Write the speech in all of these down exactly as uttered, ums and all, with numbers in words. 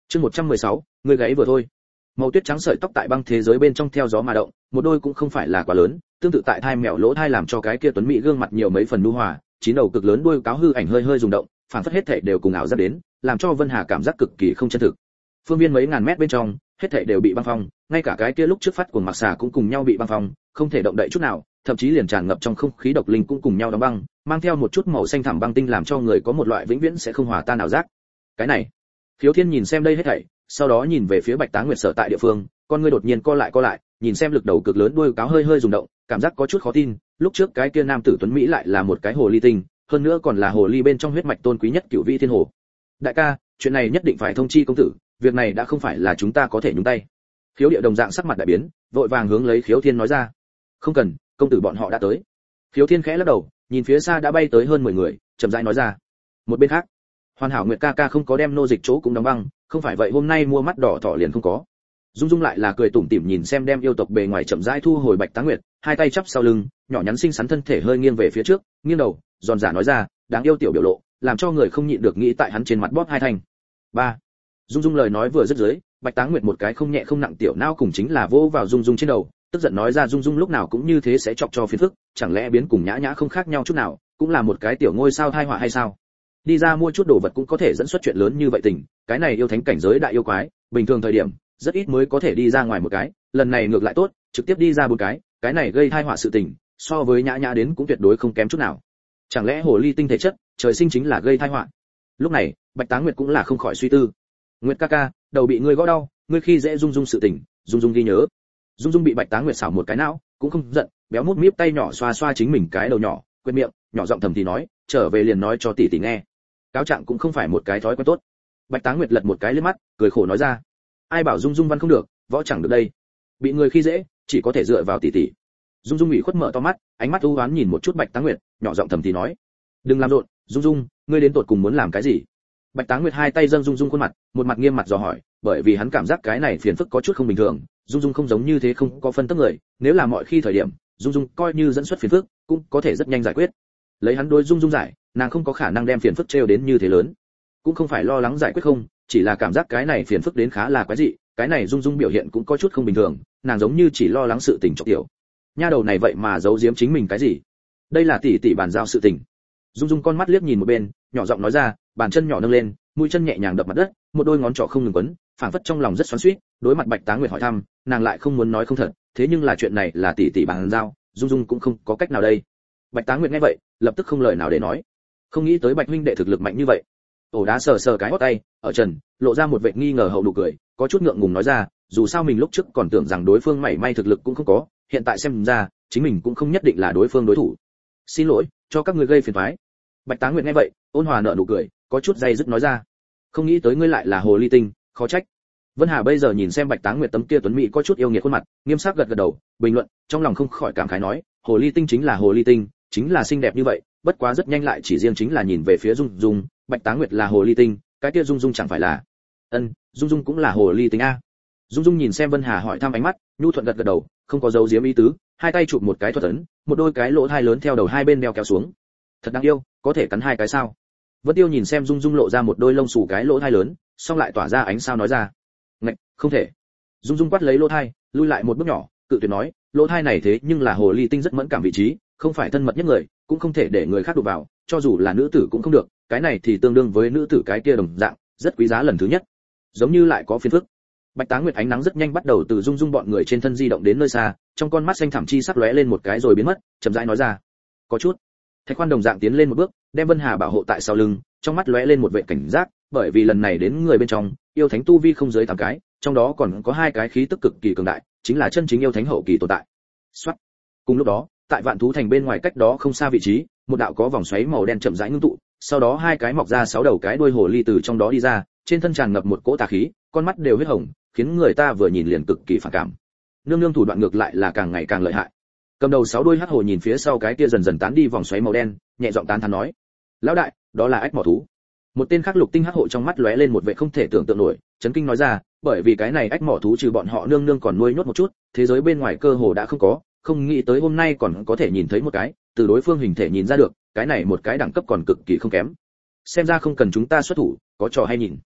Chương một trăm mười sáu, người gáy vừa thôi. Màu tuyết trắng sợi tóc tại băng thế giới bên trong theo gió mà động, một đôi cũng không phải là quá lớn, tương tự tại thai mèo lỗ thai làm cho cái kia tuấn mỹ gương mặt nhiều mấy phần nhu hòa, chín đầu cực lớn đuôi cáo hư ảnh hơi hơi rung động, phản phất hết thảy đều cùng ảo giác đến, làm cho Vân Hà cảm giác cực kỳ không chân thực. Phương viên mấy ngàn mét bên trong, hết thảy đều bị băng phong, ngay cả cái kia lúc trước phát cuồng mặc xà cũng cùng nhau bị băng phong, không thể động đậy chút nào, thậm chí liền tràn ngập trong không khí độc linh cũng cùng nhau đóng băng, mang theo một chút màu xanh thẳm băng tinh làm cho người có một loại vĩnh viễn sẽ không hòa tan ảo giác. Cái này, Khiếu Thiên nhìn xem đây hết thảy, sau đó nhìn về phía Bạch Táng Nguyệt sở tại địa phương, con ngươi đột nhiên co lại co lại, nhìn xem lực đầu cực lớn đuôi cáo hơi hơi rung động, cảm giác có chút khó tin, lúc trước cái kia nam tử tuấn mỹ lại là một cái hồ ly tinh, hơn nữa còn là hồ ly bên trong huyết mạch tôn quý nhất Cửu Vĩ Thiên Hồ. Đại ca, chuyện này nhất định phải thông chi công tử, việc này đã không phải là chúng ta có thể nhúng tay. Khiếu Địa đồng dạng sắc mặt đại biến, vội vàng hướng lấy Khiếu Thiên nói ra. Không cần, công tử bọn họ đã tới. Khiếu Thiên khẽ lắc đầu, nhìn phía xa đã bay tới hơn mười người, chậm rãi nói ra. Một bên khác, Hoàn Hảo Nguyệt ca ca không có đem nô dịch chỗ cũng đóng băng, không phải vậy hôm nay mua mắt đỏ thỏ liền không có. Dung Dung lại là cười tủm tỉm nhìn xem đem yêu tộc bề ngoài chậm rãi thu hồi Bạch Táng Nguyệt, hai tay chắp sau lưng, nhỏ nhắn xinh xắn thân thể hơi nghiêng về phía trước, nghiêng đầu, giòn giả nói ra, đáng yêu tiểu biểu lộ, làm cho người không nhịn được nghĩ tại hắn trên mặt bóp hai thành. Ba. Dung Dung lời nói vừa dứt dưới, Bạch Táng Nguyệt một cái không nhẹ không nặng tiểu não cùng chính là vỗ vào Dung Dung trên đầu, tức giận nói ra Dung Dung lúc nào cũng như thế sẽ chọc cho phiền phức, chẳng lẽ biến cùng Nhã Nhã không khác nhau chút nào, cũng là một cái tiểu ngôi sao tai họa hay sao? Đi ra mua chút đồ vật cũng có thể dẫn xuất chuyện lớn như vậy tình, cái này yêu thánh cảnh giới đại yêu quái, bình thường thời điểm rất ít mới có thể đi ra ngoài một cái, lần này ngược lại tốt, trực tiếp đi ra bốn cái, cái này gây tai họa sự tình, so với Nhã Nhã đến cũng tuyệt đối không kém chút nào. Chẳng lẽ hồ ly tinh thể chất, trời sinh chính là gây tai họa? Lúc này, Bạch Táng Nguyệt cũng là không khỏi suy tư. Nguyệt ca ca, đầu bị ngươi gõ đau, ngươi khi dễ Dung Dung sự tình, Dung Dung ghi nhớ. Dung Dung bị Bạch Táng Nguyệt xảo một cái não, cũng không giận, béo mút míp tay nhỏ xoa xoa chính mình cái đầu nhỏ, quên miệng, nhỏ giọng thầm thì nói, trở về liền nói cho tỷ tỷ nghe. Cáo trạng cũng không phải một cái thói quen tốt. Bạch Táng Nguyệt lật một cái lên mắt, cười khổ nói ra, ai bảo Dung Dung văn không được, võ chẳng được đây. Bị người khi dễ, chỉ có thể dựa vào tỷ tỷ. Dung Dung ủy khuất mở to mắt, ánh mắt u uất nhìn một chút Bạch Táng Nguyệt, nhỏ giọng thầm thì nói, đừng làm rộn, Dung Dung, ngươi đến tột cùng muốn làm cái gì? Bạch Táng Nguyệt hai tay dâng Dung Dung khuôn mặt, một mặt nghiêm mặt dò hỏi, bởi vì hắn cảm giác cái này phiền phức có chút không bình thường, Dung Dung không giống như thế không có phân tức người, nếu là mọi khi thời điểm, Dung Dung coi như dẫn xuất phiền phức, cũng có thể rất nhanh giải quyết. Lấy hắn đối Dung Dung giải, nàng không có khả năng đem phiền phức trêu đến như thế lớn, cũng không phải lo lắng giải quyết không, chỉ là cảm giác cái này phiền phức đến khá là quái dị, cái này Dung Dung biểu hiện cũng có chút không bình thường, nàng giống như chỉ lo lắng sự tình trọng tiểu. Nha đầu này vậy mà giấu giếm chính mình cái gì? Đây là tỷ tỷ bàn giao sự tình. Dung Dung con mắt liếc nhìn một bên, nhỏ giọng nói ra, bàn chân nhỏ nâng lên, mũi chân nhẹ nhàng đập mặt đất, một đôi ngón trỏ không ngừng quấn, phảng phất trong lòng rất xoắn xuýt, đối mặt Bạch Táng Nguyệt hỏi thăm, nàng lại không muốn nói không thật, thế nhưng là chuyện này là tỷ tỷ bàn giao, Dung Dung cũng không có cách nào đây. Bạch Táng Nguyệt nghe vậy, lập tức không lời nào để nói. Không nghĩ tới Bạch huynh đệ thực lực mạnh như vậy. Ổ đá sờ sờ cái hót tay, ở trần, lộ ra một vệt nghi ngờ hậu nụ cười, có chút ngượng ngùng nói ra, dù sao mình lúc trước còn tưởng rằng đối phương mảy may thực lực cũng không có, hiện tại xem ra, chính mình cũng không nhất định là đối phương đối thủ. Xin lỗi, cho các ngươi gây phiền toái. Bạch Táng Nguyệt nghe vậy, ôn hòa nở nụ cười, có chút dây dứt nói ra, không nghĩ tới ngươi lại là hồ ly tinh, khó trách. Vân Hà bây giờ nhìn xem Bạch Táng Nguyệt tấm kia tuấn mỹ có chút yêu nghiệt khuôn mặt, nghiêm sắc gật gật đầu, bình luận, trong lòng không khỏi cảm khái nói, hồ ly tinh chính là hồ ly tinh, chính là xinh đẹp như vậy, bất quá rất nhanh lại chỉ riêng chính là nhìn về phía Dung Dung, Bạch Táng Nguyệt là hồ ly tinh, cái kia Dung Dung chẳng phải là? Ân, Dung Dung cũng là hồ ly tinh a. Dung Dung nhìn xem Vân Hà hỏi thăm ánh mắt, nhu thuận gật gật đầu, không có dấu giếm ý tứ, hai tay chụp một cái thuật ấn, một đôi cái lỗ thai lớn theo đầu hai bên đeo kéo xuống. Thật đáng yêu, có thể cắn hai cái sao? Vân Tiêu nhìn xem Dung Dung lộ ra một đôi lông xù cái lỗ thai lớn, xong lại tỏa ra ánh sao nói ra, ngạch, không thể. Dung Dung quát lấy lỗ thai, lui lại một bước nhỏ, cự tuyệt nói, lỗ thai này thế nhưng là hồ ly tinh rất mẫn cảm vị trí, không phải thân mật nhất người, cũng không thể để người khác đụng vào, cho dù là nữ tử cũng không được, cái này thì tương đương với nữ tử cái kia đồng dạng, rất quý giá lần thứ nhất. Giống như lại có phiền phức. Bạch Táng Nguyệt ánh nắng rất nhanh bắt đầu từ Dung Dung bọn người trên thân di động đến nơi xa, trong con mắt xanh thẳm chi sắc lóe lên một cái rồi biến mất, chậm rãi nói ra, có chút. Thạch Khoan đồng dạng tiến lên một bước, đem Vân Hà bảo hộ tại sau lưng, trong mắt lóe lên một vẻ cảnh giác, bởi vì lần này đến người bên trong, yêu thánh tu vi không dưới tám cái, trong đó còn có hai cái khí tức cực kỳ cường đại, chính là chân chính yêu thánh hậu kỳ tồn tại. Soát. Cùng lúc đó, tại Vạn Thú Thành bên ngoài cách đó không xa vị trí, một đạo có vòng xoáy màu đen chậm rãi ngưng tụ, sau đó hai cái mọc ra sáu đầu cái đuôi hồ ly từ trong đó đi ra, trên thân tràn ngập một cỗ tà khí, con mắt đều huyết hồng, khiến người ta vừa nhìn liền cực kỳ phản cảm. Nương nương thủ đoạn ngược lại là càng ngày càng lợi hại. Cầm đầu sáu đuôi hắc hồ nhìn phía sau cái kia dần dần tán đi vòng xoáy màu đen, nhẹ giọng tán thán nói, lão đại, đó là ách mỏ thú. Một tên khác lục tinh hắc hộ trong mắt lóe lên một vẻ không thể tưởng tượng nổi, chấn kinh nói ra, bởi vì cái này ách mỏ thú trừ bọn họ nương nương còn nuôi nhốt một chút, thế giới bên ngoài cơ hồ đã không có, không nghĩ tới hôm nay còn có thể nhìn thấy một cái, từ đối phương hình thể nhìn ra được, cái này một cái đẳng cấp còn cực kỳ không kém. Xem ra không cần chúng ta xuất thủ, có trò hay nhìn.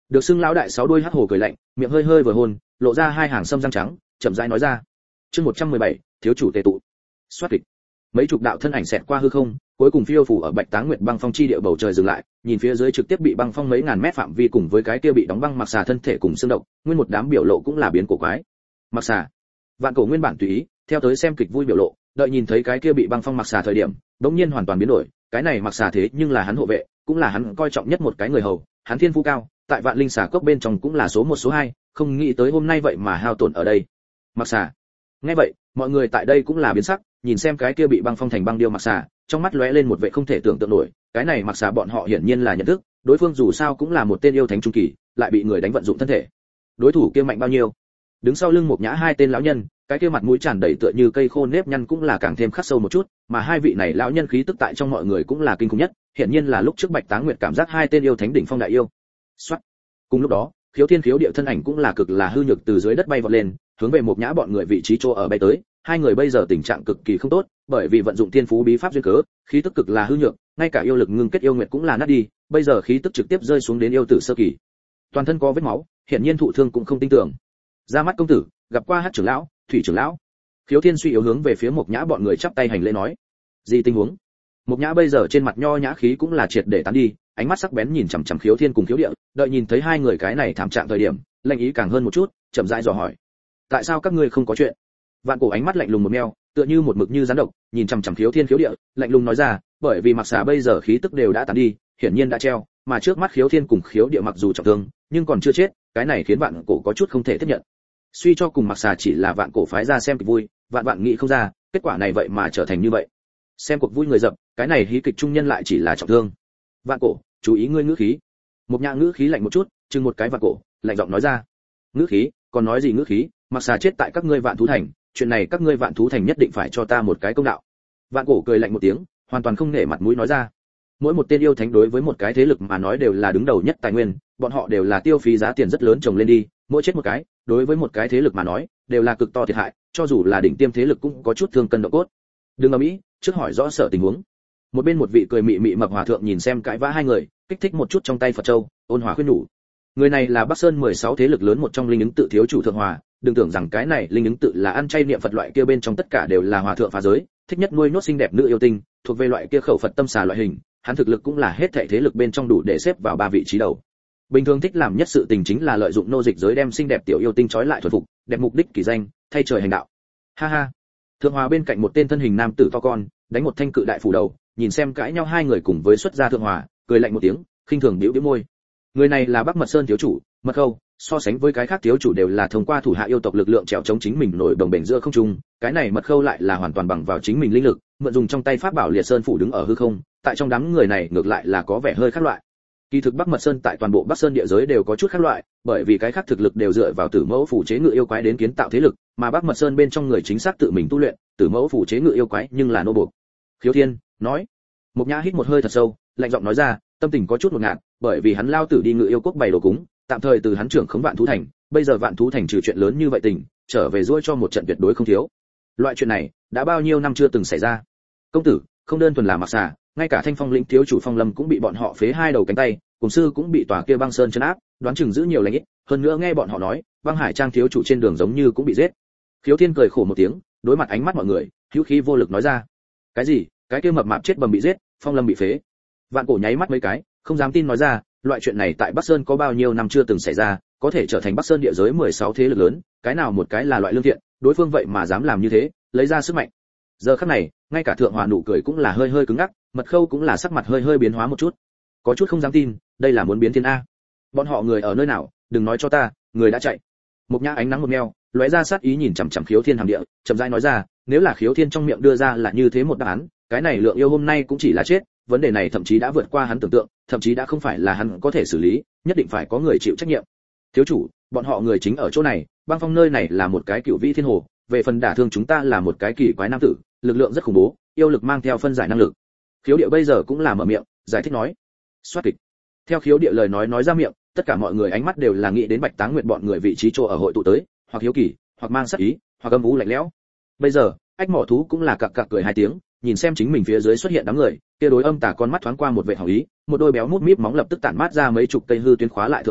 Được xưng lão đại sáu đuôi hắc hổ cười lạnh, miệng hơi hơi vừa hôn, lộ ra hai hàng sâm răng trắng, chậm rãi nói ra. Chương một trăm mười bảy, thiếu chủ tề tụ. Soát kịch. Mấy chục đạo thân ảnh xẹt qua hư không, cuối cùng phiêu phù ở Bạch Táng Nguyệt băng phong chi địa bầu trời dừng lại, nhìn phía dưới trực tiếp bị băng phong mấy ngàn mét phạm vi cùng với cái kia bị đóng băng mặc xà thân thể cùng xương độc, nguyên một đám biểu lộ cũng là biến cổ quái. Mặc xà. Vạn Cổ nguyên bản tùy ý, theo tới xem kịch vui biểu lộ, đợi nhìn thấy cái kia bị băng phong mặc xà thời điểm, đống nhiên hoàn toàn biến đổi, cái này mặc xà thế nhưng là hắn hộ vệ, cũng là hắn coi trọng nhất một cái người hầu, hắn thiên phú cao, tại Vạn Linh xà cốc bên trong cũng là số một số hai, không nghĩ tới hôm nay vậy mà hao tổn ở đây. Mặc xà. Nghe vậy, mọi người tại đây cũng là biến sắc, nhìn xem cái kia bị băng phong thành băng điêu mặc xà, trong mắt lóe lên một vẻ không thể tưởng tượng nổi, cái này mặc xà bọn họ hiển nhiên là nhận thức, đối phương dù sao cũng là một tên yêu thánh trung kỳ, lại bị người đánh vận dụng thân thể. Đối thủ kia mạnh bao nhiêu? Đứng sau lưng một nhã hai tên lão nhân, cái kia mặt mũi tràn đầy tựa như cây khô nếp nhăn cũng là càng thêm khắc sâu một chút, mà hai vị này lão nhân khí tức tại trong mọi người cũng là kinh khủng nhất, hiển nhiên là lúc trước Bạch Táng Nguyệt cảm giác hai tên yêu thánh đỉnh phong đại yêu. Soát. Cùng lúc đó, Khiếu Thiên Khiếu Địa thân ảnh cũng là cực là hư nhược từ dưới đất bay vọt lên, hướng về một nhã bọn người vị trí chỗ ở bay tới, hai người bây giờ tình trạng cực kỳ không tốt, bởi vì vận dụng thiên phú bí pháp duyên cớ, khí tức cực là hư nhược, ngay cả yêu lực ngưng kết yêu nguyệt cũng là nát đi, bây giờ khí tức trực tiếp rơi xuống đến yêu tử sơ kỳ. Toàn thân có vết máu, hiển nhiên thụ thương cũng không tin tưởng. Ra mắt công tử, gặp qua Hắc trưởng lão, Thủy trưởng lão. Khiếu Thiên suy yếu hướng về phía một nhã bọn người chắp tay hành lễ nói. Gì tình huống? Một nhã bây giờ trên mặt nho nhã khí cũng là triệt để tán đi, ánh mắt sắc bén nhìn chằm chằm Khiếu Thiên cùng Khiếu Địa, đợi nhìn thấy hai người cái này thảm trạng thời điểm, lệnh ý càng hơn một chút, chậm rãi dò hỏi. Tại sao các ngươi không có chuyện? Vạn Cổ ánh mắt lạnh lùng một meo, tựa như một mực như rắn độc, nhìn chằm chằm Khiếu Thiên Khiếu Địa, lạnh lùng nói ra, bởi vì mặc xà bây giờ khí tức đều đã tán đi, hiển nhiên đã treo, mà trước mắt Khiếu Thiên cùng Khiếu Địa mặc dù trọng thương, nhưng còn chưa chết, cái này khiến Vạn Cổ có chút không thể tiếp nhận. Suy cho cùng mặc xà chỉ là Vạn Cổ phái ra xem kịch vui, vạn vạn nghĩ không ra, kết quả này vậy mà trở thành như vậy. Xem cuộc vui người dập, cái này hí kịch trung nhân lại chỉ là trọng thương. Vạn Cổ, chú ý ngươi ngữ khí. Một nhã ngữ khí lạnh một chút, chừng một cái Vạn Cổ, lạnh giọng nói ra. Ngữ khí, còn nói gì ngữ khí, mặc xà chết tại các ngươi Vạn Thú Thành, chuyện này các ngươi Vạn Thú Thành nhất định phải cho ta một cái công đạo. Vạn Cổ cười lạnh một tiếng, hoàn toàn không nể mặt mũi nói ra. Mỗi một tên yêu thánh đối với một cái thế lực mà nói đều là đứng đầu nhất tài nguyên, bọn họ đều là tiêu phí giá tiền rất lớn trồng lên đi, mỗi chết một cái, đối với một cái thế lực mà nói, đều là cực to thiệt hại, cho dù là đỉnh tiêm thế lực cũng có chút thương cân độ cốt. Đừng ầm ĩ, trước hỏi rõ sở tình huống. Một bên một vị cười mị mị mập hòa thượng nhìn xem cãi vã hai người, kích thích một chút trong tay Phật châu, ôn hòa khuyên nhủ. Người này là Bắc Sơn mười sáu thế lực lớn một trong linh ứng tự thiếu chủ Thượng Hòa, đừng tưởng rằng cái này linh ứng tự là ăn chay niệm Phật loại kia bên trong tất cả đều là hòa thượng phá giới, thích nhất nuôi nhốt xinh đẹp nữ yêu tinh, thuộc về loại kia khẩu Phật tâm xà loại hình, hắn thực lực cũng là hết thảy thế lực bên trong đủ để xếp vào ba vị trí đầu. Bình thường thích làm nhất sự tình chính là lợi dụng nô dịch giới đem xinh đẹp tiểu yêu tinh trói lại thuần phục, đẹp mục đích kỳ danh, thay trời hành đạo. Ha ha. Thượng Hòa bên cạnh một tên thân hình nam tử to con, đánh một thanh cự đại phủ đầu, nhìn xem cãi nhau hai người cùng với xuất gia Thượng Hòa, cười lạnh một tiếng, khinh thường bĩu bĩu môi. Người này là Bắc Mật Sơn thiếu chủ, Mật Khâu, so sánh với cái khác thiếu chủ đều là thông qua thủ hạ yêu tộc lực lượng trèo chống chính mình nổi đồng bền giữa không trung, cái này Mật Khâu lại là hoàn toàn bằng vào chính mình linh lực, mượn dùng trong tay pháp bảo Liệt Sơn phủ đứng ở hư không, tại trong đám người này ngược lại là có vẻ hơi khác loại. Kỳ thực Bắc Mật Sơn tại toàn bộ Bắc Sơn địa giới đều có chút khác loại, bởi vì cái khác thực lực đều dựa vào Tử Mẫu phủ chế ngự yêu quái đến kiến tạo thế lực, mà Bắc Mật Sơn bên trong người chính xác tự mình tu luyện, Tử Mẫu phủ chế ngự yêu quái nhưng là nô buộc. Khiếu Thiên nói. Mục Nhã hít một hơi thật sâu, lạnh giọng nói ra, tâm tình có chút ngột ngạt, bởi vì hắn lao tử đi ngự yêu quốc bày đồ cúng, tạm thời từ hắn trưởng khống Vạn Thú Thành, bây giờ Vạn Thú Thành trừ chuyện lớn như vậy tình, trở về ruôi cho một trận tuyệt đối không thiếu. Loại chuyện này đã bao nhiêu năm chưa từng xảy ra. Công tử, không đơn thuần là mặc xà, ngay cả Thanh Phong lĩnh thiếu chủ Phong Lâm cũng bị bọn họ phế hai đầu cánh tay, cùng sư cũng bị tòa kia băng sơn trấn áp, đoán chừng giữ nhiều lãnh ít, hơn nữa nghe bọn họ nói, băng hải trang thiếu chủ trên đường giống như cũng bị giết. Khiếu Thiên cười khổ một tiếng, đối mặt ánh mắt mọi người, hữu khí vô lực nói ra. Cái gì? Cái kia mập mạp chết bầm bị giết, Phong Lâm bị phế. Vạn Cổ nháy mắt mấy cái, không dám tin nói ra, loại chuyện này tại Bắc Sơn có bao nhiêu năm chưa từng xảy ra, có thể trở thành Bắc Sơn địa giới mười sáu thế lực lớn, cái nào một cái là loại lương thiện, đối phương vậy mà dám làm như thế, lấy ra sức mạnh. Giờ khắc này, ngay cả Thượng Hòa nụ cười cũng là hơi hơi cứng ngắc, Mật Khâu cũng là sắc mặt hơi hơi biến hóa một chút. Có chút không dám tin, đây là muốn biến thiên a. Bọn họ người ở nơi nào, đừng nói cho ta, người đã chạy. Một nhã ánh nắng một meo, lóe ra sát ý nhìn chằm chằm Khiếu Thiên hàm địa, chậm rãi nói ra, nếu là Khiếu Thiên trong miệng đưa ra là như thế một đáp án, cái này Lượng Yêu hôm nay cũng chỉ là chết, vấn đề này thậm chí đã vượt qua hắn tưởng tượng, thậm chí đã không phải là hắn có thể xử lý, nhất định phải có người chịu trách nhiệm. Thiếu chủ, bọn họ người chính ở chỗ này, băng phong nơi này là một cái cựu vĩ thiên hồ, về phần đả thương chúng ta là một cái kỳ quái nam tử, lực lượng rất khủng bố, yêu lực mang theo phân giải năng lực. Khiếu Địa bây giờ cũng là mở miệng, giải thích nói. Soát kịch. Theo Khiếu Địa lời nói nói ra miệng, tất cả mọi người ánh mắt đều là nghĩ đến Bạch Táng Nguyệt bọn người vị trí chỗ ở hội tụ tới, hoặc hiếu kỳ, hoặc mang sát ý, hoặc âm u lạnh lẽo. Bây giờ, Ách Mỏ Thú cũng là cặc cặc cười hai tiếng, nhìn xem chính mình phía dưới xuất hiện đám người, kia đối âm tà con mắt thoáng qua một vẻ hảo ý, một đôi béo mút míp móng lập tức tản mát ra mấy chục cây hư tuyến khóa lại Thượng Hòa,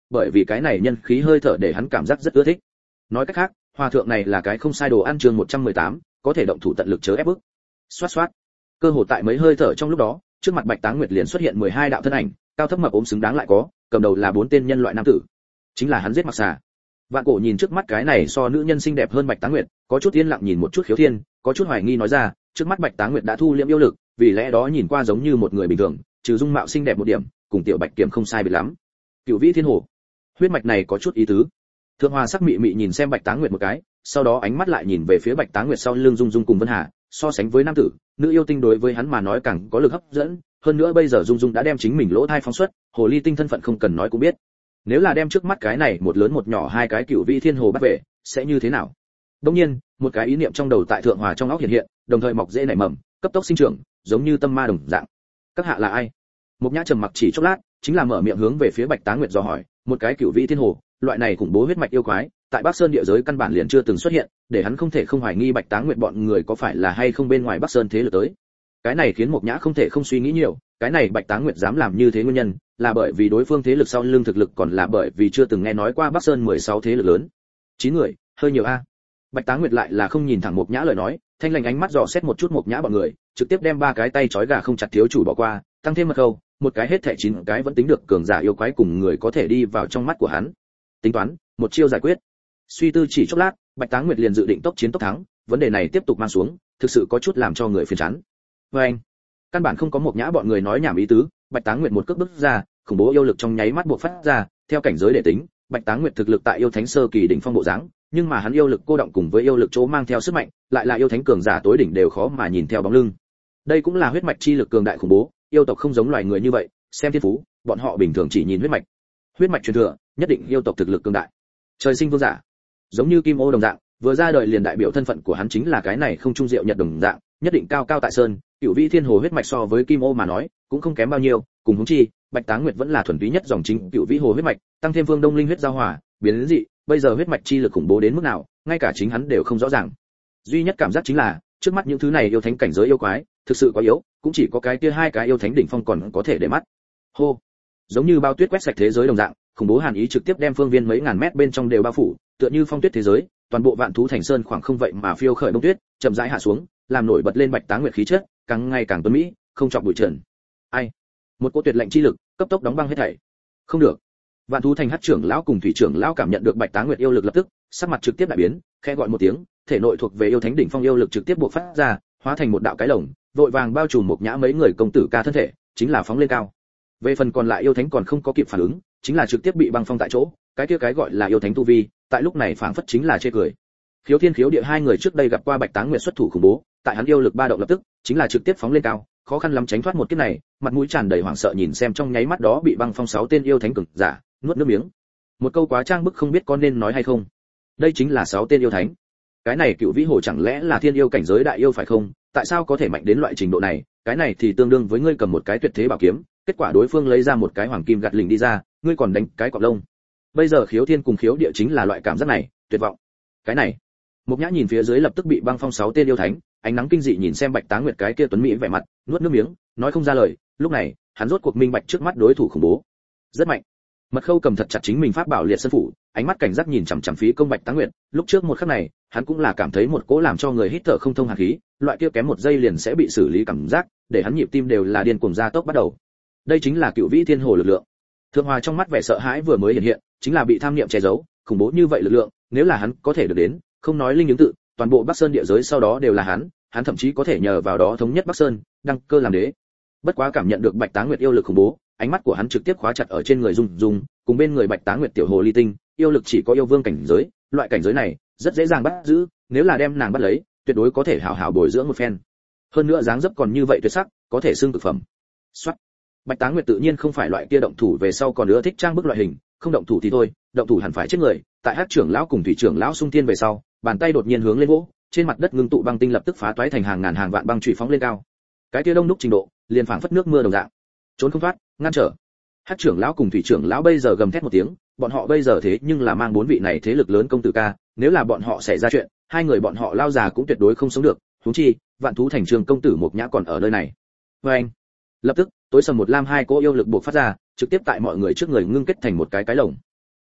bởi vì cái này nhân khí hơi thở để hắn cảm giác rất ưa thích. Nói cách khác, hòa thượng này là cái không sai đồ ăn. Chương một trăm mười tám, có thể động thủ tận lực chớ ép bức. Xoát xoát. Cơ hồ tại mấy hơi thở trong lúc đó, trước mặt Bạch Táng Nguyệt liền xuất hiện mười hai đạo thân ảnh, cao thấp mập ốm xứng đáng lại có, cầm đầu là bốn tên nhân loại nam tử. Chính là hắn giết Mặc Xà. Vạn Cổ nhìn trước mắt cái này so nữ nhân xinh đẹp hơn Bạch Táng Nguyệt, có chút yên lặng nhìn một chút Khiếu Thiên, có chút hoài nghi nói ra, trước mắt Bạch Táng Nguyệt đã thu liễm yêu lực, vì lẽ đó nhìn qua giống như một người bình thường, trừ dung mạo xinh đẹp một điểm, cùng tiểu Bạch Kiểm không sai biệt lắm. Cửu Vĩ Thiên Hồ, huyết mạch này có chút ý tứ. Thượng Hoa sắc mị mị nhìn xem Bạch Táng Nguyệt một cái, sau đó ánh mắt lại nhìn về phía Bạch Táng Nguyệt sau lưng Dung Dung cùng Vân Hà, so sánh với nam tử, nữ yêu tinh đối với hắn mà nói càng có lực hấp dẫn, hơn nữa bây giờ Dung Dung đã đem chính mình lỗ thai phóng xuất, hồ ly tinh thân phận không cần nói cũng biết. Nếu là đem trước mắt cái này một lớn một nhỏ hai cái Cửu Vĩ Thiên Hồ bắt về, sẽ như thế nào? Đương nhiên, một cái ý niệm trong đầu tại Thượng Hòa trong óc hiện hiện, đồng thời mọc rễ nảy mầm, cấp tốc sinh trưởng, giống như tâm ma đồng dạng. Các hạ là ai? Mục Nhã trầm mặc chỉ chốc lát, chính là mở miệng hướng về phía Bạch Táng Nguyệt dò hỏi, một cái Cửu Vĩ Thiên Hồ, loại này khủng bố huyết mạch yêu quái, tại Bắc Sơn địa giới căn bản liền chưa từng xuất hiện, để hắn không thể không hoài nghi Bạch Táng Nguyệt bọn người có phải là hay không bên ngoài Bắc Sơn thế lực tới. Cái này khiến Mục Nhã không thể không suy nghĩ nhiều, cái này Bạch Táng Nguyệt dám làm như thế nguyên nhân, là bởi vì đối phương thế lực sau lưng thực lực, còn là bởi vì chưa từng nghe nói qua Bắc Sơn mười sáu thế lực lớn. chín người, hơi nhiều a. Bạch Táng Nguyệt lại là không nhìn thẳng Mục Nhã lời nói, thanh lành ánh mắt dò xét một chút Mục Nhã bọn người, trực tiếp đem ba cái tay trói gà không chặt thiếu chủ bỏ qua, tăng thêm một câu, một cái hết thảy chín cái vẫn tính được cường giả yêu quái cùng người có thể đi vào trong mắt của hắn. Tính toán, một chiêu giải quyết. Suy tư chỉ chốc lát, Bạch Táng Nguyệt liền dự định tốc chiến tốc thắng, vấn đề này tiếp tục mang xuống, thực sự có chút làm cho người phiền chán. Và anh, căn bản không có Mục Nhã bọn người nói nhảm ý tứ, Bạch Táng Nguyệt một cước bước ra, khủng bố yêu lực trong nháy mắt bộc phát ra, theo cảnh giới để tính, Bạch Táng Nguyệt thực lực tại yêu thánh sơ kỳ đỉnh phong bộ dáng, nhưng mà hắn yêu lực cô động cùng với yêu lực chỗ mang theo sức mạnh, lại là yêu thánh cường giả tối đỉnh đều khó mà nhìn theo bóng lưng. Đây cũng là huyết mạch chi lực cường đại khủng bố, yêu tộc không giống loài người như vậy, xem thiên phú, bọn họ bình thường chỉ nhìn huyết mạch. Huyết mạch truyền thừa, nhất định yêu tộc thực lực cường đại. Trời sinh vương giả, giống như Kim Ô đồng dạng, vừa ra đời liền đại biểu thân phận của hắn chính là cái này không trung diệu nhật đồng dạng, nhất định cao cao tại sơn, Cửu Vĩ Thiên Hồ huyết mạch so với Kim Ô mà nói, cũng không kém bao nhiêu, cùng huống chi, Bạch Táng Nguyệt vẫn là thuần túy nhất dòng chính Cửu Vĩ Hồ huyết mạch, tăng thêm Vương Đông Linh huyết giao hòa, biến đến dị, bây giờ huyết mạch chi lực khủng bố đến mức nào, ngay cả chính hắn đều không rõ ràng. Duy nhất cảm giác chính là, trước mắt những thứ này yêu thánh cảnh giới yêu quái, thực sự quá yếu, cũng chỉ có cái kia hai cái yêu thánh đỉnh phong còn có thể để mắt. Hô, giống như bao tuyết quét sạch thế giới đồng dạng, khủng bố hàn ý trực tiếp đem phương viên mấy ngàn mét bên trong đều bao phủ, tựa như phong tuyết thế giới, toàn bộ vạn thú thành sơn khoảng không vậy mà phiêu khởi bông tuyết, chậm rãi hạ xuống, làm nổi bật lên Bạch Táng Nguyệt khí chất, càng ngày càng tuấn mỹ, không chọc bụi trần. Ai? Một cỗ tuyệt lệnh chi lực, cấp tốc đóng băng hết thảy. Không được. Vạn thú thành Hắc trưởng lão cùng Thủy trưởng lão cảm nhận được Bạch Táng Nguyệt yêu lực lập tức, sắc mặt trực tiếp đại biến, khẽ gọi một tiếng, thể nội thuộc về yêu thánh đỉnh phong yêu lực trực tiếp bộc phát ra, hóa thành một đạo cái lồng, vội vàng bao trùm Mục Nhã mấy người công tử ca thân thể, chính là phóng lên cao. Về phần còn lại yêu thánh còn không có kịp phản ứng, chính là trực tiếp bị băng phong tại chỗ, cái kia cái gọi là yêu thánh tu vi, tại lúc này phảng phất chính là chê cười. Khiếu Thiên Khiếu Địa hai người trước đây gặp qua Bạch Táng Nguyệt xuất thủ khủng bố, tại hắn yêu lực ba động lập tức, chính là trực tiếp phóng lên cao, khó khăn lắm tránh thoát một kiếp này, mặt mũi tràn đầy hoảng sợ nhìn xem trong nháy mắt đó bị băng phong sáu tên yêu thánh cường giả, nuốt nước miếng. Một câu quá trang bức không biết có nên nói hay không. Đây chính là sáu tên yêu thánh. Cái này Cửu Vĩ Hồ chẳng lẽ là thiên yêu cảnh giới đại yêu phải không? Tại sao có thể mạnh đến loại trình độ này? Cái này thì tương đương với ngươi cầm một cái tuyệt thế bảo kiếm, kết quả đối phương lấy ra một cái hoàng kim gạt lình đi ra, ngươi còn đánh cái cọp lông. Bây giờ Khiếu Thiên cùng Khiếu Địa chính là loại cảm giác này, tuyệt vọng. Cái này, Mục Nhã nhìn phía dưới lập tức bị băng phong sáu tên yêu thánh, ánh nắng kinh dị nhìn xem Bạch Táng Nguyệt cái kia tuấn mỹ vẻ mặt, nuốt nước miếng, nói không ra lời. Lúc này, hắn rốt cuộc minh bạch trước mắt đối thủ khủng bố, rất mạnh. Mật Khâu cầm thật chặt chính mình pháp bảo liệt sơn phủ, ánh mắt cảnh giác nhìn chằm chằm phí công Bạch Táng Nguyệt. Lúc trước một khắc này, hắn cũng là cảm thấy một cỗ làm cho người hít thở không thông hàn khí, loại kia kém một giây liền sẽ bị xử lý cảm giác, để hắn nhịp tim đều là điên cuồng gia tốc bắt đầu. Đây chính là Cửu Vĩ Thiên Hồ lực lượng. Thượng Hòa trong mắt vẻ sợ hãi vừa mới hiện hiện, chính là bị tham niệm che giấu, khủng bố như vậy lực lượng, nếu là hắn có thể được đến, không nói linh ứng tự, toàn bộ Bắc Sơn địa giới sau đó đều là hắn, hắn thậm chí có thể nhờ vào đó thống nhất Bắc Sơn, đăng cơ làm đế. Bất quá cảm nhận được Bạch Táng Nguyệt yêu lực khủng bố, ánh mắt của hắn trực tiếp khóa chặt ở trên người Dung Dung, cùng bên người Bạch Táng Nguyệt tiểu hồ ly tinh, yêu lực chỉ có yêu vương cảnh giới, loại cảnh giới này rất dễ dàng bắt giữ, nếu là đem nàng bắt lấy, tuyệt đối có thể hảo hảo bồi dưỡng một phen. Hơn nữa dáng dấp còn như vậy tuyệt sắc, có thể xưng cực phẩm. Soát. Bạch Táng Nguyệt tự nhiên không phải loại kia động thủ về sau còn nữa thích trang bức loại hình, không động thủ thì thôi, động thủ hẳn phải chết người. Tại Hắc trưởng lão cùng Thủy trưởng lão xung tiên về sau, bàn tay đột nhiên hướng lên vỗ, trên mặt đất ngưng tụ băng tinh lập tức phá toái thành hàng ngàn hàng vạn băng chùy phóng lên cao. Cái kia đông đúc trình độ, liền phảng phất nước mưa đồng dạng. Trốn không thoát, ngăn trở. Hắc trưởng lão cùng Thủy trưởng lão bây giờ gầm thét một tiếng, bọn họ bây giờ thế nhưng là mang bốn vị này thế lực lớn công tử ca, nếu là bọn họ xảy ra chuyện, hai người bọn họ lao già cũng tuyệt đối không sống được, huống chi, Vạn thú thành trường công tử Mục Nhã còn ở nơi này. Và anh, lập tức, tối sầm một lam hai cỗ yêu lực buộc phát ra, trực tiếp tại mọi người trước người ngưng kết thành một cái cái lồng.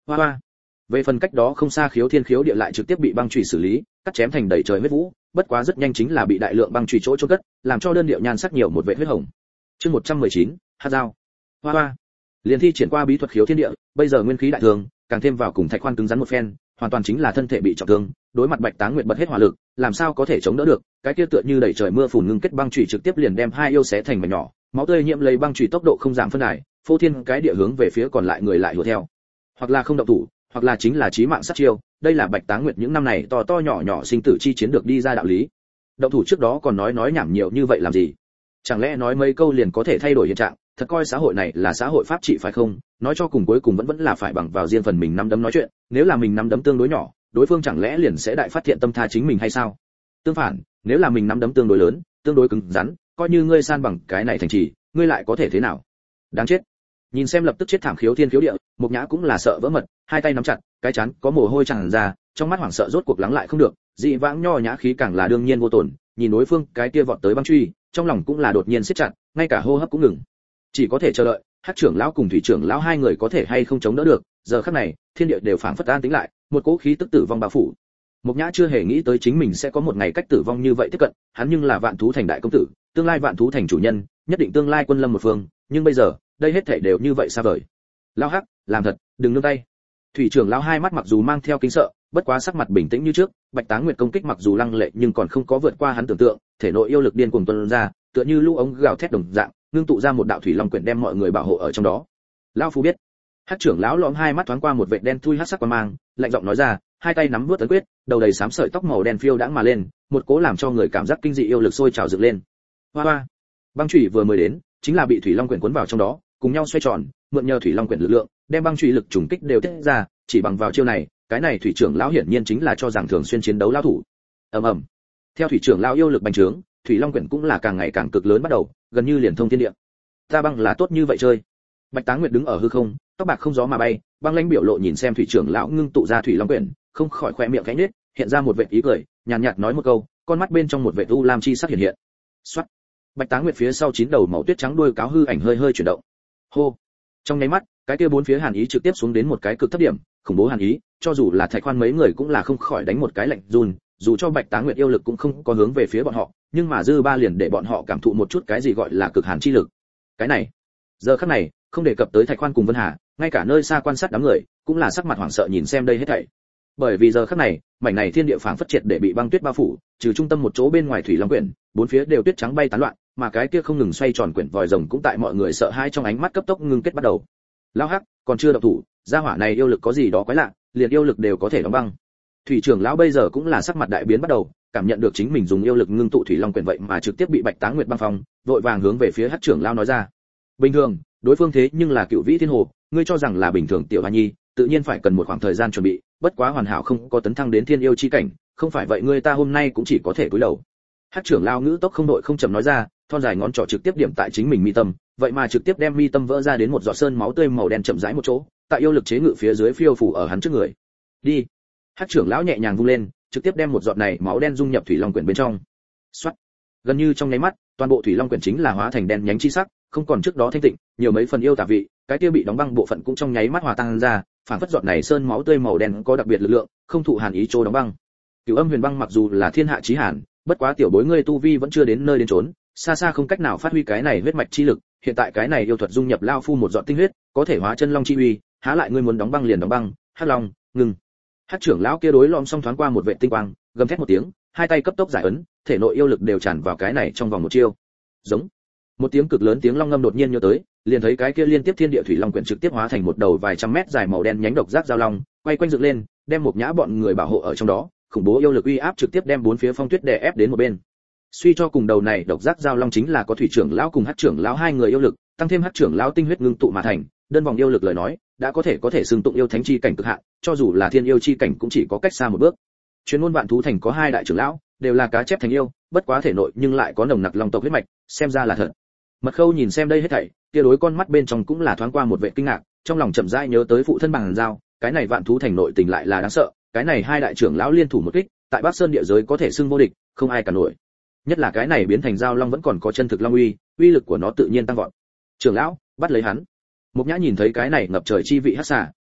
Hoa hoa. Về phần cách đó không xa khiếu thiên khiếu địa lại trực tiếp bị băng chùy xử lý, cắt chém thành đầy trời huyết vũ, bất quá rất nhanh chính là bị đại lượng băng chùy chỗ chôn cất, làm cho đơn điệu nhan sắc nhiều một vệt huyết hồng. Chương một trăm mười chín, hạt dao. Hoa hoa. Liên thi triển qua bí thuật khiếu thiên địa, bây giờ nguyên khí đại thường, càng thêm vào cùng thạch khoan cứng rắn một phen, hoàn toàn chính là thân thể bị trọng thương, đối mặt Bạch Táng Nguyệt bật hết hỏa lực, làm sao có thể chống đỡ được, cái kia tựa như đầy trời mưa phùn ngưng kết băng chùy trực tiếp liền đem hai yêu xé thành mảnh nhỏ, máu tươi nhiễm lấy băng chùy tốc độ không giảm phân đài, phô thiên cái địa hướng về phía còn lại người lại hùa theo. Hoặc là không động thủ, hoặc là chính là chí mạng sát chiêu, đây là Bạch Táng Nguyệt những năm này to to nhỏ nhỏ sinh tử chi chiến được đi ra đạo lý. Động thủ trước đó còn nói nói nhảm nhiều như vậy làm gì? Chẳng lẽ nói mấy câu liền có thể thay đổi hiện trạng, thật coi xã hội này là xã hội pháp trị phải không? Nói cho cùng cuối cùng vẫn vẫn là phải bằng vào riêng phần mình nắm đấm nói chuyện, nếu là mình nắm đấm tương đối nhỏ, đối phương chẳng lẽ liền sẽ đại phát thiện tâm tha chính mình hay sao? Tương phản, nếu là mình nắm đấm tương đối lớn, tương đối cứng rắn, coi như ngươi san bằng cái này thành trì, ngươi lại có thể thế nào? Đáng chết. Nhìn xem lập tức chết thảm khiếu thiên khiếu địa, Mục Nhã cũng là sợ vỡ mật, hai tay nắm chặt, cái chán có mồ hôi tràn ra, trong mắt hoảng sợ rốt cuộc lắng lại không được, dị vãng nho nhã khí càng là đương nhiên vô tổn, nhìn đối phương cái kia vọt tới băng truy, trong lòng cũng là đột nhiên siết chặt, ngay cả hô hấp cũng ngừng. Chỉ có thể chờ đợi, Hắc trưởng lão cùng Thủy trưởng lão hai người có thể hay không chống đỡ được, giờ khắc này, thiên địa đều phảng phất an tĩnh lại, một cỗ khí tức tử vong bao phủ. Mục Nhã chưa hề nghĩ tới chính mình sẽ có một ngày cách tử vong như vậy tiếp cận, hắn nhưng là Vạn Thú Thành đại công tử, tương lai Vạn Thú Thành chủ nhân, nhất định tương lai quân lâm một phương, nhưng bây giờ, đây hết thảy đều như vậy xa vời. Lão Hắc, làm thật, đừng nương tay. Thủy trưởng lão hai mắt mặc dù mang theo kính sợ, bất quá sắc mặt bình tĩnh như trước, Bạch Táng Nguyệt công kích mặc dù lăng lệ nhưng còn không có vượt qua hắn tưởng tượng, thể nội yêu lực điên cuồng tuôn ra, tựa như lũ ống gào thét đồng dạng, ngưng tụ ra một đạo thủy long quyển đem mọi người bảo hộ ở trong đó. Lão phu biết. Hắc trưởng lão lõm hai mắt thoáng qua một vệt đen thui hắc sắc qua mang, lạnh giọng nói ra, hai tay nắm vuốt ấn quyết, đầu đầy xám sợi tóc màu đen phiêu đãng mà lên, một cố làm cho người cảm giác kinh dị yêu lực sôi trào dựng lên. Hoa hoa. Băng chủy vừa mới đến, chính là bị thủy long quyển cuốn vào trong đó, cùng nhau xoay tròn, mượn nhờ thủy long quyển lực lượng, đem băng chủy lực trùng kích đều tiết ra, chỉ bằng vào chiêu này, cái này thủy trưởng lão hiển nhiên chính là cho rằng thường xuyên chiến đấu lão thủ. Ầm ầm. Theo thủy trưởng lão yêu lực bành trướng, thủy long quyển cũng là càng ngày càng cực lớn bắt đầu, gần như liền thông thiên địa. Ta băng là tốt như vậy chơi. Bạch Táng Nguyệt đứng ở hư không, tóc bạc không gió mà bay, băng lãnh biểu lộ nhìn xem thủy trưởng lão ngưng tụ ra thủy long quyển, không khỏi khóe miệng khẽ nhếch, hiện ra một vệt ý cười, nhàn nhạt nói một câu, con mắt bên trong một vệt u lam chi sắc hiện hiện. Soát. Bạch Táng Nguyệt phía sau chín đầu màu tuyết trắng đuôi cáo hư ảnh hơi hơi chuyển động. Hô. Trong nháy mắt, cái kia bốn phía hàn ý trực tiếp xuống đến một cái cực thấp điểm, khủng bố hàn ý, cho dù là Thạch Khoan mấy người cũng là không khỏi đánh một cái lạnh run, dù cho Bạch Táng Nguyệt yêu lực cũng không có hướng về phía bọn họ, nhưng mà dư ba liền để bọn họ cảm thụ một chút cái gì gọi là cực hàn chi lực. Cái này, giờ khắc này, không đề cập tới Thạch Khoan cùng Vân Hà, ngay cả nơi xa quan sát đám người, cũng là sắc mặt hoảng sợ nhìn xem đây hết thảy. Bởi vì giờ khắc này, mảnh này thiên địa phảng phất triệt để bị băng tuyết bao phủ, trừ trung tâm một chỗ bên ngoài thủy long quyển, bốn phía đều tuyết trắng bay tán loạn, mà cái kia không ngừng xoay tròn quyển vòi rồng cũng tại mọi người sợ hãi trong ánh mắt cấp tốc ngưng kết bắt đầu. Lão Hắc, còn chưa động thủ, gia hỏa này yêu lực có gì đó quái lạ, liền yêu lực đều có thể đóng băng. Thủy trưởng lão bây giờ cũng là sắc mặt đại biến bắt đầu, cảm nhận được chính mình dùng yêu lực ngưng tụ thủy long quyển vậy mà trực tiếp bị Bạch Táng Nguyệt băng phong, vội vàng hướng về phía Hắc trưởng lão nói ra. Bình thường, đối phương thế nhưng là cựu vĩ thiên hồ, ngươi cho rằng là bình thường tiểu hoa nhi, tự nhiên phải cần một khoảng thời gian chuẩn bị, bất quá hoàn hảo không có tấn thăng đến thiên yêu chi cảnh, không phải vậy ngươi ta hôm nay cũng chỉ có thể cúi đầu. Hắc trưởng lão ngữ tốc không đội không chậm nói ra, thon dài ngón trỏ trực tiếp điểm tại chính mình mi tâm, vậy mà trực tiếp đem mi tâm vỡ ra đến một giọt sơn máu tươi màu đen chậm rãi một chỗ, tại yêu lực chế ngự phía dưới phiêu phủ ở hắn trước người. Đi. Hắc trưởng lão nhẹ nhàng vung lên, trực tiếp đem một giọt này máu đen dung nhập thủy long quyển bên trong. Soát. Gần như trong nháy mắt, toàn bộ thủy long quyển chính là hóa thành đen nhánh chi sắc, không còn trước đó thanh tịnh, nhiều mấy phần yêu tà vị, cái kia bị đóng băng bộ phận cũng trong nháy mắt hòa tan ra, phản phất giọt này sơn máu tươi màu đen có đặc biệt lực lượng, không thụ hàn ý trô đóng băng. Cửu Âm Huyền Băng mặc dù là thiên hạ chí hàn, bất quá tiểu bối ngươi tu vi vẫn chưa đến nơi đến chốn, xa xa không cách nào phát huy cái này huyết mạch chi lực, hiện tại cái này yêu thuật dung nhập lao phu một giọt tinh huyết, có thể hóa chân long chi uy, há lại ngươi muốn đóng băng liền đóng băng. Hắc Long, ngừng. Hắc trưởng lão kia đối lom xong thoáng qua một vệ tinh quang, gầm thét một tiếng, hai tay cấp tốc giải ấn, thể nội yêu lực đều tràn vào cái này trong vòng một chiêu. Giống. Một tiếng cực lớn tiếng long ngâm đột nhiên nhớ tới, liền thấy cái kia liên tiếp thiên địa thủy long quyển trực tiếp hóa thành một đầu vài trăm mét dài màu đen nhánh độc giác giao long, quay quanh dựng lên, đem một nhã bọn người bảo hộ ở trong đó, khủng bố yêu lực uy áp trực tiếp đem bốn phía phong tuyết đè ép đến một bên. Suy cho cùng đầu này độc giác giao long chính là có thủy trưởng lão cùng hắc trưởng lão hai người yêu lực, tăng thêm hắc trưởng lão tinh huyết ngưng tụ mà thành, đơn vòng yêu lực lời nói, đã có thể có thể xưng tụng yêu thánh chi cảnh cực hạn, cho dù là thiên yêu chi cảnh cũng chỉ có cách xa một bước. Chuyên môn Vạn Thú Thành có hai đại trưởng lão, đều là cá chép thành yêu, bất quá thể nội nhưng lại có nồng nặc long tộc huyết mạch, xem ra là thật. Mật Khâu nhìn xem đây hết thảy, kia đối con mắt bên trong cũng là thoáng qua một vẻ kinh ngạc, trong lòng chậm rãi nhớ tới phụ thân bằng giao, cái này Vạn Thú Thành nội tình lại là đáng sợ, cái này hai đại trưởng lão liên thủ một kích, tại Bắc Sơn địa giới có thể xưng vô địch, không ai cả nổi. Nhất là cái này biến thành giao long vẫn còn có chân thực long uy, uy lực của nó tự nhiên tăng vọt. Trưởng lão, bắt lấy hắn. Mục Nhã nhìn thấy cái này ngập trời chi vị hắc xà,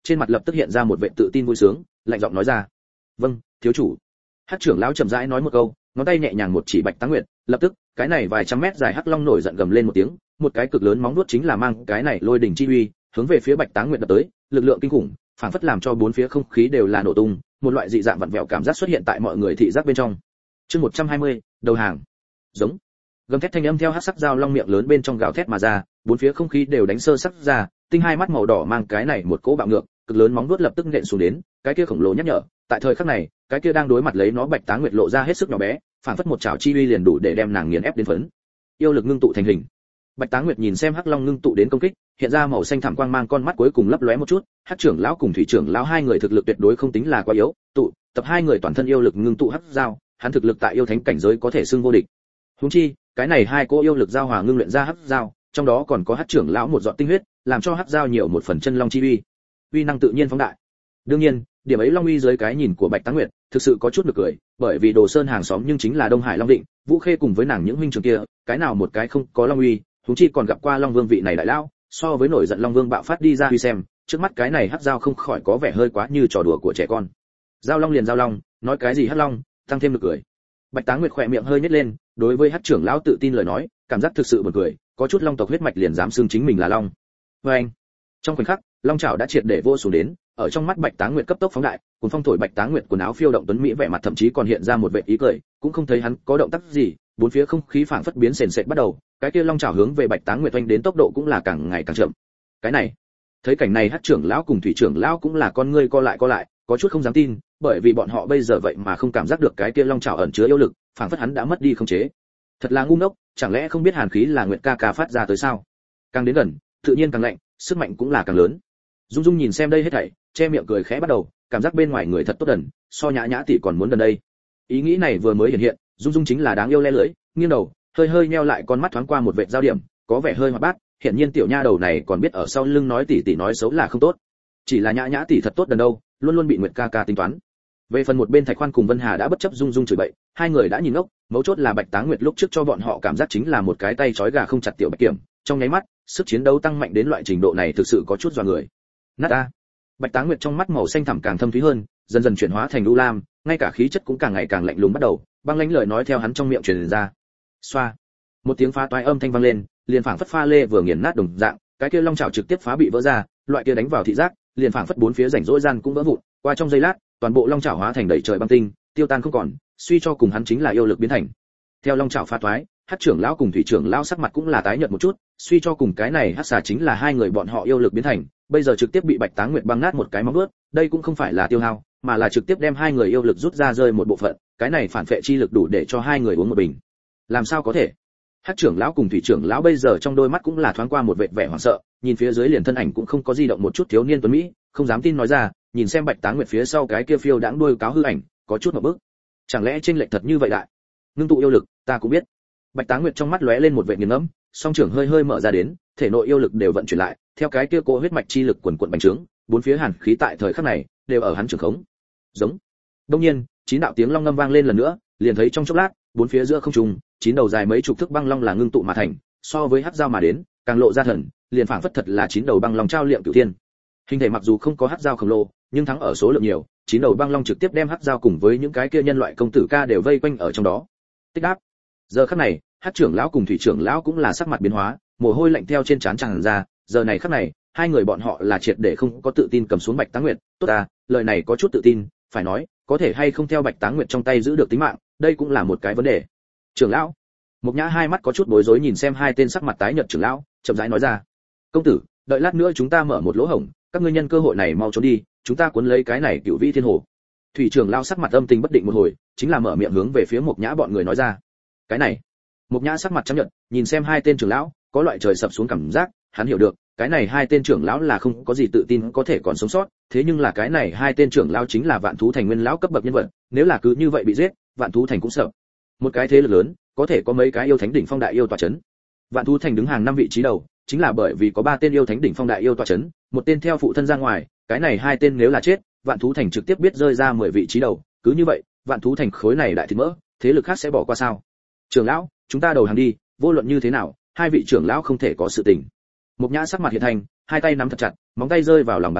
trên mặt lập tức hiện ra một vẻ tự tin vui sướng, lạnh giọng nói ra: "Vâng, thiếu chủ." Hắc trưởng lão chậm rãi nói một câu, ngón tay nhẹ nhàng một chỉ Bạch Táng Nguyệt, lập tức, cái này vài trăm mét dài hắc long nổi giận gầm lên một tiếng, một cái cực lớn móng vuốt chính là mang cái này lôi đỉnh chi uy, hướng về phía Bạch Táng Nguyệt đập tới, lực lượng kinh khủng, phảng phất làm cho bốn phía không khí đều là nổ tung, một loại dị dạng vặn vẹo cảm giác xuất hiện tại mọi người thị giác bên trong. Chương một trăm hai mươi, đầu hàng. Giống. Gầm thét thanh âm theo hắc sắc dao long miệng lớn bên trong gào thét mà ra, bốn phía không khí đều đánh sơ sắc ra, tinh hai mắt màu đỏ mang cái này một cỗ bạo ngược, cực lớn móng vuốt lập tức nện xuống đến, cái kia khổng lồ nhắc nhở, tại thời khắc này, cái kia đang đối mặt lấy nó Bạch Táng Nguyệt lộ ra hết sức nhỏ bé, phảng phất một chảo chi uy liền đủ để đem nàng nghiền ép đến phấn. Yêu lực ngưng tụ thành hình. Bạch Táng Nguyệt nhìn xem hắc long ngưng tụ đến công kích, hiện ra màu xanh thẳm quang mang, con mắt cuối cùng lấp lóe một chút, hắc trưởng lão cùng thủy trưởng lão hai người thực lực tuyệt đối không tính là quá yếu, tụ tập hai người toàn thân yêu lực ngưng tụ hắc dao, hắn thực lực tại yêu thánh cảnh giới có thể xưng vô địch. Huống chi, cái này hai cô yêu lực giao hòa ngưng luyện ra hắc dao, trong đó còn có hắc trưởng lão một giọt tinh huyết, làm cho hắc dao nhiều một phần chân long chi uy. Uy năng tự nhiên phóng đại. Đương nhiên, điểm ấy long uy dưới cái nhìn của Bạch Táng Nguyệt, thực sự có chút nực cười, bởi vì Đồ Sơn hàng xóm nhưng chính là Đông Hải Long Định, Vũ Khê cùng với nàng những huynh trưởng kia, cái nào một cái không có long uy, huống chi còn gặp qua Long Vương vị này đại lão, so với nổi giận Long Vương bạo phát đi ra huy xem, trước mắt cái này hắc dao không khỏi có vẻ hơi quá như trò đùa của trẻ con. Giao long liền giao long, nói cái gì hắc long, tăng thêm nực cười. Bạch Táng Nguyệt khỏe miệng hơi nhếch lên, đối với hắc trưởng lão tự tin lời nói, cảm giác thực sự buồn cười, có chút long tộc huyết mạch liền dám xưng chính mình là long. Oeng. Trong khoảnh khắc, long chảo đã triệt để vô xuống đến, ở trong mắt Bạch Táng Nguyệt cấp tốc phóng đại, cuốn phong thổi Bạch Táng Nguyệt quần áo phiêu động tuấn mỹ vẻ mặt thậm chí còn hiện ra một vẻ ý cười, cũng không thấy hắn có động tác gì, bốn phía không khí phảng phất biến sền sệt bắt đầu, cái kia long chảo hướng về Bạch Táng Nguyệt oanh đến tốc độ cũng là càng ngày càng chậm. Cái này, thấy cảnh này hắc trưởng lão cùng thủy trưởng lão cũng là con ngươi co lại co lại, có chút không dám tin, bởi vì bọn họ bây giờ vậy mà không cảm giác được cái kia long chảo ẩn chứa yêu lực, phảng phất hắn đã mất đi khống chế. Thật là ngu ngốc, chẳng lẽ không biết hàn khí là Nguyệt ca ca phát ra tới sao? Càng đến gần, tự nhiên càng lạnh, sức mạnh cũng là càng lớn. Dung Dung nhìn xem đây hết thảy, che miệng cười khẽ bắt đầu, cảm giác bên ngoài người thật tốt đần, so Nhã Nhã tỷ còn muốn gần đây. Ý nghĩ này vừa mới hiện hiện, Dung Dung chính là đáng yêu le lưỡi, nghiêng đầu, hơi hơi nheo lại con mắt thoáng qua một vệt giao điểm, có vẻ hơi hoạt bát, hiện nhiên tiểu nha đầu này còn biết ở sau lưng nói tỷ tỷ nói xấu là không tốt. Chỉ là Nhã Nhã tỷ thật tốt đần đâu, luôn luôn bị Nguyệt ca ca tính toán. Về phần một bên Thạch Khoan cùng Vân Hà đã bất chấp Dung Dung chửi bậy, hai người đã nhìn ngốc, mấu chốt là Bạch Táng Nguyệt lúc trước cho bọn họ cảm giác chính là một cái tay trói gà không chặt tiểu bạch kiểm, trong nháy mắt, sức chiến đấu tăng mạnh đến loại trình độ này thực sự có chút dọa người. Nát a. Bạch Táng Nguyệt trong mắt màu xanh thẳm càng thâm thúy hơn, dần dần chuyển hóa thành u lam, ngay cả khí chất cũng càng ngày càng lạnh lùng bắt đầu, băng lãnh lời nói theo hắn trong miệng truyền ra. Xoa. Một tiếng phá toái âm thanh vang lên, liền phảng phất pha lê vừa nghiền nát đồng dạng, cái kia long chảo trực tiếp phá bị vỡ ra, loại kia đánh vào thị giác, liền phảng phất bốn phía rảnh rỗi gian cũng vỡ vụn, qua trong giây lát, toàn bộ long chảo hóa thành đầy trời băng tinh, tiêu tan không còn, suy cho cùng hắn chính là yêu lực biến thành. Theo long chảo phá toái, hắc trưởng lão cùng thủy trưởng lão sắc mặt cũng là tái nhợt một chút, suy cho cùng cái này hắc xà chính là hai người bọn họ yêu lực biến thành, bây giờ trực tiếp bị Bạch Táng Nguyệt băng nát một cái móng vuốt, đây cũng không phải là tiêu hao, mà là trực tiếp đem hai người yêu lực rút ra rơi một bộ phận, cái này phản phệ chi lực đủ để cho hai người uống một bình. Làm sao có thể? Hắc trưởng lão cùng thủy trưởng lão bây giờ trong đôi mắt cũng là thoáng qua một vệt vẻ hoảng sợ, nhìn phía dưới liền thân ảnh cũng không có di động một chút thiếu niên tuấn mỹ, không dám tin nói ra, nhìn xem Bạch Táng Nguyệt phía sau cái kia phiêu đãng đuôi cáo hư ảnh, có chút một bước. Chẳng lẽ chênh lệch thật như vậy đại? Ngưng tụ yêu lực, ta cũng biết. Bạch Táng Nguyệt trong mắt lóe lên một vệt nghiền ngẫm, song trưởng hơi hơi mở ra đến, thể nội yêu lực đều vận chuyển lại, theo cái kia cỗ huyết mạch chi lực quần quần bành trướng, bốn phía hàn khí tại thời khắc này đều ở hắn trường khống. Giống. Đương nhiên, chín đạo tiếng long ngâm vang lên lần nữa, liền thấy trong chốc lát, bốn phía giữa không trung, chín đầu dài mấy chục thước băng long là ngưng tụ mà thành, so với hắc dao mà đến, càng lộ ra thần, liền phảng phất thật là chín đầu băng long trao liệm cửu thiên. Hình thể mặc dù không có hắc dao khổng lồ, nhưng thắng ở số lượng nhiều, chín đầu băng long trực tiếp đem hắc dao cùng với những cái kia nhân loại công tử ca đều vây quanh ở trong đó. Tích đáp. Giờ khắc này, hắc trưởng lão cùng thủy trưởng lão cũng là sắc mặt biến hóa, mồ hôi lạnh theo trên trán tràn ra, giờ này khắc này, hai người bọn họ là triệt để không có tự tin cầm xuống Bạch Táng Nguyệt, tốt à, lời này có chút tự tin, phải nói, có thể hay không theo Bạch Táng Nguyệt trong tay giữ được tính mạng, đây cũng là một cái vấn đề. Trưởng lão, Mục Nhã hai mắt có chút bối rối nhìn xem hai tên sắc mặt tái nhợt trưởng lão, chậm rãi nói ra: "Công tử, đợi lát nữa chúng ta mở một lỗ hổng, các ngươi nhân cơ hội này mau trốn đi, chúng ta cuốn lấy cái này Cửu Vĩ Thiên Hồ." Thủy trưởng lão sắc mặt âm tình bất định một hồi, chính là mở miệng hướng về phía Mục Nhã bọn người nói ra: "Cái này." Mục Nhã sắc mặt chấp nhận, nhìn xem hai tên trưởng lão, có loại trời sập xuống cảm giác, hắn hiểu được, cái này hai tên trưởng lão là không có gì tự tin có thể còn sống sót, thế nhưng là cái này hai tên trưởng lão chính là Vạn Thú Thành nguyên lão cấp bậc nhân vật, nếu là cứ như vậy bị giết, Vạn Thú Thành cũng sợ. Một cái thế lực lớn, có thể có mấy cái yêu thánh đỉnh phong đại yêu tọa chấn. Vạn Thú Thành đứng hàng năm vị trí đầu, chính là bởi vì có ba tên yêu thánh đỉnh phong đại yêu tọa chấn, một tên theo phụ thân ra ngoài, cái này hai tên nếu là chết, Vạn Thú Thành trực tiếp biết rơi ra mười vị trí đầu, cứ như vậy, Vạn Thú Thành khối này đại thịt mỡ, thế lực khác sẽ bỏ qua sao? Trưởng lão, chúng ta đầu hàng đi, vô luận như thế nào, hai vị trưởng lão không thể có sự tình. Mục Nhã sắc mặt hiện thành, hai tay nắm thật chặt, móng tay rơi vào lòng bàn tay,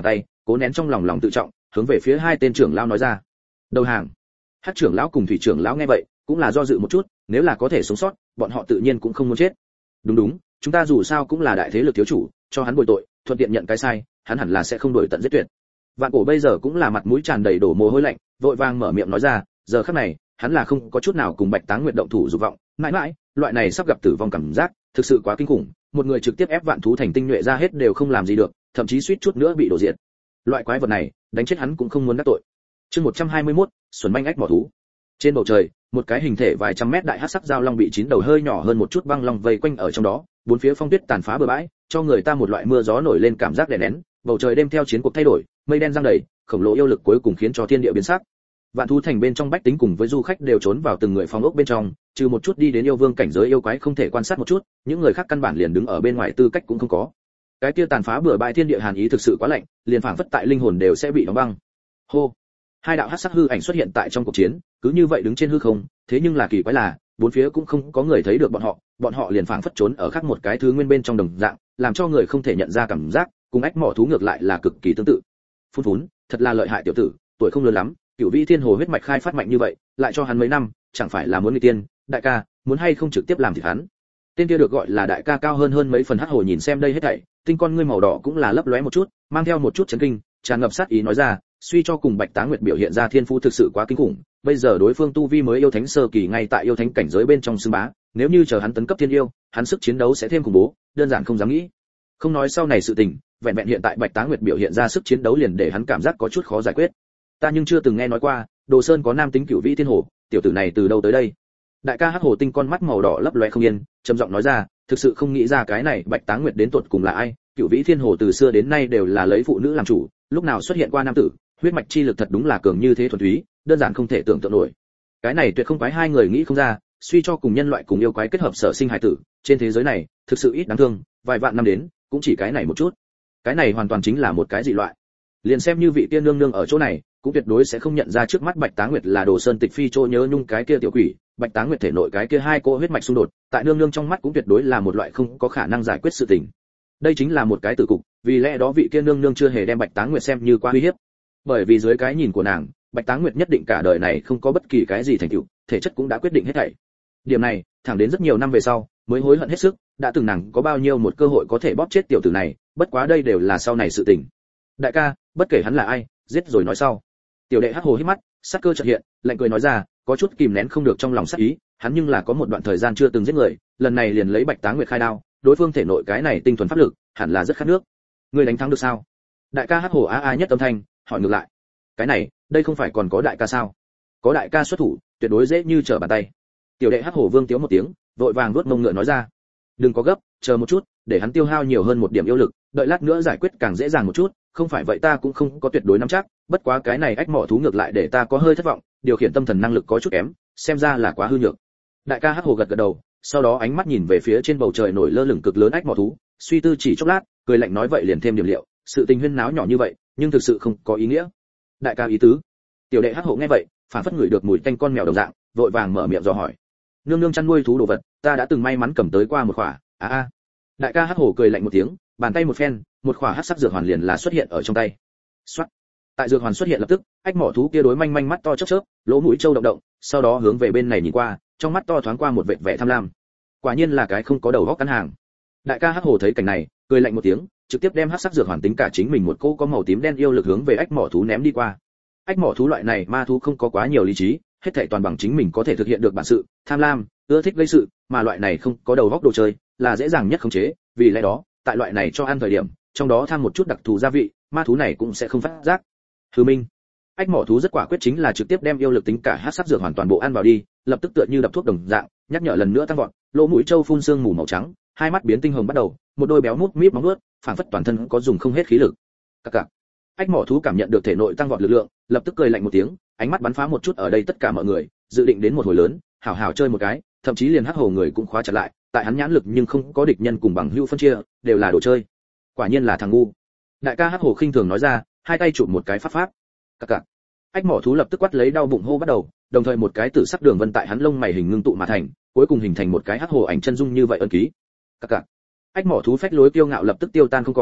cố nén trong lòng lòng tự trọng, hướng về phía hai tên trưởng lão nói ra. Đầu hàng. Hắc trưởng lão cùng thủy trưởng lão nghe vậy, cũng là do dự một chút, nếu là có thể sống sót, bọn họ tự nhiên cũng không muốn chết. Đúng đúng, chúng ta dù sao cũng là đại thế lực thiếu chủ, cho hắn bồi tội, thuận tiện nhận cái sai, hắn hẳn là sẽ không đổi tận giết tuyệt. Vạn Cổ bây giờ cũng là mặt mũi tràn đầy đổ mồ hôi lạnh, vội vàng mở miệng nói ra, giờ khắc này, hắn là không có chút nào cùng Bạch Táng Nguyệt động thủ dục vọng, mãi mãi, loại này sắp gặp tử vong cảm giác, thực sự quá kinh khủng, một người trực tiếp ép vạn thú thành tinh nhuệ ra hết đều không làm gì được, thậm chí suýt chút nữa bị đổ diệt. Loại quái vật này, đánh chết hắn cũng không muốn đắc tội. Chương một trăm hai mươi mốt, Xuân Manh ách mỏ thú. Trên bầu trời, một cái hình thể vài trăm mét đại hắc sắc giao long bị chín đầu hơi nhỏ hơn một chút băng long vây quanh ở trong đó, bốn phía phong tuyết tàn phá bừa bãi, cho người ta một loại mưa gió nổi lên cảm giác đè nén, bầu trời đêm theo chiến cuộc thay đổi, mây đen giăng đầy, khổng lồ yêu lực cuối cùng khiến cho thiên địa biến sắc. Vạn thú thành bên trong bách tính cùng với du khách đều trốn vào từng người phòng ốc bên trong, trừ một chút đi đến yêu vương cảnh giới yêu quái không thể quan sát một chút, những người khác căn bản liền đứng ở bên ngoài tư cách cũng không có. Cái kia tàn phá bừa bãi thiên địa hàn ý thực sự quá lạnh, liền phảng phất tại linh hồn đều sẽ bị đóng băng. Hô. Hai đạo hắc sắc hư ảnh xuất hiện tại trong cuộc chiến, cứ như vậy đứng trên hư không, thế nhưng là kỳ quái là, bốn phía cũng không có người thấy được bọn họ, bọn họ liền phảng phất trốn ở khác một cái thứ nguyên bên trong đồng dạng, làm cho người không thể nhận ra cảm giác, cùng ách mỏ thú ngược lại là cực kỳ tương tự. Phun phún, thật là lợi hại tiểu tử, tuổi không lớn lắm, Cửu Vĩ Thiên Hồ huyết mạch khai phát mạnh như vậy, lại cho hắn mấy năm, chẳng phải là muốn nghịch tiên, đại ca, muốn hay không trực tiếp làm thịt hắn. Tên kia được gọi là đại ca cao hơn hơn mấy phần hắc hồ nhìn xem đây hết thảy, tinh con ngươi màu đỏ cũng là lấp lóe một chút, mang theo một chút chấn kinh, tràn ngập sát ý nói ra, suy cho cùng Bạch Táng Nguyệt biểu hiện ra thiên phú thực sự quá kinh khủng, bây giờ đối phương tu vi mới yêu thánh sơ kỳ ngay tại yêu thánh cảnh giới bên trong xưng bá, nếu như chờ hắn tấn cấp thiên yêu, hắn sức chiến đấu sẽ thêm khủng bố, đơn giản không dám nghĩ. Không nói sau này sự tình, vẹn vẹn hiện tại Bạch Táng Nguyệt biểu hiện ra sức chiến đấu liền để hắn cảm giác có chút khó giải quyết. Ta nhưng chưa từng nghe nói qua, Đồ Sơn có nam tính Cửu Vĩ Thiên Hồ, tiểu tử này từ đâu tới đây? Đại ca hắc hồ tinh con mắt màu đỏ lấp lóe không yên, trầm giọng nói ra, thực sự không nghĩ ra cái này Bạch Táng Nguyệt đến tột cùng là ai, Cửu Vĩ Thiên Hồ từ xưa đến nay đều là lấy phụ nữ làm chủ, lúc nào xuất hiện qua nam tử, huyết mạch chi lực thật đúng là cường như thế thuần túy, đơn giản không thể tưởng tượng nổi. Cái này tuyệt không phải hai người nghĩ không ra, suy cho cùng nhân loại cùng yêu quái kết hợp sở sinh hài tử, trên thế giới này, thực sự ít đáng thương, vài vạn năm đến, cũng chỉ cái này một chút. Cái này hoàn toàn chính là một cái dị loại. Liền xem như vị tiên nương nương ở chỗ này, cũng tuyệt đối sẽ không nhận ra trước mắt Bạch Táng Nguyệt là Đồ Sơn Tịch Phi chỗ nhớ nhung cái kia tiểu quỷ, Bạch Táng Nguyệt thể nội cái kia hai cô huyết mạch xung đột, tại nương nương trong mắt cũng tuyệt đối là một loại không có khả năng giải quyết sự tình. Đây chính là một cái tử cục, vì lẽ đó vị kia nương nương chưa hề đem Bạch Táng Nguyệt xem như quá uy hiếp. Bởi vì dưới cái nhìn của nàng, Bạch Táng Nguyệt nhất định cả đời này không có bất kỳ cái gì thành tựu, thể chất cũng đã quyết định hết thảy. Điểm này, thẳng đến rất nhiều năm về sau, mới hối hận hết sức, đã từng nàng có bao nhiêu một cơ hội có thể bóp chết tiểu tử này, bất quá đây đều là sau này sự tình. Đại ca, bất kể hắn là ai, giết rồi nói sau. Tiểu đệ hắc hồ hít mắt, sát cơ chợt hiện, lạnh cười nói ra, có chút kìm nén không được trong lòng sát ý, hắn nhưng là có một đoạn thời gian chưa từng giết người, lần này liền lấy Bạch Táng Nguyệt khai đao, đối phương thể nội cái này tinh thuần pháp lực, hẳn là rất khát nước. Ngươi đánh thắng được sao? Đại ca hắc hồ a a nhất âm thanh, hỏi ngược lại. Cái này, đây không phải còn có đại ca sao? Có đại ca xuất thủ, tuyệt đối dễ như trở bàn tay. Tiểu đệ hắc hồ vương tiếu một tiếng, vội vàng nuốt mông ngựa nói ra. Đừng có gấp, chờ một chút, để hắn tiêu hao nhiều hơn một điểm yêu lực, đợi lát nữa giải quyết càng dễ dàng một chút, không phải vậy ta cũng không có tuyệt đối nắm chắc, bất quá cái này ách mỏ thú ngược lại để ta có hơi thất vọng, điều khiển tâm thần năng lực có chút kém, xem ra là quá hư nhược. Đại ca hắc hồ gật gật đầu, sau đó ánh mắt nhìn về phía trên bầu trời nổi lơ lửng cực lớn ách mỏ thú, suy tư chỉ chốc lát, cười lạnh nói vậy liền thêm điểm liệu, sự tình huyên náo nhỏ như vậy, nhưng thực sự không có ý nghĩa. Đại ca ý tứ. Tiểu đệ hắc hộ nghe vậy, phản phất ngửi được mùi tanh con mèo đồng dạng, vội vàng mở miệng dò hỏi. Nương nương chăn nuôi thú đồ vật, ta đã từng may mắn cầm tới qua một khỏa. A a. Đại ca hắc hổ cười lạnh một tiếng, bàn tay một phen, một khỏa hắc sắc dược hoàn liền là xuất hiện ở trong tay. Soát. Tại dược hoàn xuất hiện lập tức, ách mỏ thú kia đối manh manh mắt to chớp chớp, lỗ mũi trâu động động, sau đó hướng về bên này nhìn qua, trong mắt to thoáng qua một vệt vẻ tham lam. Quả nhiên là cái không có đầu óc cắn hàng. Đại ca hắc hổ thấy cảnh này, cười lạnh một tiếng, trực tiếp đem hắc sắc dược hoàn tính cả chính mình một cô có màu tím đen yêu lực hướng về ách mỏ thú ném đi qua. Ách mỏ thú loại này ma thú không có quá nhiều lý trí, hết thảy toàn bằng chính mình có thể thực hiện được bản sự, tham lam, ưa thích gây sự, mà loại này không có đầu óc đồ chơi, là dễ dàng nhất khống chế, vì lẽ đó, tại loại này cho ăn thời điểm, trong đó tham một chút đặc thù gia vị, ma thú này cũng sẽ không phát giác. Hư Minh, ách mỏ thú rất quả quyết chính là trực tiếp đem yêu lực tính cả hắc sắc dược hoàn toàn bộ ăn vào đi, lập tức tựa như đập thuốc đồng dạng, nhắc nhở lần nữa tăng vọt, lỗ mũi trâu phun sương mù màu trắng, hai mắt biến tinh hồng bắt đầu, một đôi béo mút míp móng nuốt, phảng phất toàn thân có dùng không hết khí lực. Cặc cặc. Ách mỏ thú cảm nhận được thể nội tăng vọt lực lượng, lập tức cười lạnh một tiếng, ánh mắt bắn phá một chút ở đây tất cả mọi người, dự định đến một hồi lớn, hảo hảo chơi một cái, thậm chí liền hắc hổ người cũng khóa chặt lại, tại hắn nhãn lực nhưng không có địch nhân cùng bằng hữu phân chia, đều là đồ chơi. Quả nhiên là thằng ngu. Đại ca hắc hổ khinh thường nói ra, hai tay chụp một cái pháp pháp. Cặc cặc. Ách mỏ thú lập tức quát lấy đau bụng hô bắt đầu, đồng thời một cái tử sắc đường vân tại hắn lông mày hình ngưng tụ mà thành, cuối cùng hình thành một cái hắc hổ ảnh chân dung như vậy ân ký. Cặc cặc. Ách mỏ thú phách lối kiêu ngạo lập tức tiêu tan không còn,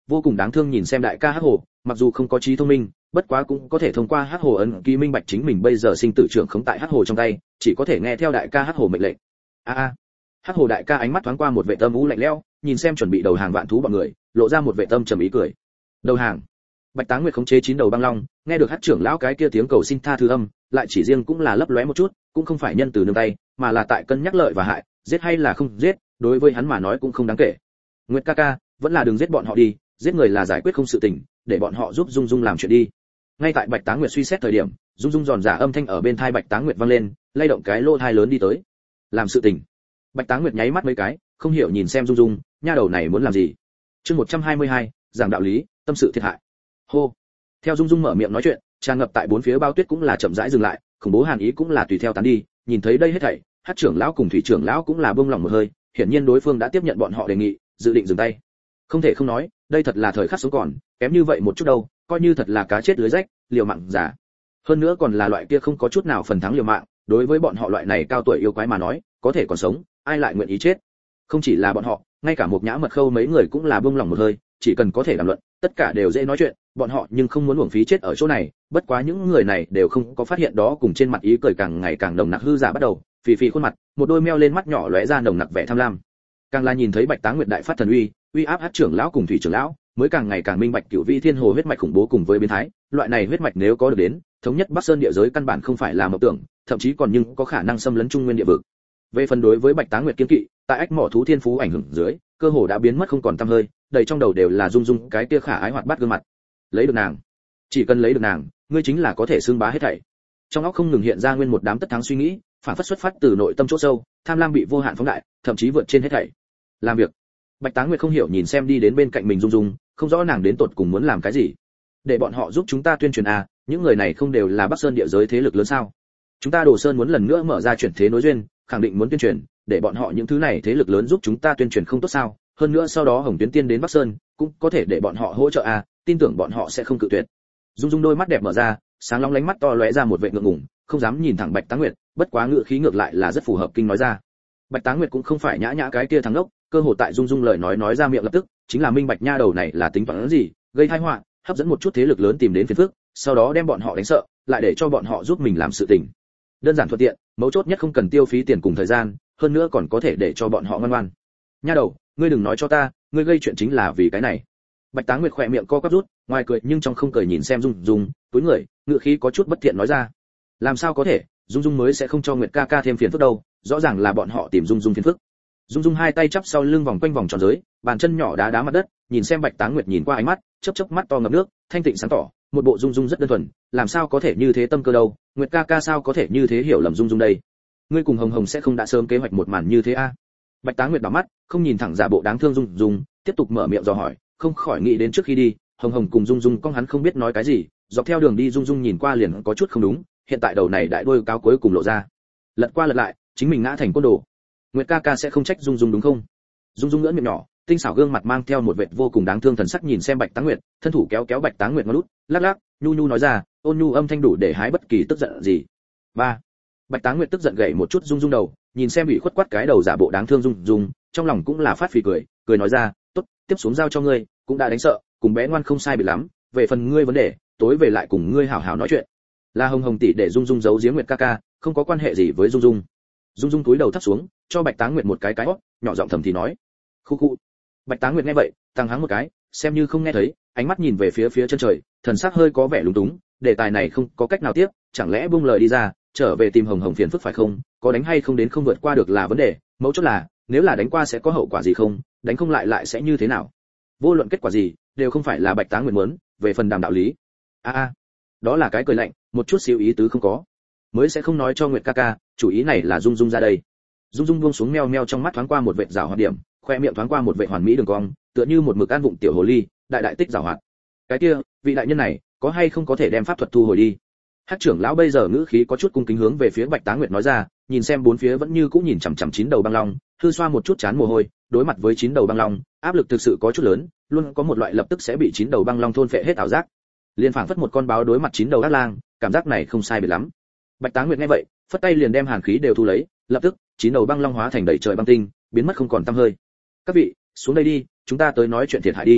vô cùng đáng thương nhìn xem đại ca Hắc Hồ, mặc dù không có trí thông minh, bất quá cũng có thể thông qua Hắc Hồ ấn ký minh bạch chính mình bây giờ sinh tử trưởng khống tại Hắc Hồ trong tay, chỉ có thể nghe theo đại ca Hắc Hồ mệnh lệnh. A a. Hắc Hồ đại ca ánh mắt thoáng qua một vệ tâm u lạnh lẽo, nhìn xem chuẩn bị đầu hàng vạn thú bọn người, lộ ra một vệ tâm trầm ý cười. Đầu hàng. Bạch Táng Nguyệt khống chế chín đầu băng long, nghe được Hắc trưởng lão cái kia tiếng cầu xin tha thứ âm, lại chỉ riêng cũng là lấp lóe một chút, cũng không phải nhân từ nương tay, mà là tại cân nhắc lợi và hại, giết hay là không giết, đối với hắn mà nói cũng không đáng kể. Nguyệt ca ca, vẫn là đừng giết bọn họ đi, giết người là giải quyết không sự tình, để bọn họ giúp Dung Dung làm chuyện đi. Ngay tại Bạch Táng Nguyệt suy xét thời điểm, Dung Dung giòn giả âm thanh ở bên tai Bạch Táng Nguyệt vang lên, lay động cái lỗ tai lớn đi tới. Làm sự tình. Bạch Táng Nguyệt nháy mắt mấy cái, không hiểu nhìn xem Dung Dung, nha đầu này muốn làm gì. Chương một trăm hai mươi hai, giảng đạo lý, tâm sự thiệt hại. Hô. Theo Dung Dung mở miệng nói chuyện, tràn ngập tại bốn phía bao tuyết cũng là chậm rãi dừng lại, khủng bố hàn ý cũng là tùy theo tán đi, nhìn thấy đây hết thảy, Hắc trưởng lão cùng Thủy trưởng lão cũng là buông lỏng một hơi, hiển nhiên đối phương đã tiếp nhận bọn họ đề nghị, dự định dừng tay. Không thể không nói, đây thật là thời khắc sống còn, kém như vậy một chút đâu, coi như thật là cá chết lưới rách, liều mạng giả. Hơn nữa còn là loại kia không có chút nào phần thắng liều mạng, đối với bọn họ loại này cao tuổi yêu quái mà nói, có thể còn sống, ai lại nguyện ý chết. Không chỉ là bọn họ, ngay cả một nhã mật khâu mấy người cũng là buông lỏng một hơi, chỉ cần có thể đàm luận, tất cả đều dễ nói chuyện, bọn họ nhưng không muốn uổng phí chết ở chỗ này, bất quá những người này đều không có phát hiện đó, cùng trên mặt ý cười càng ngày càng nồng nặc hư giả bắt đầu, phì phì khuôn mặt, một đôi meo lên mắt nhỏ lóe ra nồng nặc vẻ tham lam. Càng là nhìn thấy Bạch Táng Nguyệt đại phát thần uy, uy áp Hắc trưởng lão cùng Thủy trưởng lão, mới càng ngày càng minh bạch cửu vi thiên hồ huyết mạch khủng bố cùng với biến thái, loại này huyết mạch nếu có được đến, thống nhất Bắc Sơn địa giới căn bản không phải là mộng tưởng, thậm chí còn nhưng có khả năng xâm lấn trung nguyên địa vực. Về phần đối với Bạch Táng Nguyệt kiên kỵ, tại ách mỏ thú thiên phú ảnh hưởng dưới, cơ hồ đã biến mất không còn tăm hơi, đầy trong đầu đều là Dung Dung cái kia khả ái hoạt bát gương mặt. Lấy được nàng, chỉ cần lấy được nàng, ngươi chính là có thể xưng bá hết thảy. Trong óc không ngừng hiện ra nguyên một đám tất thắng suy nghĩ, phản phất xuất phát từ nội tâm chỗ sâu, tham lam bị vô hạn phóng đại, thậm chí vượt trên hết thảy. Làm việc. Bạch Táng Nguyệt không hiểu nhìn xem đi đến bên cạnh mình Dung Dung, không rõ nàng đến tột cùng muốn làm cái gì. Để bọn họ giúp chúng ta tuyên truyền à, những người này không đều là Bắc Sơn địa giới thế lực lớn sao? Chúng ta Đồ Sơn muốn lần nữa mở ra chuyển thế nối duyên, khẳng định muốn tuyên truyền, để bọn họ những thứ này thế lực lớn giúp chúng ta tuyên truyền không tốt sao? Hơn nữa sau đó Hồng Tuyến Tiên đến Bắc Sơn, cũng có thể để bọn họ hỗ trợ à, tin tưởng bọn họ sẽ không cự tuyệt. Dung Dung đôi mắt đẹp mở ra, sáng long lánh mắt to lóe ra một vệt ngượng ngùng, không dám nhìn thẳng Bạch Táng Nguyệt, bất quá ngựa khí ngược lại là rất phù hợp kinh nói ra. Bạch Táng Nguyệt cũng không phải nhã nhã cái kia thằng đốc, cơ hồ tại Dung Dung lời nói nói ra miệng lập tức, chính là minh bạch nha đầu này là tính toán gì, gây tai họa, hấp dẫn một chút thế lực lớn tìm đến phiền phức, sau đó đem bọn họ đánh sợ, lại để cho bọn họ giúp mình làm sự tình. Đơn giản thuận tiện, mấu chốt nhất không cần tiêu phí tiền cùng thời gian, hơn nữa còn có thể để cho bọn họ ngoan ngoãn. Nha đầu, ngươi đừng nói cho ta, ngươi gây chuyện chính là vì cái này. Bạch Táng Nguyệt khỏe miệng co quắp rút, ngoài cười nhưng trong không cười nhìn xem Dung Dung, túi người, ngựa khí có chút bất thiện nói ra. Làm sao có thể, Dung Dung mới sẽ không cho Nguyệt ca ca thêm phiền phức đâu, rõ ràng là bọn họ tìm Dung Dung phiền phức. Dung Dung hai tay chắp sau lưng vòng quanh vòng tròn giới, bàn chân nhỏ đá đá mặt đất, nhìn xem Bạch Táng Nguyệt nhìn qua ánh mắt, chớp chớp mắt to ngập nước, thanh tịnh sáng tỏ, một bộ Dung Dung rất đơn thuần, làm sao có thể như thế tâm cơ đâu, Nguyệt ca ca sao có thể như thế hiểu lầm Dung Dung đây? Ngươi cùng Hồng Hồng sẽ không đã sớm kế hoạch một màn như thế a? À? Bạch Táng Nguyệt đảo mắt, không nhìn thẳng giả bộ đáng thương Dung Dung, tiếp tục mở miệng dò hỏi, không khỏi nghĩ đến trước khi đi, Hồng Hồng cùng Dung Dung con hắn không biết nói cái gì, dọc theo đường đi Dung Dung nhìn qua liền có chút không đúng, hiện tại đầu này đại đuôi cáo cuối cùng lộ ra. Lật qua lật lại, chính mình ngã thành côn đồ. Nguyệt ca ca sẽ không trách Dung Dung đúng không? Dung Dung ngỡ miệng nhỏ, tinh xảo gương mặt mang theo một vệt vô cùng đáng thương thần sắc nhìn xem Bạch Táng Nguyệt, thân thủ kéo kéo Bạch Táng Nguyệt ngón út, lắc lắc, nhu nhu nói ra, ôn nhu âm thanh đủ để hái bất kỳ tức giận gì. Ba. Bạch Táng Nguyệt tức giận gậy một chút Dung Dung đầu, nhìn xem bị khuất quắt cái đầu giả bộ đáng thương Dung Dung, trong lòng cũng là phát phì cười, cười nói ra, tốt, tiếp xuống giao cho ngươi, cũng đã đánh sợ, cùng bé ngoan không sai biệt lắm, về phần ngươi vấn đề, tối về lại cùng ngươi hảo hảo nói chuyện. Là Hồng Hồng tỷ để Dung Dung giấu giếm Nguyệt ca ca, không có quan hệ gì với Dung Dung. Dung Dung túi đầu thấp xuống, cho Bạch Táng Nguyệt một cái cái hót, nhỏ giọng thầm thì nói. Khu khu. Bạch Táng Nguyệt nghe vậy, tăng hắng một cái, xem như không nghe thấy, ánh mắt nhìn về phía phía chân trời, thần sắc hơi có vẻ lúng túng, đề tài này không có cách nào tiếp, chẳng lẽ buông lời đi ra, trở về tìm Hồng Hồng phiền phức phải không? Có đánh hay không đến không vượt qua được là vấn đề, mấu chốt là, nếu là đánh qua sẽ có hậu quả gì không, đánh không lại lại sẽ như thế nào? Vô luận kết quả gì, đều không phải là Bạch Táng Nguyệt muốn, về phần đàm đạo lý. A a, đó là cái cười lạnh, một chút xíu ý tứ không có. Mới sẽ không nói cho Nguyệt ca ca, chủ ý này là Dung Dung ra đây. Dung Dung buông xuống meo meo trong mắt thoáng qua một vệt rào hoạt điểm, khoe miệng thoáng qua một vệt hoàn mỹ đường cong, tựa như một mực ăn vụng tiểu hồ ly, đại đại tích rào hoạt. Cái kia, vị đại nhân này, có hay không có thể đem pháp thuật thu hồi đi? Hắc trưởng lão bây giờ ngữ khí có chút cung kính hướng về phía Bạch Táng Nguyệt nói ra, nhìn xem bốn phía vẫn như cũ nhìn chằm chằm chín đầu băng long, hư xoa một chút chán mồ hôi, đối mặt với chín đầu băng long, áp lực thực sự có chút lớn, luôn có một loại lập tức sẽ bị chín đầu băng long thôn phệ hết ảo giác. Liên phảng phất một con báo đối mặt chín đầu ác lang, cảm giác này không sai biệt lắm. Bạch Táng Nguyệt nghe vậy, phất tay liền đem hàn khí đều thu lấy, lập tức, chín đầu băng long hóa thành đầy trời băng tinh, biến mất không còn tăm hơi. Các vị, xuống đây đi, chúng ta tới nói chuyện thiệt hại đi.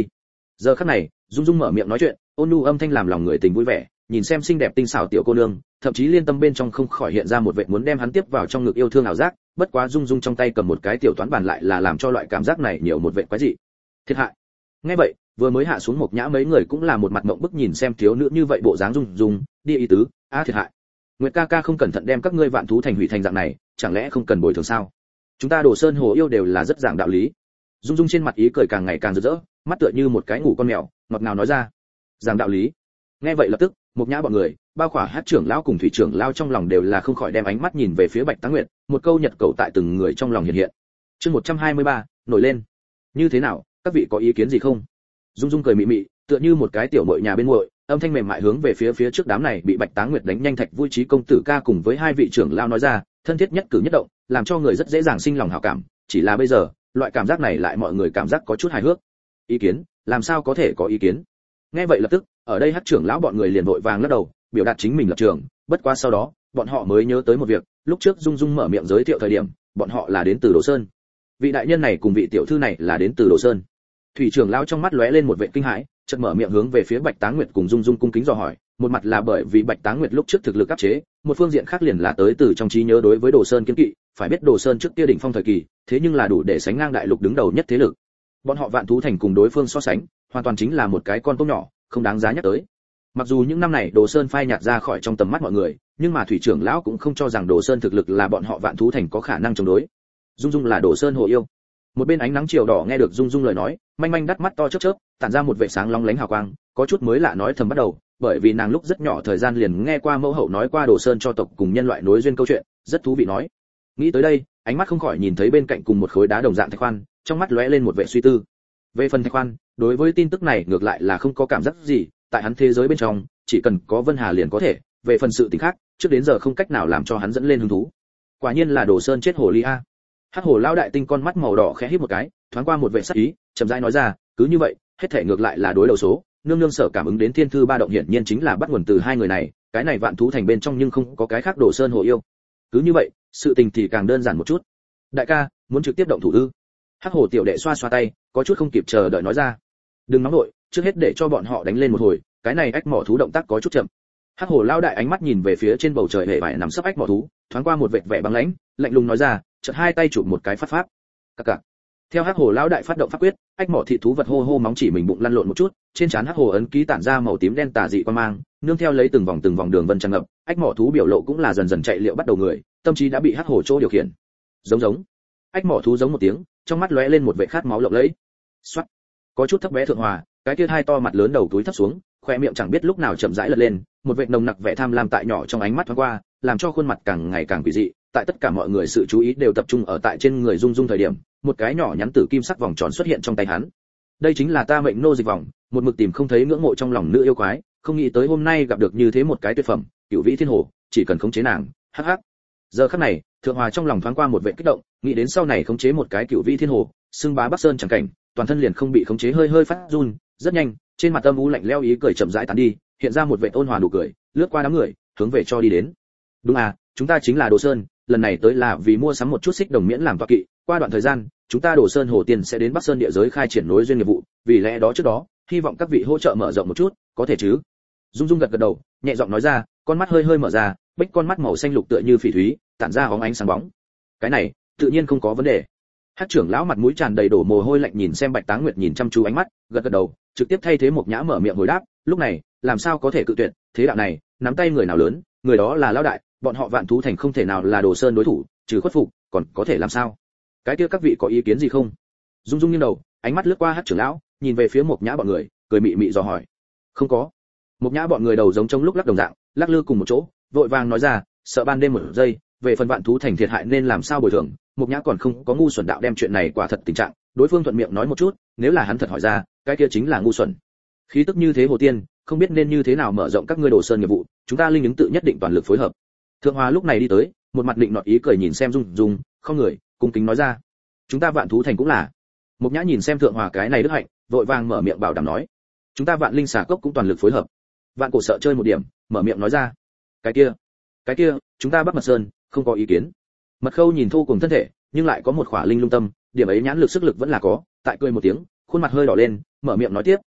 Giờ khắc này, Dung Dung mở miệng nói chuyện, ôn nhu âm thanh làm lòng người tình vui vẻ, nhìn xem xinh đẹp tinh xảo tiểu cô nương, thậm chí liên tâm bên trong không khỏi hiện ra một vẻ muốn đem hắn tiếp vào trong ngực yêu thương ảo giác, bất quá Dung Dung trong tay cầm một cái tiểu toán bàn lại là làm cho loại cảm giác này nhiều một vẻ quái dị. Thiệt hại. Nghe vậy, vừa mới hạ xuống một nhã mấy người cũng là một mặt ngậm bức nhìn xem thiếu nữ như vậy bộ dáng Dung Dung, đi ý tứ, a thiệt hại. Nguyệt ca ca không cẩn thận đem các ngươi vạn thú thành hủy thành dạng này, chẳng lẽ không cần bồi thường sao? Chúng ta Đồ Sơn Hồ yêu đều là rất giảng đạo lý. Dung Dung trên mặt ý cười càng ngày càng rực rỡ, mắt tựa như một cái ngủ con mèo, ngọt ngào nói ra. Giảng đạo lý. Nghe vậy lập tức, một nhã bọn người, bao khỏa Hát trưởng lão cùng thủy trưởng lão trong lòng đều là không khỏi đem ánh mắt nhìn về phía Bạch Táng Nguyệt, một câu nhật cầu tại từng người trong lòng hiện hiện. Chương một trăm hai mươi ba, nổi lên. Như thế nào, các vị có ý kiến gì không? Dung Dung cười mị mị, tựa như một cái tiểu muội nhà bên muội, âm thanh mềm mại hướng về phía phía trước đám này bị Bạch Táng Nguyệt đánh nhanh Thạch Vui Trí công tử ca cùng với hai vị trưởng lão nói ra, thân thiết nhất cử nhất động, làm cho người rất dễ dàng sinh lòng hảo cảm, chỉ là bây giờ, loại cảm giác này lại mọi người cảm giác có chút hài hước. Ý kiến, làm sao có thể có ý kiến? Nghe vậy lập tức, ở đây Hát trưởng lão bọn người liền vội vàng lắc đầu, biểu đạt chính mình lập trường, bất quá sau đó, bọn họ mới nhớ tới một việc, lúc trước Dung Dung mở miệng giới thiệu thời điểm, bọn họ là đến từ Đồ Sơn. Vị đại nhân này cùng vị tiểu thư này là đến từ Đồ Sơn. Thủy trưởng lão trong mắt lóe lên một vẻ kinh hãi, chợt mở miệng hướng về phía Bạch Táng Nguyệt cùng Dung Dung cung kính dò hỏi, một mặt là bởi vì Bạch Táng Nguyệt lúc trước thực lực áp chế, một phương diện khác liền là tới từ trong trí nhớ đối với Đồ Sơn kiên kỵ, phải biết Đồ Sơn trước kia đỉnh phong thời kỳ, thế nhưng là đủ để sánh ngang đại lục đứng đầu nhất thế lực. Bọn họ Vạn Thú Thành cùng đối phương so sánh, hoàn toàn chính là một cái con tôm nhỏ, không đáng giá nhắc tới. Mặc dù những năm này Đồ Sơn phai nhạt ra khỏi trong tầm mắt mọi người, nhưng mà thủy trưởng lão cũng không cho rằng Đồ Sơn thực lực là bọn họ Vạn Thú Thành có khả năng chống đối. Dung Dung là Đồ Sơn hồ yêu. Một bên ánh nắng chiều đỏ nghe được Dung Dung lời nói, manh manh đắt mắt to chớp chớp, tản ra một vẻ sáng long lánh hào quang, có chút mới lạ nói thầm bắt đầu, bởi vì nàng lúc rất nhỏ thời gian liền nghe qua mẫu hậu nói qua Đồ Sơn cho tộc cùng nhân loại nối duyên câu chuyện, rất thú vị nói. Nghĩ tới đây, ánh mắt không khỏi nhìn thấy bên cạnh cùng một khối đá đồng dạng thạch khoan, trong mắt lóe lên một vẻ suy tư. Về phần thạch khoan, đối với tin tức này ngược lại là không có cảm giác gì, tại hắn thế giới bên trong, chỉ cần có Vân Hà liền có thể, về phần sự tình khác, trước đến giờ không cách nào làm cho hắn dẫn lên hứng thú. Quả nhiên là Đồ Sơn chết hồ ly a. Hắc hồ lão đại tinh con mắt màu đỏ khẽ híp một cái, thoáng qua một vẻ sắc ý, chậm rãi nói ra, cứ như vậy, hết thể ngược lại là đối đầu số, nương nương sở cảm ứng đến thiên thư ba động hiển nhiên chính là bắt nguồn từ hai người này, cái này Vạn Thú Thành bên trong nhưng không có cái khác Đồ Sơn hồ yêu. Cứ như vậy, sự tình thì càng đơn giản một chút. Đại ca, muốn trực tiếp động thủ ư? Hắc hồ tiểu đệ xoa xoa tay, có chút không kịp chờ đợi nói ra. Đừng nóng nội, trước hết để cho bọn họ đánh lên một hồi, cái này ách mỏ thú động tác có chút chậm. Hắc hồ lão đại ánh mắt nhìn về phía trên bầu trời hệ vải nằm sấp ách mỏ thú, thoáng qua một vệt vẻ băng lãnh, lạnh lùng nói ra, chợt hai tay chụp một cái phát pháp. Cặc cặc. Theo Hắc hồ lão đại phát động pháp quyết, ách mỏ thị thú vật hô hô móng chỉ mình bụng lăn lộn một chút, trên trán Hắc hồ ấn ký tản ra màu tím đen tà dị quan mang, nương theo lấy từng vòng từng vòng đường vân tràn ngập, ách mỏ thú biểu lộ cũng là dần dần chạy liệu bắt đầu người, tâm trí đã bị Hắc hồ chỗ điều khiển. Giống giống. Ách mỏ thú giống một tiếng, trong mắt lóe lên một vẻ khát máu lộng lẫy. Soát. Có chút thấp bé thượng hòa, cái kia hai to mặt lớn đầu túi thấp xuống, khoe miệng chẳng biết lúc nào chậm rãi lật lên, một vệt nồng nặc vẻ tham lam tại nhỏ trong ánh mắt thoáng qua, làm cho khuôn mặt càng ngày càng quỷ dị, tại tất cả mọi người sự chú ý đều tập trung ở tại trên người Dung Dung thời điểm, một cái nhỏ nhắn tử kim sắc vòng tròn xuất hiện trong tay hắn. Đây chính là ta mệnh nô dịch vòng, một mực tìm không thấy ngưỡng mộ trong lòng nữ yêu quái, không nghĩ tới hôm nay gặp được như thế một cái tuyệt phẩm, Cửu Vĩ Thiên Hồ, chỉ cần khống chế nàng, hắc hắc. Giờ khắc này, Thượng Hòa trong lòng thoáng qua một vẻ kích động, nghĩ đến sau này khống chế một cái Cửu Vĩ Thiên Hồ, xưng bá Bắc Sơn chẳng cảnh, toàn thân liền không bị khống chế hơi hơi phát run, rất nhanh, trên mặt âm u lạnh lẽo ý cười chậm rãi tán đi, hiện ra một vẻ ôn hòa nụ cười, lướt qua đám người, hướng về cho đi đến. Đúng à, chúng ta chính là Đồ Sơn, lần này tới là vì mua sắm một chút xích đồng miễn làm tọa kỵ, qua đoạn thời gian, chúng ta Đồ Sơn Hồ Tiên sẽ đến Bắc Sơn địa giới khai triển nối duyên nghiệp vụ, vì lẽ đó trước đó, hy vọng các vị hỗ trợ mở rộng một chút, có thể chứ? Dung Dung gật gật đầu, nhẹ giọng nói ra, con mắt hơi hơi mở ra, bích con mắt màu xanh lục tựa như phỉ thúy, tản ra hóng ánh sáng bóng. Cái này, tự nhiên không có vấn đề. Hắc trưởng lão mặt mũi tràn đầy đổ mồ hôi lạnh nhìn xem Bạch Táng Nguyệt nhìn chăm chú ánh mắt, gật gật đầu, trực tiếp thay thế một nhã mở miệng hồi đáp, lúc này, làm sao có thể cự tuyệt, thế đạo này, nắm tay người nào lớn, người đó là lão đại, bọn họ Vạn Thú Thành không thể nào là Đồ Sơn đối thủ, trừ khuất phục, còn có thể làm sao? Cái kia các vị có ý kiến gì không? Dung Dung nghiêng đầu, ánh mắt lướt qua Hắc trưởng lão, nhìn về phía một nhã bọn người, cười mị mị dò hỏi. Không có. Một nhã bọn người đầu giống trống lúc lắc đồng dạng, lắc lư cùng một chỗ, vội vàng nói ra, sợ ban đêm một giây, về phần Vạn Thú Thành thiệt hại nên làm sao bồi thường, Mục Nhã còn không có ngu xuẩn đạo đem chuyện này quả thật tình trạng, đối phương thuận miệng nói một chút, nếu là hắn thật hỏi ra, cái kia chính là ngu xuẩn. Khí tức như thế Hồ Tiên, không biết nên như thế nào mở rộng các ngươi Đồ Sơn nghiệp vụ, chúng ta linh ứng tự nhất định toàn lực phối hợp. Thượng Hòa lúc này đi tới, một mặt định nọt ý cười nhìn xem Dung Dung, không người, cung kính nói ra, chúng ta Vạn Thú Thành cũng là. Mục Nhã nhìn xem Thượng Hòa cái này đức hạnh, vội vàng mở miệng bảo đảm nói, chúng ta Vạn Linh Xà Cốc cũng toàn lực phối hợp. Vạn Cổ sợ chơi một điểm, mở miệng nói ra, cái kia, cái kia, chúng ta Bắc Mật Sơn, không có ý kiến. Mật Khâu nhìn Thu cùng thân thể, nhưng lại có một khỏa linh lung tâm, điểm ấy nhãn lực sức lực vẫn là có, tại cười một tiếng, khuôn mặt hơi đỏ lên, mở miệng nói tiếp,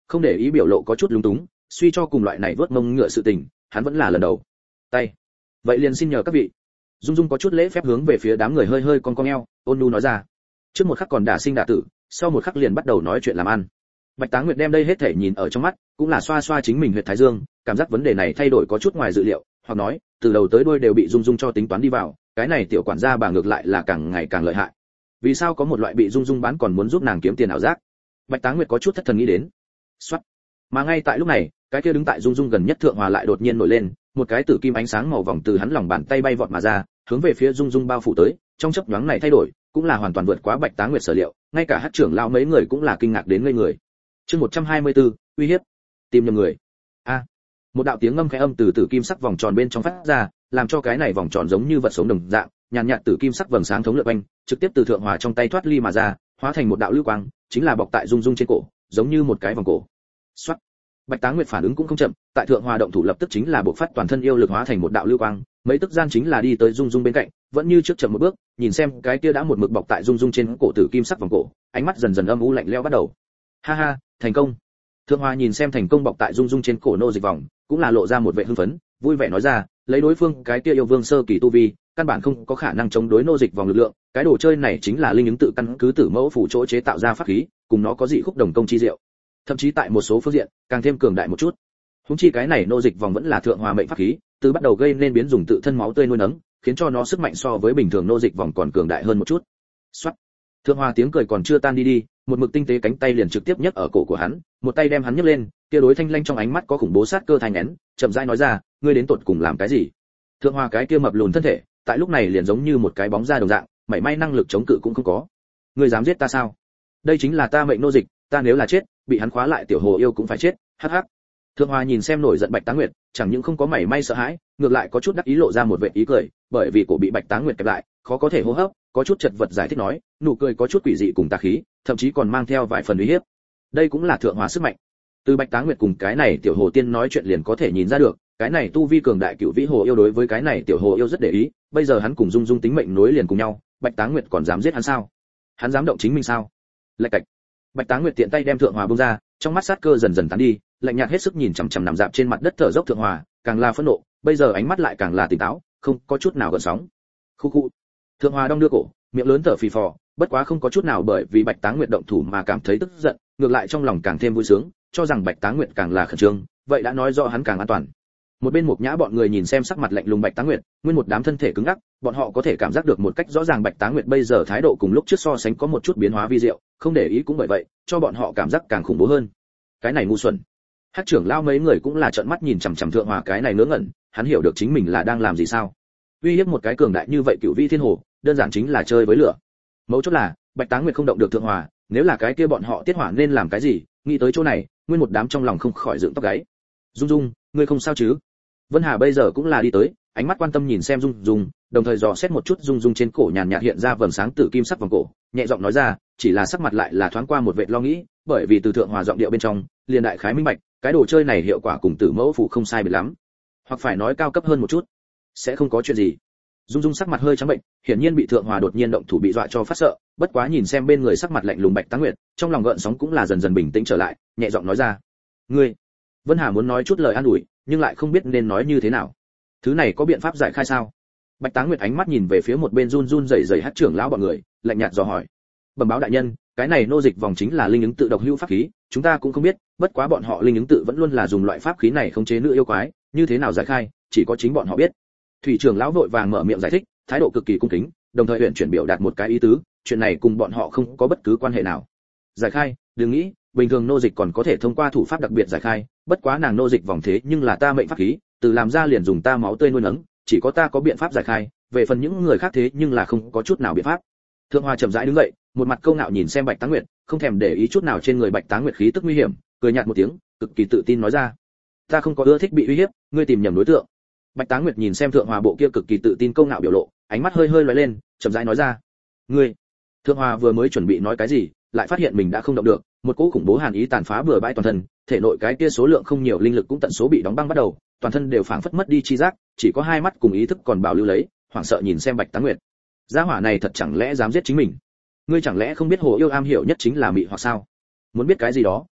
không để ý biểu lộ có chút lúng túng, suy cho cùng loại này vớt mông ngựa sự tình, hắn vẫn là lần đầu. Tay. Vậy liền xin nhờ các vị. Dung Dung có chút lễ phép hướng về phía đám người hơi hơi cong cong eo, ôn nhu nói ra. Trước một khắc còn đả sinh đả tử, sau một khắc liền bắt đầu nói chuyện làm ăn. Bạch Táng Nguyệt đem đây hết thể nhìn ở trong mắt, cũng là xoa xoa chính mình huyệt thái dương, cảm giác vấn đề này thay đổi có chút ngoài dự liệu, hoặc nói, từ đầu tới đuôi đều bị Dung Dung cho tính toán đi vào, cái này tiểu quản gia bà ngược lại là càng ngày càng lợi hại. Vì sao có một loại bị Dung Dung bán còn muốn giúp nàng kiếm tiền ảo giác? Bạch Táng Nguyệt có chút thất thần nghĩ đến. Soát. Mà ngay tại lúc này, cái kia đứng tại Dung Dung gần nhất Thượng Hòa lại đột nhiên nổi lên, một cái tử kim ánh sáng màu vòng từ hắn lòng bàn tay bay vọt mà ra, hướng về phía Dung Dung bao phủ tới, trong chớp nhoáng này thay đổi, cũng là hoàn toàn vượt quá Bạch Táng Nguyệt sở liệu, ngay cả Hắc trưởng lão mấy người cũng là kinh ngạc đến ngây người. Chương một trăm hai mươi tư, uy hiếp. Tìm nhầm người. A. Một đạo tiếng ngâm khẽ âm từ tử kim sắc vòng tròn bên trong phát ra, làm cho cái này vòng tròn giống như vật sống đồng dạng, nhàn nhạt tử kim sắc vầng sáng thống lượn quanh, trực tiếp từ Thượng Hòa trong tay thoát ly mà ra, hóa thành một đạo lưu quang, chính là bọc tại Dung Dung trên cổ, giống như một cái vòng cổ. Soát. Bạch Táng Nguyệt phản ứng cũng không chậm, tại Thượng Hòa động thủ lập tức chính là bộc phát toàn thân yêu lực hóa thành một đạo lưu quang, mấy tức gian chính là đi tới Dung Dung bên cạnh, vẫn như trước chậm một bước, nhìn xem cái kia đã một mực bọc tại Dung Dung trên cổ tử kim sắc vòng cổ, ánh mắt dần dần âm u lạnh lẽo bắt đầu. Ha ha, thành công. Thượng Hòa nhìn xem thành công bọc tại Dung Dung trên cổ nô dịch vòng, cũng là lộ ra một vẻ hưng phấn, vui vẻ nói ra, lấy đối phương cái kia yêu vương sơ kỳ tu vi, căn bản không có khả năng chống đối nô dịch vòng lực lượng, cái đồ chơi này chính là linh ứng tự căn cứ tử mẫu phủ chỗ chế tạo ra pháp khí, cùng nó có dị khúc đồng công chi diệu. Thậm chí tại một số phương diện, càng thêm cường đại một chút. Huống chi cái này nô dịch vòng vẫn là Thượng Hòa mệnh pháp khí, từ bắt đầu gây nên biến dùng tự thân máu tươi nuôi nấng, khiến cho nó sức mạnh so với bình thường nô dịch vòng còn cường đại hơn một chút. Soát. Thượng Hòa tiếng cười còn chưa tan đi đi, một mực tinh tế cánh tay liền trực tiếp nhấc ở cổ của hắn, một tay đem hắn nhấc lên, kia đối thanh lanh trong ánh mắt có khủng bố sát cơ thanh nén, chậm rãi nói ra, ngươi đến tột cùng làm cái gì? Thượng Hòa cái kia mập lùn thân thể, tại lúc này liền giống như một cái bóng da đồng dạng, mảy may năng lực chống cự cũng không có. Ngươi dám giết ta sao? Đây chính là ta mệnh nô dịch, ta nếu là chết, bị hắn khóa lại tiểu hồ yêu cũng phải chết, hắc hắc. Thượng Hòa nhìn xem nổi giận Bạch Táng Nguyệt, chẳng những không có mảy may sợ hãi, ngược lại có chút đắc ý lộ ra một vẻ ý cười, bởi vì cổ bị Bạch Táng Nguyệt kẹp lại, khó có thể hô hấp, có chút chật vật giải thích nói, nụ cười có chút quỷ dị cùng tà khí, thậm chí còn mang theo vài phần uy hiếp. Đây cũng là Thượng Hòa sức mạnh. Từ Bạch Táng Nguyệt cùng cái này tiểu hồ tiên nói chuyện liền có thể nhìn ra được, cái này tu vi cường đại cựu vĩ hồ yêu đối với cái này tiểu hồ yêu rất để ý, bây giờ hắn cùng Dung Dung tính mệnh nối liền cùng nhau, Bạch Táng Nguyệt còn dám giết hắn sao? Hắn dám động chính mình sao? Lạch cạch. Bạch Táng Nguyệt tiện tay đem Thượng Hòa buông ra, trong mắt sát cơ dần dần tán đi, lạnh nhạt hết sức nhìn chằm chằm nằm dạp trên mặt đất thở dốc Thượng Hòa, càng là phẫn nộ, bây giờ ánh mắt lại càng là tỉnh táo, không có chút nào gợn sóng. Khu khu. Thượng Hòa đong đưa cổ, miệng lớn thở phì phò, bất quá không có chút nào bởi vì Bạch Táng Nguyệt động thủ mà cảm thấy tức giận, ngược lại trong lòng càng thêm vui sướng, cho rằng Bạch Táng Nguyệt càng là khẩn trương, vậy đã nói rõ hắn càng an toàn. Một bên Mục Nhã bọn người nhìn xem sắc mặt lạnh lùng Bạch Táng Nguyệt, nguyên một đám thân thể cứng ngắc, bọn họ có thể cảm giác được một cách rõ ràng Bạch Táng Nguyệt bây giờ thái độ cùng lúc trước so sánh có một chút biến hóa vi diệu, không để ý cũng bởi vậy, cho bọn họ cảm giác càng khủng bố hơn. Cái này ngu xuẩn. Hắc trưởng lao mấy người cũng là trợn mắt nhìn chằm chằm Thượng Hòa cái này ngớ ngẩn, hắn hiểu được chính mình là đang làm gì sao? Uy hiếp một cái cường đại như vậy cửu vi thiên hồ, đơn giản chính là chơi với lửa. Mấu chốt là, Bạch Táng Nguyệt không động được Thượng Hòa, nếu là cái kia bọn họ tiết hỏa nên làm cái gì? Nghĩ tới chỗ này, nguyên một đám trong lòng không khỏi dựng tóc gáy. Dung Dung, ngươi không sao chứ? Vân Hà bây giờ cũng là đi tới, ánh mắt quan tâm nhìn xem Dung Dung, đồng thời dò xét một chút Dung Dung trên cổ nhàn nhạt hiện ra vầng sáng tử kim sắc vòng cổ, nhẹ giọng nói ra, chỉ là sắc mặt lại là thoáng qua một vệt lo nghĩ, bởi vì từ Thượng Hòa giọng điệu bên trong, liền đại khái minh bạch, cái đồ chơi này hiệu quả cùng Tử Mẫu phủ không sai biệt lắm, hoặc phải nói cao cấp hơn một chút, sẽ không có chuyện gì. Dung Dung sắc mặt hơi trắng bệnh, hiển nhiên bị Thượng Hòa đột nhiên động thủ bị dọa cho phát sợ, bất quá nhìn xem bên người sắc mặt lạnh lùng Bạch Táng Nguyệt, trong lòng gợn sóng cũng là dần dần bình tĩnh trở lại, nhẹ giọng nói ra, ngươi. Vân Hà muốn nói chút lời an ủi, nhưng lại không biết nên nói như thế nào. Thứ này có biện pháp giải khai sao? Bạch Táng Nguyệt ánh mắt nhìn về phía một bên run run rẩy rẩy Hắc trưởng lão bọn người, lạnh nhạt dò hỏi. Bẩm báo đại nhân, cái này nô dịch vòng chính là linh ứng tự độc hữu pháp khí, chúng ta cũng không biết, bất quá bọn họ linh ứng tự vẫn luôn là dùng loại pháp khí này khống chế nữ yêu quái, như thế nào giải khai, chỉ có chính bọn họ biết. Thủy trưởng lão vội vàng mở miệng giải thích, thái độ cực kỳ cung kính, đồng thời huyện chuyển biểu đạt một cái ý tứ, chuyện này cùng bọn họ không có bất cứ quan hệ nào. Giải khai, đừng nghĩ, bình thường nô dịch còn có thể thông qua thủ pháp đặc biệt giải khai, bất quá nàng nô dịch vòng thế nhưng là ta mệnh pháp khí, từ làm ra liền dùng ta máu tươi nuôi nấng, chỉ có ta có biện pháp giải khai, về phần những người khác thế nhưng là không có chút nào biện pháp. Thượng Hoa chậm rãi đứng dậy, một mặt câu ngạo nhìn xem Bạch Táng Nguyệt, không thèm để ý chút nào trên người Bạch Táng Nguyệt khí tức nguy hiểm, cười nhạt một tiếng, cực kỳ tự tin nói ra: "Ta không có ưa thích bị uy hiếp, ngươi tìm nhầm đối tượng." Bạch Táng Nguyệt nhìn xem Thượng Hoa bộ kia cực kỳ tự tin câu ngạo biểu lộ, ánh mắt hơi hơi lóe lên, chậm rãi nói ra: "Ngươi." Thượng Hoa vừa mới chuẩn bị nói cái gì, lại phát hiện mình đã không động được, một cỗ khủng bố hàn ý tàn phá bừa bãi toàn thân, thể nội cái kia số lượng không nhiều linh lực cũng tận số bị đóng băng bắt đầu, toàn thân đều phảng phất mất đi chi giác, chỉ có hai mắt cùng ý thức còn bảo lưu lấy, hoảng sợ nhìn xem Bạch Táng Nguyệt. Gia hỏa này thật chẳng lẽ dám giết chính mình? Ngươi chẳng lẽ không biết hồ yêu am hiểu nhất chính là mị hoặc sao? Muốn biết cái gì đó,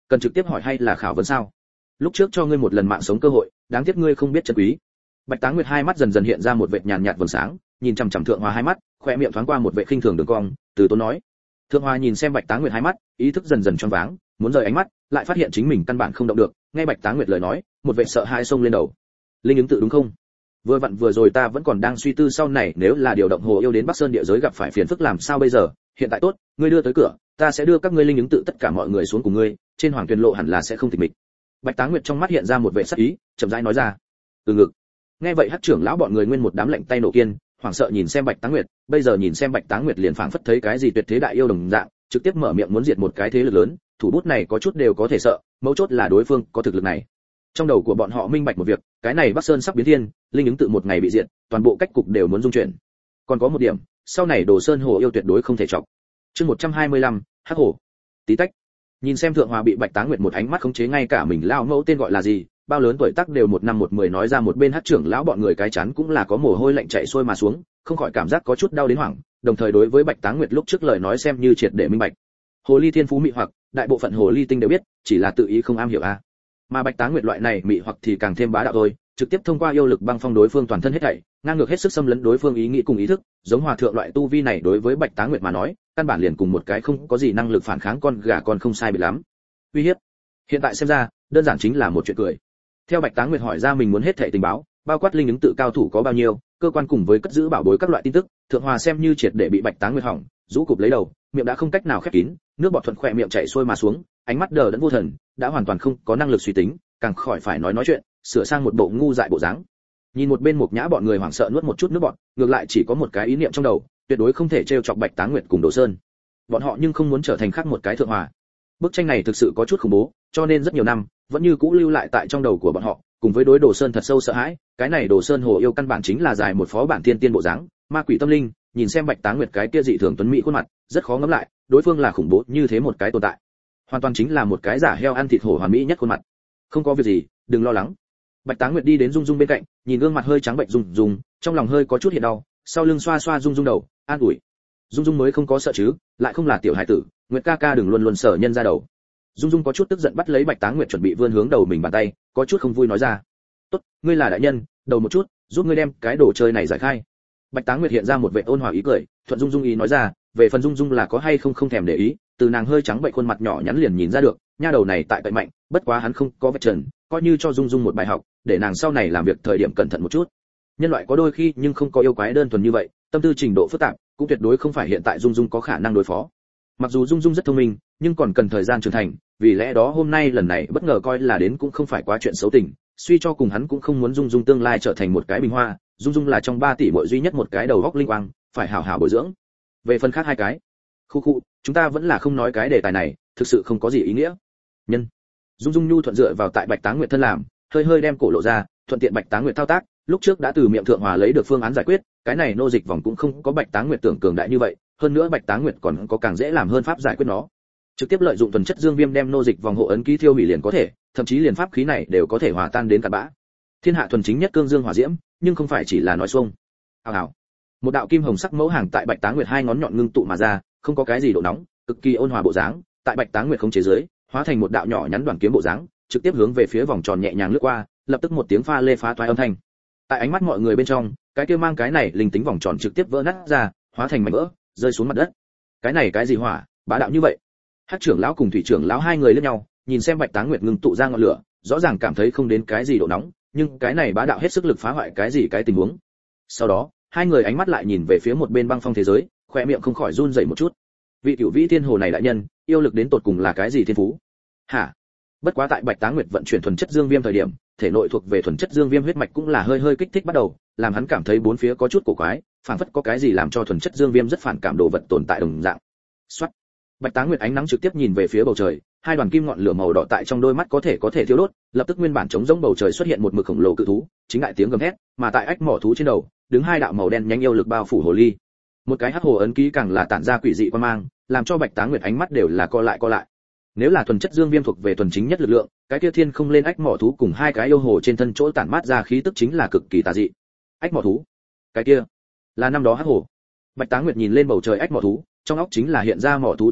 cần trực tiếp hỏi hay là khảo vấn sao? Lúc trước cho ngươi một lần mạng sống cơ hội, đáng tiếc ngươi không biết trân quý. Bạch Táng Nguyệt hai mắt dần dần hiện ra một vệt nhàn nhạt vầng sáng, nhìn chằm chằm Thượng Hoa hai mắt, khóe miệng thoáng qua một vệt khinh thường đường cong, từ tốn nói. Thượng Hoa nhìn xem Bạch Táng Nguyệt hai mắt, ý thức dần dần choáng váng, muốn rời ánh mắt, lại phát hiện chính mình căn bản không động được, nghe Bạch Táng Nguyệt lời nói, một vệt sợ hãi xông lên đầu. Linh ứng tự đúng không? Vừa vặn vừa rồi ta vẫn còn đang suy tư sau này nếu là điều động Hồ Yêu đến Bắc Sơn địa giới gặp phải phiền phức làm sao bây giờ, hiện tại tốt, ngươi đưa tới cửa, ta sẽ đưa các ngươi linh ứng tự tất cả mọi người xuống cùng ngươi, trên Hoàng Tuyền lộ hẳn là sẽ không tịch mịch. Bạch Táng Nguyệt trong mắt hiện ra một vẻ sắc ý, chậm rãi nói ra. Từ ngực. Nghe vậy Hắc trưởng lão bọn người nguyên một đám lạnh tay nổ kiên, hoảng sợ nhìn xem Bạch Táng Nguyệt, bây giờ nhìn xem Bạch Táng Nguyệt liền phảng phất thấy cái gì tuyệt thế đại yêu đồng dạng, trực tiếp mở miệng muốn diệt một cái thế lực lớn, thủ bút này có chút đều có thể sợ, mấu chốt là đối phương có thực lực này. Trong đầu của bọn họ minh bạch một việc, cái này Bắc Sơn sắp biến thiên, linh ứng tự một ngày bị diệt, toàn bộ cách cục đều muốn dung chuyển. Còn có một điểm, sau này Đồ Sơn Hồ Yêu tuyệt đối không thể chọc. Chương một trăm hai mươi lăm, Hắc Hổ. Tí tách. Nhìn xem Thượng Hòa bị Bạch Táng Nguyệt một ánh mắt khống chế ngay cả mình lao mẫu tên gọi là gì, bao lớn tuổi tác đều một năm một mười nói ra một bên Hắc trưởng lão bọn người cái chán cũng là có mồ hôi lạnh chảy xuôi mà xuống, không khỏi cảm giác có chút đau đến hoảng, đồng thời đối với Bạch Táng Nguyệt lúc trước lời nói xem như triệt để minh bạch. Hồ ly thiên phú mị hoặc, đại bộ phận hồ ly tinh đều biết, chỉ là tự ý không am hiểu a. À. Mà Bạch Táng Nguyệt loại này mị hoặc thì càng thêm bá đạo thôi, trực tiếp thông qua yêu lực băng phong đối phương toàn thân hết thảy, ngang ngược hết sức xâm lấn đối phương ý nghĩ cùng ý thức, giống hòa thượng loại tu vi này đối với Bạch Táng Nguyệt mà nói, căn bản liền cùng một cái không có gì năng lực phản kháng con gà con không sai biệt lắm. Uy hiếp. Hiện tại xem ra, đơn giản chính là một chuyện cười. Theo Bạch Táng Nguyệt hỏi ra mình muốn hết thảy tình báo, bao quát linh ứng tự cao thủ có bao nhiêu, cơ quan cùng với cất giữ bảo bối các loại tin tức, Thượng Hòa xem như triệt để bị Bạch Táng Nguyệt hỏng, rũ cụp lấy đầu, miệng đã không cách nào khép kín, nước bọt thuận khỏe miệng chảy xuôi mà xuống, ánh mắt đờ đẫn vô thần, đã hoàn toàn không có năng lực suy tính, càng khỏi phải nói nói chuyện, sửa sang một bộ ngu dại bộ dáng. Nhìn một bên Mục Nhã bọn người hoảng sợ nuốt một chút nước bọt, ngược lại chỉ có một cái ý niệm trong đầu, tuyệt đối không thể trêu chọc Bạch Táng Nguyệt cùng Đồ Sơn. Bọn họ nhưng không muốn trở thành khác một cái Thượng Hòa. Bức tranh này thực sự có chút khủng bố, cho nên rất nhiều năm vẫn như cũ lưu lại tại trong đầu của bọn họ, cùng với đối Đồ Sơn thật sâu sợ hãi, cái này Đồ Sơn Hồ Yêu căn bản chính là dài một phó bản tiên tiên bộ dáng, ma quỷ tâm linh, nhìn xem Bạch Táng Nguyệt cái kia dị thường tuấn mỹ khuôn mặt, rất khó ngẫm lại, đối phương là khủng bố như thế một cái tồn tại. Hoàn toàn chính là một cái giả heo ăn thịt hổ hoàn mỹ nhất khuôn mặt. Không có việc gì, đừng lo lắng. Bạch Táng Nguyệt đi đến Dung Dung bên cạnh, nhìn gương mặt hơi trắng bệnh Dung Dung, trong lòng hơi có chút hiện đau, sau lưng xoa xoa Dung Dung đầu, an ủi. Dung Dung mới không có sợ chứ, lại không là tiểu hải tử, Nguyệt ca ca đừng luôn luôn sợ nhân ra đầu. Dung Dung có chút tức giận bắt lấy Bạch Táng Nguyệt chuẩn bị vươn hướng đầu mình bàn tay, có chút không vui nói ra. Tốt, ngươi là đại nhân, đầu một chút, giúp ngươi đem cái đồ chơi này giải khai. Bạch Táng Nguyệt hiện ra một vẻ ôn hòa ý cười, thuận Dung Dung ý nói ra, về phần Dung Dung là có hay không không thèm để ý, từ nàng hơi trắng bệnh khuôn mặt nhỏ nhắn liền nhìn ra được, nha đầu này tại cậy mạnh, bất quá hắn không có vạch trần, coi như cho Dung Dung một bài học, để nàng sau này làm việc thời điểm cẩn thận một chút. Nhân loại có đôi khi nhưng không có yêu quái đơn thuần như vậy, tâm tư trình độ phức tạp, cũng tuyệt đối không phải hiện tại Dung Dung có khả năng đối phó. Mặc dù Dung Dung rất thông minh, nhưng còn cần thời gian trưởng thành, vì lẽ đó hôm nay lần này bất ngờ coi là đến cũng không phải quá chuyện xấu tình, suy cho cùng hắn cũng không muốn Dung Dung tương lai trở thành một cái bình hoa, Dung Dung là trong ba tỷ muội duy nhất một cái đầu góc linh quang, phải hảo hảo bồi dưỡng. Về phần khác hai cái, khu khu, chúng ta vẫn là không nói cái đề tài này, thực sự không có gì ý nghĩa. Nhân. Dung Dung nhu thuận dựa vào tại Bạch Táng Nguyệt thân làm, hơi hơi đem cổ lộ ra, thuận tiện Bạch Táng Nguyệt thao tác, lúc trước đã từ miệng Thượng Hòa lấy được phương án giải quyết, cái này nô dịch vòng cũng không có Bạch Táng Nguyệt tưởng cường đại như vậy, hơn nữa Bạch Táng Nguyệt còn có càng dễ làm hơn pháp giải quyết nó. Trực tiếp lợi dụng thuần chất dương viêm đem nô dịch vòng hộ ấn ký thiêu hủy liền có thể, thậm chí liền pháp khí này đều có thể hòa tan đến cặn bã. Thiên hạ thuần chính nhất cương dương hỏa diễm, nhưng không phải chỉ là nói xuông. Hào hào. Một đạo kim hồng sắc mẫu hàng tại Bạch Táng Nguyệt hai ngón nhọn ngưng tụ mà ra, không có cái gì độ nóng, cực kỳ ôn hòa bộ dáng, tại Bạch Táng Nguyệt không chế dưới, hóa thành một đạo nhỏ nhắn đoàn kiếm bộ dáng, trực tiếp hướng về phía vòng tròn nhẹ nhàng lướt qua, lập tức một tiếng pha lê phá toái âm thanh. Tại ánh mắt mọi người bên trong, cái kia mang cái này linh tính vòng tròn trực tiếp vỡ nát ra, hóa thành mảnh vỡ, rơi xuống mặt đất. Cái này cái gì hỏa, bá đạo như vậy? Hắc trưởng lão cùng thủy trưởng lão hai người liếc nhau, nhìn xem Bạch Táng Nguyệt ngưng tụ ra ngọn lửa, rõ ràng cảm thấy không đến cái gì độ nóng, nhưng cái này bá đạo hết sức lực phá hoại cái gì cái tình huống. Sau đó, hai người ánh mắt lại nhìn về phía một bên băng phong thế giới, khóe miệng không khỏi run rẩy một chút. Vị Cửu Vĩ Thiên Hồ này đại nhân, yêu lực đến tột cùng là cái gì thiên phú? Hả? Bất quá tại Bạch Táng Nguyệt vận chuyển thuần chất dương viêm thời điểm, thể nội thuộc về thuần chất dương viêm huyết mạch cũng là hơi hơi kích thích bắt đầu, làm hắn cảm thấy bốn phía có chút cổ quái, phảng phất có cái gì làm cho thuần chất dương viêm rất phản cảm đồ vật tồn tại đồng dạng. Soát. Bạch Táng Nguyệt ánh nắng trực tiếp nhìn về phía bầu trời, hai đoàn kim ngọn lửa màu đỏ tại trong đôi mắt có thể có thể thiêu đốt, lập tức nguyên bản trống rỗng bầu trời xuất hiện một mực khổng lồ cự thú, chính đại tiếng gầm hét, mà tại ách mỏ thú trên đầu, đứng hai đạo màu đen nhánh yêu lực bao phủ hồ ly. Một cái hắc hồ ấn ký càng là tản ra quỷ dị quan mang, làm cho Bạch Táng Nguyệt ánh mắt đều là co lại co lại. Nếu là thuần chất dương viêm thuộc về thuần chính nhất lực lượng, cái kia thiên không lên ách mỏ thú cùng hai cái yêu hồ trên thân chỗ tản mát ra khí tức chính là cực kỳ tà dị. Ách mỏ thú, cái kia là năm đó hắc hồ. Bạch Táng Nguyệt nhìn lên bầu trời ách mỏ thú, trong óc chính là hiện ra mỏ thú tin tức,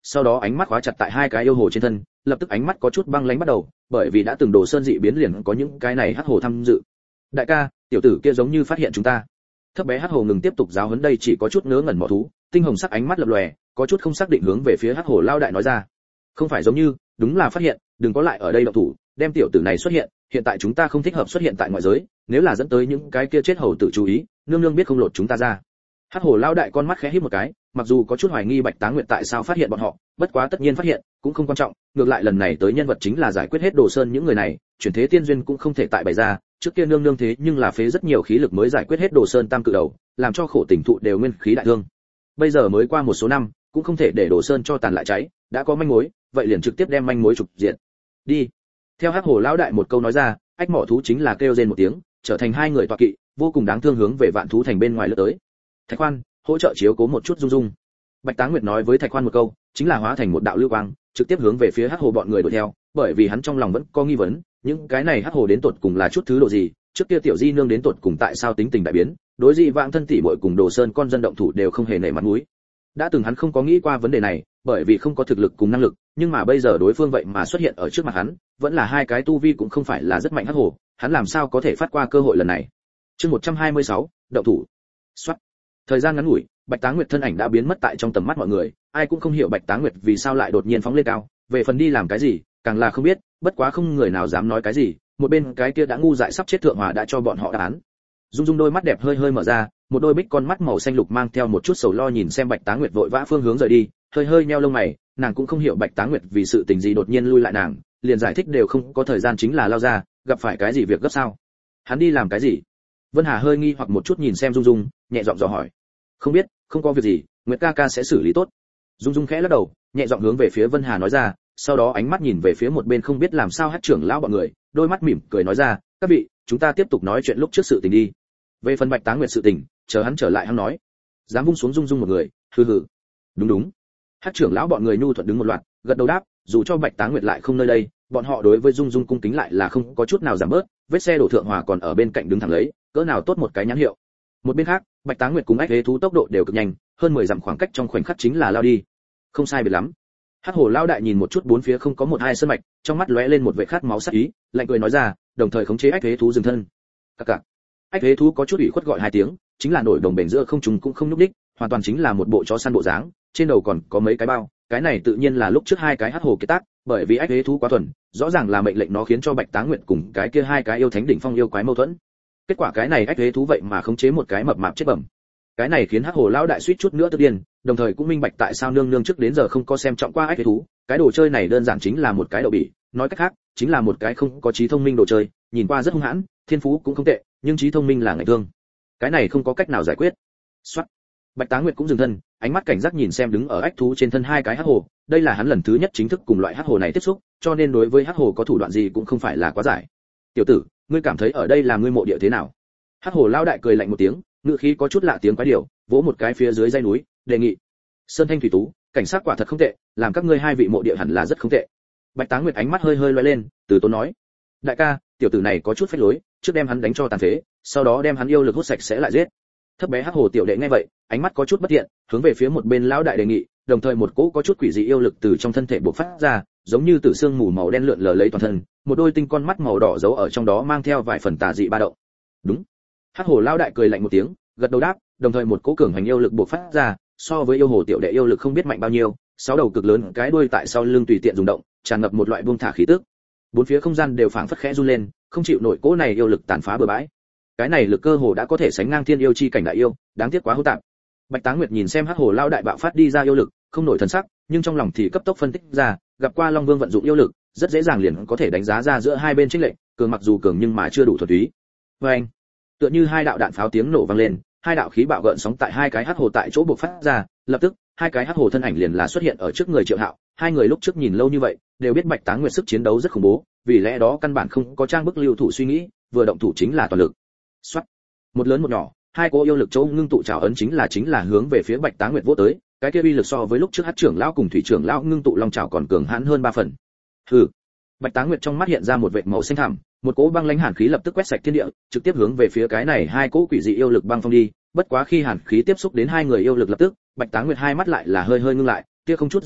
sau đó ánh mắt khóa chặt tại hai cái yêu hồ trên thân, lập tức ánh mắt có chút băng lãnh bắt đầu, bởi vì đã từng đồ sơn dị biến liền có những cái này hắc hồ tham dự. Đại ca, tiểu tử kia giống như phát hiện chúng ta. Thấp bé hắc hồ ngừng tiếp tục giáo huấn đây chỉ có chút ngớ ngẩn mỏ thú, tinh hồng sắc ánh mắt lập lòe, có chút không xác định hướng về phía hắc hồ lao đại nói ra. Không phải giống như, đúng là phát hiện, đừng có lại ở đây động thủ, đem tiểu tử này xuất hiện, hiện tại chúng ta không thích hợp xuất hiện tại ngoại giới, nếu là dẫn tới những cái kia chết hầu tử chú ý, nương nương biết không lột chúng ta ra. Hắc hồ lao đại con mắt khẽ híp một cái, mặc dù có chút hoài nghi Bạch Táng Nguyệt tại sao phát hiện bọn họ, bất quá tất nhiên phát hiện, cũng không quan trọng, ngược lại lần này tới nhân vật chính là giải quyết hết Đồ Sơn những người này, chuyển thế tiên duyên cũng không thể tại bày ra, trước kia nương nương thế nhưng là phế rất nhiều khí lực mới giải quyết hết Đồ Sơn tam cự đầu, làm cho khổ tình thụ đều nguyên khí đại thương. Bây giờ mới qua một số năm, cũng không thể để Đồ Sơn cho tàn lại cháy, đã có manh mối, vậy liền trực tiếp đem manh mối trục diện. Đi. Theo Hắc hồ lão đại một câu nói ra, ách mỏ thú chính là kêu rên một tiếng, trở thành hai người tọa kỵ, vô cùng đáng thương hướng về Vạn thú thành bên ngoài lướt tới. Thạch Khoan, hỗ trợ chiếu cố một chút Dung Dung. Bạch Táng Nguyệt nói với Thạch Khoan một câu, chính là hóa thành một đạo lưu quang, trực tiếp hướng về phía Hắc hồ bọn người đuổi theo, bởi vì hắn trong lòng vẫn có nghi vấn, những cái này Hắc hồ đến tột cùng là chút thứ độ gì, trước kia tiểu di nương đến tột cùng tại sao tính tình đại biến, đối dị vãng thân tỷ muội cùng Đồ Sơn con dân động thủ đều không hề nể mặt mũi. Đã từng hắn không có nghĩ qua vấn đề này, bởi vì không có thực lực cùng năng lực, nhưng mà bây giờ đối phương vậy mà xuất hiện ở trước mặt hắn, vẫn là hai cái tu vi cũng không phải là rất mạnh Hắc hồ, hắn làm sao có thể phát qua cơ hội lần này. Chương một trăm hai mươi sáu, động thủ. Soát. Thời gian ngắn ngủi, Bạch Táng Nguyệt thân ảnh đã biến mất tại trong tầm mắt mọi người, ai cũng không hiểu Bạch Táng Nguyệt vì sao lại đột nhiên phóng lên cao, về phần đi làm cái gì, càng là không biết, bất quá không người nào dám nói cái gì, một bên cái kia đã ngu dại sắp chết thượng hòa đã cho bọn họ đáp án. Dung Dung đôi mắt đẹp hơi hơi mở ra, một đôi bích con mắt màu xanh lục mang theo một chút sầu lo nhìn xem Bạch Táng Nguyệt vội vã phương hướng rời đi, hơi hơi nheo lông mày, nàng cũng không hiểu Bạch Táng Nguyệt vì sự tình gì đột nhiên lui lại nàng, liền giải thích đều không có thời gian chính là lao ra, gặp phải cái gì việc gấp sao? Hắn đi làm cái gì? Vân Hà hơi nghi hoặc một chút nhìn xem Dung Dung, nhẹ giọng dò hỏi. Không biết, không có việc gì, Nguyệt ca ca sẽ xử lý tốt. Dung Dung khẽ lắc đầu, nhẹ giọng hướng về phía Vân Hà nói ra, sau đó ánh mắt nhìn về phía một bên không biết làm sao hát trưởng lão bọn người, đôi mắt mỉm cười nói ra, các vị, chúng ta tiếp tục nói chuyện lúc trước sự tình đi. Về phần Bạch Táng Nguyệt sự tình, chờ hắn trở lại hắn nói. Dám vung xuống Dung Dung một người, hừ hừ. Đúng đúng. Hát trưởng lão bọn người nhu thuận đứng một loạt, gật đầu đáp, dù cho Bạch Táng Nguyệt lại không nơi đây, bọn họ đối với Dung Dung cung kính lại là không có chút nào giảm bớt, vết xe đổ thượng hòa còn ở bên cạnh đứng thẳng lấy, cỡ nào tốt một cái nhãn hiệu. Một bên khác, Bạch Táng Nguyệt cùng ách hế thú tốc độ đều cực nhanh, hơn mười dặm khoảng cách trong khoảnh khắc chính là lao đi. Không sai biệt lắm. Hắc Hổ lão đại nhìn một chút bốn phía không có một hai sơn mạch, trong mắt lóe lên một vẻ khát máu sắc ý, lạnh cười nói ra, đồng thời khống chế ách hế thú dừng thân. Các cặc. Ách hế thú có chút ủy khuất gọi hai tiếng, chính là nổi đồng bền giữa không trung cũng không nhúc đích, hoàn toàn chính là một bộ chó săn bộ dáng, trên đầu còn có mấy cái bao, cái này tự nhiên là lúc trước hai cái Hắc Hổ kết tác, bởi vì ách hế thú quá thuần, rõ ràng là mệnh lệnh nó khiến cho Bạch Táng Nguyệt cùng cái kia hai cái yêu thánh đỉnh phong yêu quái mâu thuẫn. Kết quả cái này ách hế thú vậy mà khống chế một cái mập mạp chết bẩm. Cái này khiến Hắc Hổ lão đại suýt chút nữa tức điên, đồng thời cũng minh bạch tại sao nương nương trước đến giờ không có xem trọng qua ách hế thú, cái đồ chơi này đơn giản chính là một cái đậu bỉ, nói cách khác, chính là một cái không có trí thông minh đồ chơi, nhìn qua rất hung hãn, thiên phú cũng không tệ, nhưng trí thông minh là ngại thương. Cái này không có cách nào giải quyết. Soát. Bạch Táng Nguyệt cũng dừng thân, ánh mắt cảnh giác nhìn xem đứng ở ách thú trên thân hai cái hắc hồ, đây là hắn lần thứ nhất chính thức cùng loại hắc hồ này tiếp xúc, cho nên đối với hắc hồ có thủ đoạn gì cũng không phải là quá giải. Tiểu tử, ngươi cảm thấy ở đây là ngươi mộ địa thế nào? Hắc hồ lao đại cười lạnh một tiếng, ngữ khí có chút lạ tiếng quái điều, vỗ một cái phía dưới dãy núi, đề nghị. Sơn Thanh thủy tú, cảnh sát quả thật không tệ, làm các ngươi hai vị mộ địa hẳn là rất không tệ. Bạch Táng Nguyệt ánh mắt hơi hơi lóe lên, từ tốn nói, đại ca, tiểu tử này có chút phách lối, trước đem hắn đánh cho tàn phế, sau đó đem hắn yêu lực hút sạch sẽ lại giết. Thấp bé hắc hồ tiểu đệ nghe vậy, ánh mắt có chút bất thiện, hướng về phía một bên lão đại đề nghị, đồng thời một cỗ có chút quỷ dị yêu lực từ trong thân thể bộc phát ra, giống như tử xương mù màu đen lượn lờ lấy toàn thân, một đôi tinh con mắt màu đỏ giấu ở trong đó mang theo vài phần tà dị ba động. Đúng. Hắc hồ lão đại cười lạnh một tiếng, gật đầu đáp, đồng thời một cỗ cường hành yêu lực bộc phát ra, so với yêu hồ tiểu đệ yêu lực không biết mạnh bao nhiêu, sáu đầu cực lớn cái đuôi tại sau lưng tùy tiện rung động, tràn ngập một loại buông thả khí tức. Bốn phía không gian đều phảng phất khẽ run lên, không chịu nổi cỗ này yêu lực tàn phá bừa bãi. Cái này lực cơ hồ đã có thể sánh ngang thiên yêu chi cảnh đại yêu, đáng tiếc quá hỗn tạp. Bạch Táng Nguyệt nhìn xem hắc hồ lao đại bạo phát đi ra yêu lực, không nổi thần sắc, nhưng trong lòng thì cấp tốc phân tích ra, gặp qua Long Vương vận dụng yêu lực, rất dễ dàng liền có thể đánh giá ra giữa hai bên chênh lệch, cường mặc dù cường nhưng mà chưa đủ thuần túy. Oeng! Tựa như hai đạo đạn pháo tiếng nổ vang lên, hai đạo khí bạo gợn sóng tại hai cái hắc hồ tại chỗ bộc phát ra, lập tức, hai cái hắc hồ thân ảnh liền là xuất hiện ở trước người Triệu Hạo, hai người lúc trước nhìn lâu như vậy, đều biết Bạch Táng Nguyệt sức chiến đấu rất khủng bố, vì lẽ đó căn bản không có trang bức lưu thủ suy nghĩ, vừa động thủ chính là toàn lực. Soát. Một lớn một nhỏ, hai cỗ yêu lực chỗ ngưng tụ trảo ấn chính là chính là hướng về phía Bạch Táng Nguyệt vỗ tới, cái kia uy lực so với lúc trước Hắc trưởng lão cùng Thủy trưởng lão ngưng tụ long trảo còn cường hãn hơn ba phần. Hừ. Bạch Táng Nguyệt trong mắt hiện ra một vệt màu xanh thẳm, một cỗ băng lãnh hàn khí lập tức quét sạch thiên địa, trực tiếp hướng về phía cái này hai cỗ quỷ dị yêu lực băng phong đi, bất quá khi hàn khí tiếp xúc đến hai người yêu lực lập tức, Bạch Táng Nguyệt hai mắt lại là hơi hơi ngưng lại, kia không chút do dự,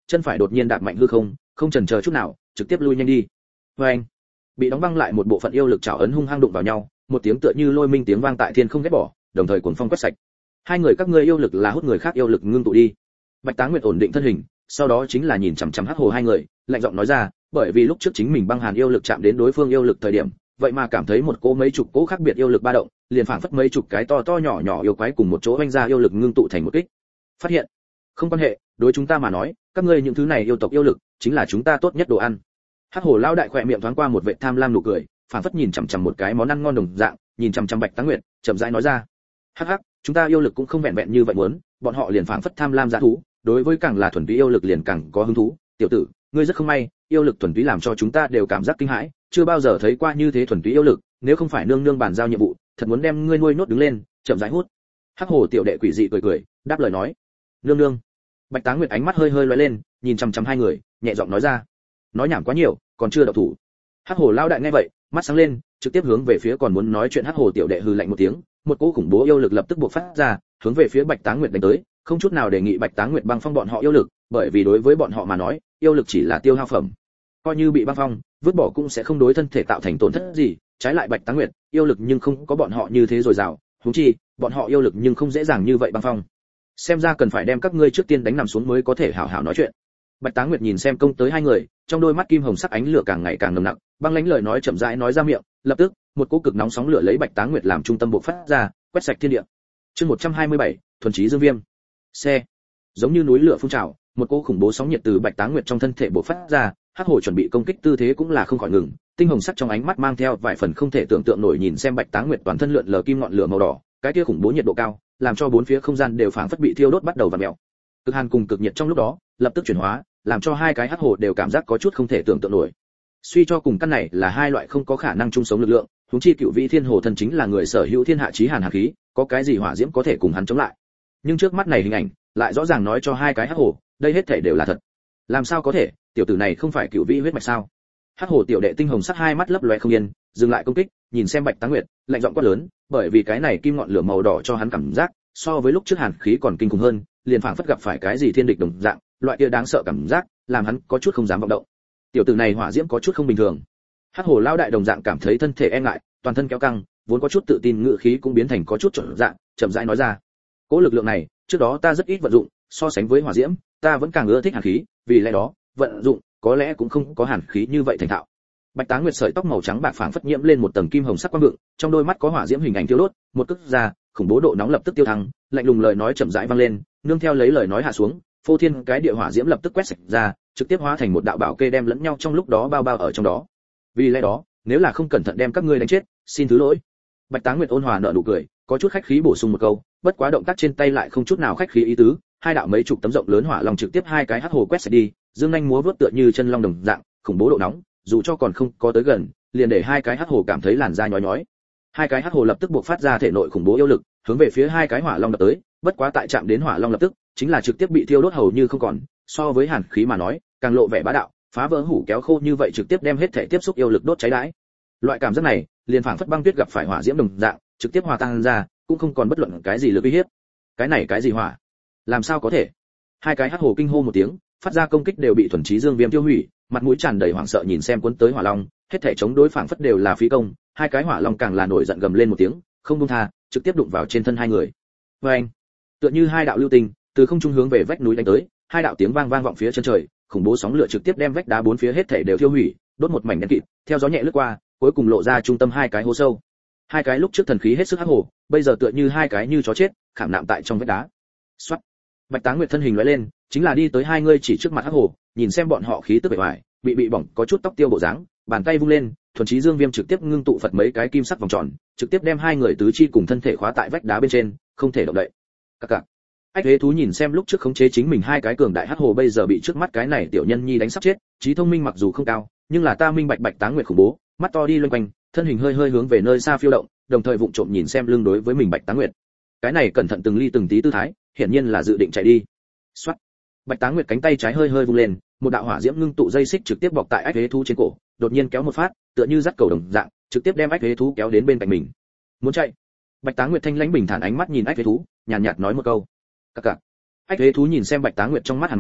chân phải đột nhiên đạp mạnh hư không, không chần chờ chút nào, trực tiếp lui nhanh đi. Và anh, bị đóng băng lại một bộ phận yêu lực chảo ấn hung hăng đụng vào nhau, một tiếng tựa như lôi minh tiếng vang tại thiên không ghét bỏ, đồng thời cuồng phong quét sạch. Hai người các ngươi yêu lực là hút người khác yêu lực ngưng tụ đi. Bạch Táng Nguyệt ổn định thân hình, sau đó chính là nhìn chằm chằm Hắc Hồ hai người, lạnh giọng nói ra, bởi vì lúc trước chính mình băng hàn yêu lực chạm đến đối phương yêu lực thời điểm, vậy mà cảm thấy một cỗ mấy chục cỗ khác biệt yêu lực ba động, liền phảng phất mấy chục cái to to nhỏ nhỏ yêu quái cùng một chỗ vành ra yêu lực ngưng tụ thành một kích. Phát hiện, không quan hệ, đối chúng ta mà nói, các ngươi những thứ này yêu tộc yêu lực, chính là chúng ta tốt nhất đồ ăn. Hắc Hồ lão đại khỏe miệng thoáng qua một vệt tham lam nụ cười, phảng phất nhìn chằm chằm một cái món ăn ngon đồng dạng, nhìn chằm chằm Bạch Táng Nguyệt, chậm rãi nói ra, hắc hắc, chúng ta yêu lực cũng không vẹn vẹn như vậy muốn, bọn họ liền phảng phất tham lam dã thú, đối với càng là thuần túy yêu lực liền càng có hứng thú. Tiểu tử, ngươi rất không may, yêu lực thuần túy làm cho chúng ta đều cảm giác kinh hãi, chưa bao giờ thấy qua như thế thuần túy yêu lực, nếu không phải nương nương bàn giao nhiệm vụ, thật muốn đem ngươi nuôi nốt đứng lên, chậm rãi hút. Hắc Hồ tiểu đệ quỷ dị cười cười, đáp lời nói, nương nương. Bạch Táng Nguyệt ánh mắt hơi hơi lóe lên, nhìn chằm chằm hai người, nhẹ giọng nói ra, nói nhảm quá nhiều, còn chưa động thủ. Hắc Hồ lão đại nghe vậy, mắt sáng lên, trực tiếp hướng về phía còn muốn nói chuyện Hắc Hồ tiểu đệ hừ lạnh một tiếng, một cỗ khủng bố yêu lực lập tức bộc phát ra, hướng về phía Bạch Táng Nguyệt đánh tới, không chút nào đề nghị Bạch Táng Nguyệt băng phong bọn họ yêu lực, bởi vì đối với bọn họ mà nói, yêu lực chỉ là tiêu hao phẩm, coi như bị băng phong, vứt bỏ cũng sẽ không đối thân thể tạo thành tổn thất gì, trái lại Bạch Táng Nguyệt, yêu lực nhưng không có bọn họ như thế dồi dào, huống chi, bọn họ yêu lực nhưng không dễ dàng như vậy băng phong. Xem ra cần phải đem các ngươi trước tiên đánh nằm xuống mới có thể hảo hảo nói chuyện. Bạch Táng Nguyệt nhìn xem công tới hai người, trong đôi mắt kim hồng sắc ánh lửa càng ngày càng nồng nặc, băng lãnh lời nói chậm rãi nói ra miệng, lập tức, một cỗ cực nóng sóng lửa lấy Bạch Táng Nguyệt làm trung tâm bộc phát ra, quét sạch thiên địa. Chương một trăm hai mươi bảy, thuần chí dương viêm. Xe. Giống như núi lửa phun trào, một cỗ khủng bố sóng nhiệt từ Bạch Táng Nguyệt trong thân thể bộc phát ra, Hắc Hồ chuẩn bị công kích tư thế cũng là không khỏi ngừng, tinh hồng sắc trong ánh mắt mang theo vài phần không thể tưởng tượng nổi nhìn xem Bạch Táng Nguyệt toàn thân lượn lờ kim ngọn lửa màu đỏ, cái kia khủng bố nhiệt độ cao, làm cho bốn phía không gian đều phảng phất bị thiêu đốt bắt đầu vặn mèo. Cực hàn cùng cực nhiệt trong lúc đó, lập tức chuyển hóa, làm cho hai cái Hắc Hồ đều cảm giác có chút không thể tưởng tượng nổi. Suy cho cùng căn này là hai loại không có khả năng chung sống lực lượng, huống chi Cựu Vĩ Thiên Hồ thân chính là người sở hữu thiên hạ chí hàn hàn khí, có cái gì hỏa diễm có thể cùng hắn chống lại. Nhưng trước mắt này hình ảnh, lại rõ ràng nói cho hai cái Hắc Hồ, đây hết thảy đều là thật. Làm sao có thể, tiểu tử này không phải Cựu Vĩ huyết mạch sao? Hắc Hồ tiểu đệ tinh hồng sắc hai mắt lấp lóe không yên, dừng lại công kích, nhìn xem Bạch Táng Nguyệt, lạnh giọng quát lớn, bởi vì cái này kim ngọn lửa màu đỏ cho hắn cảm giác, so với lúc trước hàn khí còn kinh khủng hơn, liền phảng phất gặp phải cái gì thiên địch đồng dạng, loại kia đáng sợ cảm giác, làm hắn có chút không dám vọng động. Tiểu tử này hỏa diễm có chút không bình thường. Hắc Hồ lão đại đồng dạng cảm thấy thân thể e ngại, toàn thân kéo căng, vốn có chút tự tin ngự khí cũng biến thành có chút trở dạng, chậm rãi nói ra, cỗ lực lượng này, trước đó ta rất ít vận dụng, so sánh với hỏa diễm, ta vẫn càng ưa thích hàn khí, vì lẽ đó, vận dụng có lẽ cũng không có hàn khí như vậy thành thạo. Bạch Táng Nguyệt sợi tóc màu trắng bạc phảng phất nhiễm lên một tầng kim hồng sắc quang vượng, trong đôi mắt có hỏa diễm hình ảnh thiêu đốt, một cước ra, khủng bố độ nóng lập tức tiêu thăng, lạnh lùng lời nói chậm rãi vang lên, nương theo lấy lời nói hạ xuống, phô thiên cái địa hỏa diễm lập tức quét sạch ra, trực tiếp hóa thành một đạo bảo kê đem lẫn nhau trong lúc đó bao bao ở trong đó. Vì lẽ đó, nếu là không cẩn thận đem các ngươi đánh chết, xin thứ lỗi. Bạch Táng Nguyệt ôn hòa nở nụ cười, có chút khách khí bổ sung một câu, bất quá động tác trên tay lại không chút nào khách khí ý tứ, hai đạo mấy chục tấm rộng lớn hỏa long trực tiếp hai cái Hắc Hồ quét sạch đi, dương nhanh múa vớt tựa như chân long đồng dạng, khủng bố độ nóng, dù cho còn không có tới gần, liền để hai cái Hắc Hồ cảm thấy làn da nhói nhói. Hai cái Hắc Hồ lập tức buộc phát ra thể nội khủng bố yêu lực, hướng về phía hai cái hỏa long đập tới, bất quá tại chạm đến hỏa long lập tức, chính là trực tiếp bị thiêu đốt hầu như không còn, so với hàn khí mà nói, càng lộ vẻ bá đạo, phá vỡ hủ kéo khô như vậy trực tiếp đem hết thể tiếp xúc yêu lực đốt cháy đãi. Loại cảm giác này, liền phảng phất băng tuyết gặp phải hỏa diễm đồng dạng, trực tiếp hòa tan ra, cũng không còn bất luận cái gì lực uy hiếp. Cái này cái gì hỏa? Làm sao có thể? Hai cái Hắc Hồ kinh hô một tiếng, phát ra công kích đều bị thuần chí dương viêm tiêu hủy, mặt mũi tràn đầy hoảng sợ nhìn xem cuốn tới hỏa long, hết thể chống đối phảng phất đều là phí công, hai cái hỏa long càng là nổi giận gầm lên một tiếng, không buông tha, trực tiếp đụng vào trên thân hai người. Oeng! Tựa như hai đạo lưu tinh, từ không trung hướng về vách núi đánh tới, hai đạo tiếng vang vang vọng phía chân trời, khủng bố sóng lửa trực tiếp đem vách đá bốn phía hết thể đều tiêu hủy, đốt một mảnh đen kịt, theo gió nhẹ lướt qua, cuối cùng lộ ra trung tâm hai cái hố sâu. Hai cái lúc trước thần khí hết sức hắc hồ, bây giờ tựa như hai cái như chó chết, khảm nạm tại trong vách đá. Soát. Bạch Táng Nguyệt thân hình lóe lên, chính là đi tới hai người chỉ trước mặt hắc hồ, nhìn xem bọn họ khí tức bề ngoài, bị bị bỏng có chút tóc tiêu bộ dáng, bàn tay vung lên, thuần chí dương viêm trực tiếp ngưng tụ phật mấy cái kim sắc vòng tròn, trực tiếp đem hai người tứ chi cùng thân thể khóa tại vách đá bên trên, không thể động đậy. Các cạc. Ách Hế thú nhìn xem lúc trước khống chế chính mình hai cái cường đại hắc hồ bây giờ bị trước mắt cái này tiểu nhân nhi đánh sắp chết, trí thông minh mặc dù không cao, nhưng là ta minh bạch Bạch Táng Nguyệt khủng bố, mắt to đi loanh quanh, thân hình hơi hơi hướng về nơi xa phiêu động, đồng thời vụng trộm nhìn xem lưng đối với mình Bạch Táng Nguyệt. Cái này cẩn thận từng ly từng tí tư thái, hiển nhiên là dự định chạy đi. Soát. Bạch Táng Nguyệt cánh tay trái hơi hơi vung lên, một đạo hỏa diễm ngưng tụ dây xích trực tiếp bọc tại Ách Hế thú trên cổ, đột nhiên kéo một phát, tựa như dắt cầu đồng dạng, trực tiếp đem Ách Hế thú kéo đến bên cạnh mình. Muốn chạy? Bạch Táng Nguyệt thanh lãnh bình thản ánh mắt nhìn Ách Hế thú, nhàn nhạt nói một câu. Các cạc. Ách Hế thú nhìn xem Bạch Táng Nguyệt trong mắt hàn mang,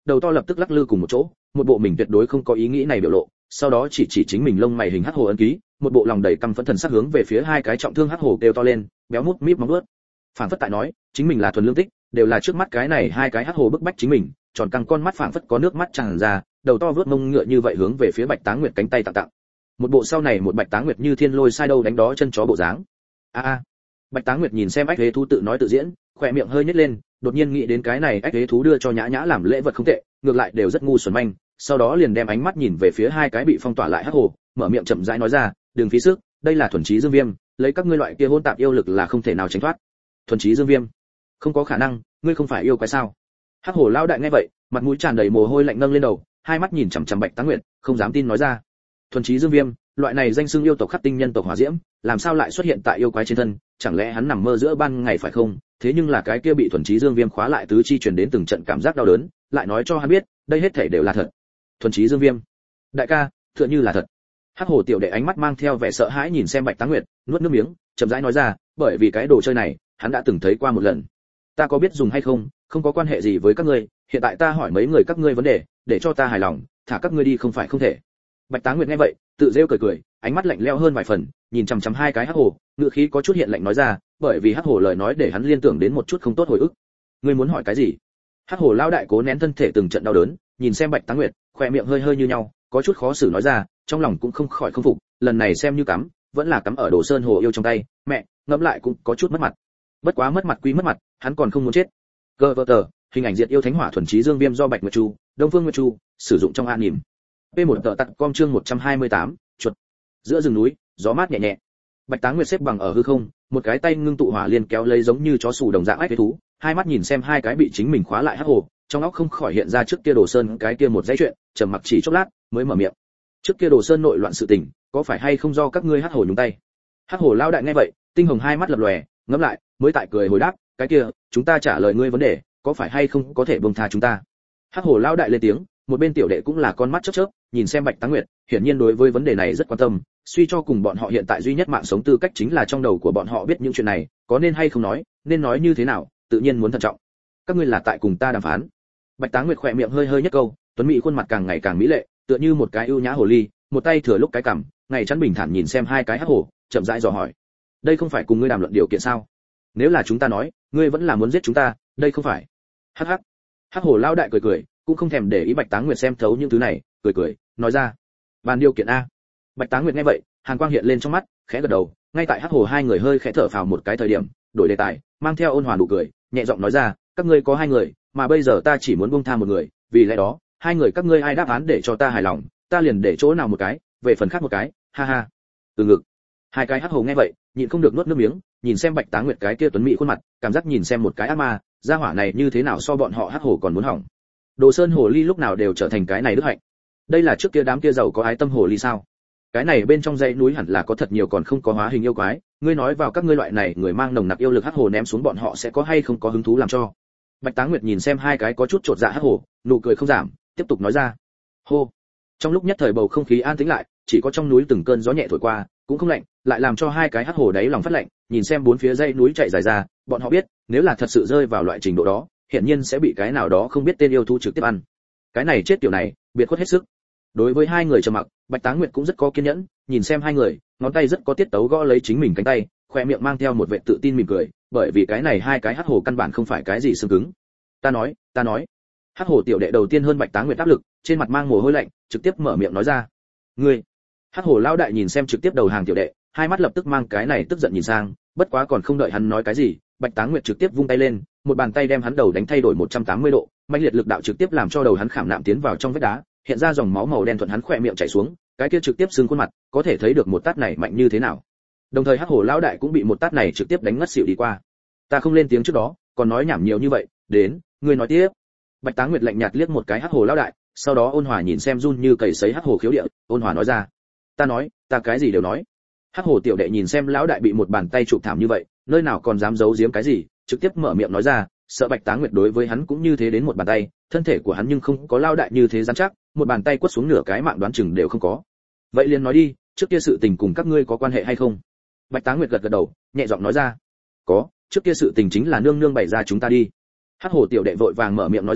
đầu to lập tức lắc lư cùng một chỗ, một bộ mình tuyệt đối không có ý nghĩ này biểu lộ, sau đó chỉ chỉ chính mình lông mày hình hắc hồ ấn ký, một bộ lòng đầy căm phẫn thần sắc hướng về phía hai cái trọng thương hắc hồ kêu to lên, béo mút míp móng vuốt. Phảng phất tại nói, chính mình là thuần lương tích, đều là trước mắt cái này hai cái hắc hồ bức bách chính mình, tròn căng con mắt phảng phất có nước mắt tràn ra, đầu to vớt mông ngựa như vậy hướng về phía Bạch Táng Nguyệt cánh tay tặng tặng. Một bộ sau này một Bạch Táng Nguyệt như thiên lôi sai đâu đánh đó chân chó bộ dáng. A a. Bạch Táng Nguyệt nhìn xem ách hế thú tự nói tự diễn, khỏe miệng hơi nhếch lên, đột nhiên nghĩ đến cái này ách hế thú đưa cho nhã nhã làm lễ vật không tệ, ngược lại đều rất ngu xuẩn manh, sau đó liền đem ánh mắt nhìn về phía hai cái bị phong tỏa lại hắc hồ, mở miệng chậm rãi nói ra, đừng phí sức, đây là thuần trí dương viêm, lấy các ngươi loại kia hỗn tạp yêu lực là không thể nào tránh thoát. Thuần trí dương viêm? Không có khả năng, ngươi không phải yêu quái sao? Hắc hồ lão đại nghe vậy, mặt mũi tràn đầy mồ hôi lạnh nâng lên đầu, hai mắt nhìn chằm chằm Bạch Táng Nguyệt, không dám tin nói ra. Thuần trí dương viêm, loại này danh xưng yêu tộc khắc tinh nhân tộc hỏa diễm, làm sao lại xuất hiện tại yêu quái trên thân, chẳng lẽ hắn nằm mơ giữa ban ngày phải không? Thế nhưng là cái kia bị thuần trí dương viêm khóa lại tứ chi truyền đến từng trận cảm giác đau đớn, lại nói cho hắn biết, đây hết thảy đều là thật. Thuần trí dương viêm, đại ca, tựa như là thật. Hắc hồ tiểu đệ ánh mắt mang theo vẻ sợ hãi nhìn xem Bạch Táng Nguyệt, nuốt nước miếng, chậm rãi nói ra, bởi vì cái đồ chơi này, hắn đã từng thấy qua một lần. Ta có biết dùng hay không, không có quan hệ gì với các ngươi, hiện tại ta hỏi mấy người các ngươi vấn đề, để cho ta hài lòng, thả các ngươi đi không phải không thể. Bạch Táng Nguyệt nghe vậy, tự rêu cười cười, ánh mắt lạnh lẽo hơn vài phần, nhìn chằm chằm hai cái hắc hồ, ngựa khí có chút hiện lạnh nói ra, bởi vì hắc hồ lời nói để hắn liên tưởng đến một chút không tốt hồi ức. Ngươi muốn hỏi cái gì? Hắc hồ lão đại cố nén thân thể từng trận đau đớn, nhìn xem Bạch Táng Nguyệt, khóe miệng hơi hơi như nhau, có chút khó xử nói ra, trong lòng cũng không khỏi không phục, lần này xem như cắm, vẫn là cắm ở Đồ Sơn hồ yêu trong tay, mẹ, ngẫm lại cũng có chút mất mặt. Bất quá mất mặt quy mất mặt, hắn còn không muốn chết. Gờ vợ tờ, hình ảnh diệt yêu thánh hỏa thuần trí dương viêm do Bạch Nguyệt Chu, Đông Phương Nguyệt Chu sử dụng trong an nỉm. P một tờ tặng com chương một trăm hai mươi tám, chuột. Giữa rừng núi, gió mát nhẹ nhẹ. Bạch Táng Nguyệt xếp bằng ở hư không, một cái tay ngưng tụ hỏa liên kéo lấy giống như chó sủ đồng dạng ách thế thú, hai mắt nhìn xem hai cái bị chính mình khóa lại hắc hồ, trong óc không khỏi hiện ra trước kia Đồ Sơn cái kia một dãy chuyện, trầm mặc chỉ chốc lát, mới mở miệng. Trước kia Đồ Sơn nội loạn sự tình, có phải hay không do các ngươi hắc hồ nhúng tay? Hắc hồ lao đại nghe vậy, tinh hồng hai mắt lập lòe, ngẫm lại, mới tại cười hồi đáp, cái kia, chúng ta trả lời ngươi vấn đề, có phải hay không có thể buông tha chúng ta? Hắc hồ lao đại lên tiếng, một bên tiểu đệ cũng là con mắt chớp chớp, nhìn xem Bạch Táng Nguyệt, hiển nhiên đối với vấn đề này rất quan tâm, suy cho cùng bọn họ hiện tại duy nhất mạng sống tư cách chính là trong đầu của bọn họ biết những chuyện này, có nên hay không nói, nên nói như thế nào, tự nhiên muốn thận trọng. Các ngươi là tại cùng ta đàm phán. Bạch Táng Nguyệt khỏe miệng hơi hơi nhất câu, tuấn mỹ khuôn mặt càng ngày càng mỹ lệ, tựa như một cái ưu nhã hồ ly, một tay thừa lúc cái cằm, ngày chắn bình thản nhìn xem hai cái hắc hồ, chậm rãi dò hỏi. Đây không phải cùng ngươi đàm luận điều kiện sao? Nếu là chúng ta nói, ngươi vẫn là muốn giết chúng ta, đây không phải. Hắc hắc. Hắc hồ lao đại cười cười, cũng không thèm để ý Bạch Táng Nguyệt xem thấu những thứ này, cười cười, nói ra. Bàn điều kiện a. Bạch Táng Nguyệt nghe vậy, hàn quang hiện lên trong mắt, khẽ gật đầu, ngay tại hắc hồ hai người hơi khẽ thở phào một cái thời điểm, đổi đề tài, mang theo ôn hòa nụ cười, nhẹ giọng nói ra, các ngươi có hai người, mà bây giờ ta chỉ muốn buông tha một người, vì lẽ đó, hai người các ngươi ai đáp án để cho ta hài lòng, ta liền để chỗ nào một cái, về phần khác một cái, ha ha. Từ ngực. Hai cái hắc hồ nghe vậy, nhịn không được nuốt nước miếng, nhìn xem Bạch Táng Nguyệt cái kia tuấn mỹ khuôn mặt, cảm giác nhìn xem một cái ác ma, gia hỏa này như thế nào so bọn họ hắc hồ còn muốn hỏng. Đồ Sơn hồ ly lúc nào đều trở thành cái này đức hạnh. Đây là trước kia đám kia giàu có ái tâm hồ ly sao? Cái này bên trong dãy núi hẳn là có thật nhiều còn không có hóa hình yêu quái, ngươi nói vào các ngươi loại này người mang nồng nặc yêu lực hắc hồ ném xuống bọn họ sẽ có hay không có hứng thú làm cho. Bạch Táng Nguyệt nhìn xem hai cái có chút trột dạ hắc hồ, nụ cười không giảm, tiếp tục nói ra. Hô. Trong lúc nhất thời bầu không khí an tĩnh lại, chỉ có trong núi từng cơn gió nhẹ thổi qua, cũng không lạnh, lại làm cho hai cái hắc hồ đáy lòng phát lạnh, nhìn xem bốn phía dãy núi chạy dài ra, bọn họ biết, nếu là thật sự rơi vào loại trình độ đó, hiển nhiên sẽ bị cái nào đó không biết tên yêu thú trực tiếp ăn. Cái này chết tiểu này, biệt khuất hết sức. Đối với hai người trầm mặc, Bạch Táng Nguyệt cũng rất có kiên nhẫn, nhìn xem hai người, ngón tay rất có tiết tấu gõ lấy chính mình cánh tay, khoe miệng mang theo một vẻ tự tin mỉm cười, bởi vì cái này hai cái hắc hồ căn bản không phải cái gì xương cứng. Ta nói, ta nói. Hắc hồ tiểu đệ đầu tiên hơn Bạch Táng Nguyệt áp lực, trên mặt mang mồ hôi lạnh, trực tiếp mở miệng nói ra. Ngươi. Hắc hồ lão đại nhìn xem trực tiếp đầu hàng tiểu đệ, hai mắt lập tức mang cái này tức giận nhìn sang, bất quá còn không đợi hắn nói cái gì, Bạch Táng Nguyệt trực tiếp vung tay lên, một bàn tay đem hắn đầu đánh thay đổi một trăm tám mươi độ, mãnh liệt lực đạo trực tiếp làm cho đầu hắn khảm nạm tiến vào trong vách đá, hiện ra dòng máu màu đen thuận hắn khỏe miệng chảy xuống, cái kia trực tiếp xương khuôn mặt, có thể thấy được một tát này mạnh như thế nào. Đồng thời hắc hổ lão đại cũng bị một tát này trực tiếp đánh ngất xỉu đi qua. Ta không lên tiếng trước đó, còn nói nhảm nhiều như vậy, đến, ngươi nói tiếp. Bạch Táng Nguyệt lạnh nhạt liếc một cái hắc hổ lão đại, sau đó ôn hòa nhìn xem run như cầy sấy hắc hổ khiếu địa, ôn hòa nói ra. Ta nói, ta cái gì đều nói. Hắc hổ tiểu đệ nhìn xem lão đại bị một bàn tay chụp thảm như vậy, nơi nào còn dám giấu giếm cái gì, trực tiếp mở miệng nói ra, sợ Bạch Táng Nguyệt đối với hắn cũng như thế đến một bàn tay, thân thể của hắn nhưng không có lão đại như thế rắn chắc, một bàn tay quất xuống nửa cái mạng đoán chừng đều không có. Vậy liền nói đi, trước kia sự tình cùng các ngươi có quan hệ hay không? Bạch Táng Nguyệt gật gật đầu, nhẹ giọng nói ra. Có, trước kia sự tình chính là nương nương bày ra chúng ta đi. Hắc hổ tiểu đệ vội vàng mở miệng nói ra,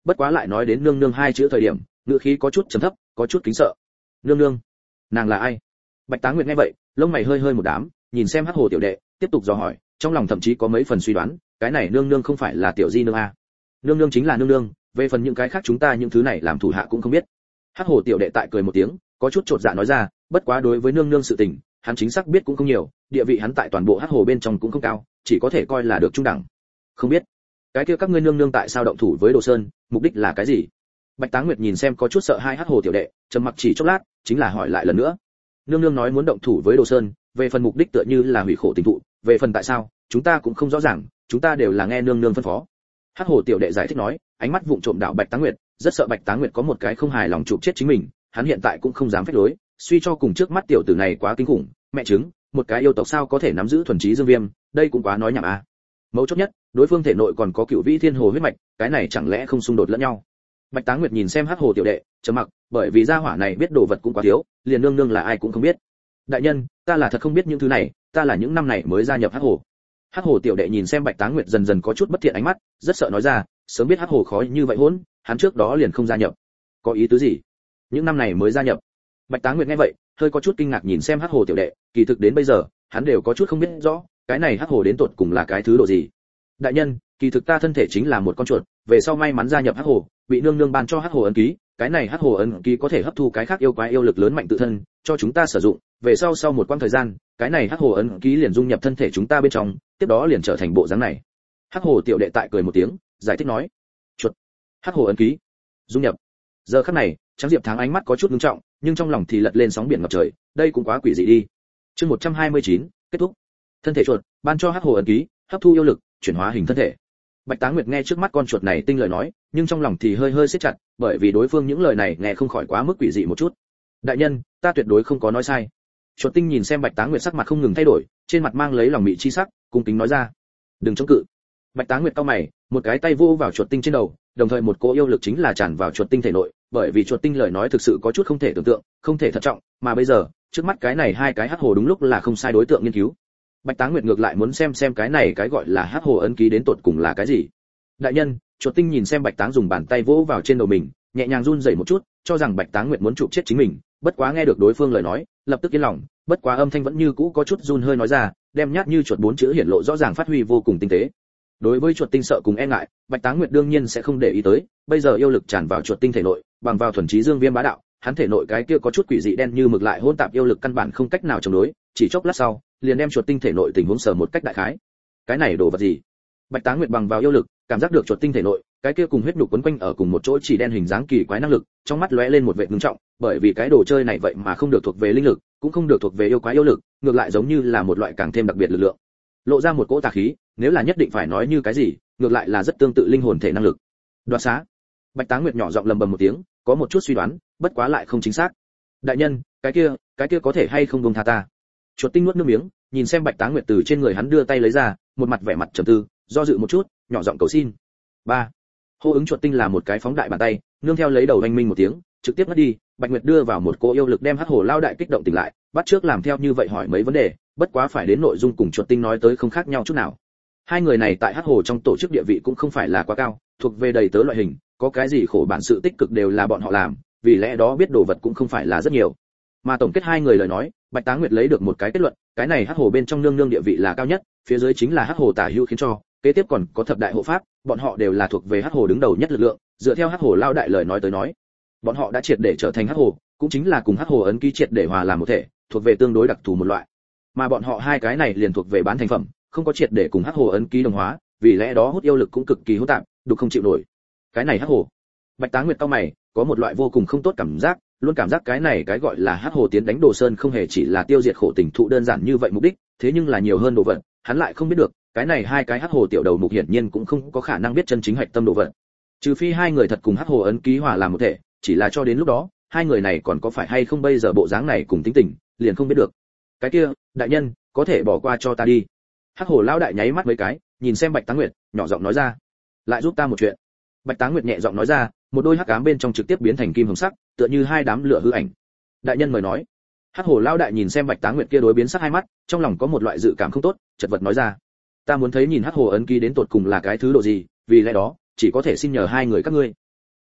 bất quá lại nói đến nương nương hai chữ thời điểm ngữ khí có chút trầm thấp, có chút kính sợ. Nương nương, nàng là ai? Bạch Táng Nguyệt nghe vậy, lông mày hơi hơi một đám, nhìn xem Hắc Hồ tiểu đệ, tiếp tục dò hỏi, trong lòng thậm chí có mấy phần suy đoán, cái này nương nương không phải là tiểu di nương a? Nương nương chính là nương nương, về phần những cái khác chúng ta những thứ này làm thủ hạ cũng không biết. Hắc Hồ tiểu đệ tại cười một tiếng, có chút chột dạ nói ra, bất quá đối với nương nương sự tình, hắn chính xác biết cũng không nhiều, địa vị hắn tại toàn bộ Hắc Hồ bên trong cũng không cao, chỉ có thể coi là được trung đẳng. Không biết, cái kia các ngươi nương nương tại sao động thủ với Đồ Sơn, mục đích là cái gì? Bạch Táng Nguyệt nhìn xem có chút sợ hai Hắc Hồ tiểu đệ, trầm mặc chỉ chốc lát, chính là hỏi lại lần nữa. Nương nương nói muốn động thủ với Đồ Sơn, về phần mục đích tựa như là hủy khổ tình thụ, về phần tại sao, chúng ta cũng không rõ ràng, chúng ta đều là nghe nương nương phân phó. Hắc Hồ tiểu đệ giải thích nói, ánh mắt vụng trộm đảo Bạch Táng Nguyệt, rất sợ Bạch Táng Nguyệt có một cái không hài lòng chụp chết chính mình, hắn hiện tại cũng không dám phách lối, suy cho cùng trước mắt tiểu tử này quá kinh khủng, mẹ chứng, một cái yêu tộc sao có thể nắm giữ thuần trí dương viêm, đây cũng quá nói nhảm à. Mấu chốt nhất, đối phương thể nội còn có cựu vĩ thiên hồ huyết mạch, cái này chẳng lẽ không xung đột lẫn nhau? Bạch Táng Nguyệt nhìn xem Hắc Hồ tiểu đệ, trầm mặc, bởi vì gia hỏa này biết đồ vật cũng quá thiếu, liền nương nương là ai cũng không biết. Đại nhân, ta là thật không biết những thứ này, ta là những năm này mới gia nhập Hắc Hồ. Hắc Hồ tiểu đệ nhìn xem Bạch Táng Nguyệt dần dần có chút bất thiện ánh mắt, rất sợ nói ra, sớm biết Hắc Hồ khó như vậy hỗn, hắn trước đó liền không gia nhập. Có ý tứ gì? Những năm này mới gia nhập? Bạch Táng Nguyệt nghe vậy, hơi có chút kinh ngạc nhìn xem Hắc Hồ tiểu đệ, kỳ thực đến bây giờ, hắn đều có chút không biết rõ, cái này Hắc Hồ đến tột cùng là cái thứ độ gì. Đại nhân, kỳ thực ta thân thể chính là một con chuột, về sau may mắn gia nhập Hắc Hồ, bị nương nương ban cho Hắc Hồ ấn ký, cái này Hắc Hồ ấn ký có thể hấp thu cái khác yêu quái yêu lực lớn mạnh tự thân, cho chúng ta sử dụng, về sau sau một quãng thời gian, cái này Hắc Hồ ấn ký liền dung nhập thân thể chúng ta bên trong, tiếp đó liền trở thành bộ dáng này. Hắc Hồ tiểu đệ tại cười một tiếng, giải thích nói, chuột, Hắc Hồ ấn ký, dung nhập. Giờ khắc này, Tráng Diệp Tháng ánh mắt có chút nghiêm trọng, nhưng trong lòng thì lật lên sóng biển ngập trời, đây cũng quá quỷ dị đi. Chương một trăm hai mươi chín, kết thúc. Thân thể chuột, ban cho Hắc Hồ ấn ký, hấp thu yêu lực, chuyển hóa hình thân thể. Bạch Táng Nguyệt nghe trước mắt con chuột này tinh lời nói, nhưng trong lòng thì hơi hơi siết chặt, bởi vì đối phương những lời này nghe không khỏi quá mức quỷ dị một chút. Đại nhân, ta tuyệt đối không có nói sai. Chuột tinh nhìn xem Bạch Táng Nguyệt sắc mặt không ngừng thay đổi, trên mặt mang lấy lòng mị chi sắc, cung kính nói ra. Đừng chống cự. Bạch Táng Nguyệt cau mày, một cái tay vô vào chuột tinh trên đầu, đồng thời một cỗ yêu lực chính là tràn vào chuột tinh thể nội, bởi vì chuột tinh lời nói thực sự có chút không thể tưởng tượng, không thể thận trọng, mà bây giờ, trước mắt cái này hai cái Hắc Hồ đúng lúc là không sai đối tượng nghiên cứu. Bạch Táng Nguyệt ngược lại muốn xem xem cái này cái gọi là Hắc Hồ ấn ký đến tột cùng là cái gì. Đại nhân, chuột tinh nhìn xem Bạch Táng dùng bàn tay vỗ vào trên đầu mình, nhẹ nhàng run rẩy một chút, cho rằng Bạch Táng Nguyệt muốn chụp chết chính mình, bất quá nghe được đối phương lời nói, lập tức yên lòng, bất quá âm thanh vẫn như cũ có chút run hơi nói ra, đem nhát như chuột bốn chữ hiển lộ rõ ràng phát huy vô cùng tinh tế. Đối với chuột tinh sợ cùng e ngại, Bạch Táng Nguyệt đương nhiên sẽ không để ý tới, bây giờ yêu lực tràn vào chuột tinh thể nội, bằng vào thuần trí dương viêm bá đạo, hắn thể nội cái kia có chút quỷ dị đen như mực lại hỗn tạp yêu lực căn bản không cách nào chống đối, chỉ chốc lát sau, liền đem chuột tinh thể nội tình huống sở một cách đại khái. Cái này đồ vật gì? Bạch Táng Nguyệt bằng vào yêu lực, cảm giác được chuột tinh thể nội, cái kia cùng huyết nhục quấn quanh ở cùng một chỗ chỉ đen hình dáng kỳ quái năng lực, trong mắt lóe lên một vẻ ngưng trọng, bởi vì cái đồ chơi này vậy mà không được thuộc về linh lực, cũng không được thuộc về yêu quái yêu lực, ngược lại giống như là một loại càng thêm đặc biệt lực lượng. Lộ ra một cỗ tà khí, nếu là nhất định phải nói như cái gì, ngược lại là rất tương tự linh hồn thể năng lực. Đoạt xá. Bạch Táng Nguyệt nhỏ giọng lầm bầm một tiếng, có một chút suy đoán, bất quá lại không chính xác. Đại nhân, cái kia, cái kia có thể hay không buông tha ta? Chuột tinh nuốt nước miếng, nhìn xem Bạch Táng Nguyệt từ trên người hắn đưa tay lấy ra, một mặt vẻ mặt trầm tư, do dự một chút, nhỏ giọng cầu xin. Ba. Hô ứng chuột tinh là một cái phóng đại bàn tay, nương theo lấy đầu anh minh một tiếng, trực tiếp ngất đi. Bạch Nguyệt đưa vào một cỗ yêu lực đem Hắc Hồ lao đại kích động tỉnh lại, bắt trước làm theo như vậy hỏi mấy vấn đề, bất quá phải đến nội dung cùng chuột tinh nói tới không khác nhau chút nào. Hai người này tại Hắc Hồ trong tổ chức địa vị cũng không phải là quá cao, thuộc về đầy tớ loại hình, có cái gì khổ bản sự tích cực đều là bọn họ làm, vì lẽ đó biết đồ vật cũng không phải là rất nhiều. Mà tổng kết hai người lời nói, Bạch Táng Nguyệt lấy được một cái kết luận, cái này Hắc Hồ bên trong nương nương địa vị là cao nhất, phía dưới chính là Hắc Hồ tả hữu khiến cho, kế tiếp còn có thập đại hộ pháp, bọn họ đều là thuộc về Hắc Hồ đứng đầu nhất lực lượng, dựa theo Hắc Hồ lao đại lời nói tới nói, bọn họ đã triệt để trở thành Hắc Hồ, cũng chính là cùng Hắc Hồ ấn ký triệt để hòa làm một thể, thuộc về tương đối đặc thù một loại. Mà bọn họ hai cái này liền thuộc về bán thành phẩm, không có triệt để cùng Hắc Hồ ấn ký đồng hóa, vì lẽ đó hút yêu lực cũng cực kỳ hỗn tạp, đục không chịu nổi. Cái này Hắc Hồ. Bạch Táng Nguyệt cau mày, có một loại vô cùng không tốt cảm giác, luôn cảm giác cái này cái gọi là Hắc Hồ tiến đánh Đồ Sơn không hề chỉ là tiêu diệt khổ tình thụ đơn giản như vậy mục đích, thế nhưng là nhiều hơn đồ vật, hắn lại không biết được, cái này hai cái Hắc Hồ tiểu đầu mục hiển nhiên cũng không có khả năng biết chân chính hạch tâm đồ vật. Trừ phi hai người thật cùng Hắc Hồ ấn ký hòa làm một thể, chỉ là cho đến lúc đó, hai người này còn có phải hay không bây giờ bộ dáng này cùng tính tình, liền không biết được. Cái kia, đại nhân, có thể bỏ qua cho ta đi. Hắc Hồ lão đại nháy mắt mấy cái, nhìn xem Bạch Táng Nguyệt, nhỏ giọng nói ra, lại giúp ta một chuyện. Bạch Táng Nguyệt nhẹ giọng nói ra, một đôi hắc ám bên trong trực tiếp biến thành kim hồng sắc, tựa như hai đám lửa hư ảnh. Đại nhân mời nói. Hắc Hồ lão đại nhìn xem Bạch Táng Nguyệt kia đối biến sắc hai mắt, trong lòng có một loại dự cảm không tốt, chật vật nói ra, ta muốn thấy nhìn Hắc Hồ ấn ký đến tột cùng là cái thứ độ gì, vì lẽ đó, chỉ có thể xin nhờ hai người các ngươi.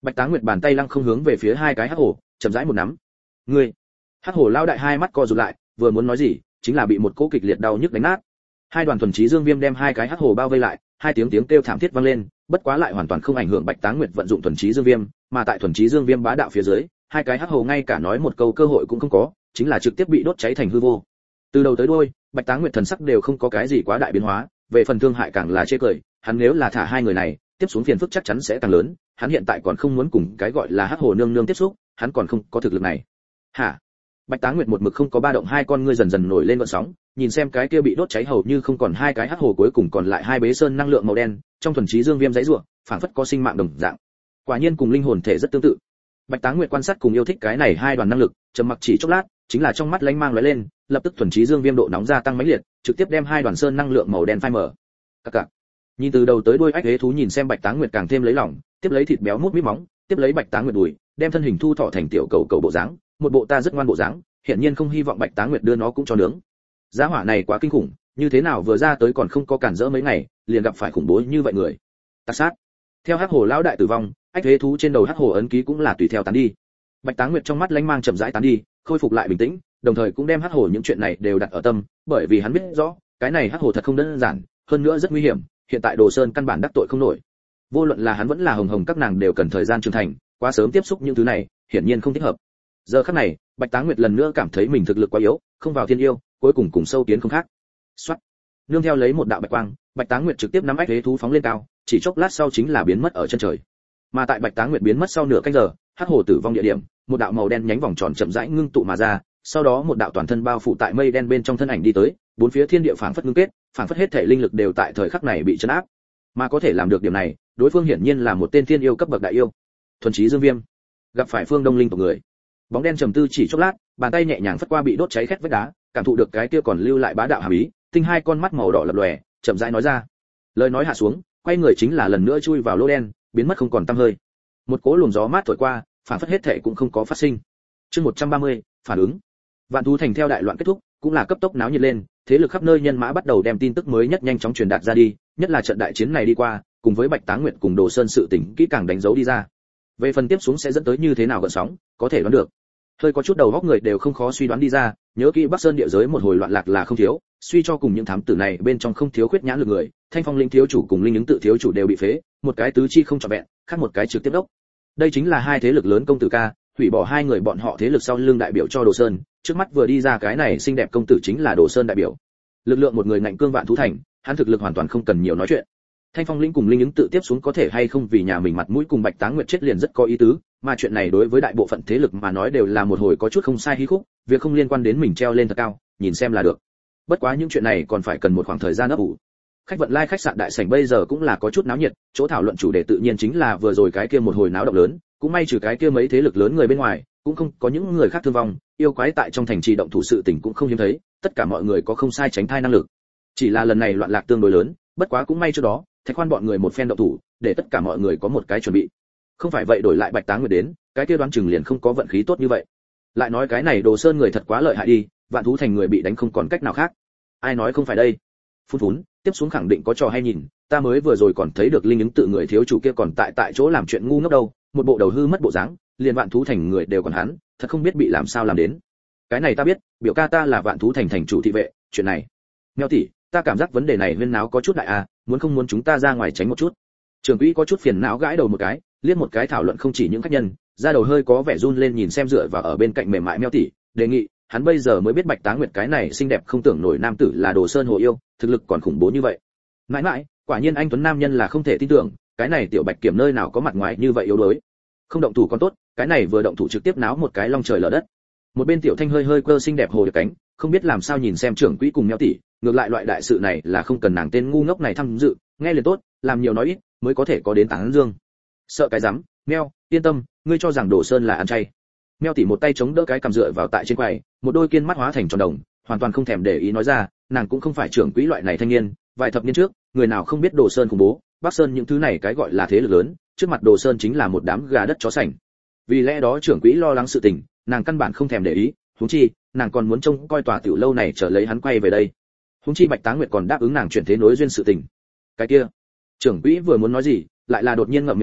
Bạch Táng Nguyệt bàn tay lăng không hướng về phía hai cái hắc hổ, chậm rãi một nắm. Ngươi! Hắc hổ lao đại hai mắt co rụt lại, vừa muốn nói gì, chính là bị một cỗ kịch liệt đau nhức đánh nát. Hai đoàn thuần trí dương viêm đem hai cái hắc hổ bao vây lại, hai tiếng tiếng kêu thảm thiết vang lên, bất quá lại hoàn toàn không ảnh hưởng Bạch Táng Nguyệt vận dụng thuần trí dương viêm, mà tại thuần trí dương viêm bá đạo phía dưới, hai cái hắc hổ ngay cả nói một câu cơ hội cũng không có, chính là trực tiếp bị đốt cháy thành hư vô. Từ đầu tới đuôi, Bạch Táng Nguyệt thần sắc đều không có cái gì quá đại biến hóa, về phần thương hại càng là chê cười, hắn nếu là thả hai người này, tiếp xuống phiền phức chắc chắn sẽ càng lớn, hắn hiện tại còn không muốn cùng cái gọi là hắc hổ nương nương tiếp xúc, hắn còn không có thực lực này. Hả? Bạch Táng Nguyệt một mực không có ba động, hai con ngươi dần dần nổi lên gợn sóng, nhìn xem cái kia bị đốt cháy hầu như không còn hai cái hắc hổ, cuối cùng còn lại hai bế sơn năng lượng màu đen, trong thuần trí dương viêm giấy rủa, phảng phất có sinh mạng đồng dạng. Quả nhiên cùng linh hồn thể rất tương tự. Bạch Táng Nguyệt quan sát cùng yêu thích cái này hai đoàn năng lực, trầm mặc chỉ chốc lát, chính là trong mắt lánh mang lóe lên, lập tức thuần trí dương viêm độ nóng gia tăng mãnh liệt, trực tiếp đem hai đoàn sơn năng lượng màu đen phai mở. Các cạc. Nhìn từ đầu tới đuôi ách hế thú nhìn xem Bạch Táng Nguyệt càng thêm lấy lòng, tiếp lấy thịt béo mút mít móng, tiếp lấy Bạch Táng Nguyệt đùi, đem thân hình thu thọ thành tiểu cầu cầu bộ dáng, một bộ ta rất ngoan bộ dáng, hiện nhiên không hy vọng Bạch Táng Nguyệt đưa nó cũng cho nướng. Giá hỏa này quá kinh khủng, như thế nào vừa ra tới còn không có cản rỡ mấy ngày, liền gặp phải khủng bố như vậy người. Tạc sát. Theo hắc hổ lão đại tử vong, ách hế thú trên đầu hắc hổ ấn ký cũng là tùy theo tán đi. Bạch Táng Nguyệt trong mắt lánh mang chậm rãi tán đi, khôi phục lại bình tĩnh, đồng thời cũng đem hắc hổ những chuyện này đều đặt ở tâm, bởi vì hắn biết rõ, cái này hắc hổ thật không đơn giản, hơn nữa rất nguy hiểm, hiện tại Đồ Sơn căn bản đắc tội không nổi. Vô luận là hắn vẫn là Hồng Hồng các nàng đều cần thời gian trưởng thành, quá sớm tiếp xúc những thứ này, hiển nhiên không thích hợp. Giờ khắc này, Bạch Táng Nguyệt lần nữa cảm thấy mình thực lực quá yếu, không vào thiên yêu, cuối cùng cùng sâu kiến không khác. Soát. Nương theo lấy một đạo bạch quang, Bạch Táng Nguyệt trực tiếp nắm ách hế thú phóng lên cao, chỉ chốc lát sau chính là biến mất ở chân trời. Mà tại Bạch Táng Nguyệt biến mất sau nửa canh giờ, hắc hổ tử vong địa điểm, một đạo màu đen nhánh vòng tròn chậm rãi ngưng tụ mà ra, sau đó một đạo toàn thân bao phủ tại mây đen bên trong thân ảnh đi tới, bốn phía thiên địa phảng phất ngưng kết, phảng phất hết thể linh lực đều tại thời khắc này bị chấn áp. Mà có thể làm được điểm này, đối phương hiển nhiên là một tên thiên yêu cấp bậc đại yêu. Thuần trí dương viêm, gặp phải phương Đông linh tộc người. Bóng đen trầm tư chỉ chốc lát, bàn tay nhẹ nhàng phất qua bị đốt cháy khét vách đá, cảm thụ được cái kia còn lưu lại bá đạo hàm ý, tinh hai con mắt màu đỏ lập lòe, chậm rãi nói ra. Lời nói hạ xuống, quay người chính là lần nữa chui vào lỗ đen, biến mất không còn tăm hơi. Một cỗ luồng gió mát thổi qua, phảng phất hết thể cũng không có phát sinh. Chương một trăm ba mươi, phản ứng. Vạn thú thành theo đại loạn kết thúc, cũng là cấp tốc náo nhiệt lên, thế lực khắp nơi nhân mã bắt đầu đem tin tức mới nhất nhanh chóng truyền đạt ra đi, nhất là trận đại chiến này đi qua, cùng với Bạch Táng Nguyệt cùng Đồ Sơn sự tình kỹ càng đánh dấu đi ra. Về phần tiếp xuống sẽ dẫn tới như thế nào gợn sóng, có thể đoán được. Hơi có chút đầu óc người đều không khó suy đoán đi ra, nhớ kỹ Bắc Sơn địa giới một hồi loạn lạc là không thiếu, suy cho cùng những thám tử này bên trong không thiếu khuyết nhãn lực người, Thanh Phong linh thiếu chủ cùng Linh ứng tự thiếu chủ đều bị phế, một cái tứ chi không trọn vẹn, khác một cái trực tiếp đốc. Đây chính là hai thế lực lớn công tử ca, hủy bỏ hai người bọn họ thế lực sau lưng đại biểu cho Đồ Sơn, trước mắt vừa đi ra cái này xinh đẹp công tử chính là Đồ Sơn đại biểu. Lực lượng một người ngạnh cương vạn thú thành, hắn thực lực hoàn toàn không cần nhiều nói chuyện. Thanh Phong linh cùng Linh ứng tự tiếp xuống có thể hay không vì nhà mình mặt mũi cùng Bạch Táng Nguyệt chết liền rất có ý tứ, mà chuyện này đối với đại bộ phận thế lực mà nói đều là một hồi có chút không sai hí khúc, việc không liên quan đến mình treo lên thật cao, nhìn xem là được. Bất quá những chuyện này còn phải cần một khoảng thời gian ấp ủ. Khách vận lai khách sạn đại sảnh bây giờ cũng là có chút náo nhiệt, chỗ thảo luận chủ đề tự nhiên chính là vừa rồi cái kia một hồi náo động lớn, cũng may trừ cái kia mấy thế lực lớn người bên ngoài, cũng không có những người khác thương vong, yêu quái tại trong thành trì động thủ sự tình cũng không hiếm thấy, tất cả mọi người có không sai tránh thai năng lực. Chỉ là lần này loạn lạc tương đối lớn, bất quá cũng may trước đó, Thạch Khoan bọn người một phen động thủ, để tất cả mọi người có một cái chuẩn bị. Không phải vậy đổi lại Bạch Táng Nguyệt đến, cái kia đoán chừng liền không có vận khí tốt như vậy. Lại nói cái này Đồ Sơn người thật quá lợi hại đi, vạn thú thành người bị đánh không còn cách nào khác. Ai nói không phải đây? Phun phún, tiếp xuống khẳng định có trò hay nhìn, ta mới vừa rồi còn thấy được Linh ứng tự người thiếu chủ kia còn tại tại chỗ làm chuyện ngu ngốc đâu, một bộ đầu hư mất bộ dáng, liền vạn thú thành người đều còn hắn, thật không biết bị làm sao làm đến. Cái này ta biết, biểu ca ta là vạn thú thành thành chủ thị vệ, chuyện này. Meo tỷ, ta cảm giác vấn đề này huyên náo có chút đại à, muốn không muốn chúng ta ra ngoài tránh một chút. Trưởng quỹ có chút phiền não gãi đầu một cái, liếc một cái thảo luận không chỉ những khách nhân, da đầu hơi có vẻ run lên nhìn xem dựa vào ở bên cạnh mềm mại Meo tỷ, đề nghị, hắn bây giờ mới biết Bạch Táng Nguyệt cái này xinh đẹp không tưởng nổi nam tử là Đồ Sơn hồ yêu, thực lực còn khủng bố như vậy. Mãi mãi, quả nhiên anh tuấn nam nhân là không thể tin tưởng, cái này tiểu Bạch Kiểm nơi nào có mặt ngoài như vậy yếu đuối. Không động thủ còn tốt, cái này vừa động thủ trực tiếp náo một cái long trời lở đất. Một bên tiểu Thanh hơi hơi quơ xinh đẹp hồ được cánh, không biết làm sao nhìn xem trưởng quỹ cùng Meo tỷ, ngược lại loại đại sự này là không cần nàng tên ngu ngốc này tham dự, nghe liền tốt, làm nhiều nói ít, mới có thể có đến tán dương. Sợ cái rắm, Meo, yên tâm, ngươi cho rằng Đồ Sơn là ăn chay. Meo tỷ một tay chống đỡ cái cầm dựa vào tại trên quầy, một đôi kiên mắt hóa thành tròn đồng, hoàn toàn không thèm để ý nói ra, nàng cũng không phải trưởng quỹ loại này thanh niên, vài thập niên trước, người nào không biết Đồ Sơn khủng bố, Bắc Sơn những thứ này cái gọi là thế lực lớn, trước mặt Đồ Sơn chính là một đám gà đất chó sành. Vì lẽ đó trưởng quỹ lo lắng sự tình, nàng căn bản không thèm để ý, huống chi, nàng còn muốn trông coi tòa tiểu lâu này chờ lấy hắn quay về đây. Huống chi Bạch Táng Nguyệt còn đáp ứng nàng chuyển thế nối duyên sự tình. Cái kia, trưởng quỹ vừa muốn nói gì, lại là đột nhiên ngậm miệng lại,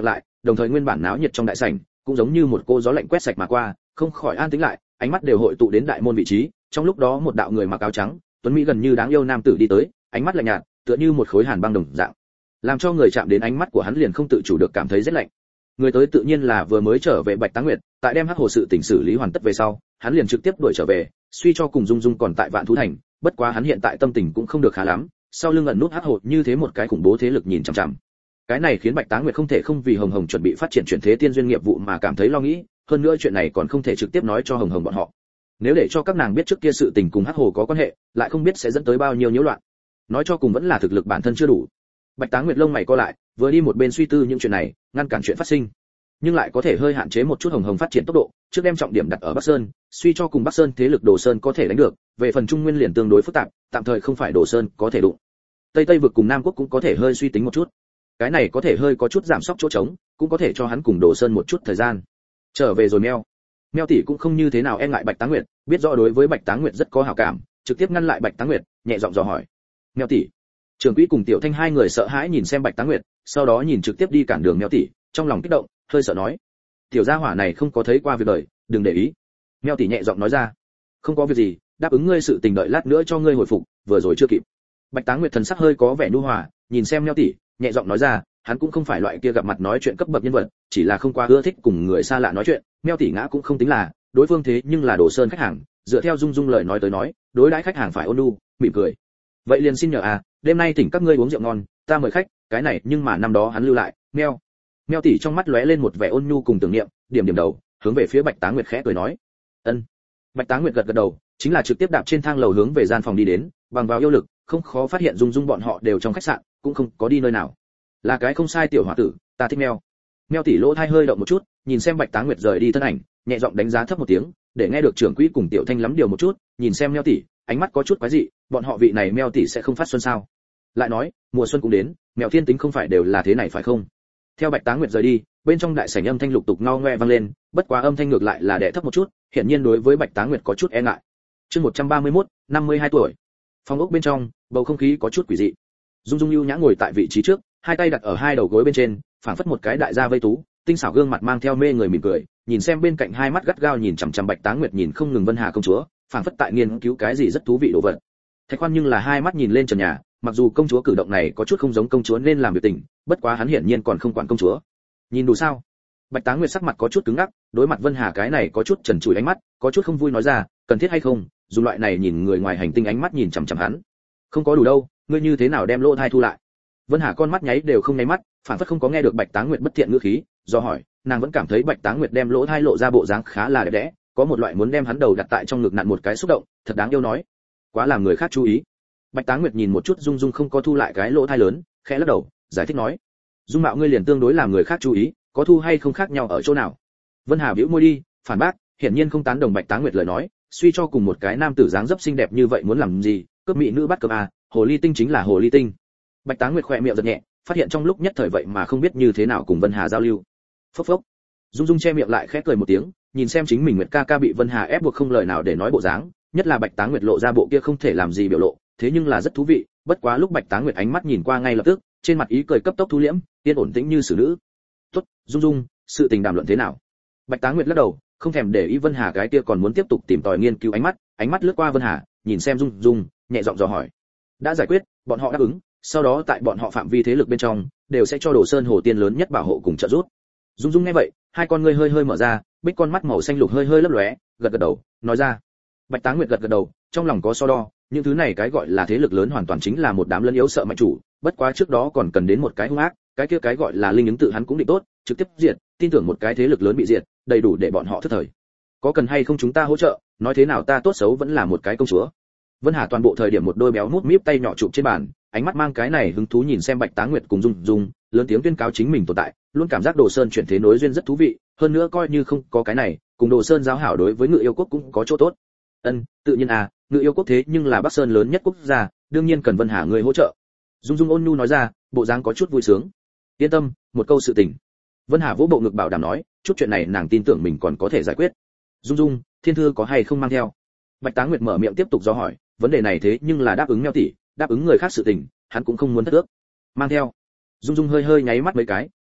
đồng thời nguyên bản náo nhiệt trong đại sảnh cũng giống như một cô gió lạnh quét sạch mà qua, không khỏi an tĩnh lại, ánh mắt đều hội tụ đến đại môn vị trí. Trong lúc đó một đạo người mặc áo trắng, tuấn mỹ gần như đáng yêu nam tử đi tới, ánh mắt lạnh nhạt, tựa như một khối hàn băng đồng dạng, làm cho người chạm đến ánh mắt của hắn liền không tự chủ được cảm thấy rất lạnh. Người tới tự nhiên là vừa mới trở về Bạch Táng Nguyệt, tại đem hắc hồ sự tình xử lý hoàn tất về sau, hắn liền trực tiếp đuổi trở về, suy cho cùng Dung Dung còn tại Vạn Thú Thành, bất quá hắn hiện tại tâm tình cũng không được khá lắm, sau lưng ẩn nút hắc hồ như thế một cái khủng bố thế lực nhìn chằm chằm. Cái này khiến Bạch Táng Nguyệt không thể không vì Hồng Hồng chuẩn bị phát triển chuyển thế tiên duyên nghiệp vụ mà cảm thấy lo nghĩ, hơn nữa chuyện này còn không thể trực tiếp nói cho Hồng Hồng bọn họ. Nếu để cho các nàng biết trước kia sự tình cùng hắc hồ có quan hệ, lại không biết sẽ dẫn tới bao nhiêu nhiễu loạn. Nói cho cùng vẫn là thực lực bản thân chưa đủ. Bạch Táng Nguyệt lông mày co lại, vừa đi một bên suy tư những chuyện này, ngăn cản chuyện phát sinh, nhưng lại có thể hơi hạn chế một chút Hồng Hồng phát triển tốc độ, trước đem trọng điểm đặt ở Bắc Sơn, suy cho cùng Bắc Sơn thế lực Đồ Sơn có thể đánh được, về phần Trung Nguyên liền tương đối phức tạp, tạm thời không phải Đồ Sơn có thể đụng. Tây Tây vực cùng Nam quốc cũng có thể hơi suy tính một chút. Cái này có thể hơi có chút giảm sóc chỗ trống, cũng có thể cho hắn cùng Đồ Sơn một chút thời gian. Trở về rồi meo. Meo tỷ cũng không như thế nào e ngại Bạch Táng Nguyệt, biết rõ đối với Bạch Táng Nguyệt rất có hảo cảm, trực tiếp ngăn lại Bạch Táng Nguyệt, nhẹ giọng dò hỏi. Meo tỷ. Trưởng quỹ cùng Tiểu Thanh hai người sợ hãi nhìn xem Bạch Táng Nguyệt, sau đó nhìn trực tiếp đi cản đường Meo tỷ, trong lòng kích động, hơi sợ nói: "Tiểu gia hỏa này không có thấy qua việc đời, đừng để ý." Meo tỷ nhẹ giọng nói ra: "Không có việc gì, đáp ứng ngươi sự tình đợi lát nữa cho ngươi hồi phục, vừa rồi chưa kịp." Bạch Táng Nguyệt thần sắc hơi có vẻ nhu hòa, nhìn xem Meo tỷ, nhẹ giọng nói ra, hắn cũng không phải loại kia gặp mặt nói chuyện cấp bậc nhân vật, chỉ là không qua ưa thích cùng người xa lạ nói chuyện, Meo tỷ ngã cũng không tính là, đối phương thế nhưng là Đồ Sơn khách hàng, dựa theo Dung Dung lời nói tới nói, đối đãi khách hàng phải ôn nhu, mỉm cười. Vậy liền xin nhờ à, đêm nay thỉnh các ngươi uống rượu ngon, ta mời khách, cái này nhưng mà năm đó hắn lưu lại, Meo. Meo tỷ trong mắt lóe lên một vẻ ôn nhu cùng tưởng niệm, điểm điểm đầu, hướng về phía Bạch Táng Nguyệt khẽ cười nói. Ân. Bạch Táng Nguyệt gật gật đầu, chính là trực tiếp đạp trên thang lầu hướng về gian phòng đi đến, bằng vào yêu lực, không khó phát hiện Dung Dung bọn họ đều trong khách sạn, cũng không có đi nơi nào. Là cái không sai tiểu hòa tử, ta thích Meo. Meo tỷ lỗ thai hơi động một chút, nhìn xem Bạch Táng Nguyệt rời đi thân ảnh, nhẹ giọng đánh giá thấp một tiếng, để nghe được trưởng quỹ cùng Tiểu Thanh lắm điều một chút, nhìn xem Meo tỷ, ánh mắt có chút quái dị, bọn họ vị này Meo tỷ sẽ không phát xuân sao? Lại nói, mùa xuân cũng đến, Mèo thiên tính không phải đều là thế này phải không? Theo Bạch Táng Nguyệt rời đi, bên trong đại sảnh âm thanh lục tục ngao ngoe vang lên, bất quá âm thanh ngược lại là đè thấp một chút, hiển nhiên đối với Bạch Táng Nguyệt có chút e ngại. Chương một trăm ba mươi mốt, năm mươi hai tuổi. Phòng ốc bên trong, bầu không khí có chút quỷ dị. Dung Dung ưu nhã ngồi tại vị trí trước, hai tay đặt ở hai đầu gối bên trên, phảng phất một cái đại gia vây tú, tinh xảo gương mặt mang theo mê người mỉm cười, nhìn xem bên cạnh hai mắt gắt gao nhìn chằm chằm Bạch Táng Nguyệt nhìn không ngừng Vân Hà công chúa, phảng phất tại nghiên cứu cái gì rất thú vị đồ vật. Thạch Khoan nhưng là hai mắt nhìn lên trần nhà, mặc dù công chúa cử động này có chút không giống công chúa nên làm việc tình, bất quá hắn hiển nhiên còn không quản công chúa. Nhìn đủ sao? Bạch Táng Nguyệt sắc mặt có chút cứng ngắc, đối mặt Vân Hà cái này có chút trần trụi ánh mắt, có chút không vui nói ra, cần thiết hay không, dùng loại này nhìn người ngoài hành tinh ánh mắt nhìn chằm chằm hắn. Không có đủ đâu, ngươi như thế nào đem lỗ thai thu lại? Vân Hà con mắt nháy đều không nháy mắt, phản phất không có nghe được Bạch Táng Nguyệt bất thiện ngữ khí, do hỏi, nàng vẫn cảm thấy Bạch Táng Nguyệt đem lỗ thai lộ ra bộ dáng khá là đẹp đẽ, có một loại muốn đem hắn đầu đặt tại trong ngực nặn một cái xúc động, thật đáng yêu nói. Quá làm người khác chú ý. Bạch Táng Nguyệt nhìn một chút Dung Dung không có thu lại cái lỗ thai lớn, khẽ lắc đầu, giải thích nói, Dung mạo ngươi liền tương đối làm người khác chú ý, có thu hay không khác nhau ở chỗ nào? Vân Hà bĩu môi đi, phản bác, hiển nhiên không tán đồng Bạch Táng Nguyệt lời nói, suy cho cùng một cái nam tử dáng dấp xinh đẹp như vậy muốn làm gì, cướp mỹ nữ bắt cơm à, hồ ly tinh chính là hồ ly tinh. Bạch Táng Nguyệt khỏe miệng giật nhẹ, phát hiện trong lúc nhất thời vậy mà không biết như thế nào cùng Vân Hà giao lưu. Phốc phốc. Dung Dung che miệng lại khẽ cười một tiếng, nhìn xem chính mình Nguyệt ca ca bị Vân Hà ép buộc không lời nào để nói bộ dáng, nhất là Bạch Táng Nguyệt lộ ra bộ kia không thể làm gì biểu lộ, thế nhưng là rất thú vị, bất quá lúc Bạch Táng Nguyệt ánh mắt nhìn qua ngay lập tức, trên mặt ý cười cấp tốc thu liễm, yên ổn tĩnh như xử nữ. "Tốt, Dung Dung, sự tình đàm luận thế nào?" Bạch Táng Nguyệt lắc đầu, không thèm để ý Vân Hà cái kia còn muốn tiếp tục tìm tòi nghiên cứu ánh mắt, ánh mắt lướt qua Vân Hà, nhìn xem Dung Dung, nhẹ giọng dò hỏi. "Đã giải quyết, bọn họ đáp ứng, sau đó tại bọn họ phạm vi thế lực bên trong, đều sẽ cho Đồ Sơn Hồ Tiên lớn nhất bảo hộ cùng trợ giúp." Dung Dung nghe vậy, hai con ngươi hơi hơi mở ra, bích con mắt màu xanh lục hơi hơi lấp lóe, gật gật đầu, nói ra. Bạch Táng Nguyệt gật gật đầu, trong lòng có so đo, những thứ này cái gọi là thế lực lớn hoàn toàn chính là một đám lân yếu sợ mạnh chủ, bất quá trước đó còn cần đến một cái hung ác, cái kia cái gọi là linh ứng tự hắn cũng định tốt, trực tiếp diệt, tin tưởng một cái thế lực lớn bị diệt, đầy đủ để bọn họ thất thời. Có cần hay không chúng ta hỗ trợ, nói thế nào ta tốt xấu vẫn là một cái công chúa. Vân Hà toàn bộ thời điểm một đôi béo mút míp tay nhỏ chụp trên bàn, ánh mắt mang cái này hứng thú nhìn xem Bạch Táng Nguyệt cùng Dung Dung, lớn tiếng tuyên cáo chính mình tồn tại, luôn cảm giác Đồ Sơn chuyển thế nối duyên rất thú vị, hơn nữa coi như không có cái này, cùng Đồ Sơn giáo hảo đối với Ngự Yêu quốc cũng có chỗ tốt. Ân, tự nhiên à, Ngự Yêu quốc thế nhưng là Bắc Sơn lớn nhất quốc gia, đương nhiên cần Vân Hà người hỗ trợ. Dung Dung ôn nhu nói ra, bộ dáng có chút vui sướng. Yên tâm, một câu sự tình. Vân Hà vỗ bộ ngực bảo đảm nói, chút chuyện này nàng tin tưởng mình còn có thể giải quyết. Dung Dung, thiên thư có hay không mang theo? Bạch Táng Nguyệt mở miệng tiếp tục do hỏi, vấn đề này thế nhưng là đáp ứng Meo tỷ, đáp ứng người khác sự tình, hắn cũng không muốn thất ước. Mang theo. Dung Dung hơi hơi nháy mắt mấy cái,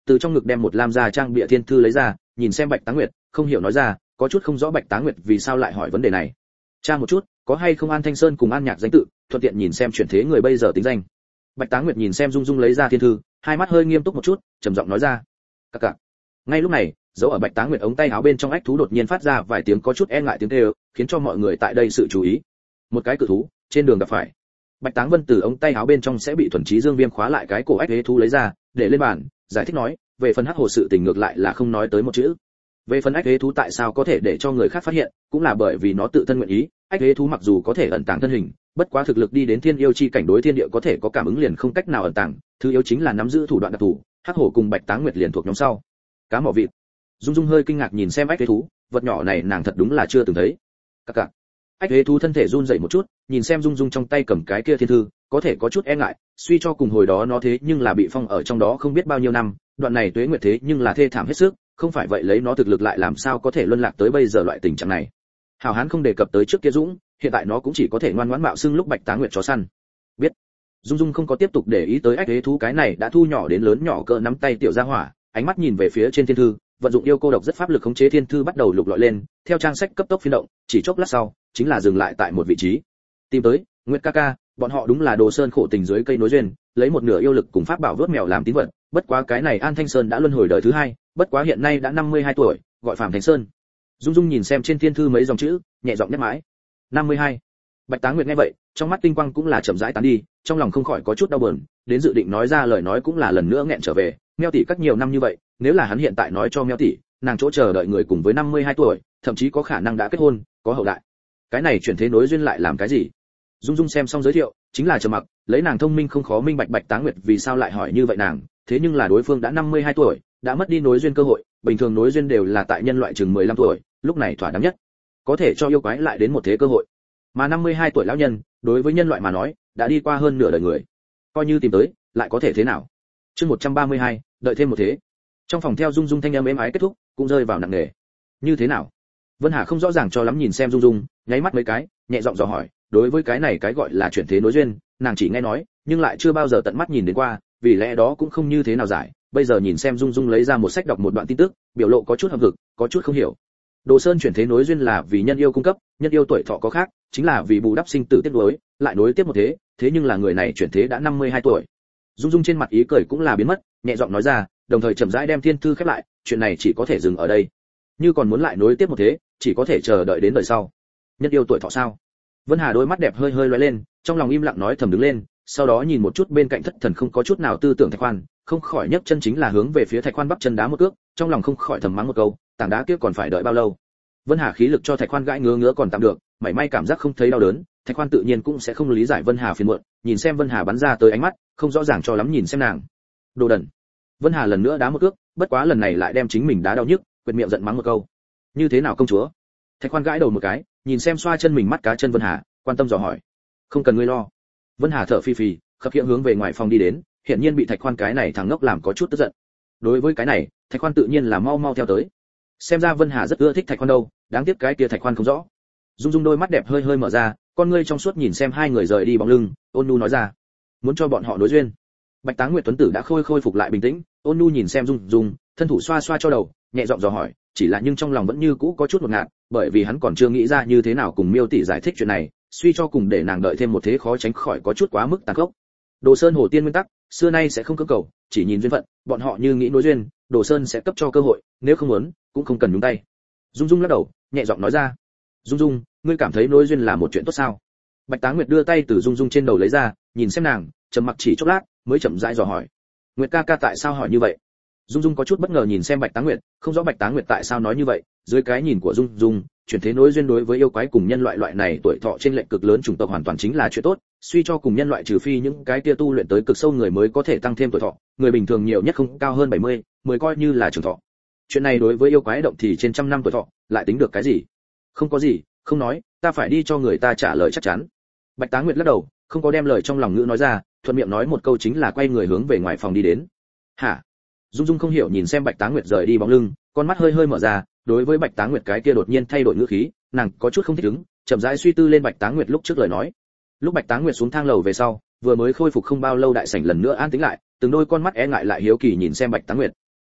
từ trong ngực đem một lam gia trang bịa thiên thư lấy ra, nhìn xem Bạch Táng Nguyệt, không hiểu nói ra, có chút không rõ Bạch Táng Nguyệt vì sao lại hỏi vấn đề này. Tra một chút, có hay không An Thanh Sơn cùng An Nhạc danh tự, thuận tiện nhìn xem chuyển thế người bây giờ tính danh. Bạch Táng Nguyệt nhìn xem Dung Dung lấy ra thiên thư, hai mắt hơi nghiêm túc một chút, trầm giọng nói ra. Các cạc. Ngay lúc này, dấu ở Bạch Táng Nguyệt ống tay áo bên trong ách thú đột nhiên phát ra vài tiếng có chút e ngại tiếng kêu, khiến cho mọi người tại đây sự chú ý. Một cái cự thú, trên đường gặp phải. Bạch Táng Vân từ ống tay áo bên trong sẽ bị thuần trí dương viêm khóa lại cái cổ ách hế thú lấy ra, để lên bàn, giải thích nói, về phần hắc hồ sự tình ngược lại là không nói tới một chữ. Về phần ách hế thú tại sao có thể để cho người khác phát hiện, cũng là bởi vì nó tự thân nguyện ý. Ách hế thú mặc dù có thể ẩn tàng thân hình, bất quá thực lực đi đến thiên yêu chi cảnh đối thiên địa có thể có cảm ứng liền không cách nào ẩn tàng, thứ yếu chính là nắm giữ thủ đoạn đặc thù. Hắc hổ cùng Bạch Táng Nguyệt liền thuộc nhóm sau. Cá mỏ vịt. Dung Dung hơi kinh ngạc nhìn xem ách hế thú, vật nhỏ này nàng thật đúng là chưa từng thấy. Các cạc. Ách hế thú thân thể run rẩy một chút, nhìn xem Dung Dung trong tay cầm cái kia thiên thư, có thể có chút e ngại, suy cho cùng hồi đó nó thế nhưng là bị phong ở trong đó không biết bao nhiêu năm, đoạn này tuế nguyệt thế nhưng là thê thảm hết sức, không phải vậy lấy nó thực lực lại làm sao có thể luân lạc tới bây giờ loại tình trạng này. Hào Hán không đề cập tới trước kia Dũng, hiện tại nó cũng chỉ có thể ngoan ngoãn mạo xưng lúc Bạch Táng Nguyệt chó săn. Biết. Dung Dung không có tiếp tục để ý tới ách hế thú cái này đã thu nhỏ đến lớn nhỏ cỡ nắm tay tiểu gia hỏa, ánh mắt nhìn về phía trên thiên thư, vận dụng yêu cô độc rất pháp lực khống chế thiên thư bắt đầu lục lọi lên, theo trang sách cấp tốc phiên động, chỉ chốc lát sau, chính là dừng lại tại một vị trí. Tìm tới, Nguyệt ca ca, bọn họ đúng là Đồ Sơn khổ tình dưới cây nối duyên, lấy một nửa yêu lực cùng pháp bảo vớt mèo làm tín vật, bất quá cái này An Thanh Sơn đã luân hồi đời thứ hai, bất quá hiện nay đã năm mươi hai tuổi, gọi Phạm Thành Sơn. Dung Dung nhìn xem trên thiên thư mấy dòng chữ, nhẹ giọng nhắc mãi. năm mươi hai. Bạch Táng Nguyệt nghe vậy, trong mắt tinh quang cũng là chậm rãi tán đi, trong lòng không khỏi có chút đau buồn, đến dự định nói ra lời nói cũng là lần nữa nghẹn trở về, Meo tỷ cách nhiều năm như vậy, nếu là hắn hiện tại nói cho Meo tỷ, nàng chỗ chờ đợi người cùng với năm mươi hai tuổi, thậm chí có khả năng đã kết hôn, có hậu đại. Cái này chuyển thế nối duyên lại làm cái gì? Dung Dung xem xong giới thiệu, chính là trầm mặc, lấy nàng thông minh không khó minh bạch Bạch Táng Nguyệt vì sao lại hỏi như vậy nàng, thế nhưng là đối phương đã năm mươi hai tuổi, đã mất đi nối duyên cơ hội, bình thường nối duyên đều là tại nhân loại chừng mười lăm tuổi, lúc này thỏa đáng nhất, có thể cho yêu quái lại đến một thế cơ hội. Mà năm mươi hai tuổi lão nhân, đối với nhân loại mà nói, đã đi qua hơn nửa đời người. Coi như tìm tới, lại có thể thế nào? Chương một trăm ba mươi hai, đợi thêm một thế. Trong phòng theo Dung Dung thanh âm êm ái kết thúc, cũng rơi vào nặng nề. Như thế nào? Vân Hà không rõ ràng cho lắm nhìn xem Dung Dung, nháy mắt mấy cái, nhẹ giọng dò hỏi, đối với cái này cái gọi là chuyển thế nối duyên, nàng chỉ nghe nói, nhưng lại chưa bao giờ tận mắt nhìn đến qua, vì lẽ đó cũng không như thế nào giải. Bây giờ nhìn xem Dung Dung lấy ra một sách đọc một đoạn tin tức, biểu lộ có chút hậm hực, có chút không hiểu. Đồ Sơn chuyển thế nối duyên là vì nhân yêu cung cấp, nhân yêu tuổi thọ có khác, chính là vì bù đắp sinh tử tiết đối, lại nối tiếp một thế, thế nhưng là người này chuyển thế đã năm mươi hai tuổi. Dung Dung trên mặt ý cười cũng là biến mất, nhẹ giọng nói ra, đồng thời chậm rãi đem thiên thư khép lại, chuyện này chỉ có thể dừng ở đây. Như còn muốn lại nối tiếp một thế, chỉ có thể chờ đợi đến đời sau. Nhân yêu tuổi thọ sao? Vân Hà đôi mắt đẹp hơi hơi lóe lên, trong lòng im lặng nói thầm đứng lên, sau đó nhìn một chút bên cạnh Thất Thần không có chút nào tư tưởng Thạch Khoan, không khỏi nhấc chân chính là hướng về phía Thạch Khoan bắp chân đá một cước, trong lòng không khỏi thầm mắng một câu, tảng đá kia còn phải đợi bao lâu? Vân Hà khí lực cho Thạch Khoan gãi ngứa ngứa còn tạm được, mảy may cảm giác không thấy đau đớn, Thạch Khoan tự nhiên cũng sẽ không lý giải Vân Hà phiền muộn, nhìn xem Vân Hà bắn ra tới ánh mắt, không rõ ràng cho lắm nhìn xem nàng. Đồ đần. Vân Hà lần nữa đá một cước, bất quá lần này lại đem chính mình đá đau nhức, quệt miệng giận mắng một câu. Như thế nào công chúa? Thạch Khoan gãi đầu một cái, nhìn xem xoa chân mình mắt cá chân Vân Hà, quan tâm dò hỏi. Không cần ngươi lo. Vân Hà thở phì phì, khập khiễng hướng về ngoài phòng đi đến, hiện nhiên bị Thạch Khoan cái này thằng ngốc làm có chút tức giận. Đối với cái này, Thạch Khoan tự nhiên là mau mau theo tới. Xem ra Vân Hà rất ưa thích Thạch Khoan đâu, đáng tiếc cái kia Thạch Khoan không rõ. Dung Dung đôi mắt đẹp hơi hơi mở ra, con ngươi trong suốt nhìn xem hai người rời đi bóng lưng, Ôn Nhu nói ra, muốn cho bọn họ nối duyên. Bạch Táng Nguyệt Tuấn Tử đã khôi khôi phục lại bình tĩnh, Ôn Nhu nhìn xem Dung Dung, thân thủ xoa xoa cho đầu, nhẹ giọng dò hỏi, chỉ là nhưng trong lòng vẫn như cũ có chút ngột ngạt, bởi vì hắn còn chưa nghĩ ra như thế nào cùng Miêu tỷ giải thích chuyện này, suy cho cùng để nàng đợi thêm một thế khó tránh khỏi có chút quá mức tàn khốc. Đồ Sơn Hồ Tiên nguyên tắc, xưa nay sẽ không cưỡng cầu, chỉ nhìn duyên phận, bọn họ như nghĩ nối duyên, Đồ Sơn sẽ cấp cho cơ hội, nếu không muốn, cũng không cần nhúng tay. Dung Dung lắc đầu, nhẹ giọng nói ra, Dung Dung, ngươi cảm thấy nối duyên là một chuyện tốt sao? Bạch Táng Nguyệt đưa tay từ Dung Dung trên đầu lấy ra, nhìn xem nàng, trầm mặc chỉ chốc lát, mới chậm rãi dò hỏi, Nguyệt ca ca tại sao hỏi như vậy? Dung Dung có chút bất ngờ nhìn xem Bạch Táng Nguyệt, không rõ Bạch Táng Nguyệt tại sao nói như vậy, dưới cái nhìn của Dung Dung, chuyển thế nối duyên đối với yêu quái cùng nhân loại loại này tuổi thọ trên lệnh cực lớn chủng tộc hoàn toàn chính là chuyện tốt, suy cho cùng nhân loại trừ phi những cái kia tu luyện tới cực sâu người mới có thể tăng thêm tuổi thọ, người bình thường nhiều nhất không cao hơn bảy mươi, mới coi như là trường thọ. Chuyện này đối với yêu quái động thì trên trăm năm tuổi thọ, lại tính được cái gì? Không có gì, không nói, ta phải đi cho người ta trả lời chắc chắn. Bạch Táng Nguyệt lắc đầu, không có đem lời trong lòng ngữ nói ra, thuận miệng nói một câu chính là quay người hướng về ngoài phòng đi đến. Hả? Dung Dung không hiểu nhìn xem Bạch Táng Nguyệt rời đi bóng lưng, con mắt hơi hơi mở ra, đối với Bạch Táng Nguyệt cái kia đột nhiên thay đổi ngữ khí, nàng có chút không thích ứng, chậm rãi suy tư lên Bạch Táng Nguyệt lúc trước lời nói. Lúc Bạch Táng Nguyệt xuống thang lầu về sau, vừa mới khôi phục không bao lâu đại sảnh lần nữa an tĩnh lại, từng đôi con mắt e ngại lại hiếu kỳ nhìn xem Bạch Táng Nguyệt.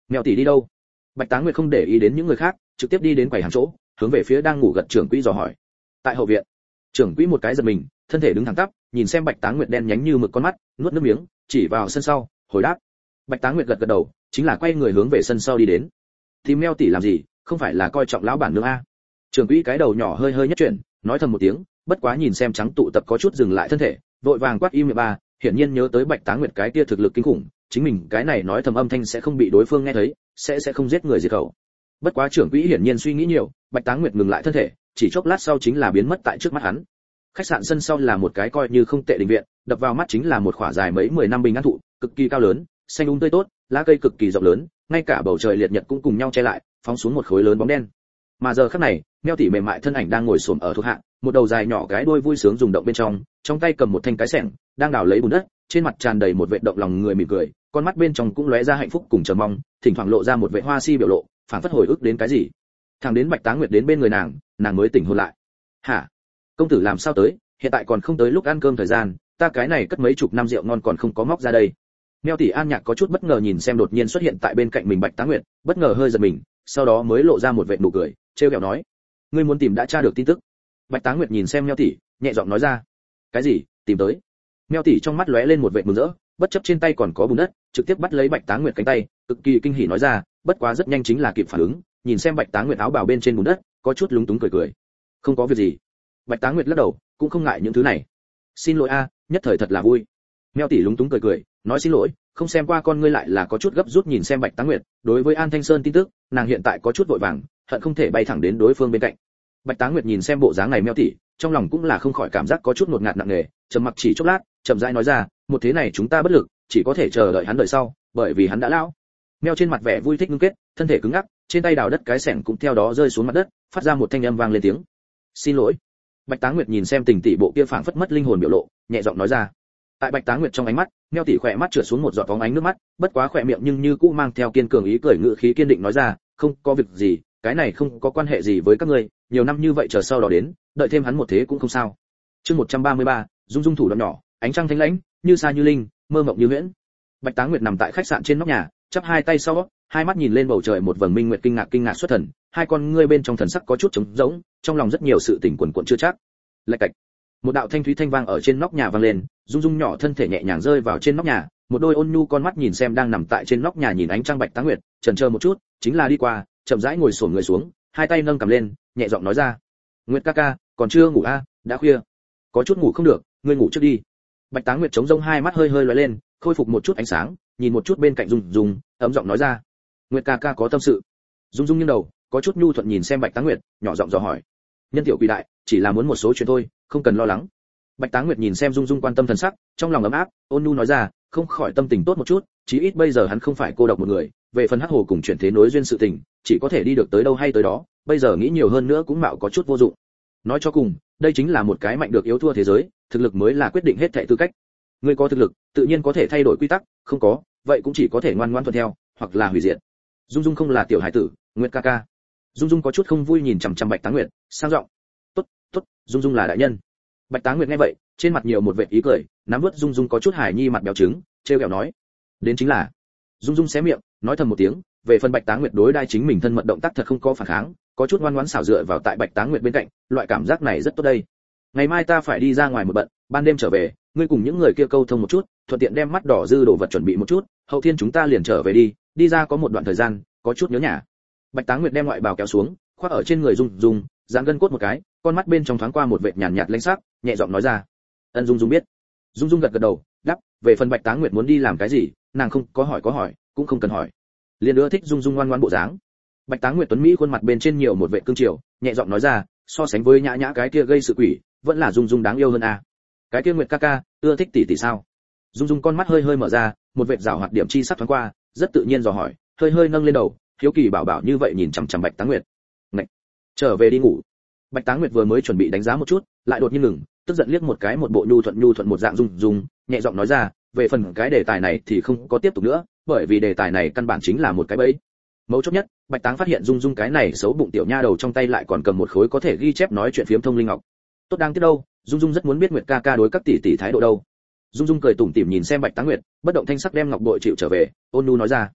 Mèo tỷ đi đâu? Bạch Táng Nguyệt không để ý đến những người khác, trực tiếp đi đến quầy hàng chỗ, hướng về phía đang ngủ gật trưởng quỹ dò hỏi. Tại hậu viện. Trưởng quỹ một cái giật mình, thân thể đứng thẳng tắp, nhìn xem Bạch Táng Nguyệt đen nhánh như mực con mắt, nuốt nước miếng, chỉ vào sân sau, hồi đáp. Bạch Táng Nguyệt gật gật đầu, chính là quay người hướng về sân sau đi đến. Tìm Mèo tỷ làm gì, không phải là coi trọng lão bản nương a? Trưởng quỹ cái đầu nhỏ hơi hơi nhất chuyển, nói thầm một tiếng, bất quá nhìn xem trắng tụ tập có chút dừng lại thân thể, vội vàng quát im miệng ba, hiển nhiên nhớ tới Bạch Táng Nguyệt cái kia thực lực kinh khủng, chính mình cái này nói thầm âm thanh sẽ không bị đối phương nghe thấy, sẽ sẽ không giết người diệt khẩu. Bất quá trưởng quỹ hiển nhiên suy nghĩ nhiều, Bạch Táng Nguyệt ngừng lại thân thể, chỉ chốc lát sau chính là biến mất tại trước mắt hắn. Khách sạn sân sau là một cái coi như không tệ đình viện, đập vào mắt chính là một khỏa dài mấy mười năm bình an thụ, cực kỳ cao lớn, xanh um tươi tốt, lá cây cực kỳ rộng lớn, ngay cả bầu trời liệt nhật cũng cùng nhau che lại, phóng xuống một khối lớn bóng đen. Mà giờ khắc này, Meo tỷ mềm mại thân ảnh đang ngồi xổm ở thuộc hạ, một đầu dài nhỏ cái đuôi vui sướng rung động bên trong, trong tay cầm một thanh cái xẻng, đang đào lấy bùn đất, trên mặt tràn đầy một vệt động lòng người mỉm cười, con mắt bên trong cũng lóe ra hạnh phúc cùng chờ mong, thỉnh thoảng lộ ra một vệt hoa si biểu lộ, phảng phất hồi ức đến cái gì. Thẳng đến Bạch Táng Nguyệt đến bên người nàng, nàng mới tỉnh hồn lại. "Hả? Công tử làm sao tới, hiện tại còn không tới lúc ăn cơm thời gian, ta cái này cất mấy chục năm rượu ngon còn không có móc ra đây." Meo tỷ An Nhạc có chút bất ngờ nhìn xem đột nhiên xuất hiện tại bên cạnh mình Bạch Táng Nguyệt, bất ngờ hơi giật mình, sau đó mới lộ ra một vệt nụ cười, trêu ghẹo nói: "Ngươi muốn tìm đã tra được tin tức?" Bạch Táng Nguyệt nhìn xem Meo tỷ, nhẹ giọng nói ra: "Cái gì? Tìm tới?" Meo tỷ trong mắt lóe lên một vệt mừng rỡ, bất chấp trên tay còn có bùn đất, trực tiếp bắt lấy Bạch Táng Nguyệt cánh tay, cực kỳ kinh hỉ nói ra, bất quá rất nhanh chính là kịp phản ứng, nhìn xem Bạch Táng Nguyệt áo bào bên trên bùn đất, có chút lúng túng cười cười. "Không có việc gì." Bạch Táng Nguyệt lắc đầu, cũng không ngại những thứ này. "Xin lỗi a, nhất thời thật là vui." Meo tỷ lúng túng cười cười, nói xin lỗi, không xem qua con ngươi lại là có chút gấp rút nhìn xem Bạch Táng Nguyệt, đối với An Thanh Sơn tin tức, nàng hiện tại có chút vội vàng, hận không thể bay thẳng đến đối phương bên cạnh. Bạch Táng Nguyệt nhìn xem bộ dáng này Meo tỷ, trong lòng cũng là không khỏi cảm giác có chút ngột ngạt nặng nề, trầm mặc chỉ chốc lát, chậm rãi nói ra, một thế này chúng ta bất lực, chỉ có thể chờ đợi hắn đời sau, bởi vì hắn đã lão. Meo trên mặt vẻ vui thích ngưng kết, thân thể cứng ngắc, trên tay đào đất cái xẻng cũng theo đó rơi xuống mặt đất, phát ra một thanh âm vang lên tiếng. "Xin lỗi." Bạch Táng Nguyệt nhìn xem tình tỷ bộ kia phảng phất mất linh hồn biểu lộ, nhẹ giọng nói ra. Tại Bạch Táng Nguyệt trong ánh mắt, Meo tỷ khỏe mắt trượt xuống một giọt bóng ánh nước mắt, bất quá khỏe miệng nhưng như cũ mang theo kiên cường ý cười ngữ khí kiên định nói ra, "Không có việc gì, cái này không có quan hệ gì với các ngươi, nhiều năm như vậy chờ sau đó đến, đợi thêm hắn một thế cũng không sao." Chương một trăm ba mươi ba, Dung Dung thủ đoạn nhỏ, ánh trăng thanh lãnh, như xa như linh, mơ mộng như huyễn. Bạch Táng Nguyệt nằm tại khách sạn trên nóc nhà, chắp hai tay sau, hai mắt nhìn lên bầu trời một vầng minh nguyệt kinh ngạc kinh ngạc xuất thần, hai con ngươi bên trong thần sắc có chút trống rỗng, trong lòng rất nhiều sự tình quần quật chưa chắc. Lạch cạch. Một đạo thanh thúy thanh vang ở trên nóc nhà vang lên, Dung Dung nhỏ thân thể nhẹ nhàng rơi vào trên nóc nhà, một đôi ôn nhu con mắt nhìn xem đang nằm tại trên nóc nhà nhìn ánh trăng Bạch Táng Nguyệt, chần chờ một chút, chính là đi qua, chậm rãi ngồi xổm người xuống, hai tay nâng cầm lên, nhẹ giọng nói ra: "Nguyệt ca ca, còn chưa ngủ a, à, đã khuya." "Có chút ngủ không được, ngươi ngủ trước đi." Bạch Táng Nguyệt chống rông hai mắt hơi hơi lóe lên, khôi phục một chút ánh sáng, nhìn một chút bên cạnh Dung Dung, ấm giọng nói ra: "Nguyệt ca ca có tâm sự." Dung Dung nghiêng đầu, có chút nhu thuận nhìn xem Bạch Táng Nguyệt, nhỏ giọng dò hỏi: "Nhân tiểu quỷ đại, chỉ là muốn một số chuyện thôi, không cần lo lắng." Bạch Táng Nguyệt nhìn xem Dung Dung quan tâm thần sắc, trong lòng ấm áp, ôn nhu nói ra, không khỏi tâm tình tốt một chút, chí ít bây giờ hắn không phải cô độc một người, về phần hắc hồ cùng chuyển thế nối duyên sự tình, chỉ có thể đi được tới đâu hay tới đó, bây giờ nghĩ nhiều hơn nữa cũng mạo có chút vô dụng. Nói cho cùng, đây chính là một cái mạnh được yếu thua thế giới, thực lực mới là quyết định hết thảy tư cách. Ngươi có thực lực, tự nhiên có thể thay đổi quy tắc, không có, vậy cũng chỉ có thể ngoan ngoãn thuận theo, hoặc là hủy diệt. Dung Dung không là tiểu hải tử, Nguyệt ca ca. Dung Dung có chút không vui nhìn chằm chằm Bạch Táng Nguyệt, sang giọng: "Tốt, tốt, Dung Dung là đại nhân." Bạch Táng Nguyệt nghe vậy, trên mặt nhiều một vệt ý cười, nắm vớt Dung Dung có chút hài nhi mặt béo trứng, trêu ghẹo nói: "Đến chính là." Dung Dung xé miệng, nói thầm một tiếng, về phần Bạch Táng Nguyệt đối đai chính mình thân mật động tác thật không có phản kháng, có chút ngoan ngoãn xảo dựa vào tại Bạch Táng Nguyệt bên cạnh, loại cảm giác này rất tốt đây. "Ngày mai ta phải đi ra ngoài một bận, ban đêm trở về, ngươi cùng những người kia câu thông một chút, thuận tiện đem mắt đỏ dư đồ vật chuẩn bị một chút, hậu thiên chúng ta liền trở về đi, đi ra có một đoạn thời gian, có chút nhớ nhà." Bạch Táng Nguyệt đem ngoại bào kéo xuống, khoác ở trên người Dung Dung, giãn gân cốt một cái, con mắt bên trong thoáng qua một vệt nhàn nhạt lãnh sắc, nhẹ giọng nói ra: "Ân." Dung Dung biết. Dung Dung gật gật đầu, đáp, về phần Bạch Táng Nguyệt muốn đi làm cái gì, nàng không có hỏi có hỏi, cũng không cần hỏi. Liên nữa thích Dung Dung ngoan ngoãn bộ dáng. Bạch Táng Nguyệt tuấn mỹ khuôn mặt bên trên nhiều một vệt cương triều, nhẹ giọng nói ra, so sánh với nhã nhã cái kia gây sự quỷ, vẫn là Dung Dung đáng yêu hơn a. À. Cái kia Nguyệt ca ca, ưa thích tỷ tỷ sao? Dung Dung con mắt hơi hơi mở ra, một vệt rảo hoạt điểm chi sắc thoáng qua, rất tự nhiên dò hỏi, hơi hơi nâng lên đầu, hiếu kỳ bảo bảo như vậy nhìn chằm chằm Bạch Táng Nguyệt. Ngậy, trở về đi ngủ. Bạch Táng Nguyệt vừa mới chuẩn bị đánh giá một chút, lại đột nhiên ngừng, tức giận liếc một cái một bộ nhu thuận nhu thuận một dạng Dung Dung, nhẹ giọng nói ra, về phần cái đề tài này thì không có tiếp tục nữa, bởi vì đề tài này căn bản chính là một cái bẫy. Mấu chốt nhất, Bạch Táng phát hiện Dung Dung cái này xấu bụng tiểu nha đầu trong tay lại còn cầm một khối có thể ghi chép nói chuyện phiếm thông linh ngọc. Tốt đáng tiếc đâu, Dung Dung rất muốn biết Nguyệt ca ca đối các tỷ tỷ thái độ đâu. Dung Dung cười tủm tỉm nhìn xem Bạch Táng Nguyệt, bất động thanh sắc đem ngọc bội chịu trở về, ôn nhu nói ra,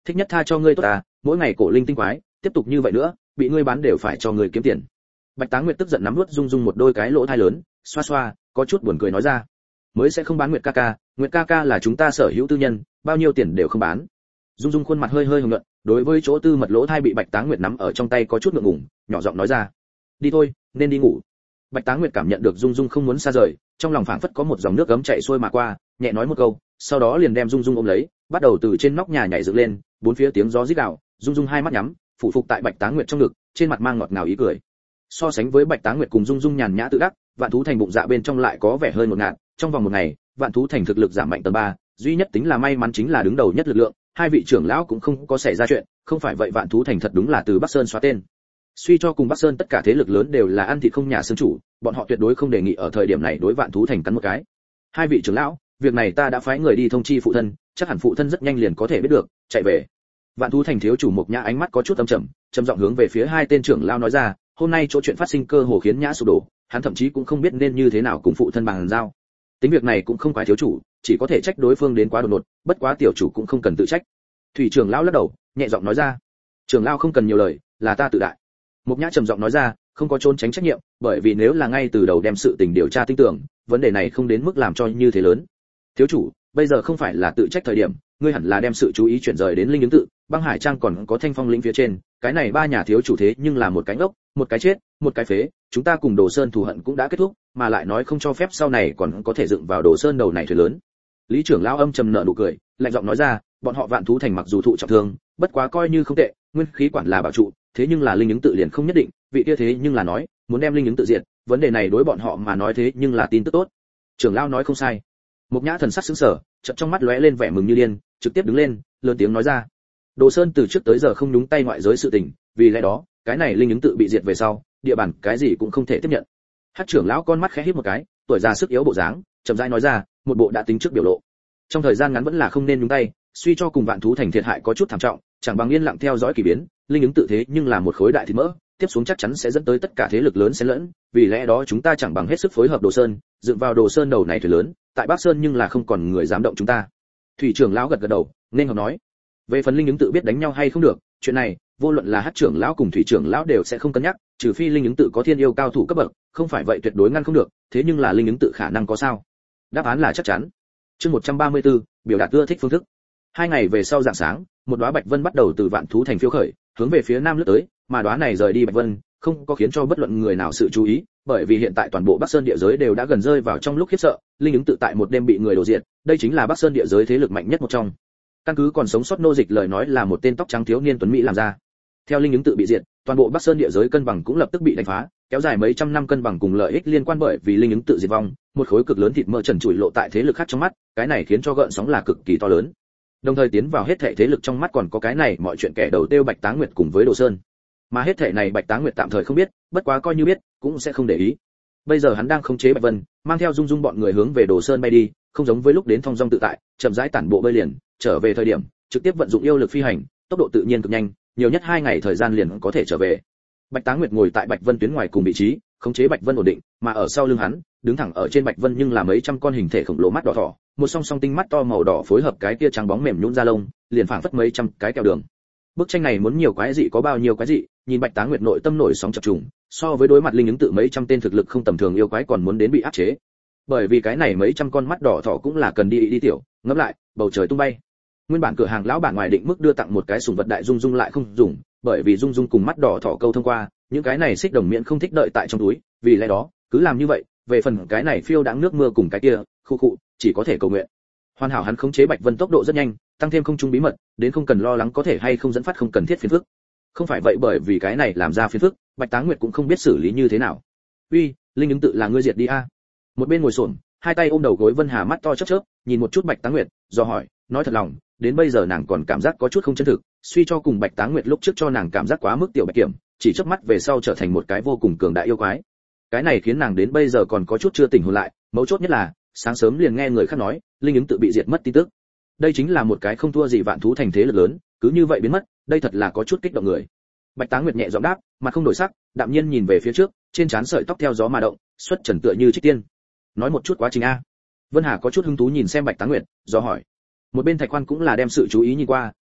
thích nhất tha cho ngươi tốt à, mỗi ngày cổ linh tinh quái, tiếp tục như vậy nữa, bị ngươi bán đều phải cho ngươi kiếm tiền. Bạch Táng Nguyệt tức giận nắm nuốt Dung Dung một đôi cái lỗ tai lớn, xoa xoa, có chút buồn cười nói ra. Mới sẽ không bán Nguyệt ca ca, Nguyệt ca ca là chúng ta sở hữu tư nhân, bao nhiêu tiền đều không bán. Dung Dung khuôn mặt hơi hơi hồng nhuận, đối với chỗ tư mật lỗ tai bị Bạch Táng Nguyệt nắm ở trong tay có chút ngượng ngùng, nhỏ giọng nói ra. Đi thôi, nên đi ngủ. Bạch Táng Nguyệt cảm nhận được Dung Dung không muốn xa rời, trong lòng phảng phất có một dòng nước gấm chảy xuôi mà qua, nhẹ nói một câu, sau đó liền đem Dung Dung ôm lấy, bắt đầu từ trên nóc nhà nhảy dựng lên, bốn phía tiếng gió rít gào, Dung Dung hai mắt nhắm, phụ phục tại Bạch Táng Nguyệt trong ngực, trên mặt mang ngọt ngào ý cười. So sánh với Bạch Táng Nguyệt cùng Dung Dung nhàn nhã tự đắc, Vạn Thú Thành bụng dạ bên trong lại có vẻ hơi một ngạt, trong vòng một ngày, Vạn Thú Thành thực lực giảm mạnh tầng ba, duy nhất tính là may mắn chính là đứng đầu nhất lực lượng, hai vị trưởng lão cũng không có xảy ra chuyện, không phải vậy Vạn Thú Thành thật đúng là từ Bắc Sơn xóa tên. Suy cho cùng Bắc Sơn tất cả thế lực lớn đều là ăn thịt không nhà xương chủ, bọn họ tuyệt đối không đề nghị ở thời điểm này đối Vạn Thú Thành cắn một cái. Hai vị trưởng lão, việc này ta đã phái người đi thông chi phụ thân, chắc hẳn phụ thân rất nhanh liền có thể biết được, chạy về. Vạn Thú Thành thiếu chủ Mục Nhã ánh mắt có chút âm trầm, trầm giọng hướng về phía hai tên trưởng lão nói ra, hôm nay chỗ chuyện phát sinh cơ hồ khiến Nhã sụp đổ, hắn thậm chí cũng không biết nên như thế nào cùng phụ thân bàn giao. Tính việc này cũng không phải thiếu chủ, chỉ có thể trách đối phương đến quá đột ngột, bất quá tiểu chủ cũng không cần tự trách. Thủy trưởng lão lắc đầu, nhẹ giọng nói ra, trưởng lão không cần nhiều lời, là ta tự đại. Mục Nhã trầm giọng nói ra, không có trốn tránh trách nhiệm, bởi vì nếu là ngay từ đầu đem sự tình điều tra tinh tưởng, vấn đề này không đến mức làm cho như thế lớn. Thiếu chủ, bây giờ không phải là tự trách thời điểm, ngươi hẳn là đem sự chú ý chuyển rời đến Linh Ứng tự, Băng Hải Trang còn có Thanh Phong lĩnh phía trên, cái này ba nhà thiếu chủ thế nhưng là một cái ngốc, một cái chết, một cái phế, chúng ta cùng Đồ Sơn thù hận cũng đã kết thúc, mà lại nói không cho phép sau này còn có thể dựng vào Đồ Sơn đầu này thuyền lớn. Lý trưởng lão âm trầm nở nụ cười, lạnh giọng nói ra, bọn họ Vạn Thú Thành mặc dù thụ trọng thương, bất quá coi như không tệ, nguyên khí quản là bảo trụ, thế nhưng là Linh Ứng tự liền không nhất định, vị kia thế nhưng là nói, muốn đem Linh Ứng tự diệt, vấn đề này đối bọn họ mà nói thế nhưng là tin tức tốt. Trưởng lão nói không sai. Mục Nhã thần sắc sững sờ, chợt trong mắt lóe lên vẻ mừng như điên, trực tiếp đứng lên, lớn tiếng nói ra: Đồ Sơn từ trước tới giờ không nhúng tay ngoại giới sự tình, vì lẽ đó, cái này Linh Ứng tự bị diệt về sau, địa bàn cái gì cũng không thể tiếp nhận. Hắc trưởng lão con mắt khẽ híp một cái, tuổi già sức yếu bộ dáng, chậm rãi nói ra, một bộ đã tính trước biểu lộ. Trong thời gian ngắn vẫn là không nên nhúng tay, suy cho cùng Vạn Thú Thành thiệt hại có chút thảm trọng, chẳng bằng yên lặng theo dõi kỳ biến, Linh Ứng tự thế nhưng là một khối đại thịt mỡ, tiếp xuống chắc chắn sẽ dẫn tới tất cả thế lực lớn xen lẫn, vì lẽ đó chúng ta chẳng bằng hết sức phối hợp Đồ Sơn, dựng vào Đồ Sơn đầu này thuyền lớn, tại Bắc Sơn nhưng là không còn người dám động chúng ta. Thủy trưởng lão gật gật đầu, nên học nói, về phần Linh Ứng tự biết đánh nhau hay không được, chuyện này, vô luận là Hắc trưởng lão cùng Thủy trưởng lão đều sẽ không cân nhắc, trừ phi Linh Ứng tự có thiên yêu cao thủ cấp bậc, không phải vậy tuyệt đối ngăn không được, thế nhưng là Linh Ứng tự khả năng có sao? Đáp án là chắc chắn. Chương một trăm ba mươi tư, biểu đạt ưa thích phương thức. Hai ngày về sau rạng sáng, một đóa bạch vân bắt đầu từ Vạn Thú Thành phiêu khởi, hướng về phía nam lướt tới, mà đóa này rời đi bạch vân, không có khiến cho bất luận người nào sự chú ý, bởi vì hiện tại toàn bộ Bắc Sơn địa giới đều đã gần rơi vào trong lúc khiếp sợ, Linh Ứng tự tại một đêm bị người đổ diệt, đây chính là Bắc Sơn địa giới thế lực mạnh nhất một trong. Căn cứ còn sống sót nô dịch lời nói là một tên tóc trắng thiếu niên tuấn mỹ làm ra. Theo Linh Ứng tự bị diệt, toàn bộ Bắc Sơn địa giới cân bằng cũng lập tức bị đánh phá, kéo dài mấy trăm năm cân bằng cùng lợi ích liên quan bởi vì Linh Ứng tự diệt vong, một khối cực lớn thịt mỡ trần trụi lộ tại thế lực khác trong mắt, cái này khiến cho gợn sóng là cực kỳ to lớn. Đồng thời tiến vào hết thảy thế lực trong mắt còn có cái này mọi chuyện kẻ đầu tiêu Bạch Táng Nguyệt cùng với Đồ Sơn. Mà hết thảy này Bạch Táng Nguyệt tạm thời không biết, bất quá coi như biết, cũng sẽ không để ý. Bây giờ hắn đang khống chế Bạch Vân, mang theo Dung Dung bọn người hướng về Đồ Sơn bay đi, không giống với lúc đến thong dong tự tại, chậm rãi tản bộ bơi liền, trở về thời điểm, trực tiếp vận dụng yêu lực phi hành, tốc độ tự nhiên cực nhanh, nhiều nhất hai ngày thời gian liền có thể trở về. Bạch Táng Nguyệt ngồi tại Bạch Vân tuyến ngoài cùng vị trí, khống chế Bạch Vân ổn định, mà ở sau lưng hắn, đứng thẳng ở trên Bạch Vân nhưng là mấy trăm con hình thể khổng lồ mắt đỏ thỏ, một song song tinh mắt to màu đỏ phối hợp cái kia trắng bóng mềm nhũn da lông, liền phảng phất mấy trăm cái kẹo đường. Bức tranh này muốn nhiều quái dị có bao nhiêu quái dị, nhìn Bạch Táng Nguyệt nội tâm nổi sóng chập trùng, so với đối mặt Linh Ứng tự mấy trăm tên thực lực không tầm thường yêu quái còn muốn đến bị áp chế. Bởi vì cái này mấy trăm con mắt đỏ thỏ cũng là cần đi đi tiểu, ngấp lại, bầu trời tung bay. Nguyên bản cửa hàng lão bản ngoài định mức đưa tặng một cái sủng vật đại dung dung lại không dùng, bởi vì dung dung cùng mắt đỏ thỏ câu thông qua, những cái này xích đồng miệng không thích đợi tại trong túi, vì lẽ đó, cứ làm như vậy, về phần cái này phiêu đãng nước mưa cùng cái kia, khu khụ, chỉ có thể cầu nguyện. Hoàn hảo hắn khống chế Bạch Vân tốc độ rất nhanh, tăng thêm không trung bí mật, đến không cần lo lắng có thể hay không dẫn phát không cần thiết phiền phức. Không phải vậy bởi vì cái này làm ra phiền phức, Bạch Táng Nguyệt cũng không biết xử lý như thế nào. Uy, Linh Ứng tự là ngươi diệt đi a. Một bên ngồi xổm, hai tay ôm đầu gối Vân Hà mắt to chớp chớp, nhìn một chút Bạch Táng Nguyệt, do hỏi, nói thật lòng, đến bây giờ nàng còn cảm giác có chút không chân thực, suy cho cùng Bạch Táng Nguyệt lúc trước cho nàng cảm giác quá mức tiểu bạch kiểm, chỉ chớp mắt về sau trở thành một cái vô cùng cường đại yêu quái. Cái này khiến nàng đến bây giờ còn có chút chưa tỉnh hồn lại, mấu chốt nhất là, sáng sớm liền nghe người khác nói, Linh Ứng tự bị diệt mất tin tức. Đây chính là một cái không thua gì Vạn Thú Thành thế lực lớn, cứ như vậy biến mất, đây thật là có chút kích động người. Bạch Táng Nguyệt nhẹ giọng đáp, mặt không đổi sắc, đạm nhiên nhìn về phía trước, trên trán sợi tóc theo gió mà động, xuất trần tựa như trích tiên. Nói một chút quá trình a. Vân Hà có chút hứng thú nhìn xem Bạch Táng Nguyệt, do hỏi. Một bên Thạch Quan cũng là đem sự chú ý nhìn qua,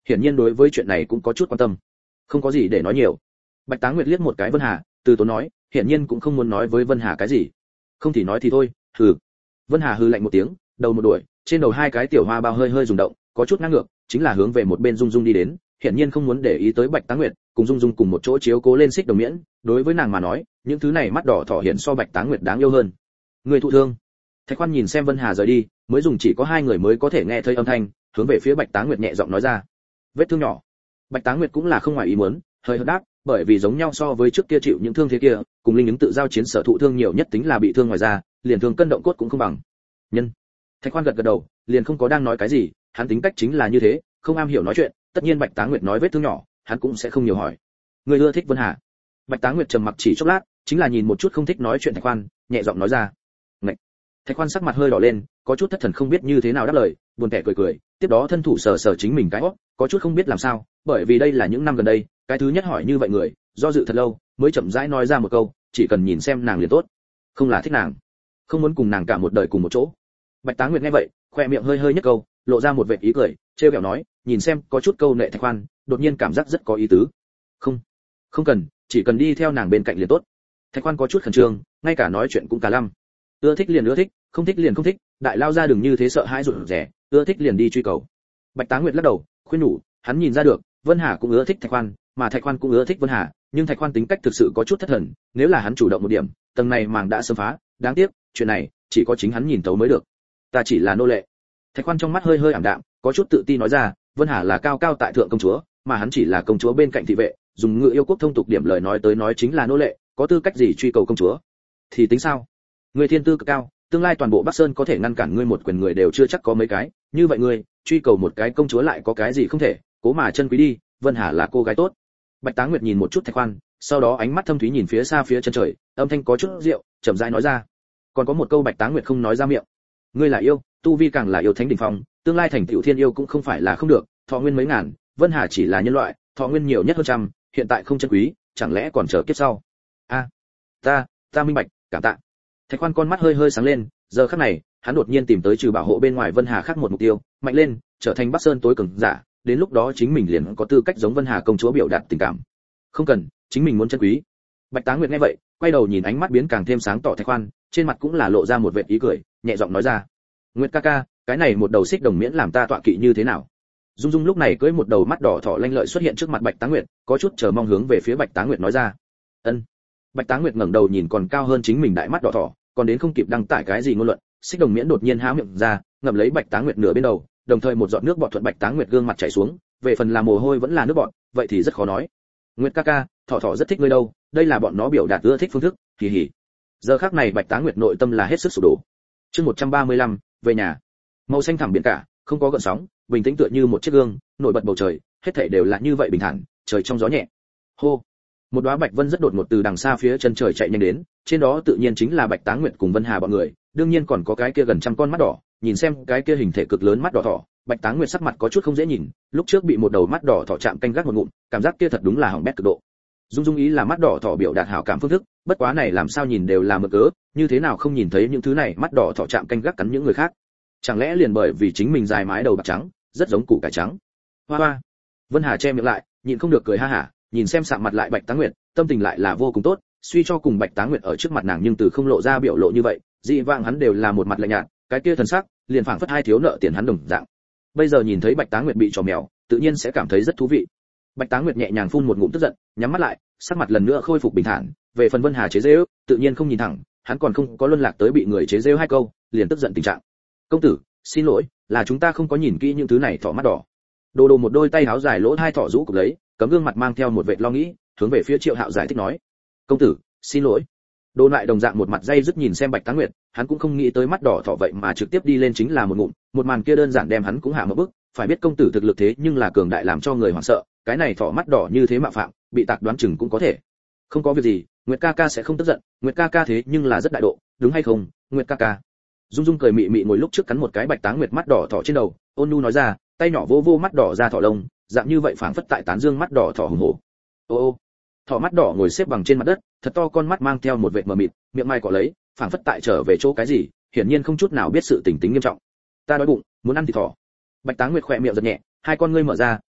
hiển nhiên đối với chuyện này cũng có chút quan tâm. Không có gì để nói nhiều. Bạch Táng Nguyệt liếc một cái Vân Hà, từ tốn nói, hiển nhiên cũng không muốn nói với Vân Hà cái gì. Không thì nói thì thôi, hừ. Vân Hà hừ lạnh một tiếng, đầu một đuổi, trên đầu hai cái tiểu hoa bao hơi hơi rung động, có chút ngang ngược, chính là hướng về một bên Dung Dung đi đến, hiển nhiên không muốn để ý tới Bạch Táng Nguyệt, cùng Dung Dung cùng một chỗ chiếu cố lên Xích Đồng Miễn, đối với nàng mà nói, những thứ này mắt đỏ thỏ hiện so Bạch Táng Nguyệt đáng yêu hơn. Người thụ thương. Thạch Khoan nhìn xem Vân Hà rời đi, mới dùng chỉ có hai người mới có thể nghe thấy âm thanh, hướng về phía Bạch Táng Nguyệt nhẹ giọng nói ra. Vết thương nhỏ. Bạch Táng Nguyệt cũng là không ngoài ý muốn, hơi hợt đáp, bởi vì giống nhau so với trước kia chịu những thương thế kia, cùng linh ứng tự giao chiến sở thụ thương nhiều nhất tính là bị thương ngoài da, liền thương cân động cốt cũng không bằng. Nhân. Thạch Khoan gật gật đầu, liền không có đang nói cái gì, hắn tính cách chính là như thế, không am hiểu nói chuyện, tất nhiên Bạch Táng Nguyệt nói vết thương nhỏ, hắn cũng sẽ không nhiều hỏi. Người ưa thích Vân Hà? Bạch Táng Nguyệt trầm mặc chỉ chốc lát, chính là nhìn một chút không thích nói chuyện Thạch Khoan, nhẹ giọng nói ra. Ngậy. Thạch Khoan sắc mặt hơi đỏ lên, có chút thất thần không biết như thế nào đáp lời, buồn tẻ cười cười, tiếp đó thân thủ sờ sờ chính mình cái hốc, có chút không biết làm sao, bởi vì đây là những năm gần đây, cái thứ nhất hỏi như vậy người, do dự thật lâu, mới chậm rãi nói ra một câu, chỉ cần nhìn xem nàng liền tốt, không là thích nàng, không muốn cùng nàng cả một đời cùng một chỗ. Bạch Táng Nguyệt nghe vậy, khoe miệng hơi hơi nhếch câu, lộ ra một vệt ý cười, trêu ghẹo nói, nhìn xem, có chút câu nệ Thạch Khoan, đột nhiên cảm giác rất có ý tứ. Không, không cần, chỉ cần đi theo nàng bên cạnh liền tốt. Thạch Khoan có chút khẩn trương, ngay cả nói chuyện cũng cả lăm. Ưa thích liền ưa thích, không thích liền không thích, đại lao ra đừng như thế sợ hãi rụt rè, ưa thích liền đi truy cầu. Bạch Táng Nguyệt lắc đầu, khuyên nhủ, hắn nhìn ra được, Vân Hà cũng ưa thích Thạch Khoan, mà Thạch Khoan cũng ưa thích Vân Hà, nhưng Thạch Khoan tính cách thực sự có chút thất thần, nếu là hắn chủ động một điểm, tầng này màng đã sớm phá, đáng tiếc, chuyện này chỉ có chính hắn nhìn tấu mới được. Ta chỉ là nô lệ. Thạch Khoan trong mắt hơi hơi ảm đạm, có chút tự tin nói ra, Vân Hà là cao cao tại thượng công chúa, mà hắn chỉ là công chúa bên cạnh thị vệ, dùng ngữ yêu quốc thông tục điểm lời nói tới nói chính là nô lệ, có tư cách gì truy cầu công chúa? Thì tính sao? Người thiên tư cực cao, tương lai toàn bộ Bắc Sơn có thể ngăn cản ngươi một quyền người đều chưa chắc có mấy cái, như vậy ngươi truy cầu một cái công chúa lại có cái gì không thể, cố mà chân quý đi, Vân Hà là cô gái tốt. Bạch Táng Nguyệt nhìn một chút Thạch Khoan, sau đó ánh mắt thâm thúy nhìn phía xa phía chân trời, âm thanh có chút rượu, chậm rãi nói ra. Còn có một câu Bạch Táng Nguyệt không nói ra miệng. Ngươi là yêu, tu vi càng là yêu thánh đỉnh phong, tương lai thành tựu thiên yêu cũng không phải là không được, thọ nguyên mấy ngàn, Vân Hà chỉ là nhân loại, thọ nguyên nhiều nhất hơn trăm, hiện tại không chân quý, chẳng lẽ còn chờ kiếp sau? A, ta, ta minh bạch, cảm tạ. Thạch Khoan con mắt hơi hơi sáng lên, giờ khắc này, hắn đột nhiên tìm tới trừ bảo hộ bên ngoài Vân Hà khác một mục tiêu, mạnh lên, trở thành Bắc Sơn tối cường giả, đến lúc đó chính mình liền có tư cách giống Vân Hà công chúa biểu đạt tình cảm. Không cần, chính mình muốn chân quý. Bạch Táng Nguyệt nghe vậy, quay đầu nhìn ánh mắt biến càng thêm sáng tỏ Thạch Khoan, trên mặt cũng là lộ ra một vệt ý cười, nhẹ giọng nói ra: "Nguyệt ca ca, cái này một đầu Xích Đồng Miễn làm ta tọa kỵ như thế nào?" Dung Dung lúc này cưỡi một đầu mắt đỏ thỏ lanh lợi xuất hiện trước mặt Bạch Táng Nguyệt, có chút chờ mong hướng về phía Bạch Táng Nguyệt nói ra: "Ân." Bạch Táng Nguyệt ngẩng đầu nhìn còn cao hơn chính mình đại mắt đỏ thỏ, còn đến không kịp đăng tải cái gì ngôn luận, Xích Đồng Miễn đột nhiên há miệng ra, ngậm lấy Bạch Táng Nguyệt nửa bên đầu, đồng thời một giọt nước bọt thuận Bạch Táng Nguyệt gương mặt chảy xuống, về phần là mồ hôi vẫn là nước bọt, vậy thì rất khó nói. Nguyệt ca ca, thỏ thỏ rất thích ngươi đâu, đây là bọn nó biểu đạt ưa thích phương thức, kỳ hỉ. Giờ khắc này Bạch Táng Nguyệt nội tâm là hết sức sụp đổ. Chương một trăm ba mươi lăm, về nhà. Màu xanh thẳm biển cả, không có gợn sóng, bình tĩnh tựa như một chiếc gương, nổi bật bầu trời, hết thảy đều là như vậy bình thản, trời trong gió nhẹ. Hô. Một đóa bạch vân rất đột ngột từ đằng xa phía chân trời chạy nhanh đến, trên đó tự nhiên chính là Bạch Táng Nguyệt cùng Vân Hà bọn người, đương nhiên còn có cái kia gần trăm con mắt đỏ, nhìn xem cái kia hình thể cực lớn mắt đỏ thỏ, Bạch Táng Nguyệt sắc mặt có chút không dễ nhìn, lúc trước bị một đầu mắt đỏ thỏ chạm canh gác một ngụm, cảm giác kia thật đúng là hỏng bét cực độ. Dung Dung ý là mắt đỏ thỏ biểu đạt hảo cảm phương thức, bất quá này làm sao nhìn đều là mực cớ, như thế nào không nhìn thấy những thứ này mắt đỏ thỏ chạm canh gác cắn những người khác? Chẳng lẽ liền bởi vì chính mình dài mái đầu bạc trắng, rất giống củ cải trắng? Hoa hoa. Vân Hà che miệng lại, nhịn không được cười ha hả, nhìn xem sạm mặt lại Bạch Táng Nguyệt, tâm tình lại là vô cùng tốt, suy cho cùng Bạch Táng Nguyệt ở trước mặt nàng nhưng từ không lộ ra biểu lộ như vậy, dị vãng hắn đều là một mặt lạnh nhạt, cái kia thần sắc, liền phảng phất hai thiếu nợ tiền hắn đồng dạng. Bây giờ nhìn thấy Bạch Táng Nguyệt bị trò mèo, tự nhiên sẽ cảm thấy rất thú vị. Bạch Táng Nguyệt nhẹ nhàng phun một ngụm tức giận, nhắm mắt lại, sắc mặt lần nữa khôi phục bình thản, về phần Vân Hà chế giễu, tự nhiên không nhìn thẳng, hắn còn không có luân lạc tới bị người chế giễu hai câu, liền tức giận tình trạng. "Công tử, xin lỗi, là chúng ta không có nhìn kỹ những thứ này thỏ mắt đỏ." Đồ Đồ một đôi tay háo dài lỗ hai thỏ rũ cục lấy, cấm gương mặt mang theo một vệt lo nghĩ, hướng về phía Triệu Hạo giải thích nói: "Công tử, xin lỗi." Đồ lại đồng dạng một mặt dây dứt nhìn xem Bạch Táng Nguyệt, hắn cũng không nghĩ tới mắt đỏ thỏ vậy mà trực tiếp đi lên chính là một ngụm, một màn kia đơn giản đem hắn cũng hạ một bước, phải biết công tử thực lực thế nhưng là cường đại làm cho người hoảng sợ, cái này thỏ mắt đỏ như thế mạo phạm, bị tạc đoán chừng cũng có thể. "Không có việc gì, Nguyệt ca ca sẽ không tức giận, Nguyệt ca ca thế nhưng là rất đại độ, đúng hay không, Nguyệt ca ca?" Dung Dung cười mị mị ngồi lúc trước cắn một cái Bạch Táng Nguyệt mắt đỏ thỏ trên đầu, ôn nhu nói ra, tay nhỏ vô vô mắt đỏ ra thỏ lông, dạng như vậy phảng phất tại tán dương mắt đỏ thỏ hùng hổ. Ô ô. Thỏ mắt đỏ ngồi xếp bằng trên mặt đất, thật to con mắt mang theo một vệt mờ mịt, miệng mai cọ lấy, phảng phất tại trở về chỗ cái gì, hiển nhiên không chút nào biết sự tình tính nghiêm trọng. "Ta đói bụng, muốn ăn thịt thỏ." Bạch Táng Nguyệt khẽ miệng giật nhẹ, hai con ngươi mở ra,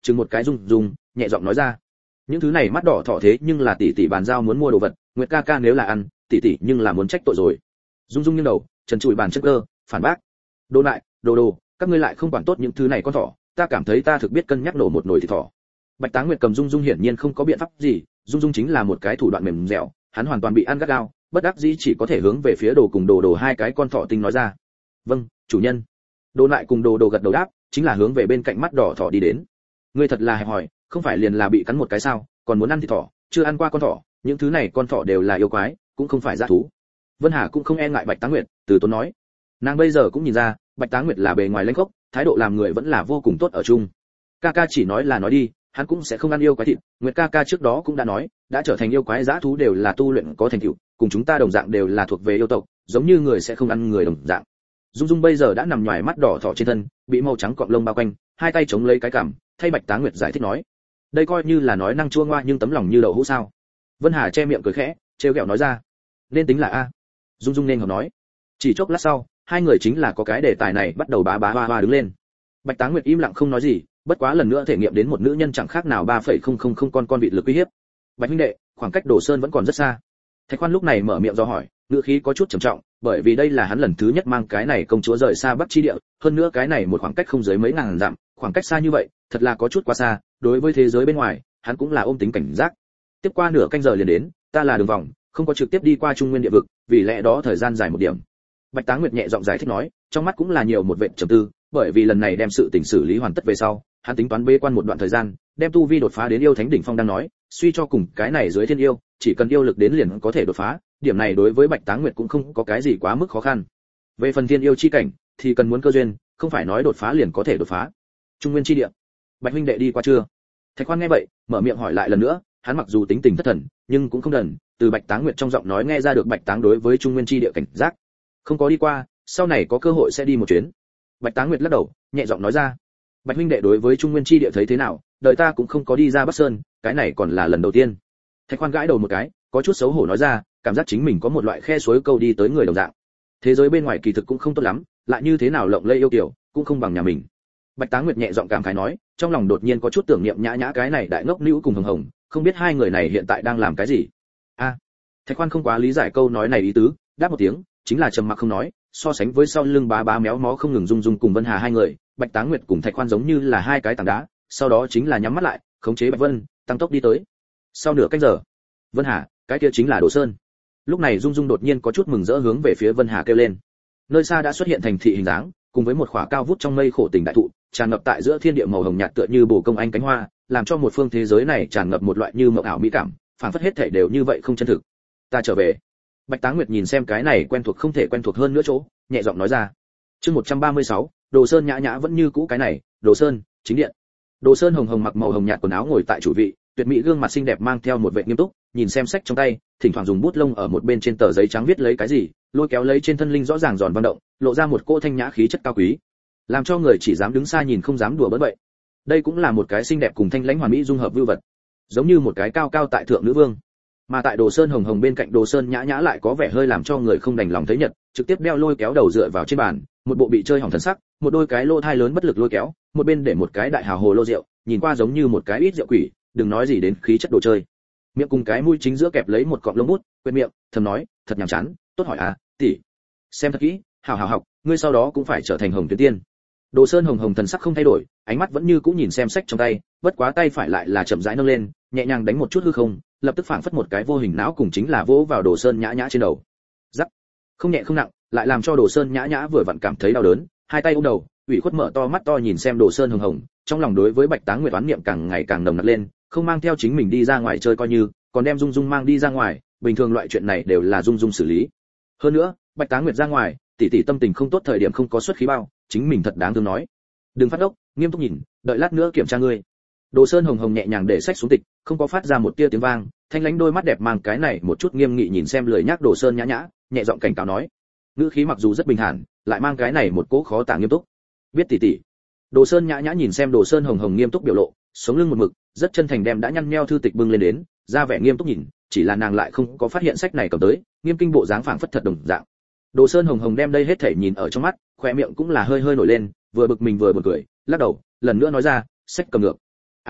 chừng một cái Dung Dung, nhẹ giọng nói ra. Những thứ này mắt đỏ thỏ thế nhưng là tỷ tỷ bàn giao muốn mua đồ vật, Nguyệt ca ca nếu là ăn, tỷ tỷ nhưng là muốn trách tội rồi. Dung Dung nghiêng đầu, trần trụi bàn chân cơ, phản bác. Đồ lại, đồ đồ, các ngươi lại không quản tốt những thứ này con thỏ, ta cảm thấy ta thực biết cân nhắc nổ một nồi thịt thỏ. Bạch Táng Nguyệt cầm Dung Dung hiển nhiên không có biện pháp gì, Dung Dung chính là một cái thủ đoạn mềm dẻo, hắn hoàn toàn bị ăn gắt gao, bất đắc dĩ chỉ có thể hướng về phía đồ cùng đồ đồ hai cái con thỏ tinh nói ra. Vâng, chủ nhân. Đồ lại cùng đồ đồ gật đầu đáp, chính là hướng về bên cạnh mắt đỏ thỏ đi đến. Ngươi thật là hẹp hòi, không phải liền là bị cắn một cái sao, còn muốn ăn thịt thỏ, chưa ăn qua con thỏ, những thứ này con thỏ đều là yêu quái, cũng không phải dã thú. Vân Hà cũng không e ngại Bạch Táng Nguyệt, từ tốn nói. Nàng bây giờ cũng nhìn ra, Bạch Táng Nguyệt là bề ngoài lãnh khốc, thái độ làm người vẫn là vô cùng tốt ở chung. Ca ca chỉ nói là nói đi, hắn cũng sẽ không ăn yêu quái thịt, Nguyệt ca ca trước đó cũng đã nói, đã trở thành yêu quái dã thú đều là tu luyện có thành tựu, cùng chúng ta đồng dạng đều là thuộc về yêu tộc, giống như người sẽ không ăn người đồng dạng. Dung Dung bây giờ đã nằm nhòi mắt đỏ thỏ trên thân, bị màu trắng cọng lông bao quanh, hai tay chống lấy cái cằm, thay Bạch Táng Nguyệt giải thích nói, đây coi như là nói năng chua ngoa nhưng tấm lòng như đậu hũ sao? Vân Hà che miệng cười khẽ, trêu ghẹo nói ra, nên tính là a. Dung Dung nên hợp nói. Chỉ chốc lát sau, hai người chính là có cái đề tài này bắt đầu bá bá hoa hoa đứng lên. Bạch Táng Nguyệt im lặng không nói gì, bất quá lần nữa thể nghiệm đến một nữ nhân chẳng khác nào ba phẩy không không không con con vịt lực uy hiếp. Bạch huynh đệ, khoảng cách Đồ Sơn vẫn còn rất xa. Thạch Khoan lúc này mở miệng do hỏi, ngữ khí có chút trầm trọng, bởi vì đây là hắn lần thứ nhất mang cái này công chúa rời xa Bắc chi địa, hơn nữa cái này một khoảng cách không dưới mấy ngàn dặm, khoảng cách xa như vậy, thật là có chút quá xa, đối với thế giới bên ngoài, hắn cũng là ôm tính cảnh giác. Tiếp qua nửa canh giờ liền đến, ta là đường vòng, không có trực tiếp đi qua Trung Nguyên địa vực, vì lẽ đó thời gian dài một điểm. Bạch Táng Nguyệt nhẹ giọng giải thích nói, trong mắt cũng là nhiều một vệt trầm tư, bởi vì lần này đem sự tình xử lý hoàn tất về sau, hắn tính toán bế quan một đoạn thời gian, đem tu vi đột phá đến yêu thánh đỉnh phong đang nói, suy cho cùng cái này dưới thiên yêu, chỉ cần yêu lực đến liền có thể đột phá, điểm này đối với Bạch Táng Nguyệt cũng không có cái gì quá mức khó khăn. Về phần thiên yêu chi cảnh, thì cần muốn cơ duyên, không phải nói đột phá liền có thể đột phá. Trung Nguyên chi địa, Bạch huynh đệ đi qua chưa? Thạch Khoan nghe vậy, mở miệng hỏi lại lần nữa, hắn mặc dù tính tình thất thần, nhưng cũng không đần, từ Bạch Táng Nguyệt trong giọng nói nghe ra được Bạch Táng đối với Trung Nguyên chi địa cảnh giác. Không có đi qua, sau này có cơ hội sẽ đi một chuyến. Bạch Táng Nguyệt lắc đầu, nhẹ giọng nói ra. Bạch huynh đệ đối với Trung Nguyên chi địa thấy thế nào? Đợi ta cũng không có đi ra Bắc Sơn, cái này còn là lần đầu tiên. Thạch Khoan gãi đầu một cái, có chút xấu hổ nói ra, cảm giác chính mình có một loại khe suối câu đi tới người đồng dạng. Thế giới bên ngoài kỳ thực cũng không tốt lắm, lại như thế nào lộng lẫy yêu kiều, cũng không bằng nhà mình. Bạch Táng Nguyệt nhẹ giọng cảm khái nói, trong lòng đột nhiên có chút tưởng niệm nhã nhã cái này đại ngốc nữ cùng hồng hồng, không biết hai người này hiện tại đang làm cái gì. A, à, Thạch Khoan không quá lý giải câu nói này ý tứ, đáp một tiếng, chính là trầm mặc không nói. So sánh với sau lưng bá bá méo mó không ngừng Dung Dung cùng Vân Hà hai người, Bạch Táng Nguyệt cùng Thạch Khoan giống như là hai cái tảng đá, sau đó chính là nhắm mắt lại, khống chế Bạch Vân, tăng tốc đi tới. Sau nửa canh giờ, Vân Hà, cái kia chính là Đồ Sơn. Lúc này Dung Dung đột nhiên có chút mừng rỡ hướng về phía Vân Hà kêu lên. Nơi xa đã xuất hiện thành thị hình dáng, cùng với một khỏa cao vút trong mây khổ tình đại thụ, tràn ngập tại giữa thiên địa màu hồng nhạt tựa như bồ công anh cánh hoa, làm cho một phương thế giới này tràn ngập một loại như mộng ảo mỹ cảm, phảng phất hết thảy đều như vậy không chân thực. Ta trở về. Bạch Táng Nguyệt nhìn xem cái này quen thuộc không thể quen thuộc hơn nữa chỗ, nhẹ giọng nói ra. Chương một trăm ba mươi sáu, Đồ Sơn nhã nhã vẫn như cũ cái này, Đồ Sơn, chính điện. Đồ Sơn hồng hồng mặc màu hồng nhạt quần áo ngồi tại chủ vị, tuyệt mỹ gương mặt xinh đẹp mang theo một vẻ nghiêm túc, nhìn xem sách trong tay, thỉnh thoảng dùng bút lông ở một bên trên tờ giấy trắng viết lấy cái gì, lôi kéo lấy trên thân linh rõ ràng giòn vận động, lộ ra một cô thanh nhã khí chất cao quý, làm cho người chỉ dám đứng xa nhìn không dám đùa bỡn vậy. Đây cũng là một cái xinh đẹp cùng thanh lãnh hoàn mỹ dung hợp vưu vật, giống như một cái cao cao tại thượng nữ vương. Mà tại Đồ Sơn hồng hồng bên cạnh Đồ Sơn nhã nhã lại có vẻ hơi làm cho người không đành lòng thấy nhật, trực tiếp đeo lôi kéo đầu dựa vào trên bàn, một bộ bị chơi hỏng thần sắc, một đôi cái lô thai lớn bất lực lôi kéo, một bên để một cái đại hào hồ lô rượu, nhìn qua giống như một cái ít rượu quỷ, đừng nói gì đến khí chất đồ chơi. Miệng cùng cái mũi chính giữa kẹp lấy một cọng lông bút, quên miệng, thầm nói, thật nhàm chán, tốt hỏi à, tỷ, xem thật kỹ, hảo hảo học, ngươi sau đó cũng phải trở thành hồng tuyến tiên. Đồ Sơn hồng hồng thần sắc không thay đổi, ánh mắt vẫn như cũ nhìn xem sách trong tay, bất quá tay phải lại là chậm rãi nâng lên, nhẹ nhàng đánh một chút hư không, lập tức phảng phất một cái vô hình não cùng chính là vỗ vào Đồ Sơn nhã nhã trên đầu. Rắc, không nhẹ không nặng, lại làm cho Đồ Sơn nhã nhã vừa vặn cảm thấy đau đớn, hai tay ôm đầu, ủy khuất mở to mắt to nhìn xem Đồ Sơn hồng hồng, trong lòng đối với Bạch Táng Nguyệt oán niệm càng ngày càng nồng nặc lên, không mang theo chính mình đi ra ngoài chơi coi như, còn đem Dung Dung mang đi ra ngoài, bình thường loại chuyện này đều là Dung Dung xử lý. Hơn nữa, Bạch Táng Nguyệt ra ngoài, tỷ tỷ tâm tình không tốt thời điểm không có xuất khí bao, chính mình thật đáng thương nói. Đừng phát ốc, nghiêm túc nhìn, đợi lát nữa kiểm tra ngươi. Đồ Sơn hồng hồng nhẹ nhàng để sách xuống tịch, không có phát ra một tia tiếng vang, thanh lãnh đôi mắt đẹp mang cái này một chút nghiêm nghị nhìn xem lười nhác Đồ Sơn nhã nhã, nhẹ giọng cảnh cáo nói. Ngữ khí mặc dù rất bình thản, lại mang cái này một cỗ khó tả nghiêm túc. Biết tỷ tỷ. Đồ Sơn nhã nhã nhìn xem Đồ Sơn hồng hồng nghiêm túc biểu lộ, sống lưng một mực, rất chân thành đem đã nhăn nheo thư tịch bưng lên đến, ra vẻ nghiêm túc nhìn, chỉ là nàng lại không có phát hiện sách này cầm tới, nghiêm kinh bộ dáng phảng phất thật đồng dạng. Đồ Sơn hồng hồng đem đây hết thể nhìn ở trong mắt, khóe miệng cũng là hơi hơi nổi lên, vừa bực mình vừa buồn cười, lắc đầu, lần nữa nói ra, sách cầm ngược.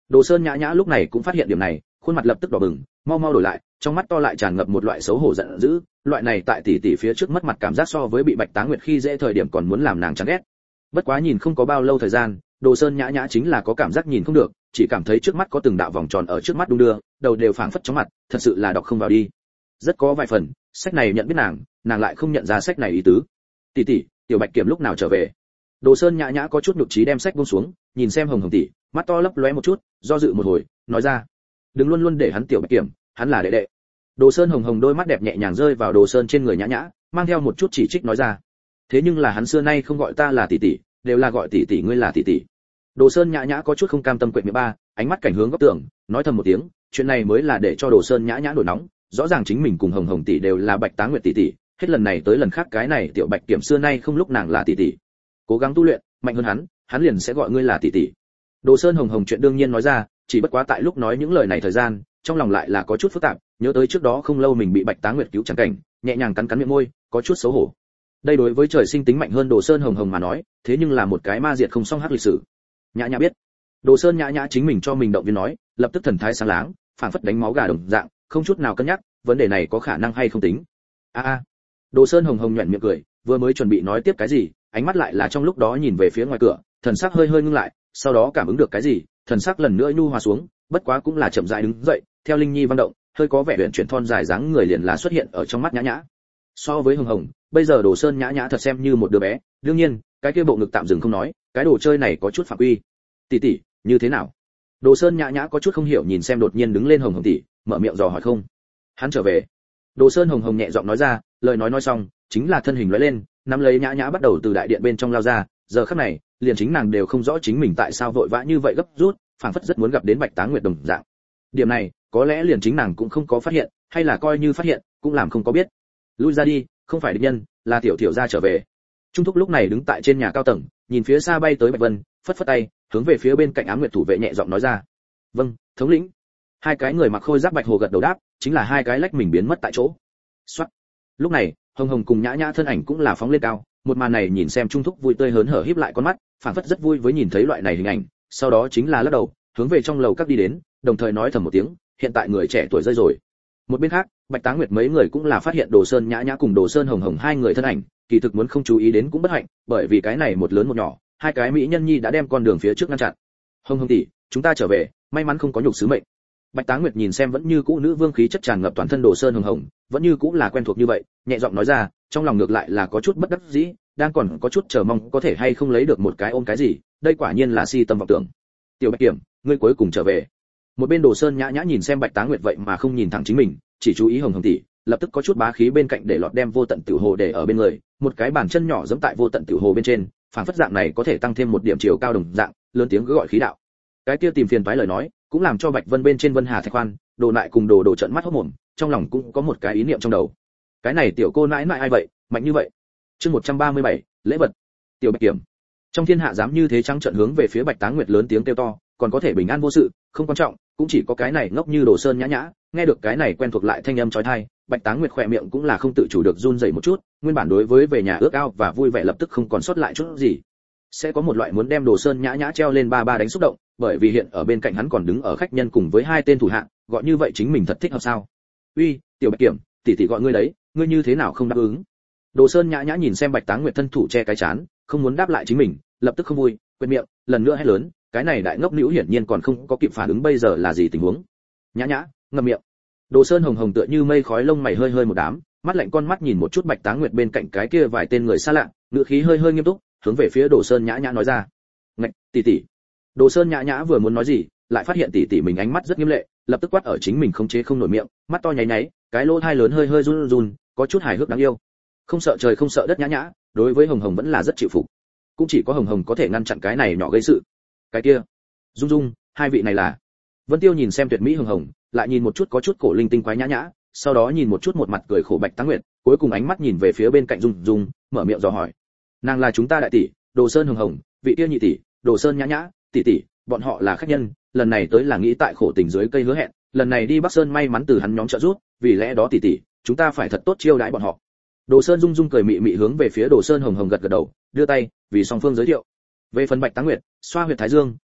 Đồ Sơn Nhã Nhã lúc này cũng phát hiện điểm này, khuôn mặt lập tức đỏ bừng, mau mau đổi lại, trong mắt to lại tràn ngập một loại xấu hổ giận dữ, loại này tại tỷ tỷ phía trước mất mặt cảm giác so với bị Bạch Táng Nguyệt khi dễ thời điểm còn muốn làm nàng chán ghét. Bất quá nhìn không có bao lâu thời gian, Đồ Sơn Nhã Nhã chính là có cảm giác nhìn không được, chỉ cảm thấy trước mắt có từng đạo vòng tròn ở trước mắt đung đưa, đầu đều phảng phất chóng mặt, thật sự là đọc không vào đi. Rất có vài phần, sách này nhận biết nàng, nàng lại không nhận ra sách này ý tứ. Tỷ tỷ, Tiểu Bạch Kiểm lúc nào trở về? Đồ Sơn Nhã Nhã có chút nhục trí đem sách buông xuống, nhìn xem Hồng Hồng tỷ, mắt to lấp lóe một chút, do dự một hồi, nói ra: "Đừng luôn luôn để hắn Tiểu Bạch Kiểm, hắn là đệ đệ." Đồ Sơn Hồng Hồng đôi mắt đẹp nhẹ nhàng rơi vào Đồ Sơn trên người Nhã Nhã, mang theo một chút chỉ trích nói ra: "Thế nhưng là hắn xưa nay không gọi ta là tỷ tỷ, đều là gọi tỷ tỷ ngươi là tỷ tỷ." Đồ Sơn Nhã Nhã có chút không cam tâm quệt miệng ba, ánh mắt cảnh hướng góc tường, nói thầm một tiếng, chuyện này mới là để cho Đồ Sơn Nhã Nhã nổi nóng, rõ ràng chính mình cùng Hồng Hồng tỷ đều là Bạch Táng Nguyệt tỷ tỷ, hết lần này tới lần khác cái này Tiểu Bạch Kiểm xưa nay không lúc nàng là tỷ tỷ. Cố gắng tu luyện, mạnh hơn hắn, hắn liền sẽ gọi ngươi là tỷ tỷ. Đồ Sơn Hồng Hồng chuyện đương nhiên nói ra, chỉ bất quá tại lúc nói những lời này thời gian, trong lòng lại là có chút phức tạp, nhớ tới trước đó không lâu mình bị Bạch Táng Nguyệt cứu chẳng cảnh, nhẹ nhàng cắn cắn miệng môi, có chút xấu hổ. Đây đối với trời sinh tính mạnh hơn Đồ Sơn Hồng Hồng mà nói, thế nhưng là một cái ma diệt không xong hắc lịch sử. Nhã Nhã biết. Đồ Sơn Nhã Nhã chính mình cho mình động viên nói, lập tức thần thái sáng láng, phảng phất đánh máu gà đồng dạng, không chút nào cân nhắc, vấn đề này có khả năng hay không tính. A a. Đồ Sơn Hồng Hồng nhuyễn miệng cười, vừa mới chuẩn bị nói tiếp cái gì, ánh mắt lại là trong lúc đó nhìn về phía ngoài cửa, thần sắc hơi hơi ngưng lại, sau đó cảm ứng được cái gì, thần sắc lần nữa nhu hòa xuống, bất quá cũng là chậm rãi đứng dậy, theo linh nhi vang động, hơi có vẻ huyền chuyển thon dài dáng người liền là xuất hiện ở trong mắt Nhã Nhã. So với Hồng Hồng, bây giờ Đồ Sơn Nhã Nhã thật xem như một đứa bé, đương nhiên, cái kia bộ ngực tạm dừng không nói, cái đồ chơi này có chút phạm quy. Tỷ tỷ, như thế nào? Đồ Sơn Nhã Nhã có chút không hiểu nhìn xem đột nhiên đứng lên Hồng Hồng tỷ, mở miệng dò hỏi không. Hắn trở về. Đồ Sơn Hồng Hồng nhẹ giọng nói ra, lời nói nói xong, chính là thân hình lóe lên, nắm lấy Nhã Nhã bắt đầu từ đại điện bên trong lao ra, giờ khắc này, liền chính nàng đều không rõ chính mình tại sao vội vã như vậy gấp rút, phảng phất rất muốn gặp đến Bạch Táng Nguyệt đồng dạng. Điểm này, có lẽ liền chính nàng cũng không có phát hiện, hay là coi như phát hiện, cũng làm không có biết. Lui ra đi, không phải địch nhân, là tiểu tiểu gia trở về. Trung thúc lúc này đứng tại trên nhà cao tầng, nhìn phía xa bay tới Bạch Vân, phất phất tay, hướng về phía bên cạnh Ám Nguyệt thủ vệ nhẹ giọng nói ra: "Vâng, thống lĩnh." Hai cái người mặc khôi giáp bạch hồ gật đầu đáp, chính là hai cái lách mình biến mất tại chỗ. Soát. Lúc này, Hồng Hồng cùng Nhã Nhã thân ảnh cũng là phóng lên cao, một màn này nhìn xem Trung thúc vui tươi hớn hở híp lại con mắt, phảng phất rất vui với nhìn thấy loại này hình ảnh, sau đó chính là lắc đầu, hướng về trong lầu các đi đến, đồng thời nói thầm một tiếng, hiện tại người trẻ tuổi rơi rồi. Một bên khác, Bạch Táng Nguyệt mấy người cũng là phát hiện Đồ Sơn Nhã Nhã cùng Đồ Sơn Hồng Hồng hai người thân ảnh, kỳ thực muốn không chú ý đến cũng bất hạnh, bởi vì cái này một lớn một nhỏ, hai cái mỹ nhân nhi đã đem con đường phía trước ngăn chặn. Hồng Hồng tỷ, chúng ta trở về, may mắn không có nhục sứ mệnh. Bạch Táng Nguyệt nhìn xem vẫn như cũ nữ vương khí chất tràn ngập toàn thân Đồ Sơn Hồng Hồng, vẫn như cũ là quen thuộc như vậy, nhẹ giọng nói ra, trong lòng ngược lại là có chút bất đắc dĩ, đang còn có chút chờ mong có thể hay không lấy được một cái ôm cái gì, đây quả nhiên là si tâm vọng tưởng. Tiểu Bạch Kiểm, ngươi cuối cùng trở về. Một bên Đồ Sơn Nhã Nhã nhìn xem Bạch Táng Nguyệt vậy mà không nhìn thẳng chính mình, chỉ chú ý Hồng Hồng tỷ, lập tức có chút bá khí bên cạnh để lọt đem vô tận tiểu hồ để ở bên người, một cái bàn chân nhỏ giẫm tại vô tận tiểu hồ bên trên, phảng phất dạng này có thể tăng thêm một điểm chiều cao đồng dạng, lớn tiếng gọi khí đạo. Cái kia tìm phiền toái lời nói, cũng làm cho Bạch Vân bên trên Vân Hà Thạch Khoan, Đồ Nại cùng Đồ Đồ trợn mắt hốt mồm, trong lòng cũng có một cái ý niệm trong đầu. Cái này tiểu cô nãi nãi ai vậy, mạnh như vậy? Chương một trăm ba mươi bảy, lễ vật. Tiểu Bạch Kiểm. Trong thiên hạ dám như thế trắng trợn hướng về phía Bạch Táng Nguyệt lớn tiếng kêu to, còn có thể bình an vô sự, không quan trọng, cũng chỉ có cái này ngốc như Đồ Sơn Nhã Nhã, nghe được cái này quen thuộc lại thanh âm chói tai, Bạch Táng Nguyệt khỏe miệng cũng là không tự chủ được run rẩy một chút, nguyên bản đối với về nhà ước ao và vui vẻ lập tức không còn sót lại chút gì. Sẽ có một loại muốn đem Đồ Sơn Nhã Nhã treo lên ba ba đánh xúc động, bởi vì hiện ở bên cạnh hắn còn đứng ở khách nhân cùng với hai tên thủ hạ, gọi như vậy chính mình thật thích hợp sao? Uy, Tiểu Bạch Kiểm, tỷ tỷ gọi ngươi đấy, ngươi như thế nào không đáp ứng? Đồ Sơn Nhã Nhã nhìn xem Bạch Táng Nguyệt thân thủ che cái chán, không muốn đáp lại chính mình, lập tức không vui, quệt miệng, lần nữa hét lớn, cái này đại ngốc nữu hiển nhiên còn không có kịp phản ứng bây giờ là gì tình huống. Nhã Nhã, ngậm miệng. Đồ Sơn Hồng Hồng tựa như mây khói lông mày hơi hơi một đám, mắt lạnh con mắt nhìn một chút Bạch Táng Nguyệt bên cạnh cái kia vài tên người xa lạ, ngữ khí hơi hơi nghiêm túc, hướng về phía Đồ Sơn Nhã Nhã nói ra. Ngạch, tỷ tỷ. Đồ Sơn Nhã Nhã vừa muốn nói gì, lại phát hiện tỷ tỷ mình ánh mắt rất nghiêm lệ, lập tức quát ở chính mình không chế không nổi miệng, mắt to nháy nháy, cái lỗ tai lớn hơi hơi run run, có chút hài hước đáng yêu. Không sợ trời không sợ đất Nhã Nhã, đối với Hồng Hồng vẫn là rất chịu phục. Cũng chỉ có Hồng Hồng có thể ngăn chặn cái này nhỏ gây sự. Cái kia, Dung Dung, hai vị này là? Vân Tiêu nhìn xem tuyệt mỹ Hồng Hồng, lại nhìn một chút có chút cổ linh tinh quái Nhã Nhã, sau đó nhìn một chút một mặt cười khổ Bạch Táng Nguyệt, cuối cùng ánh mắt nhìn về phía bên cạnh Dung Dung, mở miệng dò hỏi. Nàng là chúng ta đại tỷ, Đồ Sơn Hồng Hồng, vị kia nhị tỷ, Đồ Sơn Nhã Nhã, tỷ tỷ, bọn họ là khách nhân, lần này tới là nghĩ tại khổ tình dưới cây hứa hẹn, lần này đi Bắc Sơn may mắn từ hắn nhóm trợ giúp, vì lẽ đó tỷ tỷ, chúng ta phải thật tốt chiêu đãi bọn họ. Đồ Sơn Dung Dung cười mị mị hướng về phía Đồ Sơn Hồng Hồng gật gật đầu, đưa tay, vì song phương giới thiệu. Về phần Bạch Táng Nguyệt, xoa huyệt thái dương,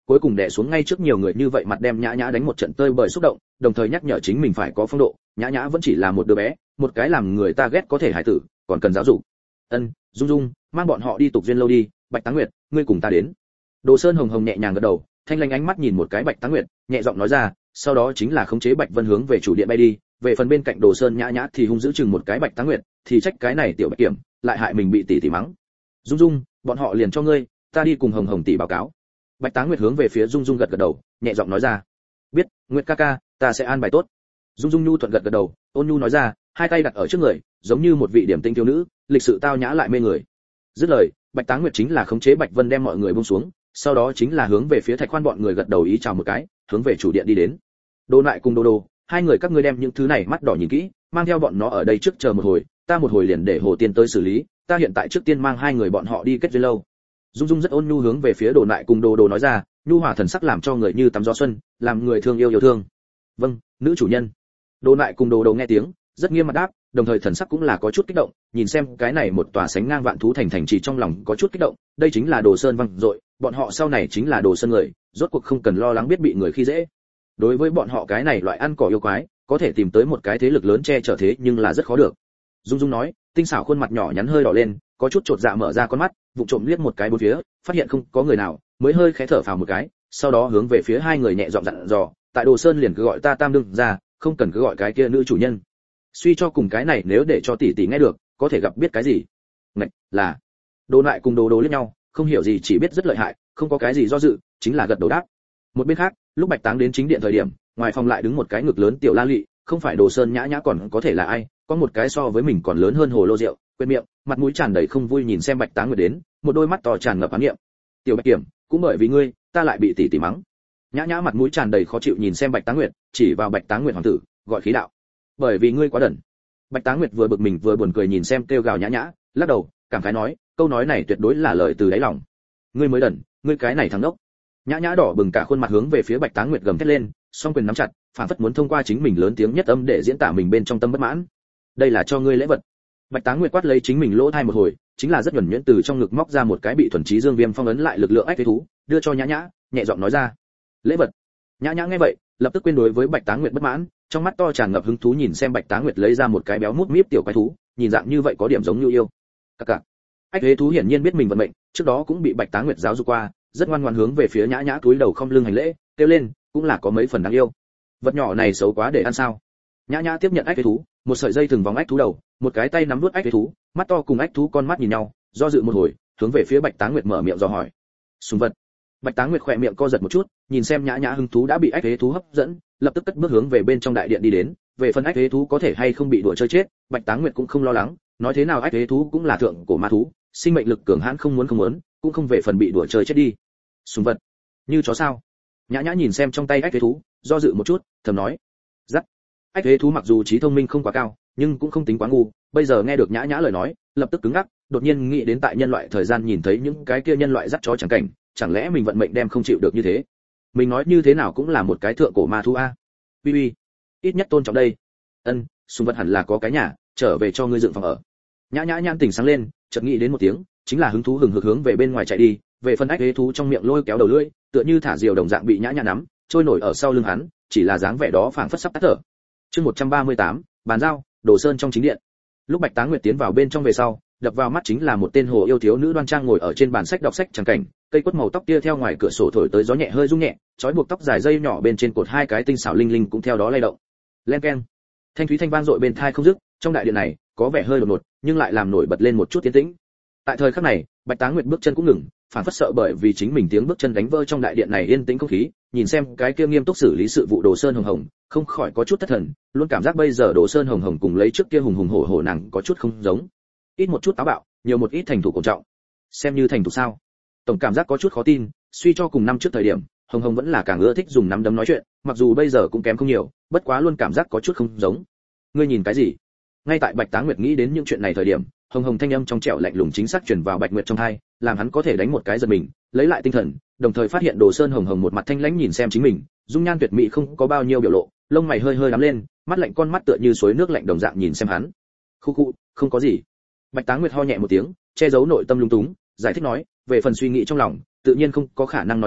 cuối cùng đè xuống ngay trước nhiều người như vậy mặt đem Nhã Nhã đánh một trận tơi bời xúc động, đồng thời nhắc nhở chính mình phải có phong độ, Nhã Nhã vẫn chỉ là một đứa bé, một cái làm người ta ghét có thể hải tử, còn cần giáo dục. Ân, Dung Dung, mang bọn họ đi tục duyên lâu đi, Bạch Táng Nguyệt, ngươi cùng ta đến. Đồ Sơn Hồng Hồng nhẹ nhàng gật đầu, thanh lanh ánh mắt nhìn một cái Bạch Táng Nguyệt, nhẹ giọng nói ra, sau đó chính là khống chế Bạch Vân hướng về chủ điện bay đi, về phần bên cạnh Đồ Sơn Nhã Nhã thì hung dữ chừng một cái Bạch Táng Nguyệt, thì trách cái này tiểu Bạch Kiểm, lại hại mình bị tỷ tỷ mắng. Dung Dung, bọn họ liền cho ngươi, ta đi cùng Hồng Hồng tỷ báo cáo. Bạch Táng Nguyệt hướng về phía Dung Dung gật gật đầu, nhẹ giọng nói ra, biết, Nguyệt ca ca, ta sẽ an bài tốt. Dung Dung nhu thuận gật gật đầu, ôn nhu nói ra, hai tay đặt ở trước người, giống như một vị điểm tinh thiếu nữ, lịch sự tao nhã lại mê người. Dứt lời, Bạch Táng Nguyệt chính là khống chế Bạch Vân đem mọi người buông xuống, sau đó chính là hướng về phía Thạch Khoan bọn người gật đầu ý chào một cái, hướng về chủ điện đi đến. Đồ Lại cùng Đồ Đồ, hai người các ngươi đem những thứ này mắt đỏ nhìn kỹ, mang theo bọn nó ở đây trước chờ một hồi, ta một hồi liền để Hồ Tiên tới xử lý, ta hiện tại trước tiên mang hai người bọn họ đi kết duyên lâu. Dung Dung rất ôn nhu hướng về phía Đồ Lại cùng Đồ Đồ nói ra, nhu hòa thần sắc làm cho người như tắm gió xuân, làm người thương yêu yêu thương. Vâng, nữ chủ nhân. Đồ Lại cùng Đồ Đồ nghe tiếng, rất nghiêm mặt đáp, đồng thời thần sắc cũng là có chút kích động, nhìn xem cái này một tòa sánh ngang vạn thú thành thành trì trong lòng có chút kích động, đây chính là Đồ Sơn văng dội, bọn họ sau này chính là Đồ Sơn người, rốt cuộc không cần lo lắng biết bị người khi dễ. Đối với bọn họ cái này loại ăn cỏ yêu quái, có thể tìm tới một cái thế lực lớn che chở thế nhưng là rất khó được. Dung Dung nói, tinh xảo khuôn mặt nhỏ nhắn hơi đỏ lên, có chút chột dạ mở ra con mắt, vụng trộm liếc một cái bốn phía, phát hiện không có người nào, mới hơi khẽ thở phào một cái, sau đó hướng về phía hai người nhẹ giọng dặn dò, tại Đồ Sơn liền cứ gọi ta Tam đương ra, không cần cứ gọi cái kia nữ chủ nhân. Suy cho cùng cái này nếu để cho tỷ tỷ nghe được, có thể gặp biết cái gì? Ngạch, là. Đồ Lại cùng Đồ Đồ liếc nhau, không hiểu gì chỉ biết rất lợi hại, không có cái gì do dự, chính là gật đầu đáp. Một bên khác, lúc Bạch Táng đến chính điện thời điểm, ngoài phòng lại đứng một cái ngực lớn tiểu La Lị, không phải Đồ Sơn Nhã Nhã còn có thể là ai, có một cái so với mình còn lớn hơn hồ lô rượu, quên miệng, mặt mũi tràn đầy không vui nhìn xem Bạch Táng Nguyệt đến, một đôi mắt to tràn ngập ám niệm. Tiểu Bạch Kiểm, cũng bởi vì ngươi, ta lại bị tỷ tỷ mắng. Nhã Nhã mặt mũi tràn đầy khó chịu nhìn xem Bạch Táng Nguyệt, chỉ vào Bạch Táng Nguyệt hoàng tử, gọi khí đạo. Bởi vì ngươi quá đần. Bạch Táng Nguyệt vừa bực mình vừa buồn cười nhìn xem kêu gào Nhã Nhã, lắc đầu, cảm khái nói, câu nói này tuyệt đối là lời từ đáy lòng. Ngươi mới đần, ngươi cái này thằng đốc. Nhã Nhã đỏ bừng cả khuôn mặt hướng về phía Bạch Táng Nguyệt gầm thét lên, song quyền nắm chặt, phản phất muốn thông qua chính mình lớn tiếng nhất âm để diễn tả mình bên trong tâm bất mãn. Đây là cho ngươi lễ vật. Bạch Táng Nguyệt quát lấy chính mình lỗ thai một hồi, chính là rất nhuần nhuyễn từ trong ngực móc ra một cái bị thuần trí dương viêm phong ấn lại lực lượng ách thế thú, đưa cho Nhã Nhã, nhẹ giọng nói ra, lễ vật. Nhã Nhã nghe vậy, lập tức quên đối với Bạch Táng Nguyệt bất mãn, trong mắt to tràn ngập hứng thú nhìn xem Bạch Táng Nguyệt lấy ra một cái béo mút míp tiểu quái thú, nhìn dạng như vậy có điểm giống như yêu. Cặc cặc. Ách thế thú hiển nhiên biết mình vận mệnh, trước đó cũng bị Bạch Táng Nguyệt giáo dục qua, rất ngoan ngoãn hướng về phía Nhã Nhã cúi đầu không lưng hành lễ, kêu lên, cũng là có mấy phần đáng yêu. Vật nhỏ này xấu quá để ăn sao? Nhã Nhã tiếp nhận ách thế thú, một sợi dây thừng vòng ách thú đầu, một cái tay nắm nuốt ách thế thú, mắt to cùng ách thú con mắt nhìn nhau, do dự một hồi, hướng về phía Bạch Táng Nguyệt mở miệng dò hỏi. Sùng vật. Bạch Táng Nguyệt khỏe miệng co giật một chút, nhìn xem Nhã Nhã hứng thú đã bị ách thế thú hấp dẫn, lập tức cất bước hướng về bên trong đại điện đi đến. Về phần ách thế thú có thể hay không bị đùa chơi chết, Bạch Táng Nguyệt cũng không lo lắng, nói thế nào ách thế thú cũng là thượng cổ ma thú, sinh mệnh lực cường hãn không muốn không muốn, cũng không về phần bị đùa chơi chết đi. Sùng vật. Như chó sao? Nhã Nhã nhìn xem trong tay ách thế thú, do dự một chút, thầm nói. Dắt. Ách thế thú mặc dù trí thông minh không quá cao, nhưng cũng không tính quá ngu, bây giờ nghe được Nhã Nhã lời nói, lập tức cứng ngắc, đột nhiên nghĩ đến tại nhân loại thời gian nhìn thấy những cái kia nhân loại dắt chó chẳng cảnh, chẳng lẽ mình vận mệnh đem không chịu được như thế? Mình nói như thế nào cũng là một cái thượng cổ ma thú a. Bi bi, ít nhất tôn trọng đây. Ân, sùng vật hẳn là có cái nhà, trở về cho ngươi dựng phòng ở. Nhã Nhã nhãn tỉnh sáng lên, chợt nghĩ đến một tiếng, chính là hứng thú hừng hực hướng về bên ngoài chạy đi, về phần ách thế thú trong miệng lôi kéo đầu lưỡi, tựa như thả diều đồng dạng bị Nhã Nhã nắm, trôi nổi ở sau lưng hắn, chỉ là dáng vẻ đó phảng phất sắp tắt thở. Chương một trăm ba mươi tám, bàn giao, Đồ Sơn trong chính điện. Lúc Bạch Táng Nguyệt tiến vào bên trong về sau, đập vào mắt chính là một tên hồ yêu thiếu nữ đoan trang ngồi ở trên bàn sách đọc sách chẳng cảnh, cây quất màu tóc kia theo ngoài cửa sổ thổi tới gió nhẹ hơi rung nhẹ, trói buộc tóc dài dây nhỏ bên trên cột hai cái tinh xảo linh linh cũng theo đó lay động. Len keng. Thanh thúy thanh vang dội bên tai không dứt, trong đại điện này có vẻ hơi đột ngột, nhưng lại làm nổi bật lên một chút tiến tĩnh. Tại thời khắc này, Bạch Táng Nguyệt bước chân cũng ngừng, phản phất sợ bởi vì chính mình tiếng bước chân đánh vỡ trong đại điện này yên tĩnh không khí, nhìn xem cái kia nghiêm túc xử lý sự vụ Đồ Sơn Hồng Hồng, không khỏi có chút thất thần, luôn cảm giác bây giờ Đồ Sơn Hồng Hồng cùng lấy trước kia hùng hùng hổ hổ nàng có chút không giống. Ít một chút táo bạo, nhiều một ít thành thủ cổ trọng. Xem như thành thủ sao? Tổng cảm giác có chút khó tin, suy cho cùng năm trước thời điểm, Hồng Hồng vẫn là càng ưa thích dùng nắm đấm nói chuyện, mặc dù bây giờ cũng kém không nhiều, bất quá luôn cảm giác có chút không giống. Ngươi nhìn cái gì? Ngay tại Bạch Táng Nguyệt nghĩ đến những chuyện này thời điểm, Hồng Hồng thanh âm trong trẻo lạnh lùng chính xác truyền vào Bạch Nguyệt trong tai, làm hắn có thể đánh một cái giật mình, lấy lại tinh thần, đồng thời phát hiện Đồ Sơn Hồng Hồng một mặt thanh lãnh nhìn xem chính mình, dung nhan tuyệt mỹ không có bao nhiêu biểu lộ, lông mày hơi hơi đắm lên, mắt lạnh con mắt tựa như suối nước lạnh đồng dạng nhìn xem hắn. Khu khu, không có gì. Bạch Táng Nguyệt ho nhẹ một tiếng, che giấu nội tâm lung túng, giải thích nói, về phần suy nghĩ trong lòng, tự nhiên không có khả năng nói ra,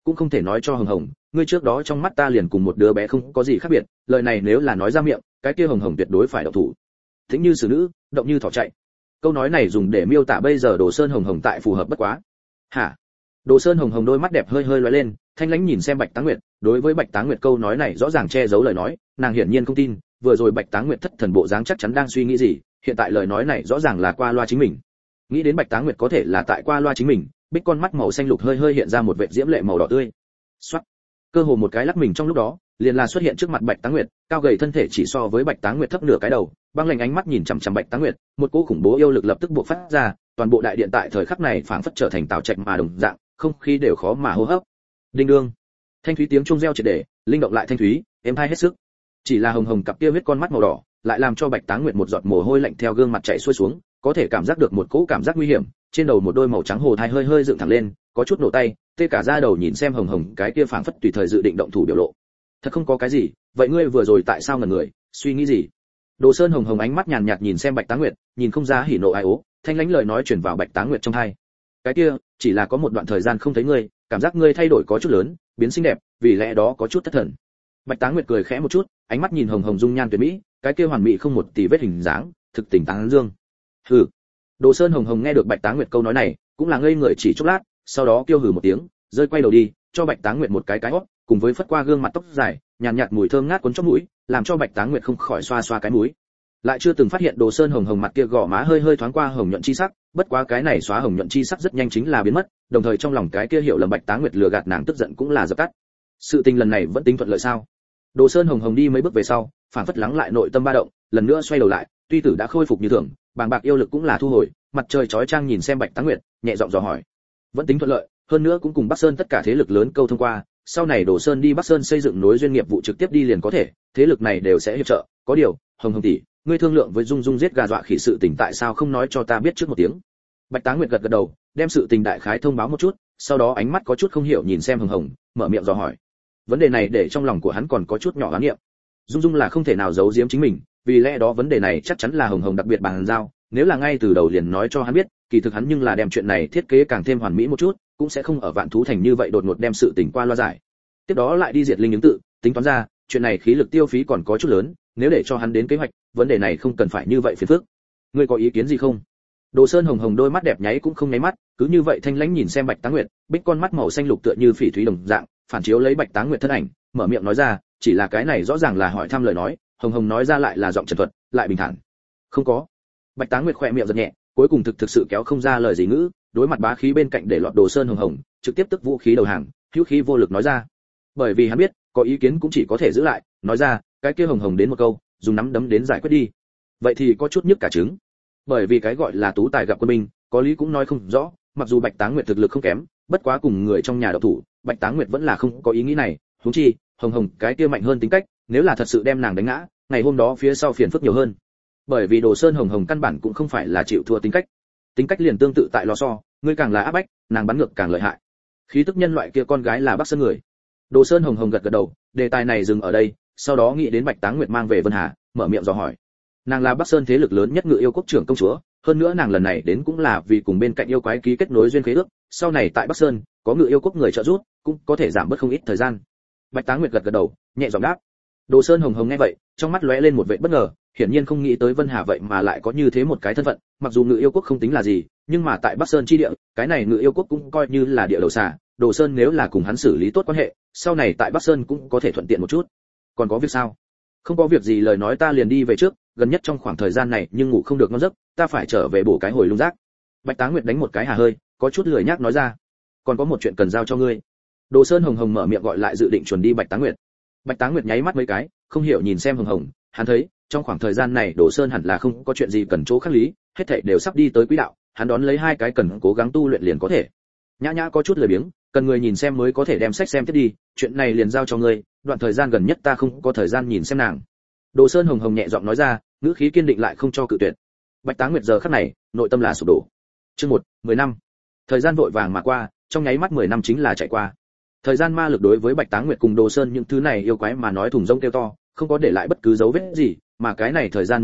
cũng không thể nói cho hồng hồng, ngươi trước đó trong mắt ta liền cùng một đứa bé không có gì khác biệt, lời này nếu là nói ra miệng, cái kia hồng hồng tuyệt đối phải động thủ. Thính như xử nữ, động như thỏ chạy. Câu nói này dùng để miêu tả bây giờ Đồ Sơn Hồng Hồng tại phù hợp bất quá. Hả? Đồ Sơn Hồng Hồng đôi mắt đẹp hơi hơi lóe lên, thanh lãnh nhìn xem Bạch Táng Nguyệt, đối với Bạch Táng Nguyệt câu nói này rõ ràng che giấu lời nói, nàng hiển nhiên không tin, vừa rồi Bạch Táng Nguyệt thất thần bộ dáng chắc chắn đang suy nghĩ gì, hiện tại lời nói này rõ ràng là qua loa chính mình. Nghĩ đến Bạch Táng Nguyệt có thể là tại qua loa chính mình, bích con mắt màu xanh lục hơi hơi hiện ra một vệt diễm lệ màu đỏ tươi. Soát. Cơ hồ một cái lắc mình trong lúc đó, liền là xuất hiện trước mặt Bạch Táng Nguyệt, cao gầy thân thể chỉ so với Bạch Táng Nguyệt thấp nửa cái đầu, băng lạnh ánh mắt nhìn chằm chằm Bạch Táng Nguyệt, một cỗ khủng bố yêu lực lập tức bộc phát ra, toàn bộ đại điện tại thời khắc này phảng phất trở thành tảo trạch mà đồng dạng, không khí đều khó mà hô hấp. Đinh đương, thanh thúy tiếng chuông reo triệt để, linh động lại thanh thúy, êm tai hết sức. Chỉ là hồng hồng cặp kia huyết con mắt màu đỏ, lại làm cho Bạch Táng Nguyệt một giọt mồ hôi lạnh theo gương mặt chảy xuôi xuống, có thể cảm giác được một cỗ cảm giác nguy hiểm, trên đầu một đôi màu trắng hồ thai hơi hơi dựng thẳng lên, có chút nổ tay, tê cả da đầu nhìn xem hồng hồng cái kia phảng phất tùy thời dự định động thủ biểu lộ. Thật không có cái gì, vậy ngươi vừa rồi tại sao ngẩn người, suy nghĩ gì? Đồ Sơn Hồng Hồng ánh mắt nhàn nhạt nhìn xem Bạch Táng Nguyệt, nhìn không ra hỉ nộ ai ố, thanh lãnh lời nói truyền vào Bạch Táng Nguyệt trong tai. Cái kia, chỉ là có một đoạn thời gian không thấy ngươi, cảm giác ngươi thay đổi có chút lớn, biến xinh đẹp, vì lẽ đó có chút thất thần. Bạch Táng Nguyệt cười khẽ một chút, ánh mắt nhìn Hồng Hồng dung nhan tuyệt mỹ, cái kia hoàn mỹ không một tì vết hình dáng, thực tình tán dương. Hừ. Đồ Sơn Hồng Hồng nghe được Bạch Táng Nguyệt câu nói này, cũng là ngây người chỉ chốc lát, sau đó kêu hừ một tiếng, rơi quay đầu đi, cho Bạch Táng Nguyệt một cái cái hót, cùng với phất qua gương mặt tóc dài, nhàn nhạt, nhạt mùi thơm ngát cuốn trong mũi, làm cho Bạch Táng Nguyệt không khỏi xoa xoa cái mũi. Lại chưa từng phát hiện Đồ Sơn Hồng Hồng mặt kia gò má hơi hơi thoáng qua hồng nhuận chi sắc, bất quá cái này xóa hồng nhuận chi sắc rất nhanh chính là biến mất, đồng thời trong lòng cái kia hiểu lầm Bạch Táng Nguyệt lừa gạt nàng tức giận cũng là dập tắt. Sự tình lần này vẫn tính thuận lợi sao? Đồ Sơn Hồng Hồng đi mấy bước về sau, phản phất lắng lại nội tâm ba động, lần nữa xoay đầu lại, tuy tử đã khôi phục như thường, bàng bạc yêu lực cũng là thu hồi, mặt trời chói chang nhìn xem Bạch Táng Nguyệt, nhẹ giọng dò hỏi. Vẫn tính thuận lợi, hơn nữa cũng cùng Bắc Sơn tất cả thế lực lớn câu thông qua, sau này Đồ Sơn đi Bắc Sơn xây dựng nối duyên nghiệp vụ trực tiếp đi liền có thể, thế lực này đều sẽ hiệp trợ, có điều, Hồng Hồng tỷ, ngươi thương lượng với Dung Dung giết gà dọa khỉ sự tình tại sao không nói cho ta biết trước một tiếng? Bạch Táng Nguyệt gật gật đầu, đem sự tình đại khái thông báo một chút, sau đó ánh mắt có chút không hiểu nhìn xem Hồng Hồng, mở miệng dò hỏi. Vấn đề này để trong lòng của hắn còn có chút nhỏ oán niệm. Dung Dung là không thể nào giấu giếm chính mình, vì lẽ đó vấn đề này chắc chắn là Hồng Hồng đặc biệt bàn giao, nếu là ngay từ đầu liền nói cho hắn biết, kỳ thực hắn nhưng là đem chuyện này thiết kế càng thêm hoàn mỹ một chút, cũng sẽ không ở Vạn Thú Thành như vậy đột ngột đem sự tình qua loa giải. Tiếp đó lại đi diệt linh ứng tự, tính toán ra, chuyện này khí lực tiêu phí còn có chút lớn, nếu để cho hắn đến kế hoạch, vấn đề này không cần phải như vậy phiền phức. Ngươi có ý kiến gì không? Đồ Sơn Hồng Hồng đôi mắt đẹp nháy cũng không nháy mắt, cứ như vậy thanh lãnh nhìn xem Bạch Táng Nguyệt, bích con mắt màu xanh lục tựa như phỉ thúy đồng dạng, phản chiếu lấy Bạch Táng Nguyệt thân ảnh, mở miệng nói ra, chỉ là cái này rõ ràng là hỏi thăm lời nói, Hồng Hồng nói ra lại là giọng trần thuật, lại bình thản. Không có. Bạch Táng Nguyệt khẽ miệng giật nhẹ, cuối cùng thực thực sự kéo không ra lời gì ngữ, đối mặt bá khí bên cạnh để lọt Đồ Sơn Hồng Hồng, trực tiếp tức vũ khí đầu hàng, hữu khí vô lực nói ra. Bởi vì hắn biết, có ý kiến cũng chỉ có thể giữ lại, nói ra, cái kia Hồng Hồng đến một câu, dùng nắm đấm đến giải quyết đi. Vậy thì có chút nhức cả trứng. Bởi vì cái gọi là tú tài gặp quân binh, có lý cũng nói không rõ, mặc dù Bạch Táng Nguyệt thực lực không kém, bất quá cùng người trong nhà độc thủ, Bạch Táng Nguyệt vẫn là không có ý nghĩ này, huống chi, Hồng Hồng cái kia mạnh hơn tính cách, nếu là thật sự đem nàng đánh ngã, ngày hôm đó phía sau phiền phức nhiều hơn. Bởi vì Đồ Sơn Hồng Hồng căn bản cũng không phải là chịu thua tính cách. Tính cách liền tương tự tại lò xo, ngươi càng là áp bách, nàng bắn ngược càng lợi hại. Khí tức nhân loại kia con gái là Bắc Sơn người. Đồ Sơn Hồng Hồng gật gật đầu, đề tài này dừng ở đây, sau đó nghĩ đến Bạch Táng Nguyệt mang về Vân Hà, mở miệng dò hỏi. Nàng là Bắc Sơn thế lực lớn nhất Ngự Yêu Quốc trưởng công chúa, hơn nữa nàng lần này đến cũng là vì cùng bên cạnh yêu quái ký kết nối duyên khế ước, sau này tại Bắc Sơn có Ngự Yêu Quốc người trợ giúp, cũng có thể giảm bớt không ít thời gian. Bạch Táng Nguyệt gật gật đầu, nhẹ giọng đáp. Đồ Sơn Hồng Hồng nghe vậy, trong mắt lóe lên một vẻ bất ngờ, hiển nhiên không nghĩ tới Vân Hà vậy mà lại có như thế một cái thân phận, mặc dù Ngự Yêu Quốc không tính là gì, nhưng mà tại Bắc Sơn chi địa, cái này Ngự Yêu Quốc cũng coi như là địa đầu xà, Đồ Sơn nếu là cùng hắn xử lý tốt quan hệ, sau này tại Bắc Sơn cũng có thể thuận tiện một chút. Còn có việc sao? Không có việc gì lời nói ta liền đi về trước, gần nhất trong khoảng thời gian này nhưng ngủ không được ngon giấc, ta phải trở về bổ cái hồi lung rác. Bạch Táng Nguyệt đánh một cái hà hơi, có chút lười nhác nói ra. Còn có một chuyện cần giao cho ngươi. Đồ Sơn Hồng Hồng mở miệng gọi lại dự định chuẩn đi Bạch Táng Nguyệt. Bạch Táng Nguyệt nháy mắt mấy cái, không hiểu nhìn xem Hồng Hồng, hắn thấy, trong khoảng thời gian này Đồ Sơn hẳn là không có chuyện gì cần chỗ khác lý, hết thảy đều sắp đi tới quỹ đạo, hắn đón lấy hai cái cần cố gắng tu luyện liền có thể. Nhã Nhã có chút lười biếng, cần người nhìn xem mới có thể đem sách xem tiếp đi, chuyện này liền giao cho ngươi, đoạn thời gian gần nhất ta không có thời gian nhìn xem nàng. Đồ Sơn Hồng Hồng nhẹ giọng nói ra, ngữ khí kiên định lại không cho cự tuyệt. Bạch Táng Nguyệt giờ khắc này, nội tâm là sụp đổ. Chương một, mười năm. Thời gian vội vàng mà qua, trong nháy mắt mười năm chính là chạy qua. Thời gian ma lực đối với Bạch Táng Nguyệt cùng Đồ Sơn những thứ này yêu quái mà nói thùng rông kêu to, không có để lại bất cứ dấu vết gì, mà cái này thời gian mười năm,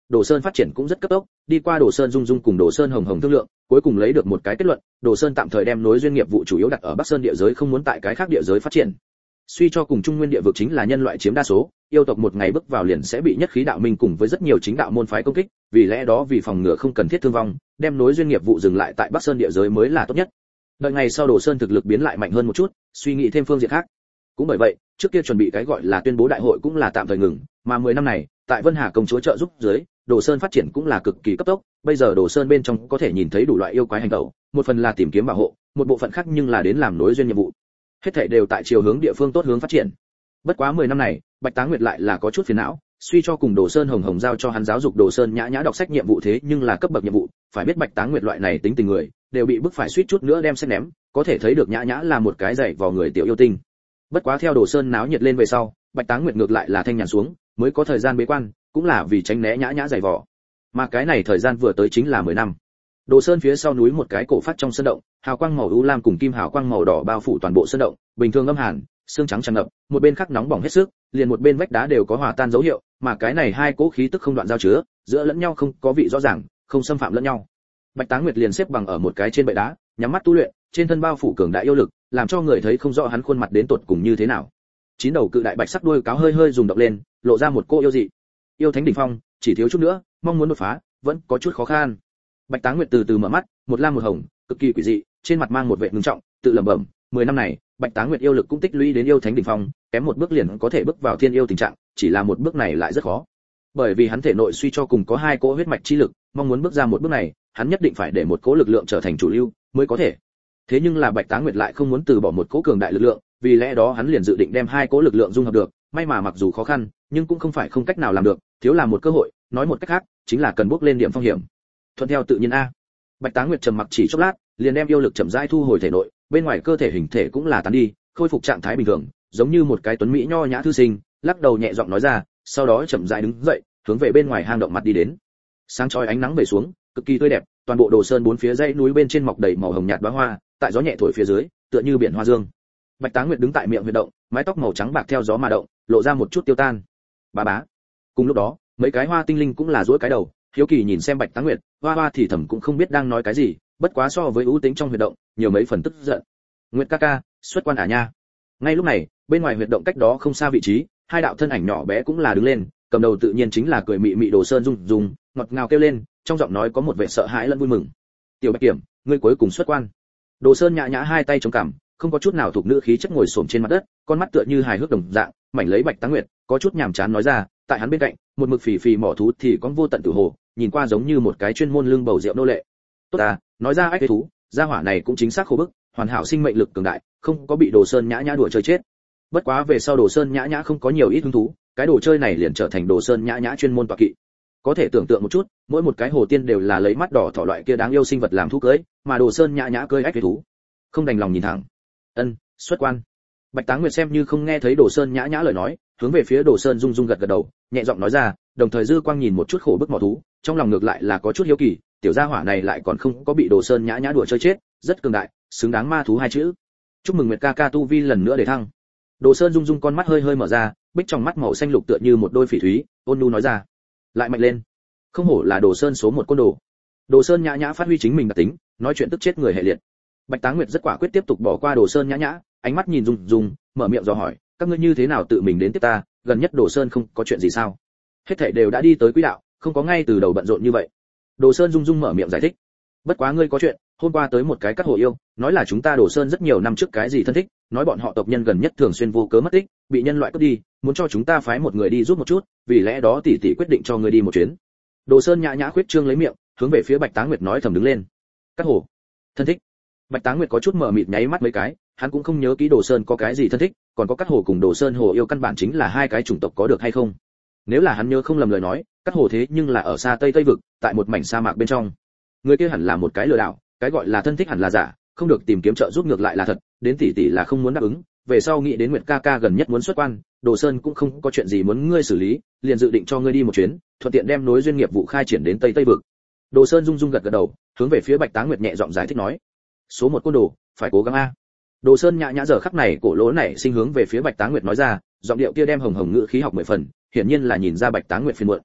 Đồ Sơn phát triển cũng rất cấp tốc, đi qua Đồ Sơn Dung Dung cùng Đồ Sơn Hồng Hồng thương lượng, cuối cùng lấy được một cái kết luận, Đồ Sơn tạm thời đem nối duyên nghiệp vụ chủ yếu đặt ở Bắc Sơn địa giới, không muốn tại cái khác địa giới phát triển. Suy cho cùng Trung Nguyên địa vực chính là nhân loại chiếm đa số, yêu tộc một ngày bước vào liền sẽ bị nhất khí đạo minh cùng với rất nhiều chính đạo môn phái công kích, vì lẽ đó vì phòng ngừa không cần thiết thương vong, đem nối duyên nghiệp vụ dừng lại tại Bắc Sơn địa giới mới là tốt nhất. Đợi ngày sau Đồ Sơn thực lực biến lại mạnh hơn một chút, suy nghĩ thêm phương diện khác. Cũng bởi vậy, trước kia chuẩn bị cái gọi là tuyên bố đại hội cũng là tạm thời ngừng, mà mười năm này, tại Vân Hà công chúa trợ giúp dưới, Đồ Sơn phát triển cũng là cực kỳ cấp tốc, bây giờ Đồ Sơn bên trong có thể nhìn thấy đủ loại yêu quái hành tẩu, một phần là tìm kiếm bảo hộ, một bộ phận khác nhưng là đến làm nối duyên nhiệm vụ. Hết thảy đều tại chiều hướng địa phương tốt hướng phát triển. Bất quá mười năm này, Bạch Táng Nguyệt lại là có chút phiền não, suy cho cùng Đồ Sơn Hồng Hồng giao cho hắn giáo dục Đồ Sơn Nhã Nhã đọc sách nhiệm vụ thế nhưng là cấp bậc nhiệm vụ, phải biết Bạch Táng Nguyệt loại này tính tình người, đều bị bức phải suýt chút nữa đem sách ném, có thể thấy được Nhã Nhã là một cái dạy vào người tiểu yêu tinh. Bất quá theo Đồ Sơn náo nhiệt lên về sau, Bạch Táng Nguyệt ngược lại là thanh nhàn xuống, mới có thời gian bế quan, cũng là vì tránh né Nhã Nhã dày vò. Mà cái này thời gian vừa tới chính là mười năm. Đồ Sơn phía sau núi một cái cổ phát trong sơn động, hào quang màu u lam cùng kim hào quang màu đỏ bao phủ toàn bộ sơn động, bình thường âm hàn, xương trắng tràn ngập, một bên khác nóng bỏng hết sức, liền một bên vách đá đều có hòa tan dấu hiệu, mà cái này hai cỗ khí tức không đoạn giao chứa, giữa lẫn nhau không có vị rõ ràng, không xâm phạm lẫn nhau. Bạch Táng Nguyệt liền xếp bằng ở một cái trên bệ đá, nhắm mắt tu luyện, trên thân bao phủ cường đại yêu lực, làm cho người thấy không rõ hắn khuôn mặt đến tột cùng như thế nào. Chín đầu cự đại bạch sắc đuôi cáo hơi hơi rung động lên, lộ ra một cô yêu dị. Yêu thánh đỉnh phong, chỉ thiếu chút nữa, mong muốn đột phá, vẫn có chút khó khăn. Bạch Táng Nguyệt từ từ mở mắt, một lam một hồng, cực kỳ quỷ dị, trên mặt mang một vẻ ngưng trọng, tự lẩm bẩm, mười năm này, Bạch Táng Nguyệt yêu lực cũng tích lũy đến yêu thánh đỉnh phong, kém một bước liền có thể bước vào thiên yêu tình trạng, chỉ là một bước này lại rất khó. Bởi vì hắn thể nội suy cho cùng có hai cỗ huyết mạch chi lực, mong muốn bước ra một bước này, hắn nhất định phải để một cỗ lực lượng trở thành chủ lưu mới có thể. Thế nhưng là Bạch Táng Nguyệt lại không muốn từ bỏ một cỗ cường đại lực lượng, vì lẽ đó hắn liền dự định đem hai cỗ lực lượng dung hợp được, may mà mặc dù khó khăn, nhưng cũng không phải không cách nào làm được, thiếu là một cơ hội, nói một cách khác, chính là cần bước lên điểm phong hiểm. Thuận theo tự nhiên a. Bạch Táng Nguyệt trầm mặc chỉ chốc lát, liền đem yêu lực chậm rãi thu hồi thể nội, bên ngoài cơ thể hình thể cũng là tán đi, khôi phục trạng thái bình thường, giống như một cái tuấn mỹ nho nhã thư sinh, lắc đầu nhẹ giọng nói ra, sau đó chậm rãi đứng dậy, hướng về bên ngoài hang động mặt đi đến. Sáng chói ánh nắng về xuống, cực kỳ tươi đẹp, toàn bộ Đồ Sơn bốn phía dãy núi bên trên mọc đầy màu hồng nhạt đóa hoa, tại gió nhẹ thổi phía dưới, tựa như biển hoa dương. Bạch Táng Nguyệt đứng tại miệng huyệt động, mái tóc màu trắng bạc theo gió mà động, lộ ra một chút tiêu tan. Bá bá. Cùng lúc đó, mấy cái hoa tinh linh cũng là duỗi cái đầu, hiếu kỳ nhìn xem Bạch Táng Nguyệt, hoa hoa thì thầm cũng không biết đang nói cái gì, bất quá so với ưu tính trong huyệt động, nhiều mấy phần tức giận. Nguyệt ca ca, xuất quan à nha. Ngay lúc này, bên ngoài huyệt động cách đó không xa vị trí, hai đạo thân ảnh nhỏ bé cũng là đứng lên, cầm đầu tự nhiên chính là cười mị mị Đồ Sơn Dung Dung, ngọt ngào kêu lên, trong giọng nói có một vẻ sợ hãi lẫn vui mừng. Tiểu Bạch Kiểm, ngươi cuối cùng xuất quan. Đồ Sơn nhã nhã hai tay chống cằm, không có chút nào thuộc nữ khí chất ngồi xổm trên mặt đất, con mắt tựa như hài hước đồng dạng, mảnh lấy Bạch Táng Nguyệt, có chút nhàm chán nói ra, tại hắn bên cạnh, một mực phì phì mỏ thú thì có vô tận tử hồ, nhìn qua giống như một cái chuyên môn lưng bầu rượu nô lệ. Tốt à, nói ra ách thú, gia hỏa này cũng chính xác khổ bức, hoàn hảo sinh mệnh lực cường đại, không có bị Đồ Sơn nhã nhã đùa chơi chết. Bất quá về sau Đồ Sơn nhã nhã không có nhiều ít hứng thú, cái đồ chơi này liền trở thành Đồ Sơn nhã nhã chuyên môn tọa kỵ. Có thể tưởng tượng một chút, mỗi một cái hồ tiên đều là lấy mắt đỏ thỏ loại kia đáng yêu sinh vật làm thú cưới, mà Đồ Sơn nhã nhã cưới ách thú. Không đành lòng nhìn thẳng. Ân, xuất quan. Bạch Táng Nguyệt xem như không nghe thấy Đồ Sơn nhã nhã lời nói, hướng về phía Đồ Sơn Dung Dung gật gật đầu, nhẹ giọng nói ra, đồng thời dư quang nhìn một chút khổ bức mỏ thú, trong lòng ngược lại là có chút hiếu kỳ, tiểu gia hỏa này lại còn không có bị Đồ Sơn nhã nhã đùa chơi chết, rất cường đại, xứng đáng ma thú hai chữ. Chúc mừng Nguyệt ca ca tu vi lần nữa để thăng. Đồ Sơn Dung Dung con mắt hơi hơi mở ra, bích trong mắt màu xanh lục tựa như một đôi phỉ thúy, ôn nhu nói ra, lại mạnh lên. Không hổ là Đồ Sơn số một côn đồ. Đồ Sơn nhã nhã phát huy chính mình đặc tính, nói chuyện tức chết người hệ liệt. Bạch Táng Nguyệt rất quả quyết tiếp tục bỏ qua Đồ Sơn nhã nhã, ánh mắt nhìn Dung Dung, mở miệng dò hỏi, các ngươi như thế nào tự mình đến tiếp ta, gần nhất Đồ Sơn không có chuyện gì sao? Hết thảy đều đã đi tới quỹ đạo, không có ngay từ đầu bận rộn như vậy. Đồ Sơn Dung Dung mở miệng giải thích, bất quá ngươi có chuyện, hôm qua tới một cái cắt hồ yêu, nói là chúng ta Đồ Sơn rất nhiều năm trước cái gì thân thích, nói bọn họ tộc nhân gần nhất thường xuyên vô cớ mất tích, bị nhân loại cướp đi, muốn cho chúng ta phái một người đi giúp một chút, vì lẽ đó tỷ tỷ quyết định cho ngươi đi một chuyến. Đồ Sơn nhã nhã khuyết trương lấy miệng, hướng về phía Bạch Táng Nguyệt nói thầm đứng lên. Cắt hồ, thân thích. Bạch Táng Nguyệt có chút mờ mịt nháy mắt mấy cái, hắn cũng không nhớ kỹ Đồ Sơn có cái gì thân thích, còn có Cắt hồ cùng Đồ Sơn hồ yêu căn bản chính là hai cái chủng tộc có được hay không? Nếu là hắn nhớ không lầm lời nói, Cắt hồ thế nhưng là ở xa Tây Tây vực, tại một mảnh sa mạc bên trong. Người kia hẳn là một cái lừa đảo, cái gọi là thân thích hẳn là giả, không được tìm kiếm trợ giúp ngược lại là thật, đến tỷ tỷ là không muốn đáp ứng, về sau nghĩ đến Nguyệt ca ca gần nhất muốn xuất quan, Đồ Sơn cũng không có chuyện gì muốn ngươi xử lý, liền dự định cho ngươi đi một chuyến, thuận tiện đem nối duyên nghiệp vụ khai triển đến Tây Tây vực. Đồ Sơn Dung Dung gật gật đầu, hướng về phía Bạch Táng Nguyệt nhẹ giọng giải thích nói, số một côn đồ, phải cố gắng a. Đồ Sơn nhã nhã giờ khắc này cổ lỗ này sinh hướng về phía Bạch Táng Nguyệt nói ra, giọng điệu kia đem hồng hồng ngữ khí học mười phần, hiển nhiên là nhìn ra Bạch Táng Nguyệt phiền muộn.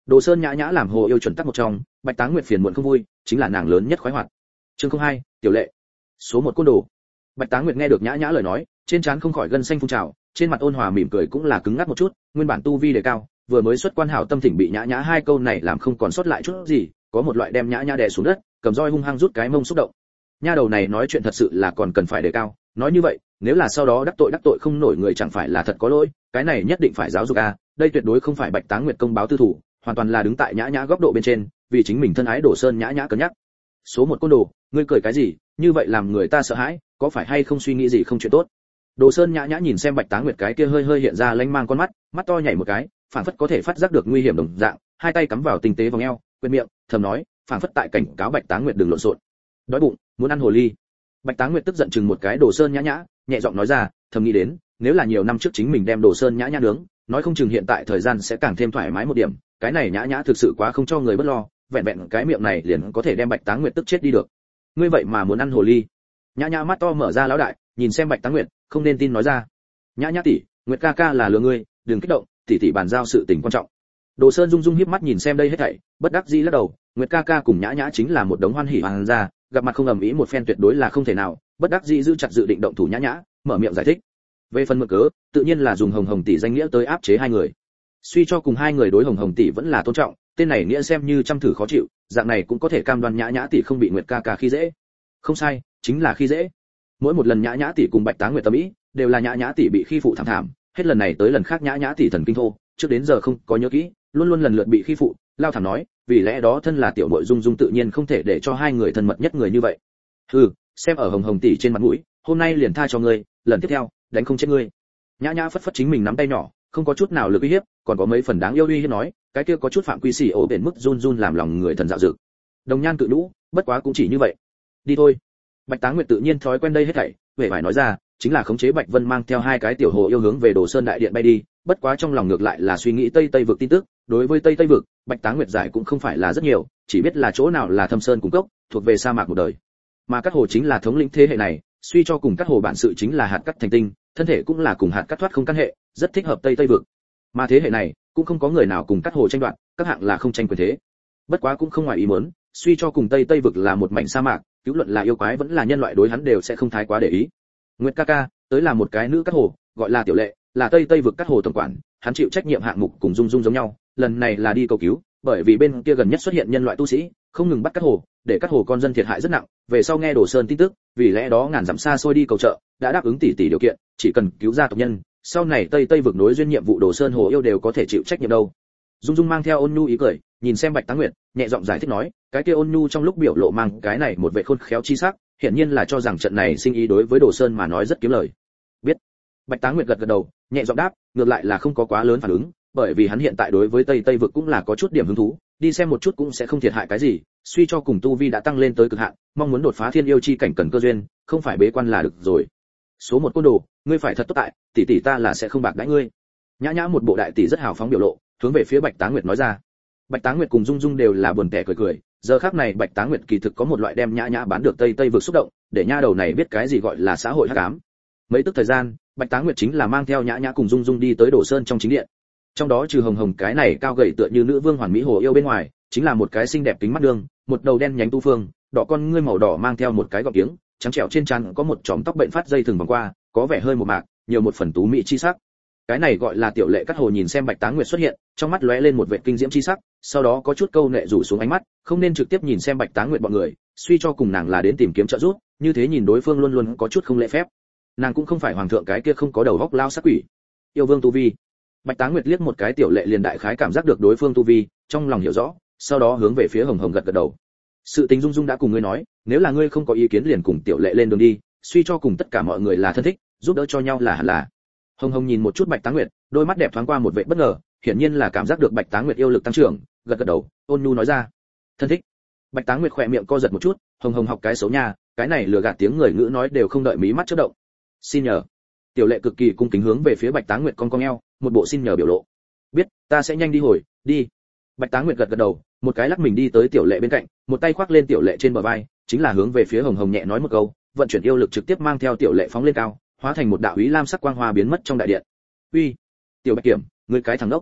Đồ Sơn Nhã Nhã làm hồ yêu chuẩn tắc một trong, Bạch Táng Nguyệt phiền muộn không vui, chính là nàng lớn nhất khoái hoạt. Chương không hai, tiểu lệ. Số một côn đồ. Bạch Táng Nguyệt nghe được Nhã Nhã lời nói, trên trán không khỏi gân xanh phun trào, trên mặt ôn hòa mỉm cười cũng là cứng ngắc một chút, nguyên bản tu vi đề cao, vừa mới xuất quan hảo tâm thỉnh bị Nhã Nhã hai câu này làm không còn sót lại chút gì, có một loại đem Nhã Nhã đè xuống đất, cầm roi hung hăng rút cái mông xúc động. Nha đầu này nói chuyện thật sự là còn cần phải đề cao, nói như vậy, nếu là sau đó đắc tội đắc tội không nổi người chẳng phải là thật có lỗi, cái này nhất định phải giáo dục a, đây tuyệt đối không phải Bạch Táng Nguyệt công báo tư thủ, hoàn toàn là đứng tại Nhã Nhã góc độ bên trên, vì chính mình thân ái Đồ Sơn Nhã Nhã cân nhắc. Số một côn đồ, ngươi cười cái gì, như vậy làm người ta sợ hãi, có phải hay không suy nghĩ gì không chuyện tốt. Đồ Sơn Nhã Nhã nhìn xem Bạch Táng Nguyệt cái kia hơi hơi hiện ra lanh mang con mắt, mắt to nhảy một cái, phảng phất có thể phát giác được nguy hiểm đồng dạng, hai tay cắm vào tinh tế vòng eo, quên miệng, thầm nói, phảng phất tại cảnh cáo Bạch Táng Nguyệt đừng lộn xộn. Đói bụng, muốn ăn hồ ly. Bạch Táng Nguyệt tức giận chừng một cái Đồ Sơn Nhã Nhã, nhẹ giọng nói ra, thầm nghĩ đến, nếu là nhiều năm trước chính mình đem Đồ Sơn Nhã Nhã nướng, nói không chừng hiện tại thời gian sẽ càng thêm thoải mái một điểm, cái này Nhã Nhã thực sự quá không cho người bất lo, vẹn vẹn cái miệng này liền có thể đem Bạch Táng Nguyệt tức chết đi được. Ngươi vậy mà muốn ăn hồ ly? Nhã Nhã mắt to mở ra lão đại, nhìn xem Bạch Táng Nguyệt, không nên tin nói ra. Nhã Nhã tỷ, Nguyệt ca ca là lừa ngươi, đừng kích động, tỷ tỷ bàn giao sự tình quan trọng. Đồ Sơn Dung Dung híp mắt nhìn xem đây hết thảy, bất đắc dĩ lắc đầu, Nguyệt ca ca cùng Nhã Nhã chính là một đống hoan hỉ hoàng gia, gặp mặt không ầm ĩ một phen tuyệt đối là không thể nào, bất đắc dĩ giữ chặt dự định động thủ Nhã Nhã, mở miệng giải thích. Về phần mượn cớ, tự nhiên là dùng Hồng Hồng tỷ danh nghĩa tới áp chế hai người. Suy cho cùng hai người đối Hồng Hồng tỷ vẫn là tôn trọng, tên này nghĩa xem như trăm thử khó chịu, dạng này cũng có thể cam đoan Nhã Nhã tỷ không bị Nguyệt ca ca khi dễ. Không sai, chính là khi dễ. Mỗi một lần Nhã Nhã tỷ cùng Bạch Táng Nguyệt tâm ý, đều là Nhã Nhã tỷ bị khi phụ thảm thảm, hết lần này tới lần khác Nhã Nhã tỷ thần kinh thô, trước đến giờ không có nhớ kỹ, luôn luôn lần lượt bị khi phụ, lao thảm nói, vì lẽ đó thân là tiểu muội Dung Dung tự nhiên không thể để cho hai người thân mật nhất người như vậy. Hừ, xem ở Hồng Hồng tỷ trên mặt mũi, hôm nay liền tha cho ngươi, lần tiếp theo, đánh không chết ngươi. Nhã Nhã phất phất chính mình nắm tay nhỏ, không có chút nào lực uy hiếp, còn có mấy phần đáng yêu uy hiếp nói, cái kia có chút phạm quy xỉ ổ bền mức run run làm lòng người thần dạo dực. Đồng nhan cự lũ, bất quá cũng chỉ như vậy. Đi thôi. Bạch Táng Nguyệt tự nhiên thói quen đây hết thảy, vẻ vải nói ra, chính là khống chế Bạch Vân mang theo hai cái tiểu hồ yêu hướng về Đồ Sơn đại điện bay đi, bất quá trong lòng ngược lại là suy nghĩ Tây Tây vực tin tức, đối với Tây Tây vực, Bạch Táng Nguyệt giải cũng không phải là rất nhiều, chỉ biết là chỗ nào là Thâm Sơn cung cốc, thuộc về sa mạc một đời. Mà Cát Hồ chính là thống lĩnh thế hệ này, suy cho cùng Cát Hồ bản sự chính là hạt cát thành tinh, thân thể cũng là cùng hạt cát thoát không căn hệ, rất thích hợp Tây Tây vực. Mà thế hệ này, cũng không có người nào cùng Cát Hồ tranh đoạt, các hạng là không tranh quyền thế. Bất quá cũng không ngoài ý muốn, suy cho cùng Tây Tây vực là một mảnh sa mạc, cứu luận là yêu quái vẫn là nhân loại đối hắn đều sẽ không thái quá để ý. Nguyệt ca ca, tới là một cái nữ Cát Hồ, gọi là Tiểu Lệ, là Tây Tây vực Cát Hồ tổng quản, hắn chịu trách nhiệm hạng mục cùng Dung Dung giống nhau, lần này là đi cầu cứu, bởi vì bên kia gần nhất xuất hiện nhân loại tu sĩ, không ngừng bắt Cát Hồ, để Cát Hồ con dân thiệt hại rất nặng, về sau nghe Đồ Sơn tin tức, vì lẽ đó ngàn dặm xa xôi đi cầu trợ, đã đáp ứng tỷ tỷ điều kiện, chỉ cần cứu ra tộc nhân, sau này Tây Tây vực nối duyên nhiệm vụ Đồ Sơn Hồ yêu đều có thể chịu trách nhiệm đâu. Dung Dung mang theo ôn nhu ý cười, nhìn xem Bạch Táng Nguyệt, nhẹ giọng giải thích nói, cái kia ôn nhu trong lúc biểu lộ mang cái này một vẻ khôn khéo chi sắc, hiển nhiên là cho rằng trận này sinh ý đối với Đồ Sơn mà nói rất kiếm lời. Biết. Bạch Táng Nguyệt gật gật đầu, nhẹ giọng đáp, ngược lại là không có quá lớn phản ứng, bởi vì hắn hiện tại đối với Tây Tây vực cũng là có chút điểm hứng thú, đi xem một chút cũng sẽ không thiệt hại cái gì, suy cho cùng tu vi đã tăng lên tới cực hạn, mong muốn đột phá thiên yêu chi cảnh cần cơ duyên, không phải bế quan là được rồi. Số một côn đồ, ngươi phải thật tốt tại, tỷ tỷ ta là sẽ không bạc đãi ngươi. Nhã Nhã một bộ đại tỷ rất hào phóng biểu lộ, hướng về phía Bạch Táng Nguyệt nói ra. Bạch Táng Nguyệt cùng Dung Dung đều là buồn tẻ cười cười, giờ khắc này Bạch Táng Nguyệt kỳ thực có một loại đem Nhã Nhã bán được Tây Tây vực xúc động, để nha đầu này biết cái gì gọi là xã hội hắc ám. Mấy tức thời gian, Bạch Táng Nguyệt chính là mang theo Nhã Nhã cùng Dung Dung đi tới Đồ Sơn trong chính điện. Trong đó trừ Hồng Hồng cái này cao gầy tựa như nữ vương hoàn mỹ hồ yêu bên ngoài, chính là một cái xinh đẹp kính mắt đường, một đầu đen nhánh tu phương, đỏ con ngươi màu đỏ mang theo một cái gọng kiếng, trắng trẻo trên trán có một chòm tóc bệnh phát dây thường vòng qua, có vẻ hơi một mạc, nhiều một phần tú mỹ chi sắc. Cái này gọi là Tiểu Lệ Cát Hồ nhìn xem Bạch Táng Nguyệt xuất hiện, trong mắt lóe lên một vẻ kinh diễm chi sắc, sau đó có chút câu nệ rủ xuống ánh mắt, không nên trực tiếp nhìn xem Bạch Táng Nguyệt bọn người, suy cho cùng nàng là đến tìm kiếm trợ giúp, như thế nhìn đối phương luôn luôn có chút không lễ phép. Nàng cũng không phải hoàng thượng cái kia không có đầu óc lao sắc quỷ. Yêu vương tu vi. Bạch Táng Nguyệt liếc một cái Tiểu Lệ liền đại khái cảm giác được đối phương tu vi, trong lòng hiểu rõ, sau đó hướng về phía Hồng Hồng gật gật đầu. Sự tình Dung Dung đã cùng ngươi nói, nếu là ngươi không có ý kiến liền cùng Tiểu Lệ lên đường đi, suy cho cùng tất cả mọi người là thân thích, giúp đỡ cho nhau là hẳn là. Hồng Hồng nhìn một chút Bạch Táng Nguyệt, đôi mắt đẹp thoáng qua một vẻ bất ngờ, hiển nhiên là cảm giác được Bạch Táng Nguyệt yêu lực tăng trưởng, gật gật đầu, ôn nhu nói ra, thân thích. Bạch Táng Nguyệt khỏe miệng co giật một chút, Hồng Hồng học cái xấu nha, cái này lừa gạt tiếng người ngữ nói đều không đợi mí mắt chớp động. Xin nhờ. Tiểu Lệ cực kỳ cung kính hướng về phía Bạch Táng Nguyệt cong cong eo, một bộ xin nhờ biểu lộ. Biết, ta sẽ nhanh đi hồi, đi. Bạch Táng Nguyệt gật gật đầu, một cái lắc mình đi tới Tiểu Lệ bên cạnh, một tay khoác lên Tiểu Lệ trên bờ vai, chính là hướng về phía Hồng Hồng nhẹ nói một câu, vận chuyển yêu lực trực tiếp mang theo Tiểu Lệ phóng lên cao, hóa thành một đạo úy lam sắc quang hoa biến mất trong đại điện. Uy, Tiểu Bạch Kiểm, ngươi cái thằng ngốc.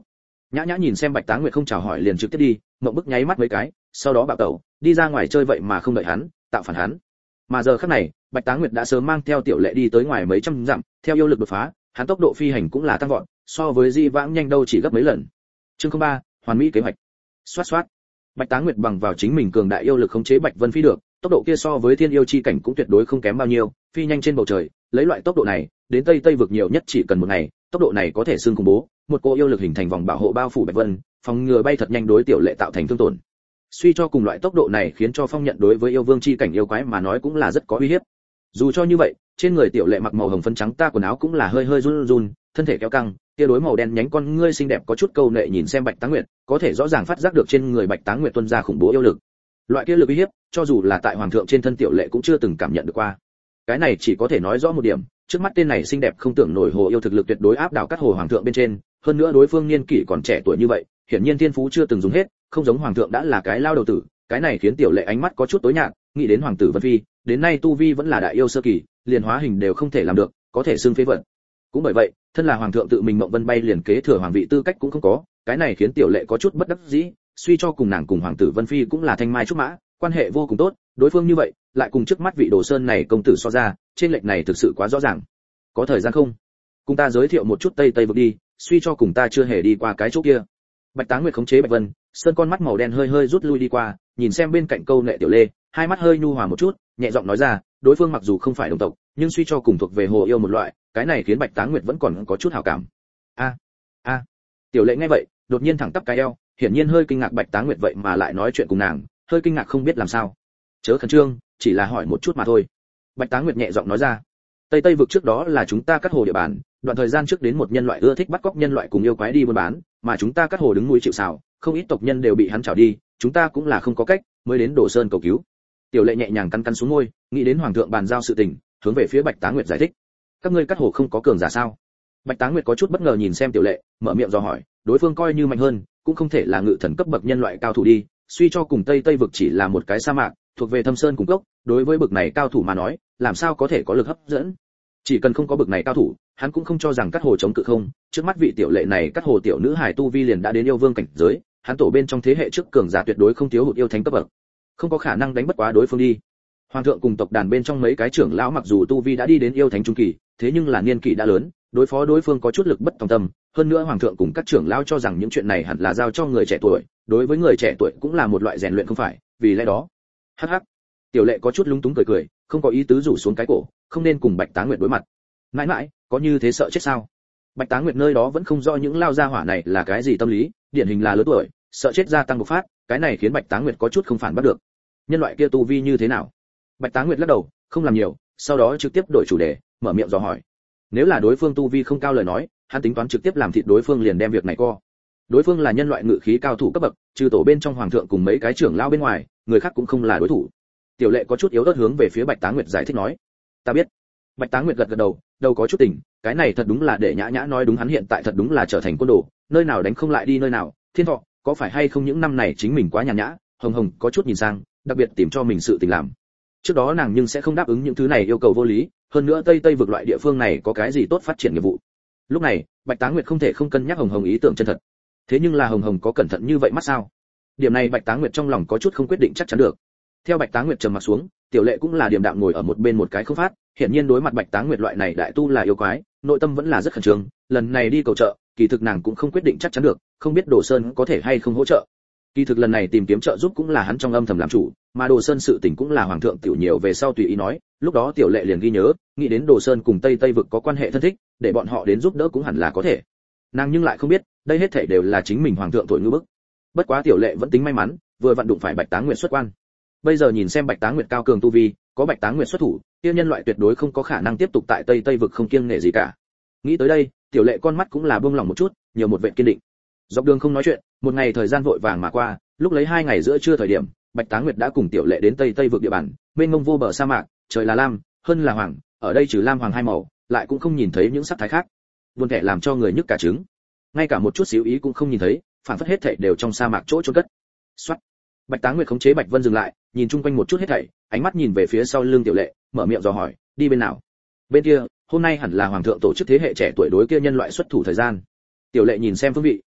Nhã Nhã nhìn xem Bạch Tá Nguyệt không chào hỏi liền trực tiếp đi, ngậm bức nháy mắt mấy cái, sau đó bạo tẩu, đi ra ngoài chơi vậy mà không đợi hắn, tạo phản hắn. Mà giờ khắc này, Bạch Tá Nguyệt đã sớm mang theo Tiểu Lệ đi tới ngoài mấy trăm dặm, theo yêu lực đột phá, hắn tốc độ phi hành cũng là tăng vọt, so với Di Vãng nhanh đâu chỉ gấp mấy lần. Chương không ba, hoàn mỹ kế hoạch. Xoát xoát. Bạch Tá Nguyệt bằng vào chính mình cường đại yêu lực khống chế Bạch Vân Phi được, tốc độ kia so với thiên yêu chi cảnh cũng tuyệt đối không kém bao nhiêu, phi nhanh trên bầu trời, lấy loại tốc độ này, đến Tây Tây vực nhiều nhất chỉ cần một ngày, tốc độ này có thể xương khủng bố, một cô yêu lực hình thành vòng bảo hộ bao phủ Bạch Vân, phòng ngừa bay thật nhanh đối Tiểu Lệ tạo thành thương tổn. Suy cho cùng loại tốc độ này khiến cho Phong nhận đối với yêu vương chi cảnh yêu quái mà nói cũng là rất có uy hiếp. Dù cho như vậy, trên người Tiểu Lệ mặc màu hồng phấn trắng ta quần áo cũng là hơi hơi run run, thân thể kéo căng, tia đối màu đen nhánh con ngươi xinh đẹp có chút câu nệ nhìn xem Bạch Tá Nguyệt, có thể rõ ràng phát giác được trên người Bạch Tá Nguyệt tuôn ra khủng bố yêu lực. Loại kia lực uy hiếp, cho dù là tại hoàng thượng trên thân Tiểu Lệ cũng chưa từng cảm nhận được qua. Cái này chỉ có thể nói rõ một điểm, trước mắt tên này xinh đẹp không tưởng nổi hồ yêu thực lực tuyệt đối áp đảo Cát Hồ hoàng thượng bên trên, hơn nữa đối phương niên kỷ còn trẻ tuổi như vậy, hiển nhiên thiên phú chưa từng dùng hết, không giống hoàng thượng đã là cái lao đầu tử, cái này khiến Tiểu Lệ ánh mắt có chút tối nhạt, nghĩ đến hoàng tử Vân Phi, đến nay tu vi vẫn là đại yêu sơ kỳ, liền hóa hình đều không thể làm được, có thể xưng phế vật. Cũng bởi vậy, thân là hoàng thượng tự mình mộng vân bay liền kế thừa hoàng vị tư cách cũng không có, cái này khiến Tiểu Lệ có chút bất đắc dĩ, suy cho cùng nàng cùng hoàng tử Vân Phi cũng là thanh mai trúc mã, quan hệ vô cùng tốt, đối phương như vậy, lại cùng trước mắt vị Đồ Sơn này công tử so ra, trên lệch này thực sự quá rõ ràng. Có thời gian không? Cùng ta giới thiệu một chút Tây Tây vực đi, suy cho cùng ta chưa hề đi qua cái chỗ kia. Bạch Tá Nguyệt khống chế Bạch Vân, sơn con mắt màu đen hơi hơi rút lui đi qua, nhìn xem bên cạnh câu nệ Tiểu Lê, hai mắt hơi nhu hòa một chút, nhẹ giọng nói ra, đối phương mặc dù không phải đồng tộc, nhưng suy cho cùng thuộc về hồ yêu một loại, cái này khiến Bạch Tá Nguyệt vẫn còn có chút hảo cảm. A, a. Tiểu Lệ nghe vậy, đột nhiên thẳng tắp cái eo, hiển nhiên hơi kinh ngạc Bạch Tá Nguyệt vậy mà lại nói chuyện cùng nàng, hơi kinh ngạc không biết làm sao. Chớ khẩn trương, chỉ là hỏi một chút mà thôi. Bạch Tá Nguyệt nhẹ giọng nói ra. Tây Tây vực trước đó là chúng ta Cát Hồ địa bàn, đoạn thời gian trước đến một nhân loại ưa thích bắt cóc nhân loại cùng yêu quái đi buôn bán, mà chúng ta Cát Hồ đứng mũi chịu sào, không ít tộc nhân đều bị hắn trảo đi, chúng ta cũng là không có cách, mới đến Đồ Sơn cầu cứu. Tiểu Lệ nhẹ nhàng cắn cắn xuống môi, nghĩ đến hoàng thượng bàn giao sự tình, hướng về phía Bạch Tá Nguyệt giải thích. Các ngươi Cát Hồ không có cường giả sao? Bạch Tá Nguyệt có chút bất ngờ nhìn xem Tiểu Lệ, mở miệng dò hỏi, đối phương coi như mạnh hơn, cũng không thể là ngự thần cấp bậc nhân loại cao thủ đi, suy cho cùng Tây Tây vực chỉ là một cái sa mạc, thuộc về thâm sơn cùng cốc, đối với bậc này cao thủ mà nói, làm sao có thể có lực hấp dẫn? Chỉ cần không có bậc này cao thủ, hắn cũng không cho rằng Cát Hồ chống cự không, trước mắt vị Tiểu Lệ này Cát Hồ tiểu nữ hài tu vi liền đã đến yêu vương cảnh giới, hắn tổ bên trong thế hệ trước cường giả tuyệt đối không thiếu hụt yêu thánh cấp bậc, không có khả năng đánh bất quá đối phương đi. Hoàng thượng cùng tộc đàn bên trong mấy cái trưởng lão mặc dù tu vi đã đi đến yêu thánh trung kỳ, thế nhưng là niên kỷ đã lớn, đối phó đối phương có chút lực bất tòng tâm, hơn nữa hoàng thượng cùng các trưởng lão cho rằng những chuyện này hẳn là giao cho người trẻ tuổi, đối với người trẻ tuổi cũng là một loại rèn luyện không phải, vì lẽ đó. Hắc hắc. Tiểu Lệ có chút lúng túng cười cười, không có ý tứ rủ xuống cái cổ, không nên cùng Bạch Tá Nguyệt đối mặt. Mãi mãi, có như thế sợ chết sao? Bạch Tá Nguyệt nơi đó vẫn không rõ những lao gia hỏa này là cái gì tâm lý, điển hình là lớn tuổi, sợ chết gia tăng bộc phát, cái này khiến Bạch Tá Nguyệt có chút không phản bắt được. Nhân loại kia tu vi như thế nào? Bạch Tá Nguyệt lắc đầu, không làm nhiều, sau đó trực tiếp đổi chủ đề, mở miệng dò hỏi. Nếu là đối phương tu vi không cao lời nói, hắn tính toán trực tiếp làm thịt đối phương liền đem việc này co. Đối phương là nhân loại ngự khí cao thủ cấp bậc, trừ tổ bên trong hoàng thượng cùng mấy cái trưởng lao bên ngoài, người khác cũng không là đối thủ. Tiểu Lệ có chút yếu ớt hướng về phía Bạch Tá Nguyệt giải thích nói, ta biết. Bạch Tá Nguyệt gật gật đầu, đầu có chút tỉnh, cái này thật đúng là để Nhã Nhã nói đúng, hắn hiện tại thật đúng là trở thành quân đồ, nơi nào đánh không lại đi nơi nào. Thiên Thọ, có phải hay không những năm này chính mình quá nhàn nhã? Hồng Hồng có chút nhìn sang, đặc biệt tìm cho mình sự tình làm. Trước đó nàng nhưng sẽ không đáp ứng những thứ này yêu cầu vô lý, hơn nữa Tây Tây vực loại địa phương này có cái gì tốt phát triển nghiệp vụ. Lúc này, Bạch Tá Nguyệt không thể không cân nhắc Hồng Hồng ý tưởng chân thật. Thế nhưng là Hồng Hồng có cẩn thận như vậy mắt sao? Điểm này Bạch Tá Nguyệt trong lòng có chút không quyết định chắc chắn được. Theo Bạch Tá Nguyệt trầm mặt xuống, Tiểu Lệ cũng là điềm đạm ngồi ở một bên một cái không phát, hiển nhiên đối mặt Bạch Tá Nguyệt loại này đại tu là yêu quái, nội tâm vẫn là rất khẩn trương, lần này đi cầu trợ, kỳ thực nàng cũng không quyết định chắc chắn được, không biết Đồ Sơn có thể hay không hỗ trợ. Kỳ thực lần này tìm kiếm trợ giúp cũng là hắn trong âm thầm làm chủ, mà Đồ Sơn sự tình cũng là hoàng thượng tiểu nhiều về sau tùy ý nói, lúc đó Tiểu Lệ liền ghi nhớ, nghĩ đến Đồ Sơn cùng Tây Tây vực có quan hệ thân thích, để bọn họ đến giúp đỡ cũng hẳn là có thể. Nàng nhưng lại không biết, đây hết thảy đều là chính mình hoàng thượng thổi ngư bức. Bất quá Tiểu Lệ vẫn tính may mắn, vừa vặn đụng phải Bạch Tá Nguyệt xuất quan. Bây giờ nhìn xem Bạch Tá Nguyệt cao cường tu vi, có Bạch Tá Nguyệt xuất thủ, tiêu nhân loại tuyệt đối không có khả năng tiếp tục tại Tây Tây vực không kiêng nể gì cả. Nghĩ tới đây, Tiểu Lệ con mắt cũng là buông lỏng một chút, nhiều một vẻ kiên định. Dọc đường không nói chuyện, một ngày thời gian vội vàng mà qua, lúc lấy hai ngày giữa trưa thời điểm, Bạch Tá Nguyệt đã cùng Tiểu Lệ đến Tây Tây vực địa bàn, mênh mông vô bờ sa mạc, trời là lam, hơn là hoàng, ở đây trừ lam hoàng hai màu, lại cũng không nhìn thấy những sắc thái khác. Buồn kẻ làm cho người nhức cả trứng. Ngay cả một chút xíu ý cũng không nhìn thấy, phản phất hết thảy đều trong sa mạc chỗ chôn cất. Soát. Bạch Tá Nguyệt khống chế Bạch Vân dừng lại, nhìn chung quanh một chút hết thảy, ánh mắt nhìn về phía sau lưng Tiểu Lệ, mở miệng dò hỏi, đi bên nào? Bên kia, hôm nay hẳn là hoàng thượng tổ chức thế hệ trẻ tuổi đối kia nhân loại xuất thủ thời gian. Tiểu Lệ nhìn xem phương vị,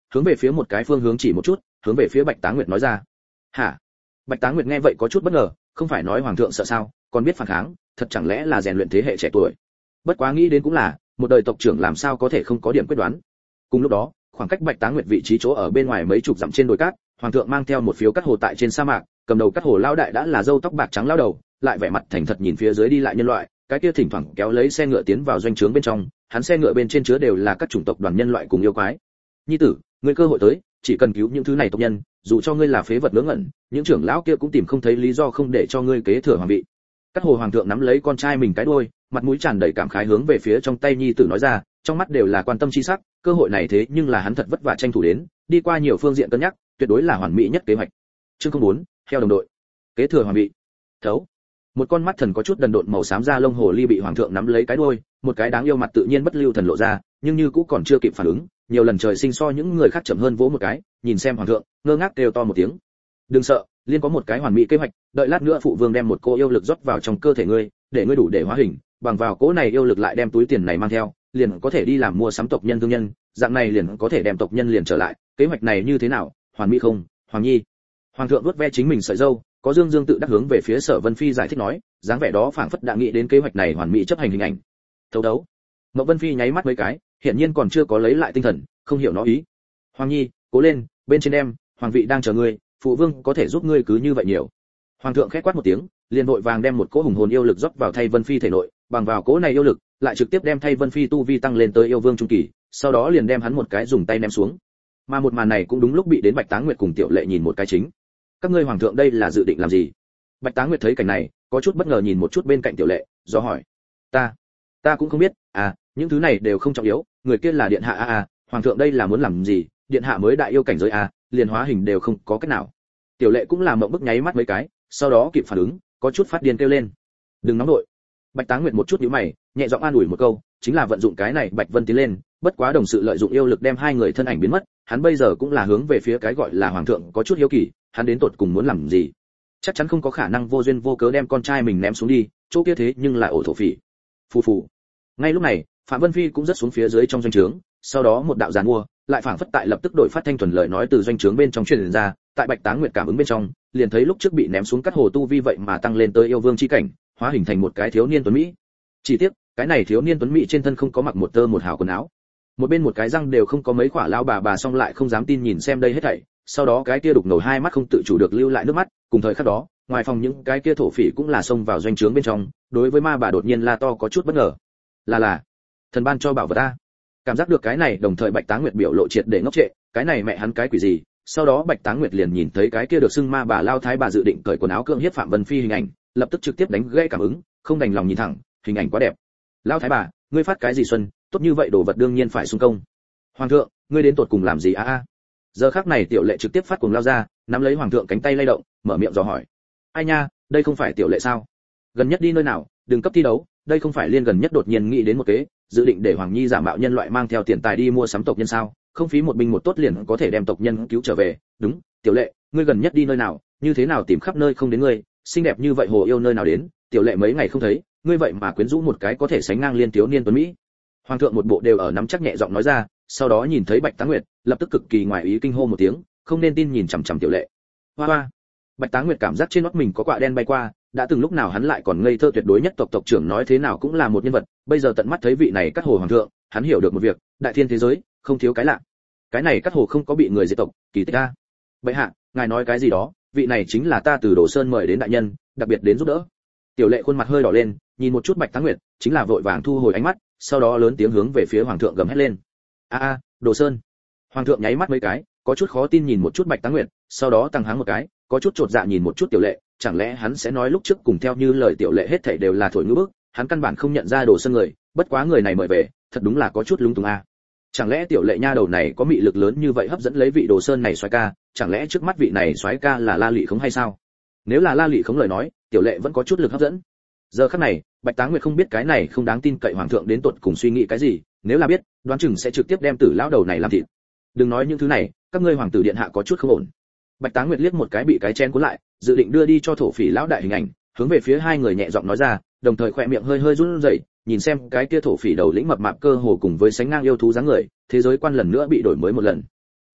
hướng về phía một cái phương hướng chỉ một chút, hướng về phía Bạch Tá Nguyệt nói ra. Hả? Bạch Tá Nguyệt nghe vậy có chút bất ngờ, không phải nói hoàng thượng sợ sao, còn biết phản kháng, thật chẳng lẽ là rèn luyện thế hệ trẻ tuổi. Bất quá nghĩ đến cũng là, một đời tộc trưởng làm sao có thể không có điểm quyết đoán. Cùng lúc đó, khoảng cách Bạch Tá Nguyệt vị trí chỗ ở bên ngoài mấy chục dặm trên đồi cát, hoàng thượng mang theo một phiếu cắt hồ tại trên sa mạc, cầm đầu cắt hồ lao đại đã là râu tóc bạc trắng lao đầu, lại vẻ mặt thành thật nhìn phía dưới đi lại nhân loại, cái kia thỉnh thoảng kéo lấy xe ngựa tiến vào doanh trướng bên trong, hắn xe ngựa bên trên chứa đều là các chủng tộc đoàn nhân loại cùng yêu quái. Nhi tử, ngươi cơ hội tới, chỉ cần cứu những thứ này tộc nhân, dù cho ngươi là phế vật ngớ ngẩn, những trưởng lão kia cũng tìm không thấy lý do không để cho ngươi kế thừa hoàng vị. Cắt hồ hoàng thượng nắm lấy con trai mình cái đuôi, mặt mũi tràn đầy cảm khái hướng về phía trong tay nhi tử nói ra, trong mắt đều là quan tâm chi sắc, cơ hội này thế nhưng là hắn thật vất vả tranh thủ đến, đi qua nhiều phương diện cân nhắc, tuyệt đối là hoàn mỹ nhất kế hoạch. Chương không bốn, theo đồng đội. Kế thừa hoàng vị. Thấu. Một con mắt thần có chút đần độn màu xám da lông hồ ly bị hoàng thượng nắm lấy cái đuôi, một cái đáng yêu mặt tự nhiên bất lưu thần lộ ra, nhưng như cũ còn chưa kịp phản ứng, nhiều lần trời sinh so những người khác chậm hơn vỗ một cái, nhìn xem hoàng thượng, ngơ ngác kêu to một tiếng. Đừng sợ, liên có một cái hoàn mỹ kế hoạch, đợi lát nữa phụ vương đem một cô yêu lực rót vào trong cơ thể ngươi, để ngươi đủ để hóa hình, bằng vào cỗ này yêu lực lại đem túi tiền này mang theo, liền có thể đi làm mua sắm tộc nhân thương nhân, dạng này liền có thể đem tộc nhân liền trở lại, kế hoạch này như thế nào, hoàn mỹ không, Hoàng Nhi? Hoàng thượng vuốt ve chính mình sợi râu, có dương dương tự đắc hướng về phía Sở Vân Phi giải thích nói, dáng vẻ đó phảng phất đã nghĩ đến kế hoạch này hoàn mỹ chấp hành hình ảnh. Thấu đấu. Mộng Vân Phi nháy mắt mấy cái, hiển nhiên còn chưa có lấy lại tinh thần, không hiểu nó ý. Hoàng Nhi, cố lên, bên trên đem, hoàng vị đang chờ ngươi, phụ vương có thể giúp ngươi cứ như vậy nhiều. Hoàng thượng khẽ quát một tiếng, liền vội vàng đem một cỗ hùng hồn yêu lực rót vào thay Vân Phi thể nội, bằng vào cỗ này yêu lực, lại trực tiếp đem thay Vân Phi tu vi tăng lên tới yêu vương trung kỳ, sau đó liền đem hắn một cái dùng tay ném xuống. Mà một màn này cũng đúng lúc bị đến Bạch Táng Nguyệt cùng Tiểu Lệ nhìn một cái chính. Các ngươi hoàng thượng đây là dự định làm gì? Bạch Táng Nguyệt thấy cảnh này, có chút bất ngờ nhìn một chút bên cạnh Tiểu Lệ, do hỏi. Ta, ta cũng không biết, à, những thứ này đều không trọng yếu, người kia là điện hạ a à, à, hoàng thượng đây là muốn làm gì? Điện hạ mới đại yêu cảnh giới a, à, liền hóa hình đều không có cách nào. Tiểu Lệ cũng làm mộng bức nháy mắt mấy cái, sau đó kịp phản ứng, có chút phát điên kêu lên. Đừng nóng nội. Bạch Táng Nguyệt một chút nhíu mày, nhẹ giọng an ủi một câu, chính là vận dụng cái này Bạch Vân tiến lên, bất quá đồng sự lợi dụng yêu lực đem hai người thân ảnh biến mất, hắn bây giờ cũng là hướng về phía cái gọi là hoàng thượng có chút hiếu kỳ, hắn đến tột cùng muốn làm gì? Chắc chắn không có khả năng vô duyên vô cớ đem con trai mình ném xuống đi, chỗ kia thế nhưng là ổ thổ phỉ. Phù phù. Ngay lúc này, Phạm Vân Phi cũng rất xuống phía dưới trong doanh trướng, sau đó một đạo giàn mua, lại phảng phất tại lập tức đổi phát thanh thuần lời nói từ doanh trướng bên trong truyền ra, tại Bạch Táng Nguyệt cảm ứng bên trong, liền thấy lúc trước bị ném xuống cắt hồ tu vi vậy mà tăng lên tới yêu vương chi cảnh, hóa hình thành một cái thiếu niên tuấn mỹ. Chỉ tiếc, cái này thiếu niên tuấn mỹ trên thân không có mặc một tơ một hào quần áo. Một bên một cái răng đều không có mấy khỏa lao bà bà song lại không dám tin nhìn xem đây hết thảy, sau đó cái kia đục ngầu hai mắt không tự chủ được lưu lại nước mắt, cùng thời khắc đó, ngoài phòng những cái kia thổ phỉ cũng là xông vào doanh trướng bên trong, đối với ma bà đột nhiên la to có chút bất ngờ. Là là, thần ban cho bảo vật ta. Cảm giác được cái này, đồng thời Bạch Táng Nguyệt biểu lộ triệt để ngốc trệ, cái này mẹ hắn cái quỷ gì? Sau đó Bạch Táng Nguyệt liền nhìn thấy cái kia được xưng ma bà lao thái bà dự định cởi quần áo cưỡng hiếp Phạm Vân Phi hình ảnh, lập tức trực tiếp đánh gãy cảm ứng, không đành lòng nhìn thẳng, hình ảnh quá đẹp. Lao thái bà, ngươi phát cái gì xuân, tốt như vậy đồ vật đương nhiên phải xung công. Hoàng thượng, ngươi đến tột cùng làm gì a a? Giờ khắc này Tiểu Lệ trực tiếp phát cuồng lao ra, nắm lấy hoàng thượng cánh tay lay động, mở miệng dò hỏi. Ai nha, đây không phải Tiểu Lệ sao? Gần nhất đi nơi nào, đừng cấp thi đấu, đây không phải liên gần nhất đột nhiên nghĩ đến một kế, dự định để Hoàng Nhi giả mạo nhân loại mang theo tiền tài đi mua sắm tộc nhân sao? Không phí một binh một tốt liền có thể đem tộc nhân cứu trở về, đúng, Tiểu Lệ, ngươi gần nhất đi nơi nào, như thế nào tìm khắp nơi không đến ngươi, xinh đẹp như vậy hồ yêu nơi nào đến, Tiểu Lệ mấy ngày không thấy, ngươi vậy mà quyến rũ một cái có thể sánh ngang liên thiếu niên tuấn mỹ. Hoàng thượng một bộ đều ở nắm chắc nhẹ giọng nói ra, sau đó nhìn thấy Bạch Táng Nguyệt, lập tức cực kỳ ngoài ý kinh hô một tiếng, không nên tin nhìn chằm chằm Tiểu Lệ. Hoa hoa. Bạch Táng Nguyệt cảm giác trên nót mình có quạ đen bay qua, đã từng lúc nào hắn lại còn ngây thơ tuyệt đối nhất tộc tộc trưởng nói thế nào cũng là một nhân vật, bây giờ tận mắt thấy vị này cắt hồ hoàng thượng, hắn hiểu được một việc, đại thiên thế giới, không thiếu cái lạ. Cái này cắt hồ không có bị người diệt tộc, kỳ tích a. Bệ hạ, ngài nói cái gì đó, vị này chính là ta từ Đồ Sơn mời đến đại nhân, đặc biệt đến giúp đỡ. Tiểu Lệ khuôn mặt hơi đỏ lên, nhìn một chút Bạch Táng Nguyệt, chính là vội vàng thu hồi ánh mắt, sau đó lớn tiếng hướng về phía hoàng thượng gầm hét lên. A a, Đồ Sơn. Hoàng thượng nháy mắt mấy cái, có chút khó tin nhìn một chút Bạch Táng Nguyệt, sau đó tăng háng một cái, có chút chột dạ nhìn một chút Tiểu Lệ, chẳng lẽ hắn sẽ nói lúc trước cùng theo như lời Tiểu Lệ hết thảy đều là thổi ngữ bức, hắn căn bản không nhận ra Đồ Sơn người, bất quá người này mời về, thật đúng là có chút lung tung a. Chẳng lẽ Tiểu Lệ nha đầu này có mị lực lớn như vậy hấp dẫn lấy vị Đồ Sơn này soái ca, chẳng lẽ trước mắt vị này soái ca là La Lị Khống hay sao? Nếu là La Lị Khống lời nói, Tiểu Lệ vẫn có chút lực hấp dẫn. Giờ khắc này, Bạch Táng Nguyệt không biết cái này không đáng tin cậy hoàng thượng đến tột cùng suy nghĩ cái gì, nếu là biết, đoán chừng sẽ trực tiếp đem Tử lão đầu này làm thịt. Đừng nói những thứ này, các ngươi hoàng tử điện hạ có chút không ổn. Bạch Táng Nguyệt liếc một cái bị cái chen cuốn lại, dự định đưa đi cho thổ phỉ lão đại hình ảnh, hướng về phía hai người nhẹ giọng nói ra, đồng thời khỏe miệng hơi hơi run rẩy, nhìn xem cái kia thổ phỉ đầu lĩnh mập mạp cơ hồ cùng với sánh ngang yêu thú dáng người, thế giới quan lần nữa bị đổi mới một lần.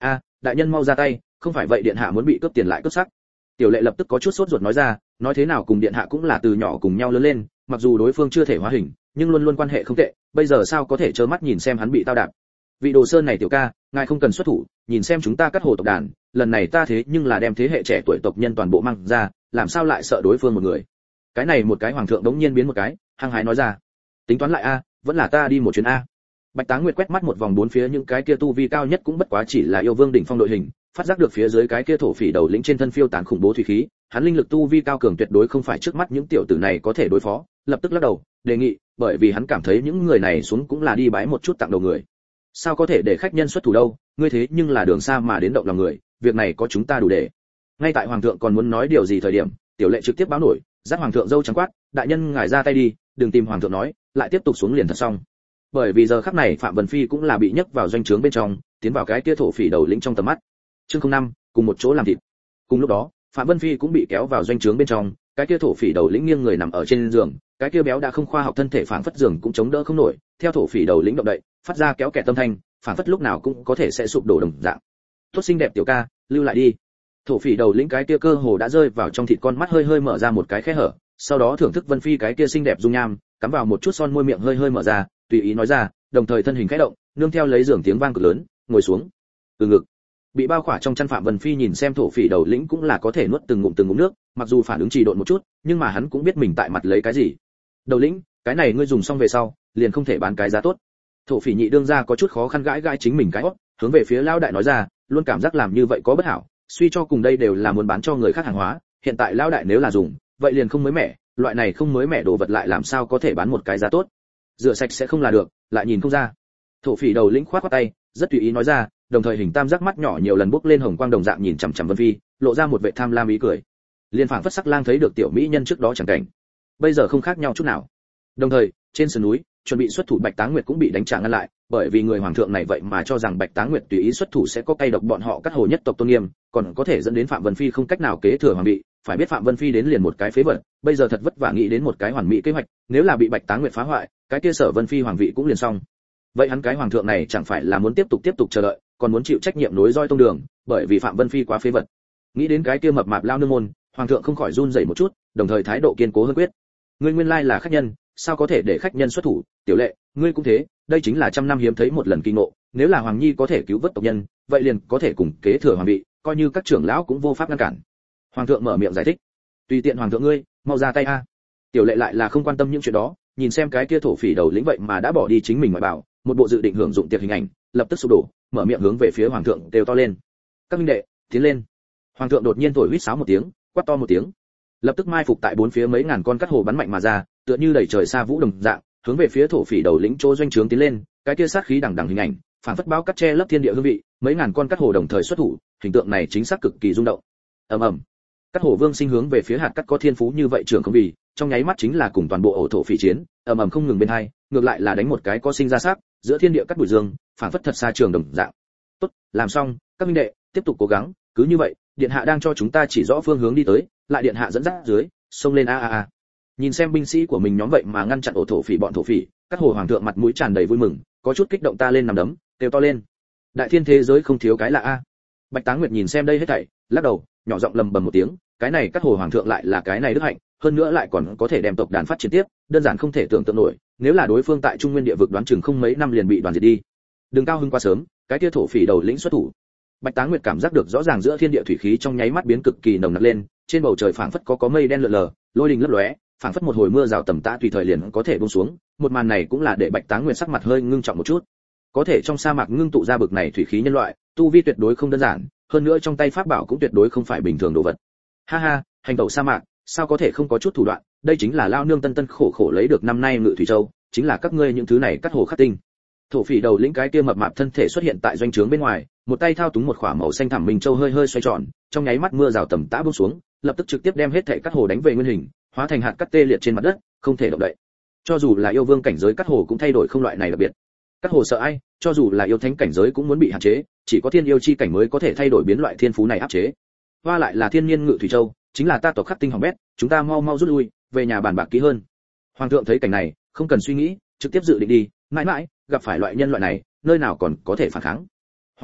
a đại nhân mau ra tay, không phải vậy điện hạ muốn bị cướp tiền lại cướp sắc. Tiểu lệ lập tức có chút sốt ruột nói ra, nói thế nào cùng điện hạ cũng là từ nhỏ cùng nhau lớn lên, mặc dù đối phương chưa thể hóa hình, nhưng luôn luôn quan hệ không tệ, bây giờ sao có thể trơ mắt nhìn xem hắn bị tao đạp. Vị Đồ Sơn này tiểu ca, ngài không cần xuất thủ, nhìn xem chúng ta cắt hồ tộc đàn, lần này ta thế nhưng là đem thế hệ trẻ tuổi tộc nhân toàn bộ mang ra, làm sao lại sợ đối phương một người. Cái này một cái hoàng thượng đống nhiên biến một cái, hăng hái nói ra. Tính toán lại a, vẫn là ta đi một chuyến a. Bạch Táng Nguyệt quét mắt một vòng bốn phía, những cái kia tu vi cao nhất cũng bất quá chỉ là yêu vương đỉnh phong đội hình, phát giác được phía dưới cái kia thổ phỉ đầu lĩnh trên thân phiêu tán khủng bố thủy khí, hắn linh lực tu vi cao cường tuyệt đối không phải trước mắt những tiểu tử này có thể đối phó, lập tức lắc đầu, đề nghị, bởi vì hắn cảm thấy những người này xuống cũng là đi bái một chút tặng đầu người. Sao có thể để khách nhân xuất thủ đâu, ngươi thế nhưng là đường xa mà đến động lòng người, việc này có chúng ta đủ để. Ngay tại hoàng thượng còn muốn nói điều gì thời điểm, tiểu lệ trực tiếp báo nổi, dắt hoàng thượng dâu trắng quát, đại nhân ngài ra tay đi, đừng tìm hoàng thượng nói, lại tiếp tục xuống liền thật xong. Bởi vì giờ khắc này Phạm Vân Phi cũng là bị nhấc vào doanh trướng bên trong, tiến vào cái kia thổ phỉ đầu lĩnh trong tầm mắt. Chương không năm, cùng một chỗ làm thịt. Cùng lúc đó, Phạm Vân Phi cũng bị kéo vào doanh trướng bên trong, cái kia thổ phỉ đầu lĩnh nghiêng người nằm ở trên giường, cái kia béo đã không khoa học thân thể phảng phất giường cũng chống đỡ không nổi, theo thổ phỉ đầu lĩnh động đậy, phát ra kéo kẹt tâm thanh, phảng phất lúc nào cũng có thể sẽ sụp đổ đồng dạng. Tốt xinh đẹp tiểu ca, lưu lại đi. Thổ phỉ đầu lĩnh cái kia cơ hồ đã rơi vào trong thịt, con mắt hơi hơi mở ra một cái khe hở, sau đó thưởng thức Vân Phi cái kia xinh đẹp dung nham, cắm vào một chút son môi, miệng hơi hơi mở ra, tùy ý nói ra, đồng thời thân hình khẽ động, nương theo lấy giường tiếng vang cực lớn, ngồi xuống. Từ ngực bị bao khỏa trong chăn Phạm Vân Phi nhìn xem thổ phỉ đầu lĩnh cũng là có thể nuốt từng ngụm từng ngụm nước, mặc dù phản ứng trì độn một chút, nhưng mà hắn cũng biết mình tại mặt lấy cái gì. Đầu lĩnh, cái này ngươi dùng xong về sau, liền không thể bán cái giá tốt. Thổ phỉ nhị đương ra có chút khó khăn gãi gãi chính mình cái hót, hướng về phía lão đại nói ra, luôn cảm giác làm như vậy có bất hảo, suy cho cùng đây đều là muốn bán cho người khác hàng hóa, hiện tại lão đại nếu là dùng, vậy liền không mới mẻ, loại này không mới mẻ đồ vật lại làm sao có thể bán một cái giá tốt. Rửa sạch sẽ không là được, lại nhìn không ra. Thổ phỉ đầu lĩnh khoát khoát tay, rất tùy ý nói ra, đồng thời hình tam giác mắt nhỏ nhiều lần bốc lên hồng quang đồng dạng nhìn chằm chằm Vân Phi, lộ ra một vẻ tham lam ý cười. Liên phảng phất sắc lang thấy được tiểu mỹ nhân trước đó chẳng cảnh, bây giờ không khác nhau chút nào. Đồng thời, trên sườn núi, chuẩn bị xuất thủ Bạch Táng Nguyệt cũng bị đánh trả ngăn lại, bởi vì người hoàng thượng này vậy mà cho rằng Bạch Táng Nguyệt tùy ý xuất thủ sẽ có cay độc bọn họ cắt hồ nhất tộc tôn nghiêm, còn có thể dẫn đến Phạm Vân Phi không cách nào kế thừa hoàng vị. Phải biết Phạm Vân Phi đến liền một cái phế vật, bây giờ thật vất vả nghĩ đến một cái hoàn mỹ kế hoạch, nếu là bị Bạch Táng Nguyệt phá hoại, cái kia Sở Vân Phi hoàng vị cũng liền xong. Vậy hắn cái hoàng thượng này chẳng phải là muốn tiếp tục tiếp tục chờ đợi, còn muốn chịu trách nhiệm nối roi tông đường, bởi vì Phạm Vân Phi quá phế vật. Nghĩ đến cái kia mập mạp lao nương môn, hoàng thượng không khỏi run rẩy một chút, đồng thời thái độ kiên cố hơn quyết. Ngươi nguyên lai là khách nhân, sao có thể để khách nhân xuất thủ? Tiểu lệ, ngươi cũng thế, đây chính là trăm năm hiếm thấy một lần kỳ ngộ, nếu là hoàng nhi có thể cứu vớt tộc nhân, vậy liền có thể cùng kế thừa hoàng vị, coi như các trưởng lão cũng vô pháp ngăn cản. Hoàng thượng mở miệng giải thích. Tùy tiện hoàng thượng ngươi, mau ra tay a. Tiểu lệ lại là không quan tâm những chuyện đó, nhìn xem cái kia thổ phỉ đầu lĩnh vậy mà đã bỏ đi chính mình ngoại bảo, một bộ dự định hưởng dụng tiệc hình ảnh, lập tức sụp đổ, mở miệng hướng về phía hoàng thượng đều to lên. Các minh đệ, tiến lên. Hoàng thượng đột nhiên thổi huýt sáo một tiếng, quát to một tiếng. Lập tức mai phục tại bốn phía mấy ngàn con cắt hồ bắn mạnh mà ra, tựa như đẩy trời xa vũ đồng dạng, hướng về phía thổ phỉ đầu lĩnh chỗ doanh trướng tiến lên, cái kia sát khí đằng đằng hình ảnh, phản phất báo cắt che lấp thiên địa hương vị, mấy ngàn con cắt hồ đồng thời xuất thủ, hình tượng này chính xác cực kỳ rung động. Ầm ầm. Cắt hồ vương sinh hướng về phía hạt cắt có thiên phú như vậy trưởng không vì, trong nháy mắt chính là cùng toàn bộ ổ thổ phỉ chiến, ầm ầm không ngừng bên hai, ngược lại là đánh một cái có sinh ra sắc, giữa thiên địa cắt bụi dương, phản phất thật xa trường đồng dạng. Tốt, làm xong, các minh đệ, tiếp tục cố gắng, cứ như vậy, điện hạ đang cho chúng ta chỉ rõ phương hướng đi tới, lại điện hạ dẫn dắt dưới, xông lên a a a. Nhìn xem binh sĩ của mình nhóm vậy mà ngăn chặn ổ thổ phỉ bọn thổ phỉ, các hồ hoàng thượng mặt mũi tràn đầy vui mừng, có chút kích động ta lên nằm đấm, kêu to lên. Đại thiên thế giới không thiếu cái lạ a. Bạch Táng Nguyệt nhìn xem đây hết thảy, lắc đầu, nhỏ giọng lầm bầm một tiếng, cái này các hồ hoàng thượng lại là cái này đức hạnh, hơn nữa lại còn có thể đem tộc đàn phát triển tiếp, đơn giản không thể tưởng tượng nổi, nếu là đối phương tại Trung Nguyên địa vực đoán chừng không mấy năm liền bị đoàn diệt đi. Đừng cao hứng quá sớm, cái kia thổ phỉ đầu lĩnh xuất thủ. Bạch Táng Nguyệt cảm giác được rõ ràng giữa thiên địa thủy khí trong nháy mắt biến cực kỳ nồng nặc lên, trên bầu trời phảng phất có có mây đen lượn lờ, lôi đình lấp lóe, phảng phất một hồi mưa rào tầm tã tùy thời liền có thể buông xuống, một màn này cũng là để Bạch Táng Nguyệt sắc mặt hơi ngưng trọng một chút. Có thể trong sa mạc ngưng tụ ra bực này thủy khí nhân loại, tu vi tuyệt đối không đơn giản, hơn nữa trong tay pháp bảo cũng tuyệt đối không phải bình thường đồ vật. Ha ha, hành tẩu sa mạc, sao có thể không có chút thủ đoạn, đây chính là lao nương tân tân khổ khổ lấy được năm nay ngự thủy châu, chính là các ngươi những thứ này cắt hồ khắc tinh. Thổ phỉ đầu lĩnh cái kia mập mạp thân thể xuất hiện tại doanh trướng bên ngoài, một tay thao túng một khỏa màu xanh thẳm minh châu hơi hơi xoay tròn, trong nháy mắt mưa rào tầm tã buông xuống, lập tức trực tiếp đem hết thảy cắt hồ đánh về nguyên hình, hóa thành hạt cắt tê liệt trên mặt đất, không thể động đậy. Cho dù là yêu vương cảnh giới cắt hồ cũng thay đổi không loại này đặc biệt. Cắt hồ sợ ai, cho dù là yêu thánh cảnh giới cũng muốn bị hạn chế, chỉ có thiên yêu chi cảnh mới có thể thay đổi biến loại thiên phú này áp chế. Hoa lại là thiên nhiên ngự thủy châu, chính là ta tộc khắc tinh hỏng bét, chúng ta mau mau rút lui, về nhà bàn bạc kỹ hơn. Hoàng thượng thấy cảnh này, không cần suy nghĩ, trực tiếp dự định đi, mãi mãi, gặp phải loại nhân loại này, nơi nào còn có thể phản kháng. Hoàng thượng,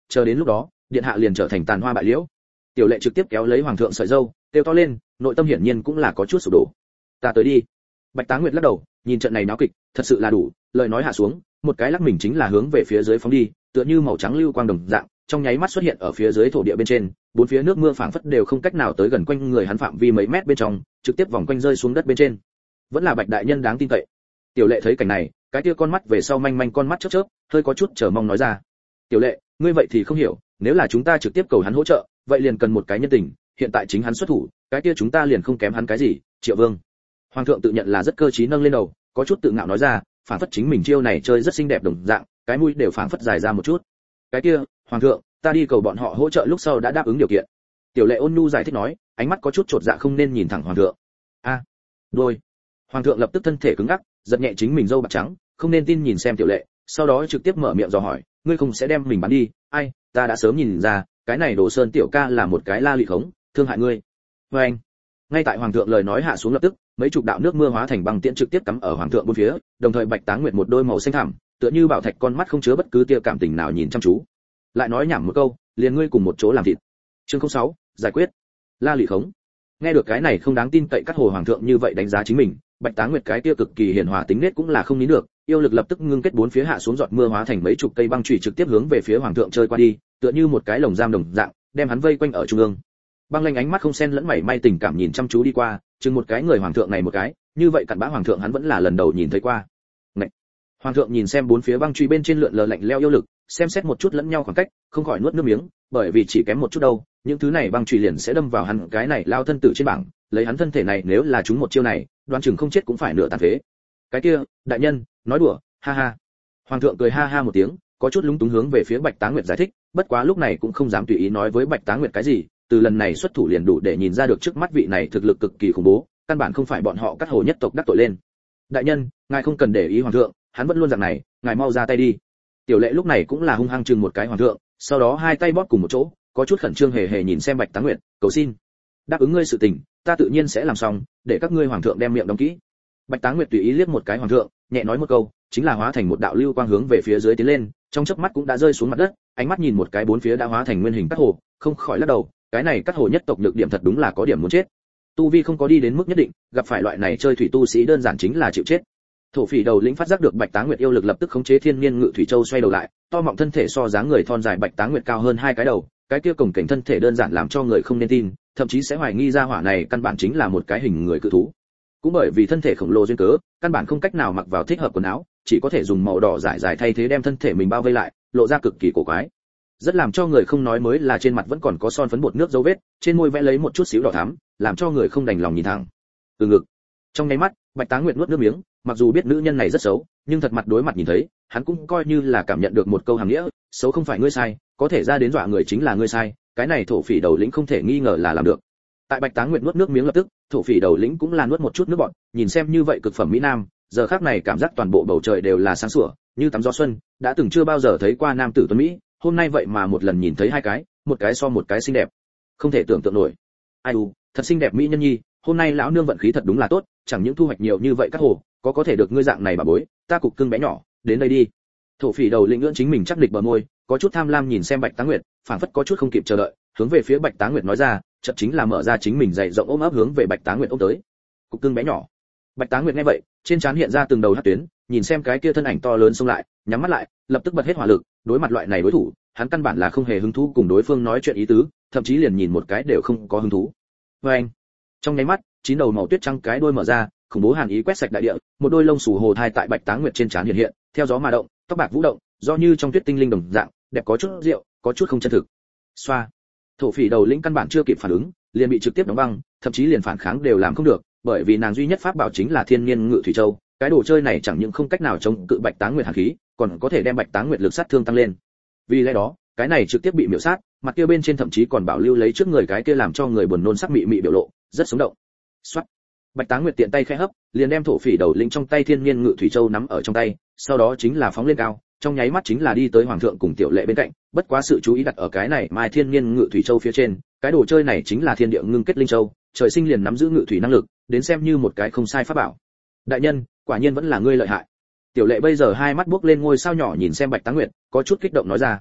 chờ đến lúc đó điện hạ liền trở thành tàn hoa bại liễu. Tiểu lệ trực tiếp kéo lấy hoàng thượng sợi râu, kêu to lên, nội tâm hiển nhiên cũng là có chút sụp đổ. Ta tới đi. Bạch Tá Nguyệt lắc đầu, nhìn trận này náo kịch, thật sự là đủ, lời nói hạ xuống, một cái lắc mình chính là hướng về phía dưới phóng đi, tựa như màu trắng lưu quang đồng dạng, trong nháy mắt xuất hiện ở phía dưới thổ địa bên trên, bốn phía nước mưa phảng phất đều không cách nào tới gần quanh người hắn phạm vi mấy mét bên trong, trực tiếp vòng quanh rơi xuống đất bên trên. Vẫn là Bạch đại nhân đáng tin cậy. Tiểu lệ thấy cảnh này, cái kia con mắt về sau manh manh con mắt chớp chớp, hơi có chút chờ mong nói ra. Tiểu lệ, ngươi vậy thì không hiểu, nếu là chúng ta trực tiếp cầu hắn hỗ trợ, vậy liền cần một cái nhân tình, hiện tại chính hắn xuất thủ, cái kia chúng ta liền không kém hắn cái gì. Triệu Vương. Hoàng thượng tự nhận là rất cơ trí nâng lên đầu, có chút tự ngạo nói ra, phảng phất chính mình chiêu này chơi rất xinh đẹp đồng dạng, cái mũi đều phảng phất dài ra một chút. Cái kia, hoàng thượng, ta đi cầu bọn họ hỗ trợ lúc sau đã đáp ứng điều kiện. Tiểu lệ ôn nhu giải thích nói, ánh mắt có chút chột dạ không nên nhìn thẳng hoàng thượng. A, đôi. Hoàng thượng lập tức thân thể cứng ngắc, giật nhẹ chính mình râu bạc trắng, không nên tin nhìn xem tiểu lệ, sau đó trực tiếp mở miệng dò hỏi, ngươi không sẽ đem mình bán đi? Ai, ta đã sớm nhìn ra, cái này Đồ Sơn tiểu ca là một cái la lị khống, thương hại ngươi. Và anh, ngay tại hoàng thượng lời nói hạ xuống lập tức, mấy chục đạo nước mưa hóa thành băng tiễn trực tiếp cắm ở hoàng thượng bốn phía, đồng thời Bạch Tá Nguyệt một đôi màu xanh thẳm, tựa như bảo thạch con mắt không chứa bất cứ tia cảm tình nào nhìn chăm chú. Lại nói nhảm một câu, liền ngươi cùng một chỗ làm thịt. Chương không sáu, giải quyết. La lị khống. Nghe được cái này không đáng tin cậy cắt hồ hoàng thượng như vậy đánh giá chính mình, Bạch Tá Nguyệt cái kia cực kỳ hiền hòa tính nết cũng là không nín được, yêu lực lập tức ngưng kết bốn phía hạ xuống giọt mưa hóa thành mấy chục cây băng chùy trực tiếp hướng về phía hoàng thượng chơi qua đi, tựa như một cái lồng giam đồng dạng, đem hắn vây quanh ở trung ương. Băng Lanh ánh mắt không xen lẫn mảy may tình cảm nhìn chăm chú đi qua, chừng một cái người hoàng thượng này một cái, như vậy cặn bã hoàng thượng hắn vẫn là lần đầu nhìn thấy qua. Này. Hoàng thượng nhìn xem bốn phía băng truy bên trên lượn lờ lạnh lẽo yêu lực, xem xét một chút lẫn nhau khoảng cách, không khỏi nuốt nước miếng, bởi vì chỉ kém một chút đâu, những thứ này băng truy liền sẽ đâm vào hắn cái này lao thân tử trên bảng, lấy hắn thân thể này nếu là chúng một chiêu này, đoán chừng không chết cũng phải nửa tàn phế. Cái kia, đại nhân, nói đùa, ha ha. Hoàng thượng cười ha ha một tiếng, có chút lúng túng hướng về phía Bạch Tá Nguyệt giải thích, bất quá lúc này cũng không dám tùy ý nói với Bạch Tá Nguyệt cái gì, từ lần này xuất thủ liền đủ để nhìn ra được trước mắt vị này thực lực cực kỳ khủng bố, căn bản không phải bọn họ cắt hồ nhất tộc đắc tội lên. Đại nhân, ngài không cần để ý hoàng thượng, hắn vẫn luôn dạng này, ngài mau ra tay đi. Tiểu lệ lúc này cũng là hung hăng chừng một cái hoàng thượng, sau đó hai tay bóp cùng một chỗ, có chút khẩn trương hề hề nhìn xem Bạch Tá Nguyệt, cầu xin, đáp ứng ngươi sự tình, ta tự nhiên sẽ làm xong, để các ngươi hoàng thượng đem miệng đóng kỹ. Bạch Tá Nguyệt tùy ý liếc một cái hoàng thượng, nhẹ nói một câu, chính là hóa thành một đạo lưu quang hướng về phía dưới tiến lên, trong chớp mắt cũng đã rơi xuống mặt đất, ánh mắt nhìn một cái bốn phía đã hóa thành nguyên hình cắt hồ, không khỏi lắc đầu, cái này cắt hồ nhất tộc nhược điểm thật đúng là có điểm muốn chết. Tu vi không có đi đến mức nhất định, gặp phải loại này chơi thủy tu sĩ đơn giản chính là chịu chết. Thổ phỉ đầu lĩnh phát giác được Bạch Tá Nguyệt yêu lực lập tức khống chế thiên niên ngự thủy châu xoay đầu lại, to mọng thân thể so dáng người thon dài Bạch Tá Nguyệt cao hơn hai cái đầu, cái kia cổng cảnh thân thể đơn giản làm cho người không nên tin, thậm chí sẽ hoài nghi ra hỏa này căn bản chính là một cái hình người cự thú. Cũng bởi vì thân thể khổng lồ duyên cớ, căn bản không cách nào mặc vào thích hợp quần áo, chỉ có thể dùng màu đỏ dài dài thay thế đem thân thể mình bao vây lại, lộ ra cực kỳ cổ quái. Rất làm cho người không nói mới là trên mặt vẫn còn có son phấn bột nước dấu vết, trên môi vẽ lấy một chút xíu đỏ thắm, làm cho người không đành lòng nhìn thẳng. Từ ngực. Trong nháy mắt, Bạch Tá Nguyệt nuốt nước miếng, mặc dù biết nữ nhân này rất xấu, nhưng thật mặt đối mặt nhìn thấy, hắn cũng coi như là cảm nhận được một câu hàm nghĩa, xấu không phải ngươi sai, có thể ra đến dọa người chính là ngươi sai, cái này thổ phỉ đầu lĩnh không thể nghi ngờ là làm được. Tại Bạch Tá Nguyệt nuốt nước miếng lập tức, thổ phỉ đầu lĩnh cũng là nuốt một chút nước bọt, nhìn xem như vậy cực phẩm mỹ nam, giờ khắc này cảm giác toàn bộ bầu trời đều là sáng sủa, như tắm gió xuân, đã từng chưa bao giờ thấy qua nam tử tuấn mỹ, hôm nay vậy mà một lần nhìn thấy hai cái, một cái so một cái xinh đẹp, không thể tưởng tượng nổi. Ai u, thật xinh đẹp mỹ nhân nhi, hôm nay lão nương vận khí thật đúng là tốt, chẳng những thu hoạch nhiều như vậy các hồ, có có thể được ngươi dạng này bà bối, ta cục cưng bé nhỏ, đến đây đi. Thổ phỉ đầu lĩnh ưỡn chính mình chắc địch bờ môi, có chút tham lam nhìn xem Bạch Tá Nguyệt, phảng phất có chút không kịp chờ đợi, hướng về phía Bạch Tá Nguyệt nói ra, chợt chính là mở ra chính mình dày rộng ôm ấp hướng về Bạch Tá Nguyệt ôm tới. Cục cưng bé nhỏ. Bạch Tá Nguyệt nghe vậy, trên trán hiện ra từng đầu hắc tuyến, nhìn xem cái kia thân ảnh to lớn xông lại, nhắm mắt lại, lập tức bật hết hỏa lực, đối mặt loại này đối thủ, hắn căn bản là không hề hứng thú cùng đối phương nói chuyện ý tứ, thậm chí liền nhìn một cái đều không có hứng thú. Và anh, trong nháy mắt, chín đầu màu tuyết trắng cái đuôi mở ra, khủng bố hàn ý quét sạch đại địa, một đôi lông xù hồ thai tại Bạch Tá Nguyệt trên trán hiện hiện, theo gió mà động, tóc bạc vũ động, do như trong tuyết tinh linh đồng dạng, đẹp có chút rượu, có chút không chân thực. Xoa. Thổ phỉ đầu lĩnh căn bản chưa kịp phản ứng, liền bị trực tiếp đóng băng, thậm chí liền phản kháng đều làm không được, bởi vì nàng duy nhất pháp bảo chính là thiên niên ngự thủy châu, cái đồ chơi này chẳng những không cách nào chống cự Bạch Tá Nguyệt hàn khí, còn có thể đem Bạch Tá Nguyệt lực sát thương tăng lên. Vì lẽ đó, cái này trực tiếp bị miểu sát, mặt kia bên trên thậm chí còn bảo lưu lấy trước người cái kia làm cho người buồn nôn sắc mị mị biểu lộ, rất sống động. Soát. Bạch Tá Nguyệt tiện tay khẽ hấp, liền đem thổ phỉ đầu lĩnh trong tay thiên niên ngự thủy châu nắm ở trong tay, sau đó chính là phóng lên cao, trong nháy mắt chính là đi tới hoàng thượng cùng tiểu lệ bên cạnh, bất quá sự chú ý đặt ở cái này mai thiên niên ngự thủy châu phía trên, cái đồ chơi này chính là thiên địa ngưng kết linh châu, trời sinh liền nắm giữ ngự thủy năng lực, đến xem như một cái không sai pháp bảo. Đại nhân, quả nhiên vẫn là ngươi lợi hại. Tiểu lệ bây giờ hai mắt buốc lên ngôi sao nhỏ nhìn xem Bạch Tá Nguyệt, có chút kích động nói ra.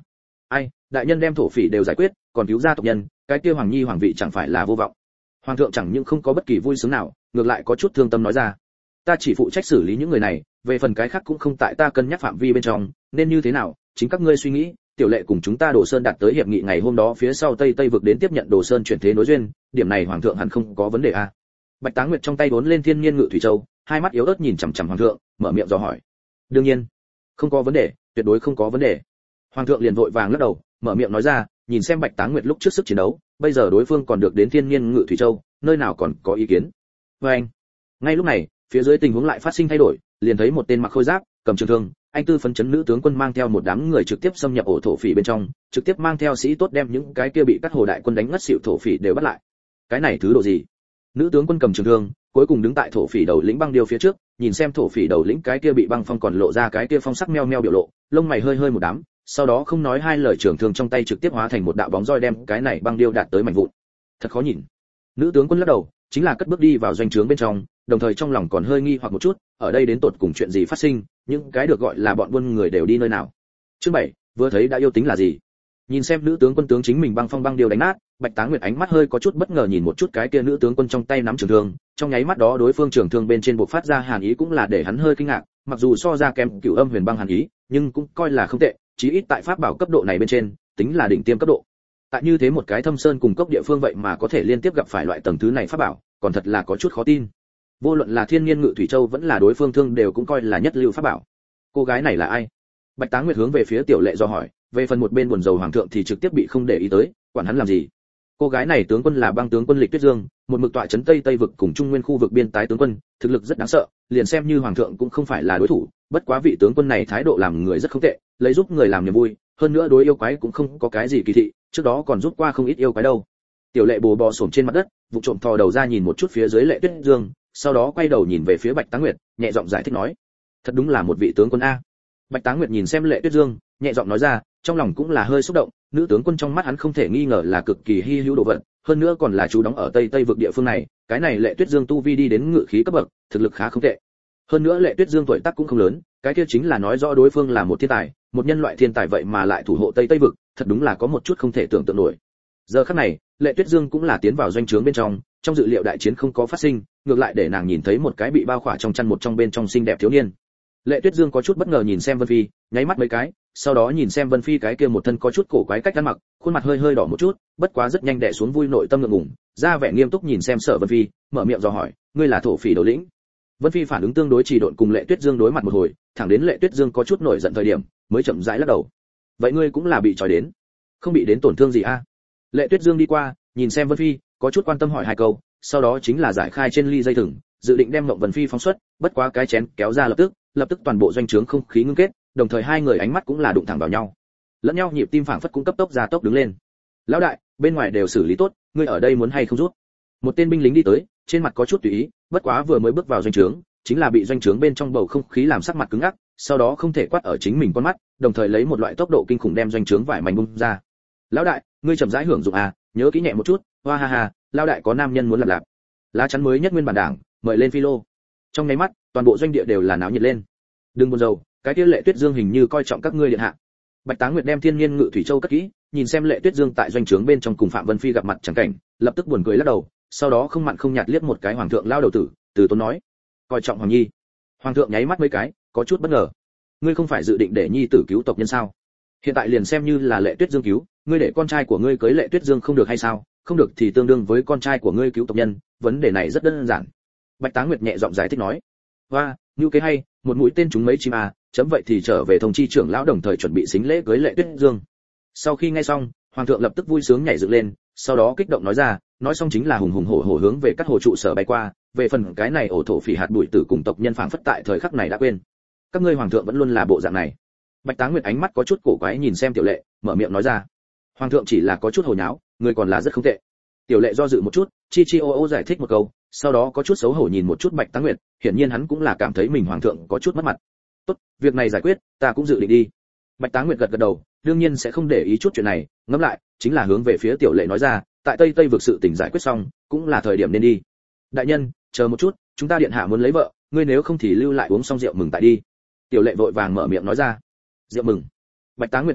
ai, đại nhân đem thổ phỉ đều giải quyết, còn cứu ra tộc nhân, cái kia hoàng nhi hoàng vị chẳng phải là vô vọng. Hoàng thượng chẳng những không có bất kỳ vui sướng nào, ngược lại có chút thương tâm nói ra. Ta chỉ phụ trách xử lý những người này, về phần cái khác cũng không tại ta cân nhắc phạm vi bên trong, nên như thế nào, chính các ngươi suy nghĩ. Tiểu lệ cùng chúng ta Đồ Sơn đạt tới hiệp nghị ngày hôm đó phía sau Tây Tây vực đến tiếp nhận Đồ Sơn chuyển thế nối duyên, điểm này hoàng thượng hẳn không có vấn đề a. Bạch Táng Nguyệt trong tay vốn lên thiên nhiên ngự thủy châu, hai mắt yếu ớt nhìn chằm chằm hoàng thượng, mở miệng dò hỏi. Đương nhiên, không có vấn đề, tuyệt đối không có vấn đề. Hoàng thượng liền vội vàng lắc đầu, mở miệng nói ra, nhìn xem Bạch Táng Nguyệt lúc trước sức chiến đấu, bây giờ đối phương còn được đến thiên nhiên ngự thủy châu, nơi nào còn có ý kiến. Và anh, ngay lúc này, phía dưới tình huống lại phát sinh thay đổi, liền thấy một tên mặc khôi giáp, cầm trường thương, anh tư phấn chấn nữ tướng quân mang theo một đám người trực tiếp xâm nhập ổ thổ phỉ bên trong, trực tiếp mang theo sĩ tốt đem những cái kia bị các hồ đại quân đánh ngất xỉu thổ phỉ đều bắt lại. Cái này thứ độ gì? Nữ tướng quân cầm trường thương, cuối cùng đứng tại thổ phỉ đầu lĩnh băng điêu phía trước, nhìn xem thổ phỉ đầu lĩnh cái kia bị băng phong còn lộ ra cái kia phong sắc meo meo biểu lộ, lông mày hơi hơi một đám, sau đó không nói hai lời trường thương trong tay trực tiếp hóa thành một đạo bóng roi đem cái này băng điêu đạt tới mảnh vụn. Thật khó nhìn. Nữ tướng quân lắc đầu, chính là cất bước đi vào doanh trướng bên trong, đồng thời trong lòng còn hơi nghi hoặc một chút, ở đây đến tột cùng chuyện gì phát sinh, những cái được gọi là bọn buôn người đều đi nơi nào. Chương bảy, vừa thấy đã yêu tính là gì? Nhìn xem nữ tướng quân tướng chính mình băng phong băng điêu đánh nát, Bạch Táng Nguyệt ánh mắt hơi có chút bất ngờ nhìn một chút cái kia nữ tướng quân trong tay nắm trường thương, trong nháy mắt đó đối phương trường thương bên trên bộc phát ra hàn ý cũng là để hắn hơi kinh ngạc, mặc dù so ra kém Cửu Âm Huyền Băng hàn ý, nhưng cũng coi là không tệ, chí ít tại pháp bảo cấp độ này bên trên, tính là đỉnh tiêm cấp độ. Tại như thế một cái thâm sơn cùng cốc địa phương vậy mà có thể liên tiếp gặp phải loại tầng thứ này pháp bảo, còn thật là có chút khó tin. Vô luận là thiên nhiên ngự thủy châu vẫn là đối phương thương đều cũng coi là nhất lưu pháp bảo. Cô gái này là ai? Bạch Táng Nguyệt hướng về phía Tiểu Lệ do hỏi, về phần một bên buồn rầu hoàng thượng thì trực tiếp bị không để ý tới, quản hắn làm gì. Cô gái này tướng quân là băng tướng quân Lịch Tuyết Dương, một mực tọa trấn Tây Tây vực cùng Trung Nguyên khu vực biên tái tướng quân, thực lực rất đáng sợ, liền xem như hoàng thượng cũng không phải là đối thủ, bất quá vị tướng quân này thái độ làm người rất không tệ, lấy giúp người làm niềm vui, hơn nữa đối yêu quái cũng không có cái gì kỳ thị, trước đó còn giúp qua không ít yêu quái đâu. Tiểu Lệ bò bò xổm trên mặt đất, vụ trộm thò đầu ra nhìn một chút phía dưới Lệ Tuyết Dương, sau đó quay đầu nhìn về phía Bạch Táng Nguyệt, nhẹ giọng giải thích nói: "Thật đúng là một vị tướng quân a." Bạch Táng Nguyệt nhìn xem Lệ Tuyết Dương, nhẹ giọng nói ra, trong lòng cũng là hơi xúc động, nữ tướng quân trong mắt hắn không thể nghi ngờ là cực kỳ hi hữu đồ vật, hơn nữa còn là chú đóng ở Tây Tây vực địa phương này, cái này Lệ Tuyết Dương tu vi đi đến ngự khí cấp bậc, thực lực khá không tệ. Hơn nữa Lệ Tuyết Dương tuổi tác cũng không lớn, cái kia chính là nói rõ đối phương là một thiên tài, một nhân loại thiên tài vậy mà lại thủ hộ Tây Tây vực, thật đúng là có một chút không thể tưởng tượng nổi. Giờ khắc này, Lệ Tuyết Dương cũng là tiến vào doanh trướng bên trong, trong dự liệu đại chiến không có phát sinh, ngược lại để nàng nhìn thấy một cái bị bao khỏa trong chăn một trong bên trong xinh đẹp thiếu niên. Lệ Tuyết Dương có chút bất ngờ nhìn xem Vân Phi, nháy mắt mấy cái, sau đó nhìn xem Vân Phi cái kia một thân có chút cổ quái cách ăn mặc, khuôn mặt hơi hơi đỏ một chút, bất quá rất nhanh đè xuống vui nội tâm ngượng ngùng, ra vẻ nghiêm túc nhìn xem Sở Vân Phi, mở miệng dò hỏi, ngươi là thổ phỉ đầu lĩnh? Vân Phi phản ứng tương đối trì độn, cùng Lệ Tuyết Dương đối mặt một hồi, thẳng đến Lệ Tuyết Dương có chút nổi giận thời điểm, mới chậm rãi lắc đầu. Vậy ngươi cũng là bị trói đến? Không bị đến tổn thương gì a? Lệ Tuyết Dương đi qua, nhìn xem Vân Phi, có chút quan tâm hỏi hai câu, sau đó chính là giải khai trên ly dây thừng, dự định đem Mộng Vân Phi phóng xuất, bất quá cái chén kéo ra lập tức, lập tức toàn bộ doanh trướng không khí ngưng kết, đồng thời hai người ánh mắt cũng là đụng thẳng vào nhau. Lẫn nhau nhịp tim phảng phất cũng cấp tốc ra tốc đứng lên. Lão đại, bên ngoài đều xử lý tốt, ngươi ở đây muốn hay không rút? Một tên binh lính đi tới, trên mặt có chút tùy ý, bất quá vừa mới bước vào doanh trướng, chính là bị doanh trướng bên trong bầu không khí làm sắc mặt cứng ngắc, sau đó không thể quát ở chính mình con mắt, đồng thời lấy một loại tốc độ kinh khủng đem doanh trướng vải mảnh bung ra. Lão đại, ngươi chậm rãi hưởng dụng à, nhớ kỹ nhẹ một chút, hoa ha ha, lão đại có nam nhân muốn lập lạp. Lá chắn mới nhất nguyên bản đảng, mời lên phi lô. Trong nháy mắt, toàn bộ doanh địa đều là náo nhiệt lên. Đừng buồn rầu, cái kia Lệ Tuyết Dương hình như coi trọng các ngươi điện hạ. Bạch Táng Nguyệt đem thiên nhiên ngự thủy châu cất kỹ, nhìn xem Lệ Tuyết Dương tại doanh trướng bên trong cùng Phạm Vân Phi gặp mặt chẳng cảnh, lập tức buồn cười lắc đầu, sau đó không mặn không nhạt liếc một cái hoàng thượng lao đầu tử, từ tốn nói: "Coi trọng hoàng nhi." Hoàng thượng nháy mắt mấy cái, có chút bất ngờ. "Ngươi không phải dự định để nhi tử cứu tộc nhân sao? Hiện tại liền xem như là Lệ Tuyết Dương cứu, ngươi để con trai của ngươi cưới Lệ Tuyết Dương không được hay sao? Không được thì tương đương với con trai của ngươi cứu tộc nhân, vấn đề này rất đơn giản." Bạch Táng Nguyệt nhẹ giọng giải thích nói: "Hoa, như kế hay, một mũi tên trúng mấy chim à, chấm vậy thì trở về thông chi trưởng lão đồng thời chuẩn bị xính lễ cưới Lệ Tuyết Dương." Sau khi nghe xong, hoàng thượng lập tức vui sướng nhảy dựng lên, sau đó kích động nói ra, nói xong chính là hùng hùng hổ hổ hướng về các hồ trụ sở bay qua, về phần cái này ổ thổ phỉ hạt bụi tử cùng tộc nhân phảng phất tại thời khắc này đã quên. Các ngươi hoàng thượng vẫn luôn là bộ dạng này. Bạch Táng Nguyệt ánh mắt có chút cổ quái nhìn xem Tiểu Lệ, mở miệng nói ra. Hoàng thượng chỉ là có chút hồ nháo, người còn là rất không tệ. Tiểu Lệ do dự một chút, chi chi ô ô giải thích một câu, sau đó có chút xấu hổ nhìn một chút Bạch Táng Nguyệt, hiển nhiên hắn cũng là cảm thấy mình hoàng thượng có chút mất mặt. Tốt, việc này giải quyết, ta cũng dự định đi. Bạch Táng Nguyệt gật gật đầu, đương nhiên sẽ không để ý chút chuyện này, ngẫm lại, chính là hướng về phía Tiểu Lệ nói ra, tại Tây Tây vực sự tình giải quyết xong, cũng là thời điểm nên đi. Đại nhân, chờ một chút, chúng ta điện hạ muốn lấy vợ, ngươi nếu không thì lưu lại uống xong rượu mừng tại đi. Tiểu Lệ vội vàng mở miệng nói ra. Rượu mừng. Bạch Táng Nguyệt nghe vậy,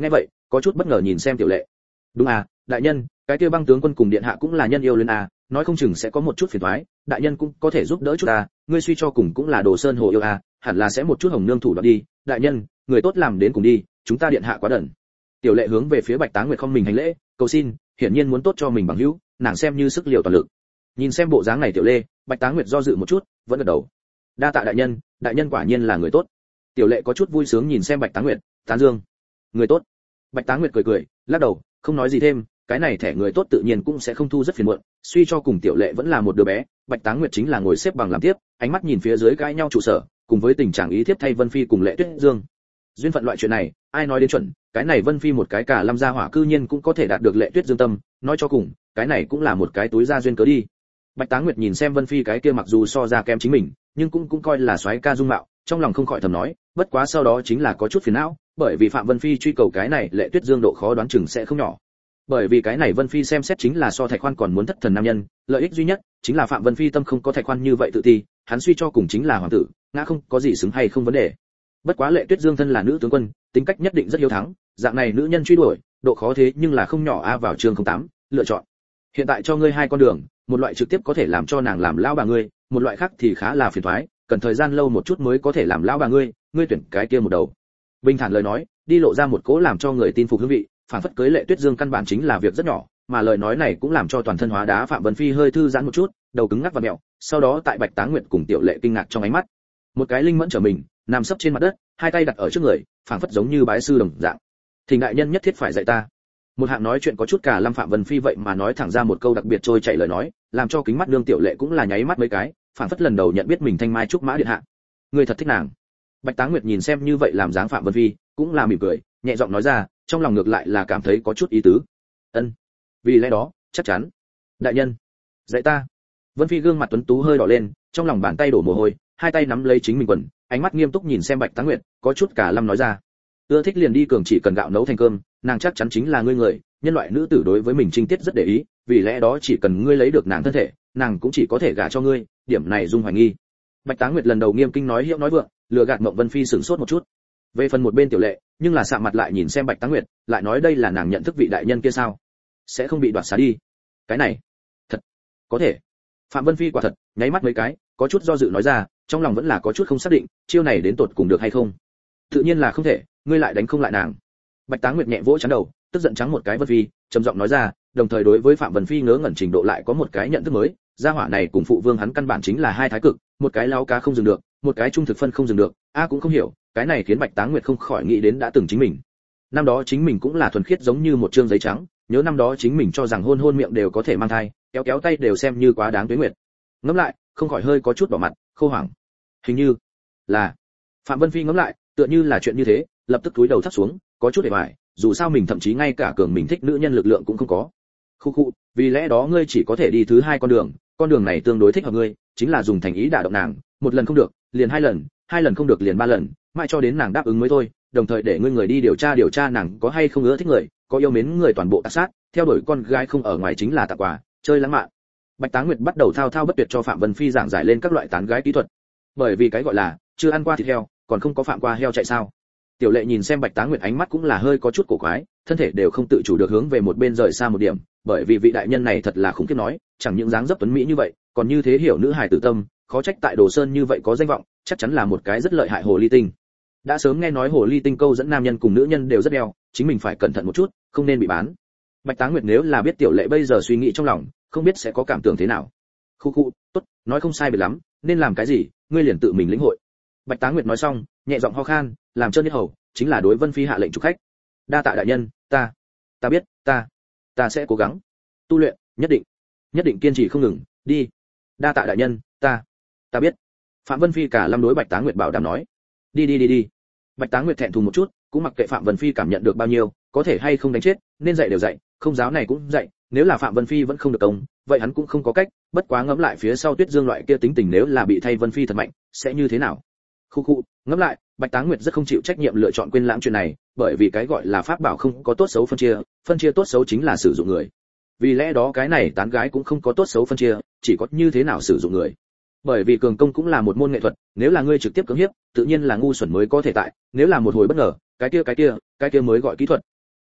có chút bất ngờ nhìn xem tiểu lệ. Đúng à, đại nhân, cái kia băng tướng quân cùng điện hạ cũng là nhân yêu luyến à, nói không chừng sẽ có một chút phiền toái, đại nhân cũng có thể giúp đỡ chút à, ngươi suy cho cùng cũng là đồ sơn hồ yêu à, hẳn là sẽ một chút hồng nương thủ đoạn đi, đại nhân, người tốt làm đến cùng đi, chúng ta điện hạ quá đần. Tiểu lệ hướng về phía Bạch Táng Nguyệt không mình hành lễ, cầu xin, hiển nhiên muốn tốt cho mình bằng hữu, nàng xem như sức liều toàn lực. Nhìn xem bộ dáng này tiểu lệ, Bạch Táng Nguyệt do dự một chút, vẫn gật đầu. Đa tạ đại nhân, đại nhân quả nhiên là người tốt. Tiểu lệ có chút vui sướng nhìn xem Bạch Táng Nguyệt, tán dương. Người tốt. Bạch Táng Nguyệt cười cười, lắc đầu, không nói gì thêm, cái này thẻ người tốt tự nhiên cũng sẽ không thu rất phiền muộn, suy cho cùng tiểu lệ vẫn là một đứa bé, Bạch Táng Nguyệt chính là ngồi xếp bằng làm tiếp, ánh mắt nhìn phía dưới cãi nhau trụ sở, cùng với tình trạng ý thiếp thay Vân Phi cùng Lệ Tuyết Dương. Duyên phận loại chuyện này, ai nói đến chuẩn, cái này Vân Phi một cái cả lâm gia hỏa cư nhiên cũng có thể đạt được Lệ Tuyết Dương tâm, nói cho cùng, cái này cũng là một cái túi ra duyên cớ đi. Bạch Táng Nguyệt nhìn xem Vân Phi cái kia mặc dù so ra kém chính mình, nhưng cũng cũng coi là soái ca dung mạo, trong lòng không khỏi thầm nói, bất quá sau đó chính là có chút phiền não, bởi vì Phạm Vân Phi truy cầu cái này Lệ Tuyết Dương độ khó đoán chừng sẽ không nhỏ. Bởi vì cái này Vân Phi xem xét chính là so Thạch Khoan còn muốn thất thần nam nhân, lợi ích duy nhất chính là Phạm Vân Phi tâm không có Thạch Khoan như vậy tự ti, hắn suy cho cùng chính là hoàng tử, ngã không có gì xứng hay không vấn đề. Bất quá Lệ Tuyết Dương thân là nữ tướng quân, tính cách nhất định rất hiếu thắng, dạng này nữ nhân truy đuổi, độ khó thế nhưng là không nhỏ a. Vào chương không tám, lựa chọn. Hiện tại cho ngươi hai con đường, một loại trực tiếp có thể làm cho nàng làm lão bà ngươi, một loại khác thì khá là phiền toái, cần thời gian lâu một chút mới có thể làm lão bà ngươi, ngươi tuyển cái kia một đầu. Bình thản lời nói, đi lộ ra một cố làm cho người tin phục hương vị, phản phất cưới Lệ Tuyết Dương căn bản chính là việc rất nhỏ, mà lời nói này cũng làm cho toàn thân hóa đá Phạm Vân Phi hơi thư giãn một chút, đầu cứng ngắc và mèo, sau đó tại Bạch Táng Nguyệt cùng tiểu lệ kinh ngạc trong ánh mắt, một cái linh mẫn trở mình, nằm sấp trên mặt đất, hai tay đặt ở trước người, phảng phất giống như bái sư đồng dạng. Thỉnh đại nhân nhất thiết phải dạy ta. Một hạng nói chuyện có chút cả lâm Phạm Vân Phi vậy mà nói thẳng ra một câu đặc biệt trôi chảy lời nói, làm cho kính mắt nương tiểu lệ cũng là nháy mắt mấy cái, phảng phất lần đầu nhận biết mình thanh mai trúc mã điện hạ. Người thật thích nàng. Bạch Táng Nguyệt nhìn xem như vậy làm dáng Phạm Vân Phi, cũng là mỉm cười, nhẹ giọng nói ra, trong lòng ngược lại là cảm thấy có chút ý tứ. Ân. Vì lẽ đó, chắc chắn. Đại nhân, dạy ta. Vân Phi gương mặt tuấn tú hơi đỏ lên, trong lòng bàn tay đổ mồ hôi, hai tay nắm lấy chính mình quần, ánh mắt nghiêm túc nhìn xem Bạch Táng Nguyệt, có chút cả lâm nói ra. Ưa thích liền đi cường chỉ cần gạo nấu thành cơm, nàng chắc chắn chính là ngươi người, nhân loại nữ tử đối với mình trinh tiết rất để ý, vì lẽ đó chỉ cần ngươi lấy được nàng thân thể, nàng cũng chỉ có thể gả cho ngươi, điểm này Dung hoài nghi. Bạch Táng Nguyệt lần đầu nghiêm kinh nói hiệu nói vượng, lừa gạt Mộng Vân Phi sửng sốt một chút. Về phần một bên tiểu lệ, nhưng là sạm mặt lại nhìn xem Bạch Táng Nguyệt, lại nói đây là nàng nhận thức vị đại nhân kia sao? Sẽ không bị đoạt xá đi? Cái này, thật, có thể. Phạm Vân Phi quả thật, nháy mắt mấy cái, có chút do dự nói ra, trong lòng vẫn là có chút không xác định, chiêu này đến tột cùng được hay không. Tự nhiên là không thể, ngươi lại đánh không lại nàng. Bạch Táng Nguyệt nhẹ vỗ chán đầu, tức giận trắng một cái Vân Phi, trầm giọng nói ra, đồng thời đối với Phạm Vân Phi ngớ ngẩn trình độ lại có một cái nhận thức mới, gia hỏa này cùng phụ vương hắn căn bản chính là hai thái cực, một cái lao cá không dừng được, một cái trung thực phân không dừng được, a cũng không hiểu, cái này khiến Bạch Táng Nguyệt không khỏi nghĩ đến đã từng chính mình. Năm đó chính mình cũng là thuần khiết giống như một trương giấy trắng, nhớ năm đó chính mình cho rằng hôn hôn miệng đều có thể mang thai, kéo kéo tay đều xem như quá đáng tuế nguyệt. Ngẫm lại, không khỏi hơi có chút đỏ mặt, khô hoảng. Hình như là Phạm Vân Phi ngẫm lại, tựa như là chuyện như thế, lập tức cúi đầu thấp xuống, có chút để bại, dù sao mình thậm chí ngay cả cường mình thích nữ nhân lực lượng cũng không có. Khu khu, vì lẽ đó ngươi chỉ có thể đi thứ hai con đường, con đường này tương đối thích hợp ngươi, chính là dùng thành ý đả động nàng, một lần không được, liền hai lần, hai lần không được liền ba lần, mãi cho đến nàng đáp ứng mới thôi, đồng thời để ngươi người đi điều tra điều tra nàng có hay không ưa thích người, có yêu mến người toàn bộ tạc sát, theo đuổi con gái không ở ngoài chính là tặng quà, chơi lãng mạn. Bạch Táng Nguyệt bắt đầu thao thao bất tuyệt cho Phạm Vân Phi giảng giải lên các loại tán gái kỹ thuật. Bởi vì cái gọi là chưa ăn qua thịt heo, còn không có phạm qua heo chạy sao? Tiểu lệ nhìn xem Bạch Táng Nguyệt ánh mắt cũng là hơi có chút cổ quái, thân thể đều không tự chủ được hướng về một bên rời xa một điểm, bởi vì vị đại nhân này thật là khủng khiếp nói, chẳng những dáng dấp tuấn mỹ như vậy, còn như thế hiểu nữ hài tử tâm, khó trách tại Đồ Sơn như vậy có danh vọng, chắc chắn là một cái rất lợi hại hồ ly tinh. Đã sớm nghe nói hồ ly tinh câu dẫn nam nhân cùng nữ nhân đều rất đeo, chính mình phải cẩn thận một chút, không nên bị bán. Bạch Táng Nguyệt nếu là biết tiểu lệ bây giờ suy nghĩ trong lòng, không biết sẽ có cảm tưởng thế nào. Khu khu, tốt, nói không sai biệt lắm, nên làm cái gì, ngươi liền tự mình lĩnh hội. Bạch Táng Nguyệt nói xong, nhẹ giọng ho khan, làm trơn nhất hầu, chính là đối Vân Phi hạ lệnh chủ khách. Đa tạ đại nhân, ta, ta biết, ta, ta sẽ cố gắng tu luyện, nhất định, nhất định kiên trì không ngừng, đi. Đa tạ đại nhân, ta, ta biết. Phạm Vân Phi cả lâm đối Bạch Táng Nguyệt bảo đảm nói. Đi đi đi đi. Bạch Táng Nguyệt thẹn thùng một chút, cũng mặc kệ Phạm Vân Phi cảm nhận được bao nhiêu, có thể hay không đánh chết, nên dạy đều dạy, không giáo này cũng dạy, nếu là Phạm Vân Phi vẫn không được công, vậy hắn cũng không có cách, bất quá ngẫm lại phía sau Tuyết Dương loại kia tính tình nếu là bị thay Vân Phi thật mạnh, sẽ như thế nào? Khu khu, ngẫm lại, Bạch Táng Nguyệt rất không chịu trách nhiệm lựa chọn quên lãng chuyện này, bởi vì cái gọi là pháp bảo không có tốt xấu phân chia, phân chia tốt xấu chính là sử dụng người. Vì lẽ đó cái này tán gái cũng không có tốt xấu phân chia, chỉ có như thế nào sử dụng người. Bởi vì cường công cũng là một môn nghệ thuật, nếu là ngươi trực tiếp cưỡng hiếp, tự nhiên là ngu xuẩn mới có thể tại, nếu là một hồi bất ngờ, cái kia cái kia, cái kia mới gọi kỹ thuật.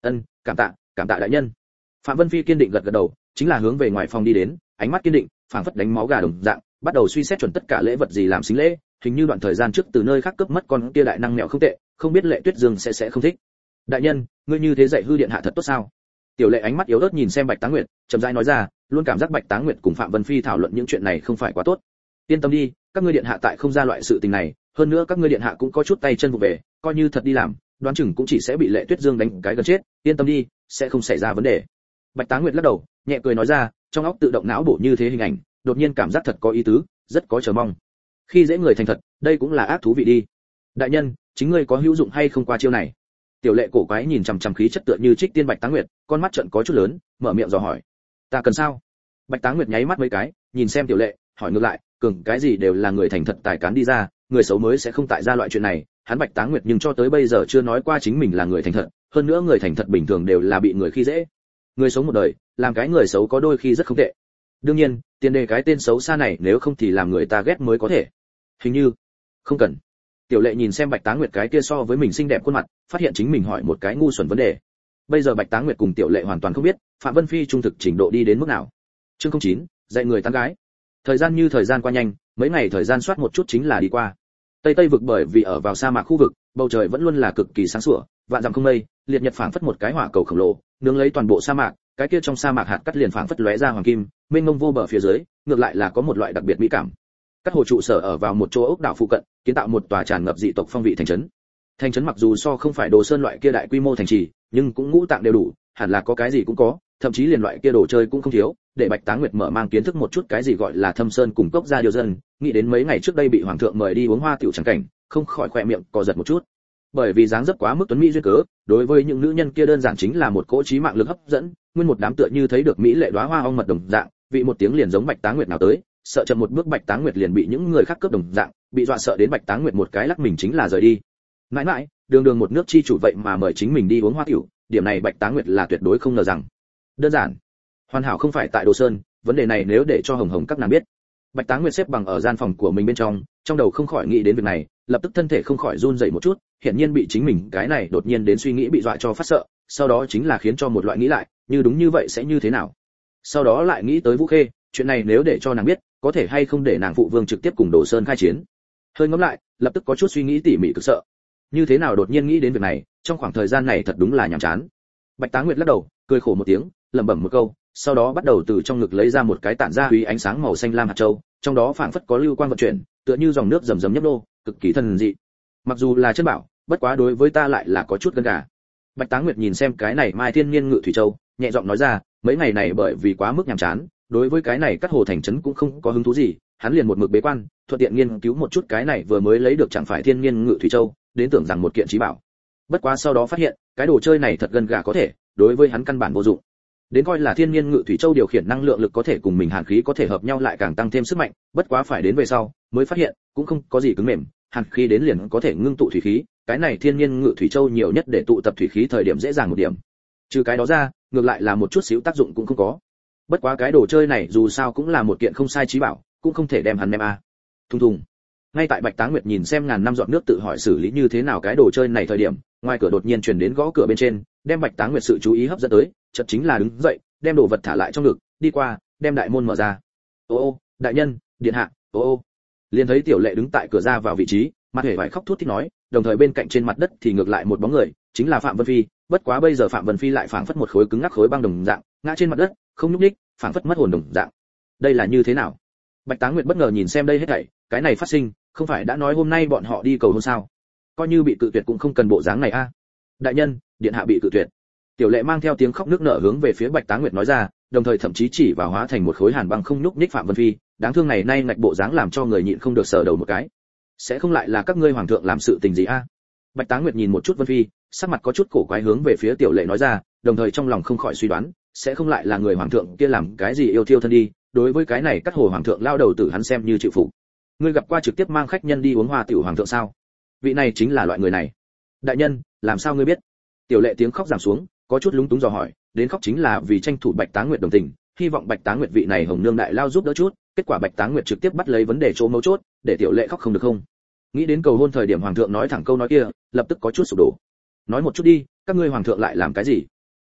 Ân, cảm tạ, cảm tạ đại nhân. Phạm Vân Phi kiên định gật gật đầu, chính là hướng về ngoài phòng đi đến, ánh mắt kiên định, phảng phất đánh máu gà đồng dạng, bắt đầu suy xét chuẩn tất cả lễ vật gì làm xính lễ, hình như đoạn thời gian trước từ nơi khác cướp mất con kia đại năng mèo không tệ, không biết Lệ Tuyết Dương sẽ sẽ không thích. Đại nhân, ngươi như thế dạy hư điện hạ thật tốt sao? Tiểu Lệ ánh mắt yếu ớt nhìn xem Bạch Táng Nguyệt, chậm rãi nói ra, luôn cảm giác Bạch Táng Nguyệt cùng Phạm Vân Phi thảo luận những chuyện này không phải quá tốt. Yên tâm đi, các ngươi điện hạ tại không ra loại sự tình này, hơn nữa các ngươi điện hạ cũng có chút tay chân vụ về, coi như thật đi làm, đoán chừng cũng chỉ sẽ bị Lệ Tuyết Dương đánh cái gần chết, yên tâm đi, sẽ không xảy ra vấn đề. Bạch Táng Nguyệt lắc đầu, nhẹ cười nói ra, trong óc tự động não bộ như thế hình ảnh, đột nhiên cảm giác thật có ý tứ, rất có chờ mong. Khi dễ người thành thật, đây cũng là ác thú vị đi. Đại nhân, chính ngươi có hữu dụng hay không qua chiêu này? Tiểu Lệ cổ quái nhìn chằm chằm khí chất tựa như trích tiên Bạch Táng Nguyệt, con mắt trợn có chút lớn, mở miệng dò hỏi. Ta cần sao? Bạch Táng Nguyệt nháy mắt mấy cái, nhìn xem Tiểu Lệ, hỏi ngược lại, cường cái gì đều là người thành thật tài cán đi ra, người xấu mới sẽ không tại ra loại chuyện này. Hắn Bạch Táng Nguyệt nhưng cho tới bây giờ chưa nói qua chính mình là người thành thật, hơn nữa người thành thật bình thường đều là bị người khi dễ. Người sống một đời, làm cái người xấu có đôi khi rất không tệ. Đương nhiên, tiền đề cái tên xấu xa này nếu không thì làm người ta ghét mới có thể. Hình như không cần. Tiểu Lệ nhìn xem Bạch Táng Nguyệt cái kia so với mình xinh đẹp khuôn mặt, phát hiện chính mình hỏi một cái ngu xuẩn vấn đề. Bây giờ Bạch Táng Nguyệt cùng Tiểu Lệ hoàn toàn không biết Phạm Vân Phi trung thực trình độ đi đến mức nào. Chương không chín, dạy người tán gái. Thời gian như thời gian qua nhanh, mấy ngày thời gian soát một chút chính là đi qua. Tây Tây vực bởi vì ở vào sa mạc khu vực, bầu trời vẫn luôn là cực kỳ sáng sủa, vạn dặm không mây, liệt nhật phảng phất một cái hỏa cầu khổng lồ, nướng lấy toàn bộ sa mạc, cái kia trong sa mạc hạt cát liền phảng phất lóe ra hoàng kim, mênh mông vô bờ phía dưới, ngược lại là có một loại đặc biệt mỹ cảm. Các hồ trụ sở ở vào một chỗ ốc đảo phụ cận, kiến tạo một tòa tràn ngập dị tộc phong vị thành trấn. Thành trấn mặc dù so không phải Đồ Sơn loại kia đại quy mô thành trì, nhưng cũng ngũ tạng đều đủ, hẳn là có cái gì cũng có, thậm chí liền loại kia đồ chơi cũng không thiếu, để Bạch Táng Nguyệt mở mang kiến thức một chút cái gì gọi là thâm sơn cùng cốc gia điều dân, nghĩ đến mấy ngày trước đây bị hoàng thượng mời đi uống hoa tiểu chẳng cảnh, không khỏi khỏe miệng co giật một chút. Bởi vì dáng dấp quá mức tuấn mỹ duyên cớ, đối với những nữ nhân kia đơn giản chính là một cỗ trí mạng lực hấp dẫn, nguyên một đám tựa như thấy được mỹ lệ đóa hoa ong mật đồng dạng, vị một tiếng liền giống Bạch Táng Nguyệt nào tới, sợ chậm một bước Bạch Táng Nguyệt liền bị những người khác cướp đồng dạng, bị dọa sợ đến Bạch Táng Nguyệt một cái lắc mình chính là rời đi. Mãi mãi, đường đường một nước chi chủ vậy mà mời chính mình đi uống hoa tiểu, điểm này Bạch Táng Nguyệt là tuyệt đối không ngờ rằng. Đơn giản, hoàn hảo không phải tại Đồ Sơn, vấn đề này nếu để cho Hồng Hồng các nàng biết. Bạch Táng Nguyệt xếp bằng ở gian phòng của mình bên trong, trong đầu không khỏi nghĩ đến việc này, lập tức thân thể không khỏi run rẩy một chút, hiển nhiên bị chính mình cái này đột nhiên đến suy nghĩ bị dọa cho phát sợ, sau đó chính là khiến cho một loại nghĩ lại, như đúng như vậy sẽ như thế nào. Sau đó lại nghĩ tới Vũ Khê, chuyện này nếu để cho nàng biết, có thể hay không để nàng phụ vương trực tiếp cùng Đồ Sơn khai chiến. Hơi ngẫm lại, lập tức có chút suy nghĩ tỉ mỉ cực sợ. Như thế nào đột nhiên nghĩ đến việc này, trong khoảng thời gian này thật đúng là nhàm chán. Bạch Táng Nguyệt lắc đầu, cười khổ một tiếng, lẩm bẩm một câu, sau đó bắt đầu từ trong ngực lấy ra một cái tản ra huy ánh sáng màu xanh lam hạt châu, trong đó phảng phất có lưu quang vận chuyển, tựa như dòng nước rầm rầm nhấp nô, cực kỳ thần dị. Mặc dù là chân bảo, bất quá đối với ta lại là có chút gân gà. Bạch Táng Nguyệt nhìn xem cái này Mai Thiên Niên Ngự Thủy Châu, nhẹ giọng nói ra, mấy ngày này bởi vì quá mức nhàm chán, đối với cái này Cát Hồ thành trấn cũng không có hứng thú gì, hắn liền một mực bế quan, thuận tiện nghiên cứu một chút cái này vừa mới lấy được chẳng phải Thiên Niên Ngự Thủy Châu, đến tưởng rằng một kiện chí bảo. Bất quá sau đó phát hiện, cái đồ chơi này thật gân gà có thể, đối với hắn căn bản vô dụng. Đến coi là Thiên Niên Ngự Thủy Châu điều khiển năng lượng lực có thể cùng mình hàn khí có thể hợp nhau lại càng tăng thêm sức mạnh, bất quá phải đến về sau mới phát hiện, cũng không có gì cứng mềm, hàn khí đến liền có thể ngưng tụ thủy khí, cái này Thiên Niên Ngự Thủy Châu nhiều nhất để tụ tập thủy khí thời điểm dễ dàng một điểm. Trừ cái đó ra, ngược lại là một chút xíu tác dụng cũng không có. Bất quá cái đồ chơi này dù sao cũng là một kiện không sai chí bảo, cũng không thể đem hắn ném a. Thùng thùng. Ngay tại Bạch Táng Nguyệt nhìn xem ngàn năm giọt nước tự hỏi xử lý như thế nào cái đồ chơi này thời điểm, ngoài cửa đột nhiên truyền đến gõ cửa bên trên, đem Bạch Táng Nguyệt sự chú ý hấp dẫn tới, chợt chính là đứng dậy, đem đồ vật thả lại trong ngực, đi qua, đem đại môn mở ra. Ô ô, đại nhân, điện hạ, ô ô. Liền thấy Tiểu Lệ đứng tại cửa ra vào vị trí, mặt hề vải khóc thút thít nói, đồng thời bên cạnh trên mặt đất thì ngược lại một bóng người, chính là Phạm Vân Phi, bất quá bây giờ Phạm Vân Phi lại phảng phất một khối cứng ngắc khối băng đồng dạng, ngã trên mặt đất, không nhúc nhích, phảng phất mất hồn đồng dạng. Đây là như thế nào? Bạch Táng Nguyệt bất ngờ nhìn xem đây hết thảy, cái này phát sinh, không phải đã nói hôm nay bọn họ đi cầu hôn sao? Coi như bị cự tuyệt cũng không cần bộ dáng này a. Đại nhân, điện hạ bị cự tuyệt. Tiểu Lệ mang theo tiếng khóc nức nở hướng về phía Bạch Táng Nguyệt nói ra, đồng thời thậm chí chỉ vào hóa thành một khối hàn băng không nhúc nhích Phạm Vân Phi, đáng thương này nay ngạch bộ dáng làm cho người nhịn không được sờ đầu một cái. Sẽ không lại là các ngươi hoàng thượng làm sự tình gì a? Bạch Táng Nguyệt nhìn một chút Vân Phi, sắc mặt có chút cổ quái hướng về phía Tiểu Lệ nói ra, đồng thời trong lòng không khỏi suy đoán, sẽ không lại là người hoàng thượng kia làm cái gì yêu thiêu thân đi, đối với cái này Cát Hồ hoàng thượng lao đầu tử hắn xem như chịu phục. Ngươi gặp qua trực tiếp mang khách nhân đi uống hoa tiểu hoàng thượng sao? Vị này chính là loại người này. Đại nhân, làm sao ngươi biết? Tiểu Lệ tiếng khóc giảm xuống, có chút lúng túng dò hỏi, đến khóc chính là vì tranh thủ Bạch Táng Nguyệt đồng tình, hy vọng Bạch Táng Nguyệt vị này hồng nương đại lao giúp đỡ chút, kết quả Bạch Táng Nguyệt trực tiếp bắt lấy vấn đề chỗ mấu chốt, để Tiểu Lệ khóc không được không? Nghĩ đến cầu hôn thời điểm hoàng thượng nói thẳng câu nói kia, lập tức có chút sụp đổ. Nói một chút đi, các ngươi hoàng thượng lại làm cái gì?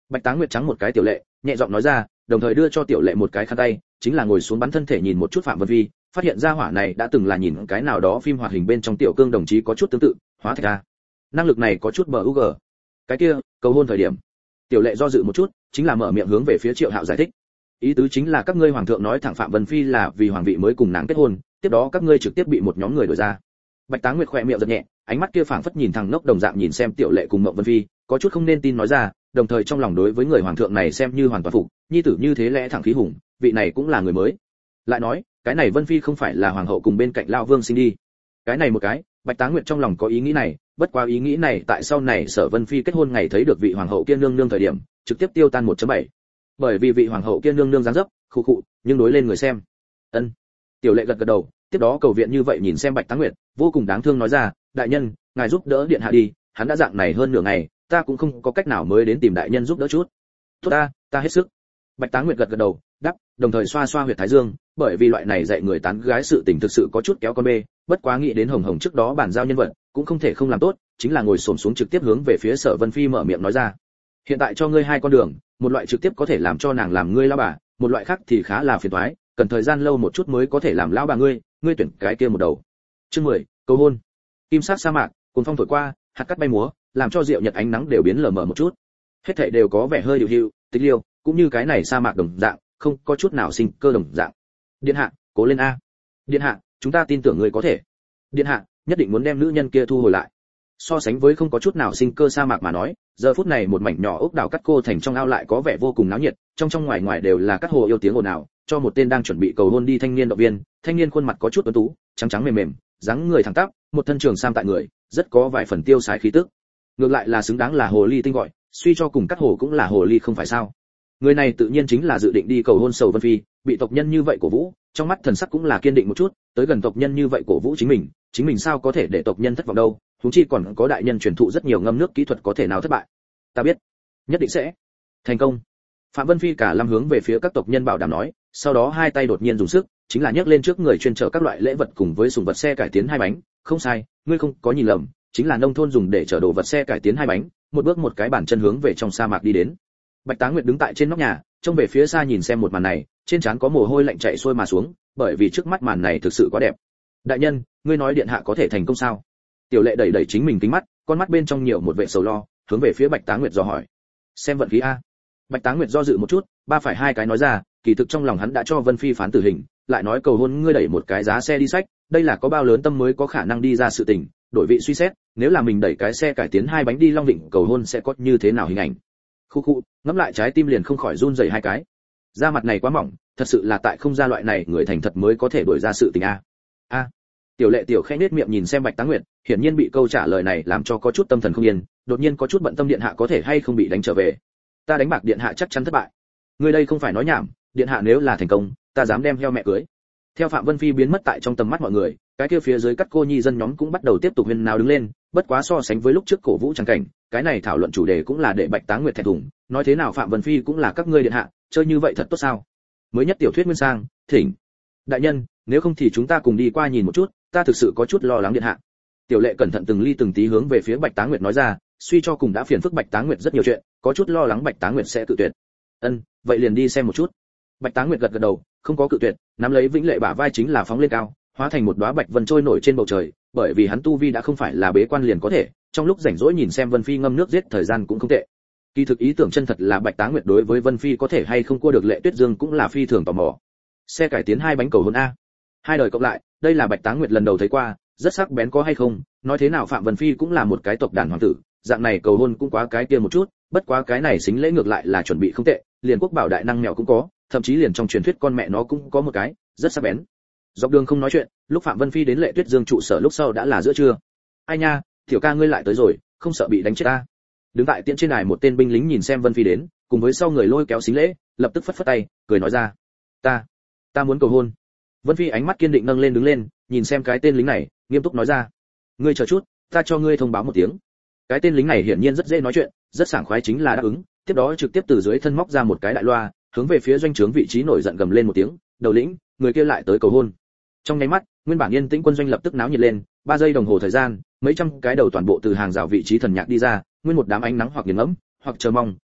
Bạch Táng Nguyệt trắng một cái Tiểu Lệ, nhẹ giọng nói ra, đồng thời đưa cho Tiểu Lệ một cái khăn tay, chính là ngồi xuống bắn thân thể nhìn một chút Phạm Vân Phi, phát hiện ra hỏa này đã từng là nhìn cái nào đó phim hoạt hình bên trong Tiểu Cương đồng chí có chút tương tự, hóa thạch ra. Năng lực này có chút bờ u gờ. Cái kia, cầu hôn thời điểm. Tiểu Lệ do dự một chút, chính là mở miệng hướng về phía Triệu Hạo giải thích. Ý tứ chính là các ngươi hoàng thượng nói thẳng Phạm Vân Phi là vì hoàng vị mới cùng nàng kết hôn, tiếp đó các ngươi trực tiếp bị một nhóm người đuổi ra. Bạch Táng Nguyệt khẽ miệng giật nhẹ, ánh mắt kia phảng phất nhìn thằng ngốc đồng dạng nhìn xem Tiểu Lệ cùng Mộng Vân Phi, có chút không nên tin nói ra, đồng thời trong lòng đối với người hoàng thượng này xem như hoàn toàn phục, nhi tử như thế lẽ thẳng khí hùng, vị này cũng là người mới. Lại nói, cái này Vân Phi không phải là hoàng hậu cùng bên cạnh lão vương sinh đi. Cái này một cái, Bạch Táng Nguyệt trong lòng có ý nghĩ này, bất quá ý nghĩ này tại sau này Sở Vân Phi kết hôn ngày thấy được vị hoàng hậu kia nương nương thời điểm, trực tiếp tiêu tan một chấm bảy. Bởi vì vị hoàng hậu kia nương nương dáng dấp, khụ khụ, nhưng đối lên người xem. Ân. Tiểu Lệ gật gật đầu, tiếp đó cầu viện như vậy nhìn xem Bạch Táng Nguyệt, vô cùng đáng thương nói ra, đại nhân, ngài giúp đỡ điện hạ đi, hắn đã dạng này hơn nửa ngày, ta cũng không có cách nào mới đến tìm đại nhân giúp đỡ chút. Tốt ta, ta hết sức. Bạch Táng Nguyệt gật gật đầu, đáp, đồng thời xoa xoa huyệt thái dương, bởi vì loại này dạy người tán gái sự tình thực sự có chút kéo con bê, bất quá nghĩ đến Hồng Hồng trước đó bản giao nhân vật, cũng không thể không làm tốt, chính là ngồi xổm xuống trực tiếp hướng về phía Sở Vân Phi mở miệng nói ra. Hiện tại cho ngươi hai con đường, một loại trực tiếp có thể làm cho nàng làm ngươi lão bà, một loại khác thì khá là phiền toái, cần thời gian lâu một chút mới có thể làm lão bà ngươi, ngươi tuyển cái kia một đầu. Chương mười, cầu hôn. Kim sắc sa mạc, cuồng phong thổi qua, hạt cát bay múa, làm cho diệu nhật ánh nắng đều biến lờ mờ một chút. Hết thảy đều có vẻ hơi điều hưu, tịch liêu, cũng như cái này sa mạc đồng dạng, không có chút nào sinh cơ đồng dạng. Điện hạ, cố lên a. Điện hạ, chúng ta tin tưởng người có thể. Điện hạ, nhất định muốn đem nữ nhân kia thu hồi lại. So sánh với không có chút nào sinh cơ sa mạc mà nói, giờ phút này một mảnh nhỏ ốc đảo cắt cô thành trong ao lại có vẻ vô cùng náo nhiệt, trong trong ngoài ngoài đều là các hồ yêu tiếng ồn ào, cho một tên đang chuẩn bị cầu hôn đi thanh niên động viên, thanh niên khuôn mặt có chút tuấn tú, trắng trắng mềm mềm, dáng người thẳng tắp, một thân trường sam tại người, rất có vài phần tiêu sái khí tức. Ngược lại là xứng đáng là hồ ly tinh gọi, suy cho cùng cắt hồ cũng là hồ ly không phải sao? Người này tự nhiên chính là dự định đi cầu hôn Sầu Vân Phi, bị tộc nhân như vậy cổ vũ, trong mắt thần sắc cũng là kiên định một chút, tới gần tộc nhân như vậy cổ vũ chính mình, chính mình sao có thể để tộc nhân thất vọng đâu, huống chi còn có đại nhân truyền thụ rất nhiều ngâm nước kỹ thuật có thể nào thất bại. Ta biết, nhất định sẽ thành công. Phạm Vân Phi cả lâm hướng về phía các tộc nhân bảo đảm nói, sau đó hai tay đột nhiên dùng sức, chính là nhấc lên trước người chuyên chở các loại lễ vật cùng với sủng vật xe cải tiến hai bánh, không sai, ngươi không có nhìn lầm, chính là nông thôn dùng để chở đồ vật xe cải tiến hai bánh, một bước một cái bàn chân hướng về trong sa mạc đi đến. Bạch Táng Nguyệt đứng tại trên nóc nhà, trông về phía xa nhìn xem một màn này, trên trán có mồ hôi lạnh chảy xuôi mà xuống, bởi vì trước mắt màn này thực sự quá đẹp. Đại nhân, ngươi nói điện hạ có thể thành công sao? Tiểu Lệ đẩy đẩy chính mình kính mắt, con mắt bên trong nhiều một vẻ sầu lo, hướng về phía Bạch Táng Nguyệt dò hỏi. Xem vận khí a. Bạch Táng Nguyệt do dự một chút, ba phải hai cái nói ra, kỳ thực trong lòng hắn đã cho Vân Phi phán tử hình, lại nói cầu hôn ngươi đẩy một cái giá xe đi sách, đây là có bao lớn tâm mới có khả năng đi ra sự tình, đổi vị suy xét, nếu là mình đẩy cái xe cải tiến hai bánh đi Long Vịnh cầu hôn sẽ có như thế nào hình ảnh. Khu khu, ngẫm lại trái tim liền không khỏi run rẩy hai cái. Da mặt này quá mỏng, thật sự là tại không ra loại này người thành thật mới có thể đổi ra sự tình a. A. Tiểu Lệ tiểu khẽ nết miệng nhìn xem Bạch Táng Nguyệt, hiển nhiên bị câu trả lời này làm cho có chút tâm thần không yên, đột nhiên có chút bận tâm điện hạ có thể hay không bị đánh trở về. Ta đánh bạc điện hạ chắc chắn thất bại. Ngươi đây không phải nói nhảm, điện hạ nếu là thành công, ta dám đem heo mẹ cưới. Theo Phạm Vân Phi biến mất tại trong tầm mắt mọi người, cái kia phía dưới các cô nhi dân nhóm cũng bắt đầu tiếp tục huyên náo đứng lên, bất quá so sánh với lúc trước cổ vũ trắng cảnh, cái này thảo luận chủ đề cũng là để Bạch Táng Nguyệt thẹn thùng, nói thế nào Phạm Vân Phi cũng là các ngươi điện hạ, chơi như vậy thật tốt sao? Mới nhất tiểu thuyết nguyên sang, thỉnh. Đại nhân, nếu không thì chúng ta cùng đi qua nhìn một chút, ta thực sự có chút lo lắng điện hạ. Tiểu Lệ cẩn thận từng ly từng tí hướng về phía Bạch Táng Nguyệt nói ra, suy cho cùng đã phiền phức Bạch Táng Nguyệt rất nhiều chuyện, có chút lo lắng Bạch Táng Nguyệt sẽ tự tuyệt. Ân, vậy liền đi xem một chút. Bạch Táng Nguyệt gật gật đầu, không có cự tuyệt, nắm lấy Vĩnh Lệ bả vai chính là phóng lên cao, hóa thành một đóa bạch vân trôi nổi trên bầu trời, bởi vì hắn tu vi đã không phải là bế quan liền có thể, trong lúc rảnh rỗi nhìn xem Vân Phi ngâm nước giết thời gian cũng không tệ. Kỳ thực ý tưởng chân thật là Bạch Táng Nguyệt đối với Vân Phi có thể hay không cua được Lệ Tuyết Dương cũng là phi thường tò mò. Xe cải tiến hai bánh cầu hôn a. Hai đời cộng lại, đây là Bạch Táng Nguyệt lần đầu thấy qua, rất sắc bén có hay không, nói thế nào Phạm Vân Phi cũng là một cái tộc đàn hoàng tử, dạng này cầu hôn cũng quá cái kia một chút, bất quá cái này xính lễ ngược lại là chuẩn bị không tệ, liền quốc bảo đại năng mèo cũng có, thậm chí liền trong truyền thuyết con mẹ nó cũng có một cái, rất sắc bén. Dọc đường không nói chuyện, lúc Phạm Vân Phi đến Lệ Tuyết Dương trụ sở lúc sau đã là giữa trưa. Ai nha, tiểu ca ngươi lại tới rồi, không sợ bị đánh chết ta? Đứng tại tiễn trên đài một tên binh lính nhìn xem Vân Phi đến, cùng với sau người lôi kéo xính lễ, lập tức phất phất tay, cười nói ra, ta, ta muốn cầu hôn. Vân Phi ánh mắt kiên định nâng lên đứng lên, nhìn xem cái tên lính này, nghiêm túc nói ra, ngươi chờ chút, ta cho ngươi thông báo một tiếng. Cái tên lính này hiển nhiên rất dễ nói chuyện, rất sảng khoái chính là đáp ứng, tiếp đó trực tiếp từ dưới thân móc ra một cái đại loa, hướng về phía doanh trướng vị trí nổi giận gầm lên một tiếng, đầu lĩnh, người kia lại tới cầu hôn. Trong nháy mắt, nguyên bản yên tĩnh quân doanh lập tức náo nhiệt lên, ba giây đồng hồ thời gian, mấy trăm cái đầu toàn bộ từ hàng rào vị trí thần nhạc đi ra, nguyên một đám ánh nắng hoặc nghiền ngẫm, hoặc chờ mong,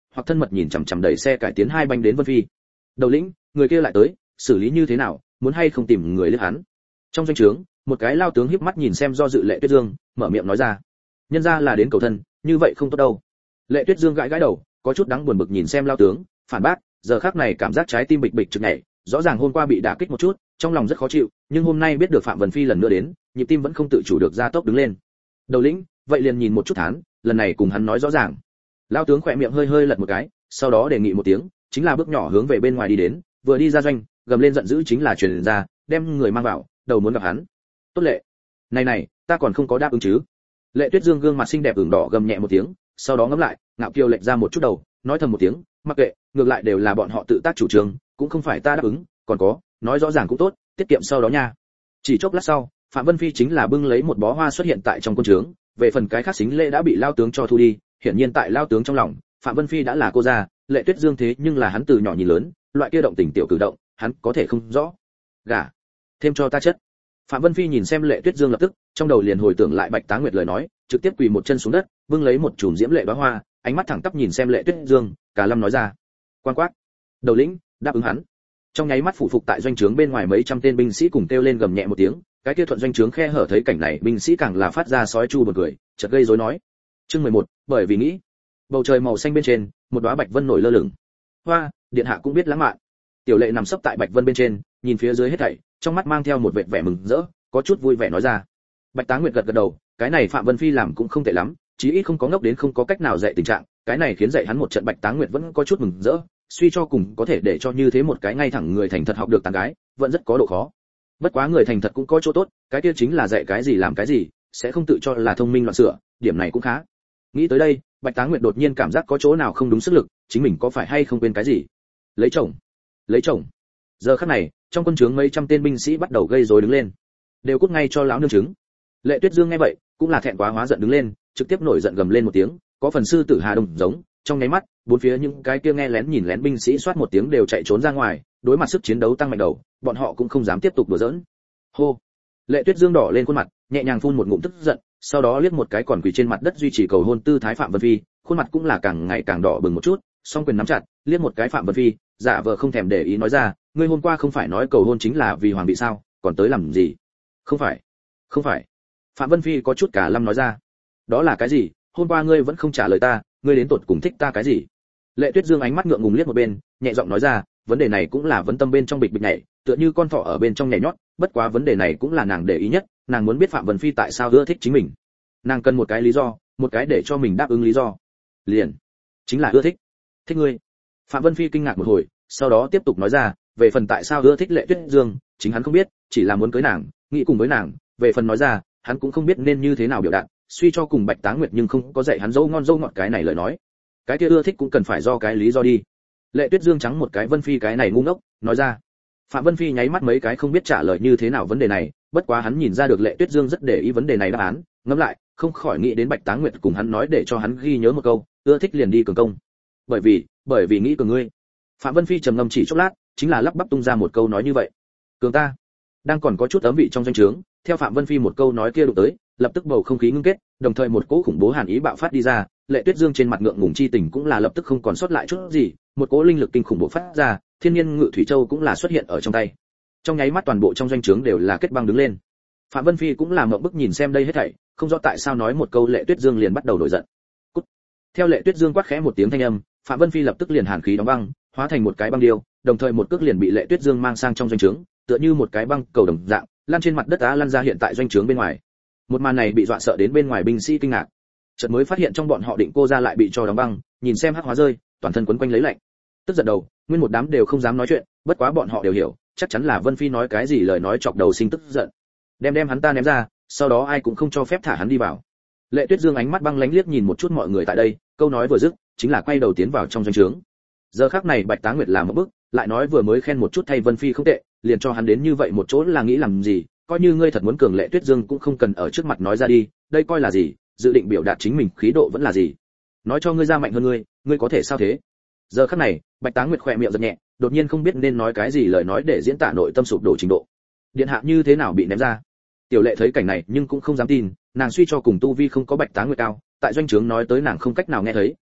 hoặc thân mật nhìn chằm chằm đẩy xe cải tiến hai bánh đến Vân Phi. Đầu lĩnh, người kia lại tới, xử lý như thế nào, muốn hay không tìm người liếc hắn. Trong doanh trướng, một cái lao tướng híp mắt nhìn xem do dự Lệ Tuyết Dương, mở miệng nói ra. Nhân ra là đến cầu thân, như vậy không tốt đâu. Lệ Tuyết Dương gãi gãi đầu, có chút đáng buồn bực nhìn xem lao tướng, phản bác, giờ khắc này cảm giác trái tim bịch bịch trực nhảy, rõ ràng hôm qua bị đả kích một chút, trong lòng rất khó chịu, nhưng hôm nay biết được Phạm Vân Phi lần nữa đến, nhịp tim vẫn không tự chủ được gia tốc đứng lên. Đầu lĩnh, vậy liền nhìn một chút thán, lần này cùng hắn nói rõ ràng. Lao tướng khỏe miệng hơi hơi lật một cái, sau đó đề nghị một tiếng, chính là bước nhỏ hướng về bên ngoài đi đến, vừa đi ra doanh, gầm lên giận dữ chính là truyền ra, đem người mang vào, đầu muốn gặp hắn. Tốt lệ. Này này, ta còn không có đáp ứng chứ. Lệ Tuyết Dương gương mặt xinh đẹp ửng đỏ gầm nhẹ một tiếng, sau đó ngẫm lại, ngạo kiều lệch ra một chút đầu, nói thầm một tiếng, mặc kệ, ngược lại đều là bọn họ tự tác chủ trương, cũng không phải ta đáp ứng, còn có, nói rõ ràng cũng tốt, tiết kiệm sau đó nha. Chỉ chốc lát sau, Phạm Vân Phi chính là bưng lấy một bó hoa xuất hiện tại trong quân trướng, về phần cái khác xính lễ đã bị lao tướng cho thu đi, hiển nhiên tại lao tướng trong lòng, Phạm Vân Phi đã là cô gia, Lệ Tuyết Dương thế nhưng là hắn từ nhỏ nhìn lớn, loại kia động tình tiểu cử động, hắn có thể không rõ. Gả, thêm cho ta chất. Phạm Vân Phi nhìn xem Lệ Tuyết Dương lập tức, trong đầu liền hồi tưởng lại Bạch Tá Nguyệt lời nói, trực tiếp quỳ một chân xuống đất, bưng lấy một chùm diễm lệ đóa hoa, ánh mắt thẳng tắp nhìn xem Lệ Tuyết Dương, cả lâm nói ra. Quan quát, đầu lĩnh, đáp ứng hắn. Trong nháy mắt phụ phục tại doanh trướng bên ngoài mấy trăm tên binh sĩ cùng kêu lên gầm nhẹ một tiếng, cái kia thuận doanh trướng khe hở thấy cảnh này, binh sĩ càng là phát ra sói chu buồn cười, chợt gây rối nói. Chương mười một, bởi vì nghĩ. Bầu trời màu xanh bên trên, một đóa bạch vân nổi lơ lửng. Hoa, điện hạ cũng biết lãng mạn. Tiểu Lệ nằm sấp tại bạch vân bên trên, nhìn phía dưới hết thảy, trong mắt mang theo một vệt vẻ mừng rỡ, có chút vui vẻ nói ra. Bạch Tá Nguyệt gật gật đầu, cái này Phạm Vân Phi làm cũng không tệ lắm, chí ít không có ngốc đến không có cách nào dạy tình trạng, cái này khiến dạy hắn một trận Bạch Tá Nguyệt vẫn có chút mừng rỡ, suy cho cùng có thể để cho như thế một cái ngay thẳng người thành thật học được tán gái, vẫn rất có độ khó. Bất quá người thành thật cũng có chỗ tốt, cái kia chính là dạy cái gì làm cái gì, sẽ không tự cho là thông minh loạn sửa, điểm này cũng khá. Nghĩ tới đây, Bạch Tá Nguyệt đột nhiên cảm giác có chỗ nào không đúng sức lực, chính mình có phải hay không quên cái gì? Lấy chồng, lấy chồng. Giờ khắc này, trong quân trướng mấy trăm tên binh sĩ bắt đầu gây rối đứng lên, đều cút ngay cho lão nương trứng. Lệ Tuyết Dương nghe vậy, cũng là thẹn quá hóa giận đứng lên, trực tiếp nổi giận gầm lên một tiếng, có phần sư tử Hà Đông giống, trong nháy mắt, bốn phía những cái kia nghe lén nhìn lén binh sĩ xoát một tiếng đều chạy trốn ra ngoài, đối mặt sức chiến đấu tăng mạnh đầu, bọn họ cũng không dám tiếp tục đùa giỡn. Hô. Lệ Tuyết Dương đỏ lên khuôn mặt, nhẹ nhàng phun một ngụm tức giận, sau đó liếc một cái còn quỳ trên mặt đất duy trì cầu hôn tư thái Phạm Vân Phi, khuôn mặt cũng là càng ngày càng đỏ bừng một chút, song quyền nắm chặt, liếc một cái Phạm Vân Phi, giả vờ không thèm để ý nói ra, ngươi hôm qua không phải nói cầu hôn chính là vì hoàng vị sao, còn tới làm gì? Không phải, không phải. Phạm Vân Phi có chút cả lâm nói ra. Đó là cái gì? Hôm qua ngươi vẫn không trả lời ta, ngươi đến tột cùng thích ta cái gì? Lệ Tuyết Dương ánh mắt ngượng ngùng liếc một bên, nhẹ giọng nói ra, vấn đề này cũng là vấn tâm bên trong bịch bịch nhảy, tựa như con thỏ ở bên trong nhảy nhót, bất quá vấn đề này cũng là nàng để ý nhất, nàng muốn biết Phạm Vân Phi tại sao ưa thích chính mình. Nàng cần một cái lý do, một cái để cho mình đáp ứng lý do. Liền, chính là ưa thích. Thích ngươi. Phạm Vân Phi kinh ngạc một hồi, sau đó tiếp tục nói ra, về phần tại sao ưa thích Lệ Tuyết Dương, chính hắn không biết, chỉ là muốn cưới nàng, nghĩ cùng với nàng, về phần nói ra, hắn cũng không biết nên như thế nào biểu đạt, suy cho cùng Bạch Tá Nguyệt nhưng không có dạy hắn dâu ngon dâu ngọt cái này lời nói. Cái kia ưa thích cũng cần phải do cái lý do đi. Lệ Tuyết Dương trắng một cái Vân Phi cái này ngu ngốc, nói ra. Phạm Vân Phi nháy mắt mấy cái không biết trả lời như thế nào vấn đề này, bất quá hắn nhìn ra được Lệ Tuyết Dương rất để ý vấn đề này đáp án, ngẫm lại, không khỏi nghĩ đến Bạch Tá Nguyệt cùng hắn nói để cho hắn ghi nhớ một câu, ưa thích liền đi cường công. Bởi vì, bởi vì nghĩ cường ngươi. Phạm Vân Phi trầm ngâm chỉ chốc lát, chính là lắp bắp tung ra một câu nói như vậy. Cường ta. Đang còn có chút ấm vị trong doanh trướng, theo Phạm Vân Phi một câu nói kia đụng tới, lập tức bầu không khí ngưng kết, đồng thời một cỗ khủng bố hàn ý bạo phát đi ra, Lệ Tuyết Dương trên mặt ngượng ngùng chi tình cũng là lập tức không còn sót lại chút gì, một cỗ linh lực kinh khủng bộc phát ra, Thiên Nhiên Ngự Thủy Châu cũng là xuất hiện ở trong tay. Trong nháy mắt toàn bộ trong doanh trướng đều là kết băng đứng lên. Phạm Vân Phi cũng là ngậm bức nhìn xem đây hết thảy, không rõ tại sao nói một câu Lệ Tuyết Dương liền bắt đầu nổi giận. Cút. Theo Lệ Tuyết Dương quát khẽ một tiếng thanh âm, Phạm Vân Phi lập tức liền hàn khí đóng băng, hóa thành một cái băng điêu, đồng thời một cước liền bị Lệ Tuyết Dương mang sang trong doanh trướng, tựa như một cái băng cầu đồng dạng, lăn trên mặt đất á lăn ra hiện tại doanh trướng bên ngoài. Một màn này bị dọa sợ đến bên ngoài binh sĩ kinh ngạc. Chợt mới phát hiện trong bọn họ định cô ra lại bị cho đóng băng, nhìn xem hắc hóa rơi, toàn thân quấn quanh lấy lạnh. Tức giận đầu, nguyên một đám đều không dám nói chuyện, bất quá bọn họ đều hiểu, chắc chắn là Vân Phi nói cái gì lời nói chọc đầu sinh tức giận. Đem đem hắn ta ném ra, sau đó ai cũng không cho phép thả hắn đi vào. Lệ Tuyết Dương ánh mắt băng lãnh liếc nhìn một chút mọi người tại đây, câu nói vừa dứt, chính là quay đầu tiến vào trong doanh trướng. Giờ khắc này Bạch Tá Nguyệt làm một bước, lại nói vừa mới khen một chút thay Vân Phi không tệ, liền cho hắn đến như vậy một chỗ là nghĩ làm gì, coi như ngươi thật muốn cường Lệ Tuyết Dương cũng không cần ở trước mặt nói ra đi, đây coi là gì, dự định biểu đạt chính mình khí độ vẫn là gì. Nói cho ngươi ra mạnh hơn ngươi, ngươi có thể sao thế? Giờ khắc này, Bạch Tá Nguyệt khỏe miệng giật nhẹ, đột nhiên không biết nên nói cái gì lời nói để diễn tả nội tâm sụp đổ trình độ. Điện hạ như thế nào bị ném ra? Tiểu Lệ thấy cảnh này nhưng cũng không dám tin, nàng suy cho cùng tu vi không có Bạch Tá Nguyệt cao, tại doanh trướng nói tới nàng không cách nào nghe thấy,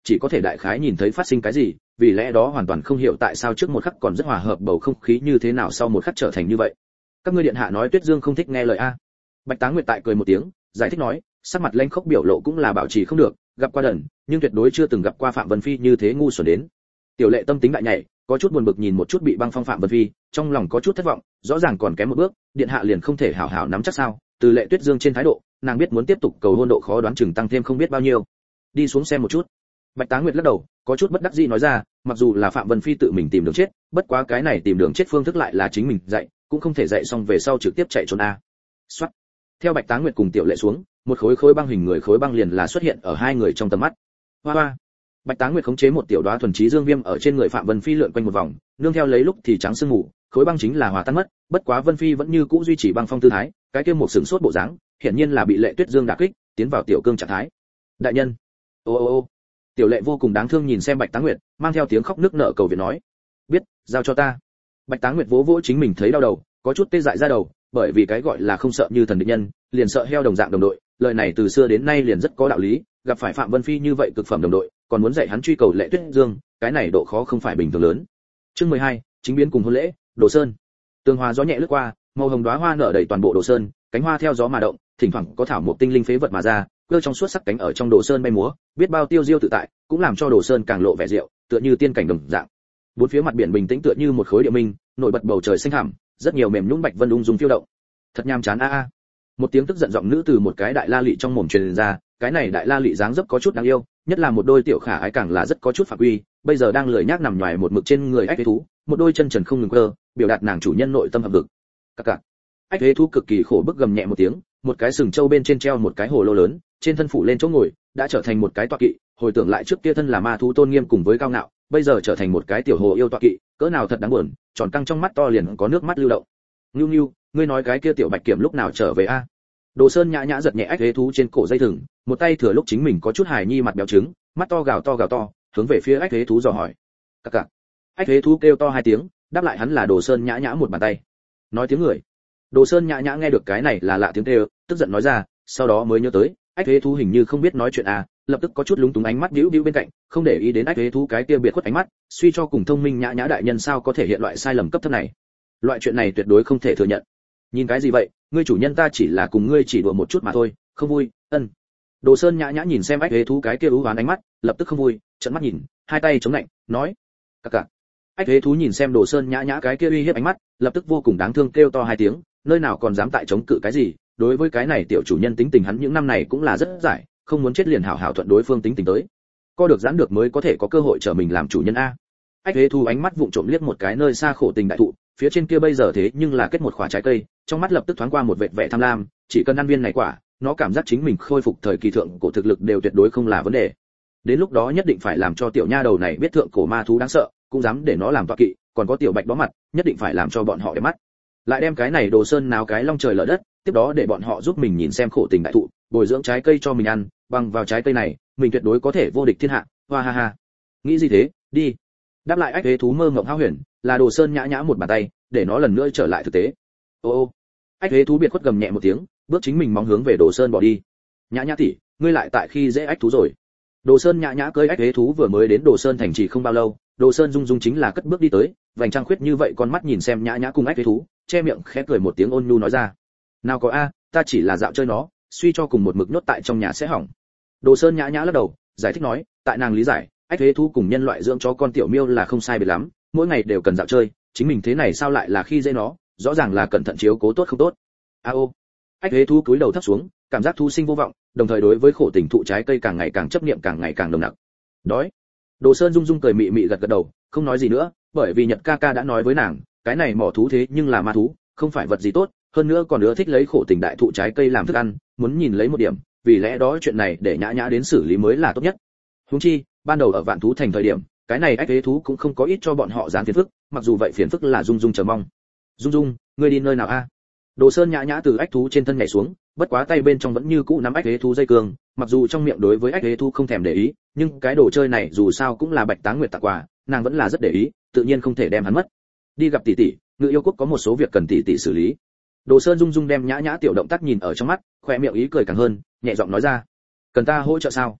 chỉ có thể đại khái nhìn thấy phát sinh cái gì, vì lẽ đó hoàn toàn không hiểu tại sao trước một khắc còn rất hòa hợp bầu không khí như thế nào sau một khắc trở thành như vậy. Các ngươi điện hạ nói Tuyết Dương không thích nghe lời a. Bạch Táng Nguyệt tại cười một tiếng, giải thích nói, sắc mặt lanh khốc biểu lộ cũng là bảo trì không được, gặp qua đần, nhưng tuyệt đối chưa từng gặp qua Phạm Vân Phi như thế ngu xuẩn đến. Tiểu Lệ tâm tính đại nhảy, có chút buồn bực nhìn một chút bị băng phong Phạm Vân Phi, trong lòng có chút thất vọng, rõ ràng còn kém một bước, điện hạ liền không thể hảo hảo nắm chắc sao? Từ Lệ Tuyết Dương trên thái độ, nàng biết muốn tiếp tục cầu hôn độ khó đoán chừng tăng thêm không biết bao nhiêu. Đi xuống xem một chút. Bạch Táng Nguyệt lắc đầu, có chút bất đắc dĩ nói ra, mặc dù là Phạm Vân Phi tự mình tìm đường chết, bất quá cái này tìm đường chết phương thức lại là chính mình dạy, cũng không thể dạy xong về sau trực tiếp chạy trốn a. Soát. Theo Bạch Táng Nguyệt cùng Tiểu Lệ xuống, một khối khối băng hình người khối băng liền là xuất hiện ở hai người trong tầm mắt. Hoa hoa. Bạch Táng Nguyệt khống chế một tiểu đóa thuần trí dương viêm ở trên người Phạm Vân Phi lượn quanh một vòng, nương theo lấy lúc thì trắng sương mù, khối băng chính là hòa tan mất, bất quá Vân Phi vẫn như cũ duy trì băng phong tư thái, cái kia một sừng sốt bộ dáng, hiển nhiên là bị Lệ Tuyết Dương đả kích, tiến vào tiểu cương trạng thái. Đại nhân. Ô ô ô. Tiểu Lệ vô cùng đáng thương nhìn xem Bạch Táng Nguyệt, mang theo tiếng khóc nức nở cầu viện nói: "Biết, giao cho ta." Bạch Táng Nguyệt vỗ vỗ chính mình thấy đau đầu, có chút tê dại ra đầu, bởi vì cái gọi là không sợ như thần địch nhân, liền sợ heo đồng dạng đồng đội, lời này từ xưa đến nay liền rất có đạo lý, gặp phải Phạm Vân Phi như vậy cực phẩm đồng đội, còn muốn dạy hắn truy cầu Lệ Tuyết Dương, cái này độ khó không phải bình thường lớn. Chương mười hai, chính biến cùng hôn lễ, Đồ Sơn. Tường hòa gió nhẹ lướt qua, màu hồng đóa hoa nở đầy toàn bộ Đồ Sơn, cánh hoa theo gió mà động, thỉnh thoảng có thảo mộc tinh linh phế vật mà ra, cơ trong suốt sắc cánh ở trong Đồ Sơn bay múa, biết bao tiêu diêu tự tại, cũng làm cho Đồ Sơn càng lộ vẻ diệu, tựa như tiên cảnh đồng dạng. Bốn phía mặt biển bình tĩnh tựa như một khối địa minh, nổi bật bầu trời xanh thẳm, rất nhiều mềm nhũn bạch vân ung dung phiêu động. Thật nhàm chán a a. Một tiếng tức giận giọng nữ từ một cái đại la lị trong mồm truyền ra, cái này đại la lị dáng dấp có chút đáng yêu, nhất là một đôi tiểu khả ái càng là rất có chút phạm quy, bây giờ đang lười nhác nằm nhòi một mực trên người ách thú, một đôi chân trần không ngừng cơ, biểu đạt nàng chủ nhân nội tâm hợp vực. Các cạc. Ách thế thú cực kỳ khổ bức gầm nhẹ một tiếng, một cái sừng trâu bên trên treo một cái hồ lô lớn, trên thân phủ lên chỗ ngồi, đã trở thành một cái tọa kỵ, hồi tưởng lại trước kia thân là ma thú tôn nghiêm cùng với cao ngạo, bây giờ trở thành một cái tiểu hồ yêu tọa kỵ, cỡ nào thật đáng buồn, tròn căng trong mắt to liền có nước mắt lưu động. Nưu Nưu, ngươi nói cái kia tiểu bạch kiểm lúc nào trở về a? Đồ Sơn nhã nhã giật nhẹ ách thế thú trên cổ dây thừng, một tay thừa lúc chính mình có chút hài nhi mặt béo trứng, mắt to gào to gào to, hướng về phía ách thế thú dò hỏi. Cặc cặc. Ách thế thú kêu to hai tiếng, đáp lại hắn là Đồ Sơn nhã nhã một bàn tay. Nói tiếng người. Đồ Sơn nhã nhã nghe được cái này là lạ tiếng kêu, tức giận nói ra, sau đó mới nhớ tới, ách thế thú hình như không biết nói chuyện à, lập tức có chút lúng túng ánh mắt bĩu bĩu bên cạnh, không để ý đến ách thế thú cái kia biệt khuất ánh mắt, suy cho cùng thông minh nhã nhã đại nhân sao có thể hiện loại sai lầm cấp thấp này. Loại chuyện này tuyệt đối không thể thừa nhận. Nhìn cái gì vậy, ngươi chủ nhân ta chỉ là cùng ngươi chỉ đùa một chút mà thôi, không vui. Ân. Đồ Sơn nhã nhã nhìn xem ách thế thú cái kia ưu hoán ánh mắt, lập tức không vui, trợn mắt nhìn, hai tay chống lạnh, nói: "Cặc cặc." Ách thế thú nhìn xem Đồ Sơn nhã nhã cái kia uy hiếp ánh mắt, lập tức vô cùng đáng thương kêu to hai tiếng, nơi nào còn dám tại chống cự cái gì, đối với cái này tiểu chủ nhân tính tình hắn những năm này cũng là rất giải, không muốn chết liền hảo hảo thuận đối phương tính tình tới. Co được giãn được mới có thể có cơ hội trở mình làm chủ nhân a. Ách thế thú ánh mắt vụng trộm liếc một cái nơi xa khổ tình đại thụ, phía trên kia bây giờ thế nhưng là kết một quả trái cây, trong mắt lập tức thoáng qua một vệt vẻ tham lam, chỉ cần ăn viên này quả, nó cảm giác chính mình khôi phục thời kỳ thượng cổ thực lực đều tuyệt đối không là vấn đề. Đến lúc đó nhất định phải làm cho tiểu nha đầu này biết thượng cổ ma thú đáng sợ, cũng dám để nó làm tọa kỵ, còn có tiểu bạch bó mặt, nhất định phải làm cho bọn họ để mắt. Lại đem cái này Đồ Sơn náo cái long trời lở đất, tiếp đó để bọn họ giúp mình nhìn xem khổ tình đại thụ, bồi dưỡng trái cây cho mình ăn, bằng vào trái cây này, mình tuyệt đối có thể vô địch thiên hạ. Hoa ha ha. Nghĩ gì thế, đi. Đáp lại ách thế thú mơ mộng hao huyền, là Đồ Sơn nhã nhã một bàn tay, để nó lần nữa trở lại thực tế. Ô ô. Ách thế thú biệt khuất gầm nhẹ một tiếng, bước chính mình móng hướng về Đồ Sơn bỏ đi. Nhã nhã tỷ, ngươi lại tại khi dễ ách thú rồi. Đồ Sơn nhã nhã cưỡi ách thế thú vừa mới đến Đồ Sơn thành trì không bao lâu, Đồ Sơn dung dung chính là cất bước đi tới, vành trăng khuyết như vậy con mắt nhìn xem nhã nhã cùng ách thế thú, che miệng khẽ cười một tiếng ôn nhu nói ra: "Nào có a, ta chỉ là dạo chơi nó, suy cho cùng một mực nhốt tại trong nhà sẽ hỏng." Đồ Sơn nhã nhã lắc đầu, giải thích nói, tại nàng lý giải, ách thế thú cùng nhân loại dưỡng chó con tiểu miêu là không sai biệt lắm, mỗi ngày đều cần dạo chơi, chính mình thế này sao lại là khi dễ nó, rõ ràng là cẩn thận chiếu cố tốt không tốt. A ô. Ách thế thú cúi đầu thấp xuống, cảm giác thú sinh vô vọng, đồng thời đối với khổ tình thụ trái cây càng ngày càng chấp niệm càng ngày càng nồng nặc. Đói. Đồ Sơn dung dung cười mị mị gật gật đầu, không nói gì nữa, bởi vì Nhật ca ca đã nói với nàng, cái này mỏ thú thế nhưng là ma thú, không phải vật gì tốt, hơn nữa còn nữa thích lấy khổ tình đại thụ trái cây làm thức ăn, muốn nhìn lấy một điểm, vì lẽ đó chuyện này để nhã nhã đến xử lý mới là tốt nhất. Huống chi, ban đầu ở Vạn Thú Thành thời điểm, cái này ách thế thú cũng không có ít cho bọn họ dán phiền phức, mặc dù vậy phiền phức là dung dung chờ mong. Dung dung, ngươi đi nơi nào a? Đồ Sơn nhã nhã từ ách thú trên thân nhảy xuống, bất quá tay bên trong vẫn như cũ nắm ách thế thú dây cương, mặc dù trong miệng đối với ách thế thú không thèm để ý, nhưng cái đồ chơi này dù sao cũng là Bạch Táng Nguyệt tặng quà, nàng vẫn là rất để ý, tự nhiên không thể đem hắn mất. Đi gặp tỷ tỷ, Ngự Yêu Quốc có một số việc cần tỷ tỷ xử lý. Đồ Sơn dung dung đem nhã nhã tiểu động tác nhìn ở trong mắt, khoe miệng ý cười càng hơn, nhẹ giọng nói ra: "Cần ta hỗ trợ sao?"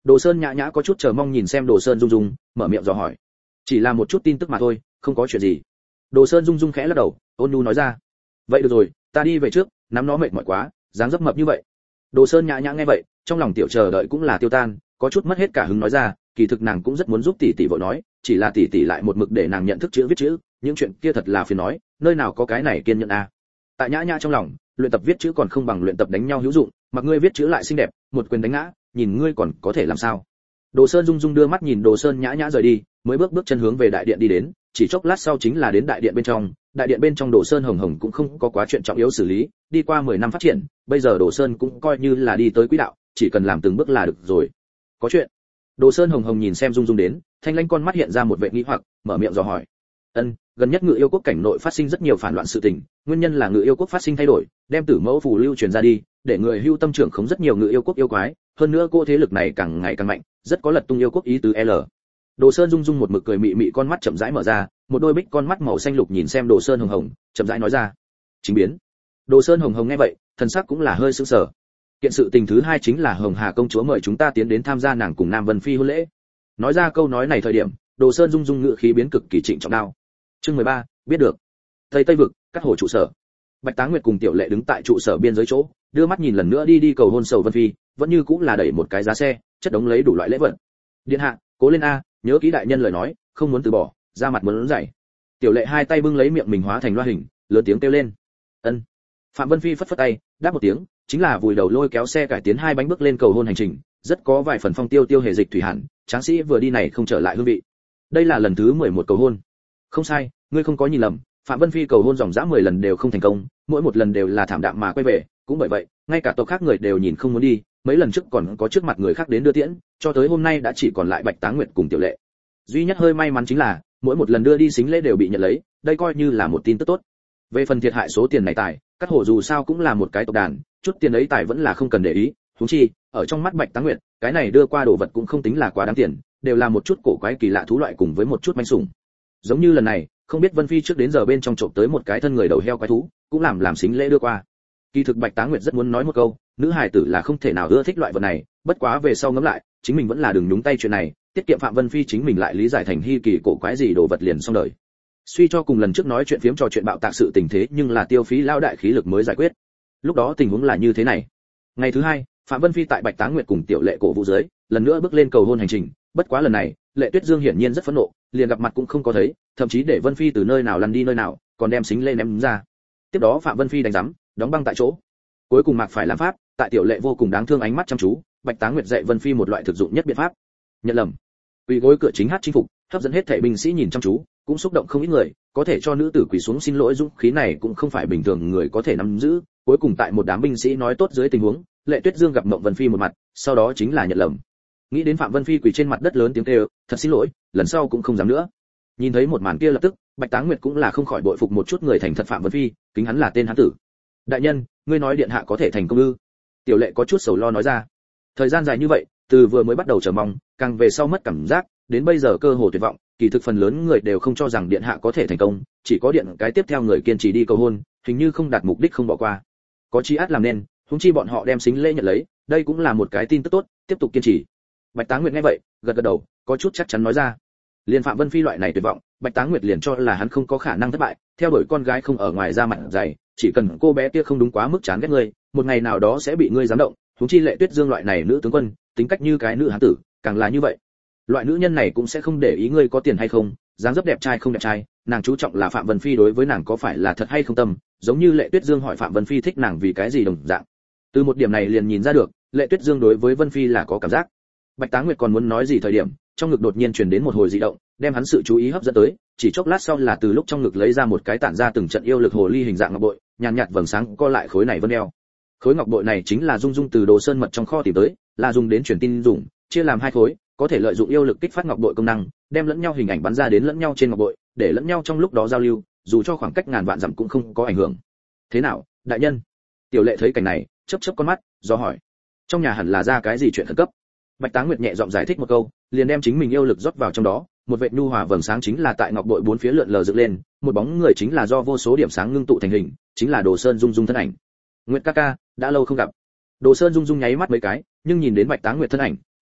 Đồ Sơn Nhã Nhã có chút chờ mong nhìn xem Đồ Sơn Dung Dung, mở miệng dò hỏi. Chỉ là một chút tin tức mà thôi, không có chuyện gì. Đồ Sơn Dung Dung khẽ lắc đầu, ôn nhu nói ra. Vậy được rồi, ta đi về trước, nắm nó mệt mỏi quá, dáng dấp mập như vậy. Đồ Sơn Nhã Nhã nghe vậy, trong lòng tiểu chờ đợi cũng là tiêu tan, có chút mất hết cả hứng nói ra, kỳ thực nàng cũng rất muốn giúp tỷ tỷ vội nói, chỉ là tỷ tỷ lại một mực để nàng nhận thức chữ viết chữ, những chuyện kia thật là phiền nói, nơi nào có cái này kiên nhẫn a. Tại Nhã Nhã trong lòng, luyện tập viết chữ còn không bằng luyện tập đánh nhau hữu dụng, mặc ngươi viết chữ lại xinh đẹp, một quyền đánh ngã, nhìn ngươi còn có thể làm sao. Đồ Sơn Dung Dung đưa mắt nhìn Đồ Sơn Nhã Nhã rời đi, mới bước bước chân hướng về đại điện đi đến, chỉ chốc lát sau chính là đến đại điện bên trong. Đại điện bên trong Đồ Sơn Hồng Hồng cũng không có quá chuyện trọng yếu xử lý, đi qua mười năm phát triển, bây giờ Đồ Sơn cũng coi như là đi tới quỹ đạo, chỉ cần làm từng bước là được rồi. Có chuyện. Đồ Sơn Hồng Hồng nhìn xem Dung Dung đến, thanh lãnh con mắt hiện ra một vẻ nghi hoặc, mở miệng dò hỏi. Ân, gần nhất Ngự Yêu Quốc cảnh nội phát sinh rất nhiều phản loạn sự tình, nguyên nhân là Ngự Yêu Quốc phát sinh thay đổi, đem Tử Mẫu phù lưu truyền ra đi, để người hưu tâm trưởng không rất nhiều Ngự Yêu Quốc yêu quái, hơn nữa cô thế lực này càng ngày càng mạnh, rất có lật tung yêu quốc ý tứ L. Đồ Sơn Dung Dung một mực cười mị mị con mắt chậm rãi mở ra, một đôi bích con mắt màu xanh lục nhìn xem Đồ Sơn Hồng Hồng, chậm rãi nói ra. Chính biến. Đồ Sơn Hồng Hồng nghe vậy, thần sắc cũng là hơi sững sờ. Kiện sự tình thứ hai chính là Hồng Hà công chúa mời chúng ta tiến đến tham gia nàng cùng Nam Vân Phi hôn lễ. Nói ra câu nói này thời điểm, Đồ Sơn Dung Dung ngữ khí biến cực kỳ trịnh trọng đao. Chương mười ba, biết được. Tây Tây vực, các hồ trụ sở. Bạch Táng Nguyệt cùng Tiểu Lệ đứng tại trụ sở biên giới chỗ, đưa mắt nhìn lần nữa đi đi cầu hôn Sầu Vân Phi, vẫn như cũng là đẩy một cái giá xe, chất đống lấy đủ loại lễ vật. Điện hạ, cố lên a, nhớ kỹ đại nhân lời nói, không muốn từ bỏ, ra mặt muốn dậy. Tiểu Lệ hai tay bưng lấy miệng mình hóa thành loa hình, lớn tiếng kêu lên. Ân. Phạm Vân Phi phất phất tay, đáp một tiếng, chính là vùi đầu lôi kéo xe cải tiến hai bánh bước lên cầu hôn hành trình, rất có vài phần phong tiêu tiêu hề dịch thủy hàn, tráng sĩ vừa đi này không trở lại hương vị. Đây là lần thứ mười một cầu hôn. Không sai, ngươi không có nhìn lầm, Phạm Vân Phi cầu hôn dòng dã mười lần đều không thành công, mỗi một lần đều là thảm đạm mà quay về, cũng bởi vậy, ngay cả tộc khác người đều nhìn không muốn đi, mấy lần trước còn có trước mặt người khác đến đưa tiễn, cho tới hôm nay đã chỉ còn lại Bạch Táng Nguyệt cùng Tiểu Lệ. Duy nhất hơi may mắn chính là, mỗi một lần đưa đi xính lễ đều bị nhận lấy, đây coi như là một tin tức tốt. Về phần thiệt hại số tiền này tài, các hồ dù sao cũng là một cái tộc đàn, chút tiền ấy tài vẫn là không cần để ý, huống chi, ở trong mắt Bạch Táng Nguyệt, cái này đưa qua đồ vật cũng không tính là quá đáng tiền, đều là một chút cổ quái kỳ lạ thú loại cùng với một chút manh sủng. Giống như lần này, không biết Vân Phi trước đến giờ bên trong trộm tới một cái thân người đầu heo quái thú, cũng làm làm xính lễ đưa qua. Kỳ thực Bạch Táng Nguyệt rất muốn nói một câu, nữ hài tử là không thể nào ưa thích loại vật này, bất quá về sau ngẫm lại, chính mình vẫn là đừng nhúng tay chuyện này, tiết kiệm Phạm Vân Phi chính mình lại lý giải thành hi kỳ cổ quái gì đồ vật liền xong đời. Suy cho cùng lần trước nói chuyện phiếm trò chuyện bạo tạc sự tình thế nhưng là tiêu phí lao đại khí lực mới giải quyết. Lúc đó tình huống là như thế này. Ngày thứ hai, Phạm Vân Phi tại Bạch Táng Nguyệt cùng Tiểu Lệ cổ vũ dưới, lần nữa bước lên cầu hôn hành trình, bất quá lần này, Lệ Tuyết Dương hiển nhiên rất phẫn nộ, liền gặp mặt cũng không có thấy, thậm chí để Vân Phi từ nơi nào lăn đi nơi nào, còn đem xính lên ném ra. Tiếp đó Phạm Vân Phi đánh rắm, đóng băng tại chỗ. Cuối cùng Mạc phải làm pháp, tại Tiểu Lệ vô cùng đáng thương ánh mắt chăm chú, Bạch Táng Nguyệt dạy Vân Phi một loại thực dụng nhất biện pháp. Nhận lầm. Quỳ gối cửa chính hát chinh phục, hấp dẫn hết thảy binh sĩ nhìn chăm chú, cũng xúc động không ít người, có thể cho nữ tử quỳ xuống xin lỗi dũng khí này cũng không phải bình thường người có thể nắm giữ. Cuối cùng tại một đám binh sĩ nói tốt dưới tình huống, Lệ Tuyết Dương gặp Mộng Vân Phi một mặt, sau đó chính là nhận lầm. Nghĩ đến Phạm Vân Phi quỳ trên mặt đất lớn tiếng kêu, thật xin lỗi, lần sau cũng không dám nữa. Nhìn thấy một màn kia lập tức, Bạch Táng Nguyệt cũng là không khỏi bội phục một chút người thành thật Phạm Vân Phi, kính hắn là tên hán tử. Đại nhân, ngươi nói điện hạ có thể thành công ư? Tiểu Lệ có chút sầu lo nói ra. Thời gian dài như vậy, từ vừa mới bắt đầu chờ mong, càng về sau mất cảm giác, đến bây giờ cơ hồ tuyệt vọng, kỳ thực phần lớn người đều không cho rằng điện hạ có thể thành công, chỉ có điện cái tiếp theo người kiên trì đi cầu hôn, hình như không đạt mục đích không bỏ qua. Có chi át làm nên, huống chi bọn họ đem xính lễ nhận lấy, đây cũng là một cái tin tức tốt, tiếp tục kiên trì. Bạch Táng Nguyệt nghe vậy, gật gật đầu, có chút chắc chắn nói ra. Liên Phạm Vân Phi loại này tuyệt vọng, Bạch Táng Nguyệt liền cho là hắn không có khả năng thất bại, theo đuổi con gái không ở ngoài ra mặt dày, chỉ cần cô bé kia không đúng quá mức chán ghét ngươi, một ngày nào đó sẽ bị ngươi giám động, huống chi Lệ Tuyết Dương loại này nữ tướng quân, tính cách như cái nữ hán tử, càng là như vậy. Loại nữ nhân này cũng sẽ không để ý ngươi có tiền hay không, dáng dấp đẹp trai không đẹp trai, nàng chú trọng là Phạm Vân Phi đối với nàng có phải là thật hay không tâm, giống như Lệ Tuyết Dương hỏi Phạm Vân Phi thích nàng vì cái gì đồng dạng. Từ một điểm này liền nhìn ra được, Lệ Tuyết Dương đối với Vân Phi là có cảm giác. Bạch Táng Nguyệt còn muốn nói gì thời điểm, trong ngực đột nhiên truyền đến một hồi dị động, đem hắn sự chú ý hấp dẫn tới, chỉ chốc lát sau là từ lúc trong ngực lấy ra một cái tản ra từng trận yêu lực hồ ly hình dạng ngọc bội, nhàn nhạt vầng sáng co lại khối này vân đeo. Khối ngọc bội này chính là Dung Dung từ Đồ Sơn mật trong kho tìm tới, là dùng đến truyền tin dùng, chia làm hai khối, có thể lợi dụng yêu lực kích phát ngọc bội công năng, đem lẫn nhau hình ảnh bắn ra đến lẫn nhau trên ngọc bội, để lẫn nhau trong lúc đó giao lưu, dù cho khoảng cách ngàn vạn dặm cũng không có ảnh hưởng. Thế nào, đại nhân? Tiểu Lệ thấy cảnh này, chớp chớp con mắt, do hỏi. Trong nhà hẳn là ra cái gì chuyện khẩn cấp? Bạch Táng Nguyệt nhẹ giọng giải thích một câu, liền đem chính mình yêu lực rót vào trong đó, một vệt nhu hòa vầng sáng chính là tại ngọc bội bốn phía lượn lờ dựng lên, một bóng người chính là do vô số điểm sáng ngưng tụ thành hình, chính là Đồ Sơn Dung Dung thân ảnh. Nguyệt ca ca, đã lâu không gặp. Đồ Sơn Dung Dung nháy mắt mấy cái, nhưng nhìn đến Bạch Táng Nguyệt thân ảnh,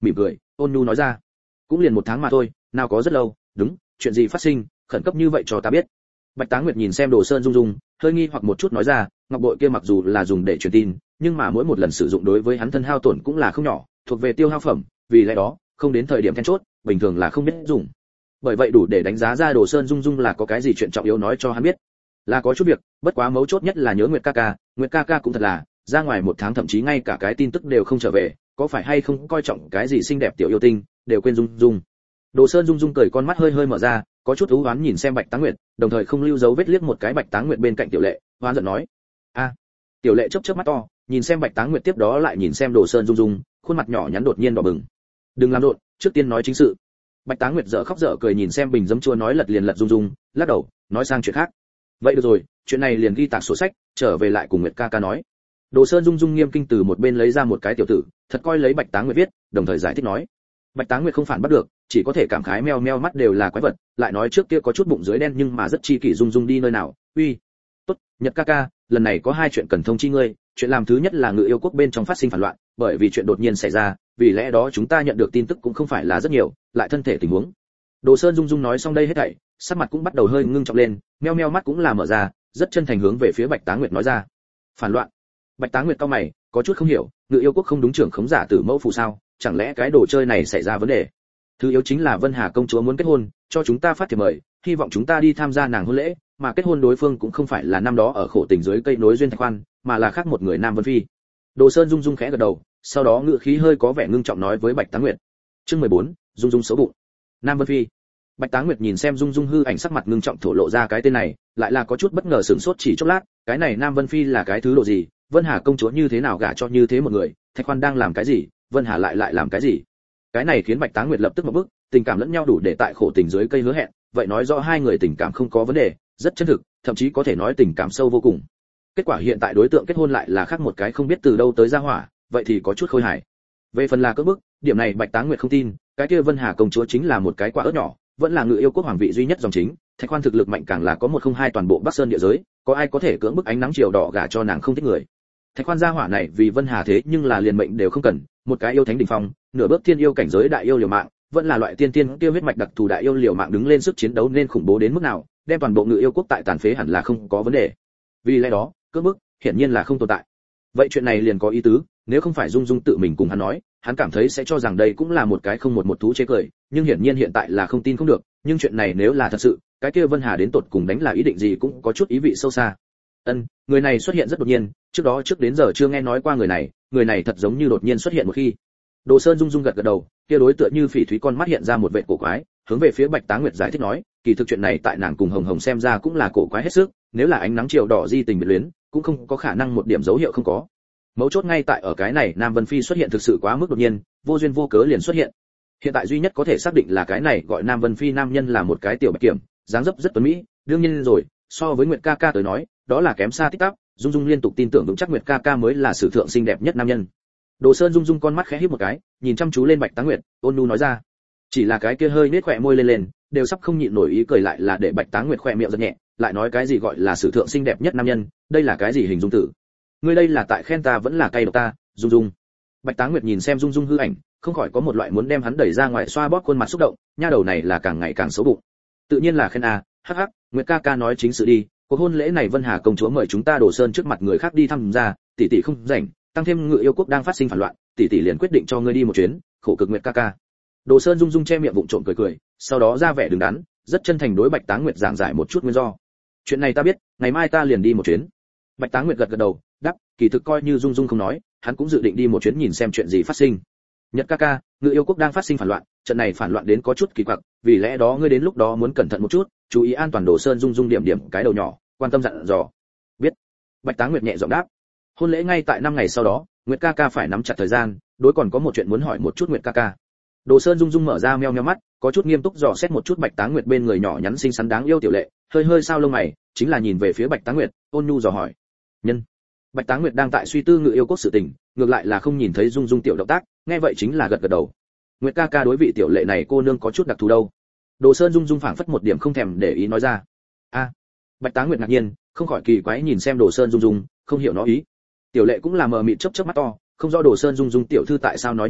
mỉm cười, ôn nhu nói ra, cũng liền một tháng mà thôi, nào có rất lâu, đúng, chuyện gì phát sinh, khẩn cấp như vậy cho ta biết. Bạch Táng Nguyệt nhìn xem Đồ Sơn Dung Dung, hơi nghi hoặc một chút nói ra, ngọc bội kia mặc dù là dùng để truyền tin, nhưng mà mỗi một lần sử dụng đối với hắn thân hao tổn cũng là không nhỏ, thuộc về tiêu hao phẩm, vì lẽ đó, không đến thời điểm then chốt, bình thường là không biết dùng. Bởi vậy đủ để đánh giá ra Đồ Sơn Dung Dung là có cái gì chuyện trọng yếu nói cho hắn biết. Là có chút việc, bất quá mấu chốt nhất là nhớ Nguyệt ca ca, Nguyệt ca ca cũng thật là, ra ngoài một tháng thậm chí ngay cả cái tin tức đều không trở về, có phải hay không coi trọng cái gì xinh đẹp tiểu yêu tinh, đều quên Dung Dung. Đồ Sơn Dung Dung cười con mắt hơi hơi mở ra, có chút u uất nhìn xem Bạch Táng Nguyệt, đồng thời không lưu dấu vết liếc một cái Bạch Táng Nguyệt bên cạnh Tiểu Lệ, hoán giận nói: "A." Tiểu Lệ chớp chớp mắt to, nhìn xem Bạch Táng Nguyệt tiếp đó lại nhìn xem Đồ Sơn Dung Dung, khuôn mặt nhỏ nhắn đột nhiên đỏ bừng. "Đừng làm rộn, trước tiên nói chính sự." Bạch Táng Nguyệt dở khóc dở cười nhìn xem bình giấm chua nói lật liền lật Dung Dung, lắc đầu, nói sang chuyện khác. "Vậy được rồi, chuyện này liền ghi tạc sổ sách, trở về lại cùng Nguyệt ca ca nói." Đồ Sơn Dung Dung nghiêm kinh từ một bên lấy ra một cái tiểu tử, thật coi lấy Bạch Táng Nguyệt viết, đồng thời giải thích nói. Bạch Táng Nguyệt không phản bắt được, chỉ có thể cảm khái meo meo mắt đều là quái vật, lại nói trước kia có chút bụng dưới đen nhưng mà rất chi kỷ Dung Dung đi nơi nào. "Uy, tốt, Nhật ca ca, lần này có hai chuyện cần thông chi ngươi, chuyện làm thứ nhất là Ngự Yêu quốc bên trong phát sinh phản loạn, bởi vì chuyện đột nhiên xảy ra, vì lẽ đó chúng ta nhận được tin tức cũng không phải là rất nhiều, lại thân thể tình huống." Đồ Sơn Dung Dung nói xong đây hết thảy, sắc mặt cũng bắt đầu hơi ngưng trọng lên, meo meo mắt cũng là mở ra, rất chân thành hướng về phía Bạch Táng Nguyệt nói ra. "Phản loạn?" Bạch Táng Nguyệt cau mày, có chút không hiểu, Ngự Yêu quốc không đúng trưởng khống giả tử mẫu phù sao, chẳng lẽ cái đồ chơi này xảy ra vấn đề? Thứ yếu chính là Vân Hà công chúa muốn kết hôn, cho chúng ta phát thiệp mời, hy vọng chúng ta đi tham gia nàng hôn lễ, mà kết hôn đối phương cũng không phải là năm đó ở khổ tình dưới cây nối duyên Thạch Khoan, mà là khác một người Nam Vân Phi. Đồ Sơn Dung Dung khẽ gật đầu, sau đó ngữ khí hơi có vẻ ngưng trọng nói với Bạch Táng Nguyệt. Chương mười bốn, Dung Dung xấu bụng. Nam Vân Phi. Bạch Táng Nguyệt nhìn xem Dung Dung hư ảnh sắc mặt ngưng trọng thổ lộ ra cái tên này, lại là có chút bất ngờ sửng sốt chỉ chốc lát, cái này Nam Vân Phi là cái thứ độ gì? Vân Hà công chúa như thế nào gả cho như thế một người, Thạch Khoan đang làm cái gì, Vân Hà lại lại làm cái gì? Cái này khiến Bạch Táng Nguyệt lập tức một bức, tình cảm lẫn nhau đủ để tại khổ tình dưới cây hứa hẹn, vậy nói rõ hai người tình cảm không có vấn đề, rất chân thực, thậm chí có thể nói tình cảm sâu vô cùng. Kết quả hiện tại đối tượng kết hôn lại là khác một cái không biết từ đâu tới ra hỏa, vậy thì có chút khôi hài. Về phần là cưỡng bức, điểm này Bạch Táng Nguyệt không tin, cái kia Vân Hà công chúa chính là một cái quả ớt nhỏ, vẫn là Ngự Yêu quốc hoàng vị duy nhất dòng chính, Thạch Khoan thực lực mạnh càng là có một không hai toàn bộ Bắc Sơn địa giới, có ai có thể cưỡng bức ánh nắng chiều đỏ gả cho nàng không thích người. Thạch Khoan gia hỏa này vì Vân Hà thế nhưng là liền mệnh đều không cần, một cái yêu thánh đỉnh phong, nửa bước thiên yêu cảnh giới đại yêu liều mạng, vẫn là loại tiên tiên tiêu huyết mạch đặc thù đại yêu liều mạng đứng lên sức chiến đấu nên khủng bố đến mức nào, đem toàn bộ Ngự Yêu quốc tại tàn phế hẳn là không có vấn đề. Vì lẽ đó, cưỡng bức hiển nhiên là không tồn tại. Vậy chuyện này liền có ý tứ, nếu không phải Dung Dung tự mình cùng hắn nói, hắn cảm thấy sẽ cho rằng đây cũng là một cái không một một thú chế cười, nhưng hiển nhiên hiện tại là không tin không được, nhưng chuyện này nếu là thật sự, cái kia Vân Hà đến tột cùng đánh là ý định gì cũng có chút ý vị sâu xa. Ân, người này xuất hiện rất đột nhiên, trước đó trước đến giờ chưa nghe nói qua người này, người này thật giống như đột nhiên xuất hiện một khi. Đồ Sơn Dung Dung gật gật đầu, kia đối tựa như phỉ thúy con mắt hiện ra một vẻ cổ quái, hướng về phía Bạch Táng Nguyệt giải thích nói, kỳ thực chuyện này tại nàng cùng Hồng Hồng xem ra cũng là cổ quái hết sức, nếu là ánh nắng chiều đỏ di tình biệt luyến, cũng không có khả năng một điểm dấu hiệu không có. Mấu chốt ngay tại ở cái này Nam Vân Phi xuất hiện thực sự quá mức đột nhiên, vô duyên vô cớ liền xuất hiện. Hiện tại duy nhất có thể xác định là cái này gọi Nam Vân Phi nam nhân là một cái tiểu bạch kiểm, dáng dấp rất tuấn mỹ, đương nhiên rồi, so với Nguyệt ca ca tới nói, đó là kém xa tích tắp, Dung Dung liên tục tin tưởng vững chắc Nguyệt ca ca mới là sử thượng xinh đẹp nhất nam nhân. Đồ Sơn Dung Dung con mắt khẽ híp một cái, nhìn chăm chú lên Bạch Táng Nguyệt, ôn nhu nói ra. Chỉ là cái kia hơi nết khóe môi lên lên, đều sắp không nhịn nổi ý cười lại là để Bạch Táng Nguyệt khóe miệng giật nhẹ, lại nói cái gì gọi là sử thượng xinh đẹp nhất nam nhân, đây là cái gì hình dung tử? Ngươi đây là tại khen ta vẫn là cay độc ta, Dung Dung. Bạch Táng Nguyệt nhìn xem Dung Dung hư ảnh, không khỏi có một loại muốn đem hắn đẩy ra ngoài xoa bóp khuôn mặt xúc động, nha đầu này là càng ngày càng xấu bụng. Tự nhiên là khen a, hắc hắc, Nguyệt ca ca nói chính sự đi, cuộc hôn lễ này Vân Hà công chúa mời chúng ta Đồ Sơn trước mặt người khác đi tham gia, tỷ tỷ không rảnh, tăng thêm Ngự Yêu quốc đang phát sinh phản loạn, tỷ tỷ liền quyết định cho ngươi đi một chuyến, khổ cực Nguyệt ca ca. Đồ Sơn Dung Dung che miệng vụng trộm cười cười, sau đó ra vẻ đứng đắn, rất chân thành đối Bạch Táng Nguyệt giảng giải một chút nguyên do. Chuyện này ta biết, ngày mai ta liền đi một chuyến. Bạch Táng Nguyệt gật gật đầu, đáp, kỳ thực coi như Dung Dung không nói, hắn cũng dự định đi một chuyến nhìn xem chuyện gì phát sinh. Nhật ca ca, Ngự Yêu quốc đang phát sinh phản loạn, trận này phản loạn đến có chút kỳ quặc, vì lẽ đó ngươi đến lúc đó muốn cẩn thận một chút, chú ý an toàn. Đồ Sơn Dung Dung điểm điểm cái đầu nhỏ, quan tâm dặn dò. Biết. Bạch Táng Nguyệt nhẹ giọng đáp. Hôn lễ ngay tại năm ngày sau đó, Nguyệt ca ca phải nắm chặt thời gian, đối còn có một chuyện muốn hỏi một chút Nguyệt ca ca. Đồ Sơn Dung Dung mở ra meo meo mắt, có chút nghiêm túc dò xét một chút Bạch Táng Nguyệt bên người nhỏ nhắn xinh xắn đáng yêu tiểu lệ, hơi hơi sao lông mày, chính là nhìn về phía Bạch Táng Nguyệt, ôn nhu dò hỏi. Nhân. Bạch Táng Nguyệt đang tại suy tư Ngự Yêu quốc sự tình, ngược lại là không nhìn thấy Dung Dung tiểu động tác, nghe vậy chính là gật gật đầu. Nguyệt ca ca đối vị tiểu lệ này cô nương có chút đặc thù đâu. Đồ Sơn Dung Dung phảng phất một điểm không thèm để ý nói ra. A. Bạch Táng Nguyệt ngạc nhiên, không khỏi kỳ quái nhìn xem Đồ Sơn Dung Dung, không hiểu nó ý. Tiểu lệ cũng là mờ mịt chớp chớp mắt to, không rõ Đồ Sơn Dung Dung tiểu thư tại sao nói như vậy,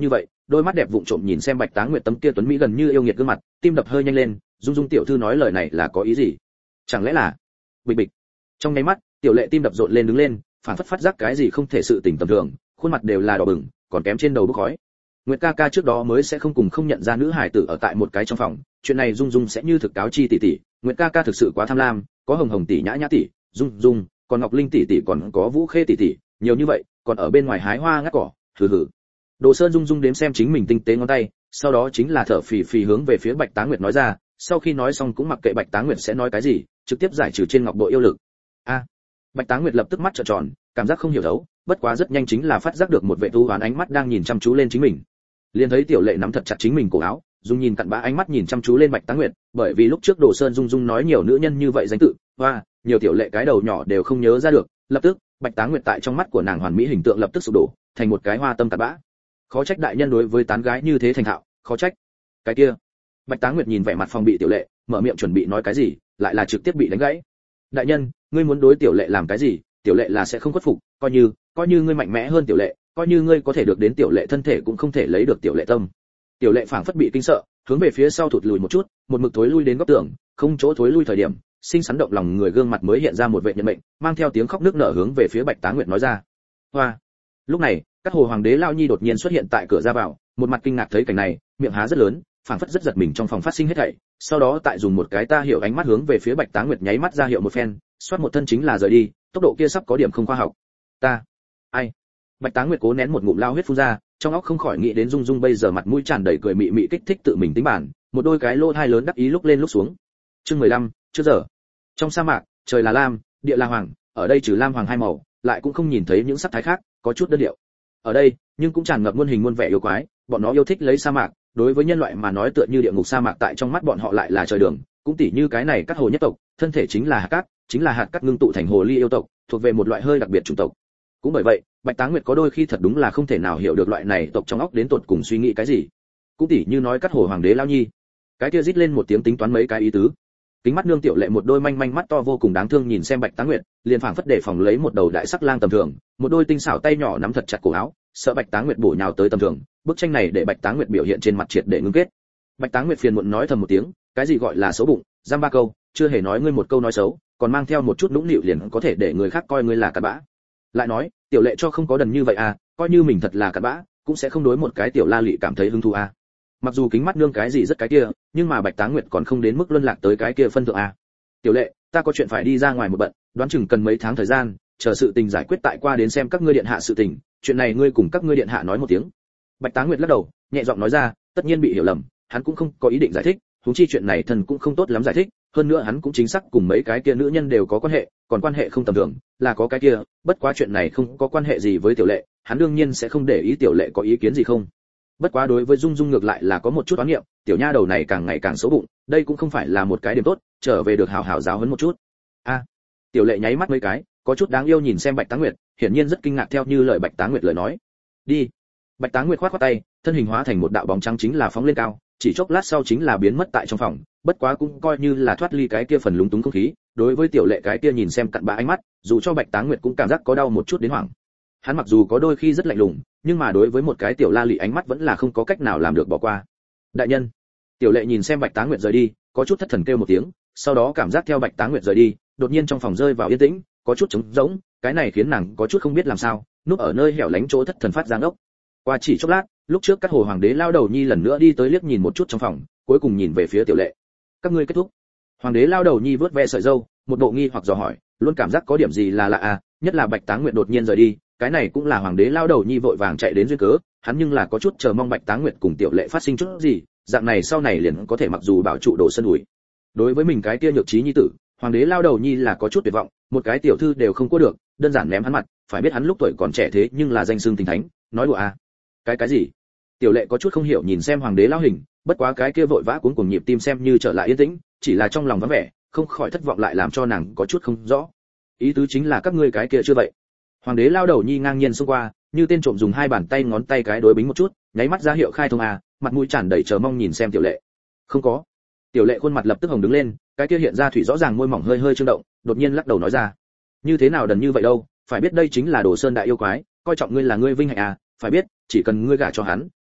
đôi mắt đẹp vụng trộm nhìn xem Bạch Táng Nguyệt tấm kia tuấn mỹ gần như yêu nghiệt gương mặt, tim đập hơi nhanh lên. Dung Dung tiểu thư nói lời này là có ý gì? Chẳng lẽ là... Bịch bịch. Trong nháy mắt, tiểu lệ tim đập rộn lên đứng lên, phản phất phát giác cái gì không thể sự tình tầm thường, khuôn mặt đều là đỏ bừng, còn kém trên đầu bốc khói. Nguyệt ca ca trước đó mới sẽ không cùng không nhận ra nữ hải tử ở tại một cái trong phòng, chuyện này Dung Dung sẽ như thực cáo chi tỷ tỷ, Nguyệt ca ca thực sự quá tham lam, có Hồng Hồng tỷ, Nhã Nhã tỷ, Dung Dung, còn Ngọc Linh tỷ tỷ, còn có Vũ Khê tỷ tỷ, nhiều như vậy, còn ở bên ngoài hái hoa ngắt cỏ, hừ hừ. Đồ Sơn Dung Dung đếm xem chính mình tinh tế ngón tay, sau đó chính là thở phì phì hướng về phía Bạch Táng Nguyệt nói ra, sau khi nói xong cũng mặc kệ Bạch Táng Nguyệt sẽ nói cái gì, trực tiếp giải trừ trên ngọc bội yêu lực. A. À, Bạch Táng Nguyệt lập tức mắt trợn tròn, cảm giác không hiểu thấu, bất quá rất nhanh chính là phát giác được một vệ tu hoán ánh mắt đang nhìn chăm chú lên chính mình. Liền thấy tiểu lệ nắm thật chặt chính mình cổ áo, Dung nhìn cặn bã ánh mắt nhìn chăm chú lên Bạch Táng Nguyệt, bởi vì lúc trước Đồ Sơn Dung Dung nói nhiều nữ nhân như vậy danh tự, hoa, nhiều tiểu lệ cái đầu nhỏ đều không nhớ ra được, lập tức, Bạch Táng Nguyệt tại trong mắt của nàng hoàn mỹ hình tượng lập tức sụp đổ, thành một cái hoa tâm cặn bã. Khó trách đại nhân đối với tán gái như thế thành thạo, khó trách. Cái kia. Bạch Táng Nguyệt nhìn vẻ mặt phòng bị tiểu lệ, mở miệng chuẩn bị nói cái gì, lại là trực tiếp bị đánh gãy. Đại nhân, ngươi muốn đối tiểu lệ làm cái gì, tiểu lệ là sẽ không khuất phục, coi như, coi như ngươi mạnh mẽ hơn tiểu lệ, coi như ngươi có thể được đến tiểu lệ thân thể cũng không thể lấy được tiểu lệ tâm. Tiểu lệ phảng phất bị kinh sợ, hướng về phía sau thụt lùi một chút, một mực thối lui đến góc tường, không chỗ thối lui thời điểm, xinh xắn động lòng người gương mặt mới hiện ra một vệ nhận mệnh, mang theo tiếng khóc nức nở hướng về phía Bạch Táng Nguyệt nói ra. Hoa. Lúc này, các hồ hoàng đế Lao Nhi đột nhiên xuất hiện tại cửa ra vào, một mặt kinh ngạc thấy cảnh này, miệng há rất lớn, phảng phất rất giật mình trong phòng phát sinh hết thảy, sau đó tại dùng một cái ta hiểu ánh mắt hướng về phía Bạch Táng Nguyệt nháy mắt ra hiệu một phen, xoát một thân chính là rời đi, tốc độ kia sắp có điểm không khoa học. Ta, ai? Bạch Táng Nguyệt cố nén một ngụm lao huyết phun ra, trong óc không khỏi nghĩ đến Dung Dung bây giờ mặt mũi tràn đầy cười mị mị kích thích tự mình tính bản, một đôi cái lỗ hai lớn đắc ý lúc lên lúc xuống. Chương mười lăm, trước giờ. Trong sa mạc, trời là lam, địa là hoàng, ở đây trừ lam hoàng hai màu, lại cũng không nhìn thấy những sắc thái khác, có chút đơn điệu. Ở đây, nhưng cũng tràn ngập muôn hình muôn vẻ yêu quái, bọn nó yêu thích lấy sa mạc, đối với nhân loại mà nói tựa như địa ngục sa mạc tại trong mắt bọn họ lại là trời đường, cũng tỉ như cái này các hồ nhất tộc, thân thể chính là hạt cát, chính là hạt cát ngưng tụ thành hồ ly yêu tộc, thuộc về một loại hơi đặc biệt chủng tộc. Cũng bởi vậy, Bạch Táng Nguyệt có đôi khi thật đúng là không thể nào hiểu được loại này tộc trong óc đến tột cùng suy nghĩ cái gì. Cũng tỉ như nói cắt hồ hoàng đế Lao Nhi, cái kia rít lên một tiếng tính toán mấy cái ý tứ. Kính mắt nương tiểu lệ một đôi manh manh mắt to vô cùng đáng thương nhìn xem Bạch Táng Nguyệt, liền phảng phất để phòng lấy một đầu đại sắc lang tầm thường, một đôi tinh xảo tay nhỏ nắm thật chặt cổ áo, sợ Bạch Táng Nguyệt bổ nhào tới tầm thường. Bức tranh này để Bạch Táng Nguyệt biểu hiện trên mặt triệt để ngưng kết. Bạch Táng Nguyệt phiền muộn nói thầm một tiếng, cái gì gọi là xấu bụng, giam ba câu, chưa hề nói ngươi một câu nói xấu, còn mang theo một chút nũng nịu liền có thể để người khác coi ngươi là cặn bã. Lại nói, tiểu lệ cho không có đần như vậy à, coi như mình thật là cặn bã, cũng sẽ không đối một cái tiểu la lị cảm thấy hứng thú à. Mặc dù kính mắt nương cái gì rất cái kia, nhưng mà Bạch Táng Nguyệt còn không đến mức luân lạc tới cái kia phân thượng à. Tiểu lệ, ta có chuyện phải đi ra ngoài một bận, đoán chừng cần mấy tháng thời gian, chờ sự tình giải quyết tại qua đến xem các ngươi điện hạ sự tình, chuyện này ngươi cùng các ngươi điện hạ nói một tiếng. Bạch Táng Nguyệt lắc đầu, nhẹ giọng nói ra, tất nhiên bị hiểu lầm, hắn cũng không có ý định giải thích, huống chi chuyện này thần cũng không tốt lắm giải thích, hơn nữa hắn cũng chính xác cùng mấy cái kia nữ nhân đều có quan hệ, còn quan hệ không tầm thường, là có cái kia, bất quá chuyện này không có quan hệ gì với tiểu lệ, hắn đương nhiên sẽ không để ý tiểu lệ có ý kiến gì không. Bất quá đối với Dung Dung ngược lại là có một chút oán niệm, tiểu nha đầu này càng ngày càng xấu bụng, đây cũng không phải là một cái điểm tốt, trở về được hảo hảo giáo huấn một chút. A, à, tiểu lệ nháy mắt mấy cái, có chút đáng yêu nhìn xem Bạch Táng Nguyệt, hiển nhiên rất kinh ngạc theo như lời Bạch Táng Nguyệt lời nói. Đi. Bạch Táng Nguyệt khoát khoát tay, thân hình hóa thành một đạo bóng trắng chính là phóng lên cao, chỉ chốc lát sau chính là biến mất tại trong phòng, bất quá cũng coi như là thoát ly cái kia phần lúng túng không khí, đối với tiểu lệ cái kia nhìn xem cặn bã ánh mắt, dù cho Bạch Táng Nguyệt cũng cảm giác có đau một chút đến hoảng. Hắn mặc dù có đôi khi rất lạnh lùng, nhưng mà đối với một cái tiểu la lị ánh mắt vẫn là không có cách nào làm được bỏ qua. Đại nhân. Tiểu lệ nhìn xem Bạch Táng Nguyệt rời đi, có chút thất thần kêu một tiếng, sau đó cảm giác theo Bạch Táng Nguyệt rời đi, đột nhiên trong phòng rơi vào yên tĩnh, có chút trống rỗng, cái này khiến nàng có chút không biết làm sao, núp ở nơi hẻo lánh chỗ thất thần phát giáng ốc. Qua chỉ chốc lát, lúc trước các hồ hoàng đế lao đầu nhi lần nữa đi tới liếc nhìn một chút trong phòng, cuối cùng nhìn về phía tiểu lệ. Các ngươi kết thúc. Hoàng đế lao đầu nhi vớt ve sợi râu, một bộ nghi hoặc dò hỏi, luôn cảm giác có điểm gì là lạ à, nhất là Bạch Táng Nguyệt đột nhiên rời đi, cái này cũng là hoàng đế lao đầu nhi vội vàng chạy đến duyên cớ, hắn nhưng là có chút chờ mong Bạch Táng Nguyệt cùng tiểu lệ phát sinh chút gì, dạng này sau này liền có thể mặc dù bảo trụ đồ sân ủi. Đối với mình cái kia nhược trí nhi tử, hoàng đế lao đầu nhi là có chút tuyệt vọng, một cái tiểu thư đều không có được, đơn giản ném hắn mặt, phải biết hắn lúc tuổi còn trẻ thế nhưng là danh xưng tình thánh, nói đùa à? Cái cái gì? Tiểu lệ có chút không hiểu nhìn xem hoàng đế lao hình, bất quá cái kia vội vã cuống cuồng nhịp tim xem như trở lại yên tĩnh, chỉ là trong lòng vắng vẻ, không khỏi thất vọng lại làm cho nàng có chút không rõ. Ý tứ chính là các ngươi cái kia chưa vậy. Hoàng đế lao đầu nhi ngang nhiên xông qua, như tên trộm dùng hai bàn tay ngón tay cái đối bính một chút, nháy mắt ra hiệu khai thông à, mặt mũi tràn đầy chờ mong nhìn xem tiểu lệ. Không có. Tiểu lệ khuôn mặt lập tức hồng đứng lên, cái kia hiện ra thủy rõ ràng môi mỏng hơi hơi chưng động, đột nhiên lắc đầu nói ra. Như thế nào đần như vậy đâu, phải biết đây chính là Đồ Sơn đại yêu quái, coi trọng ngươi là ngươi vinh hạnh à, phải biết, chỉ cần ngươi gả cho hắn,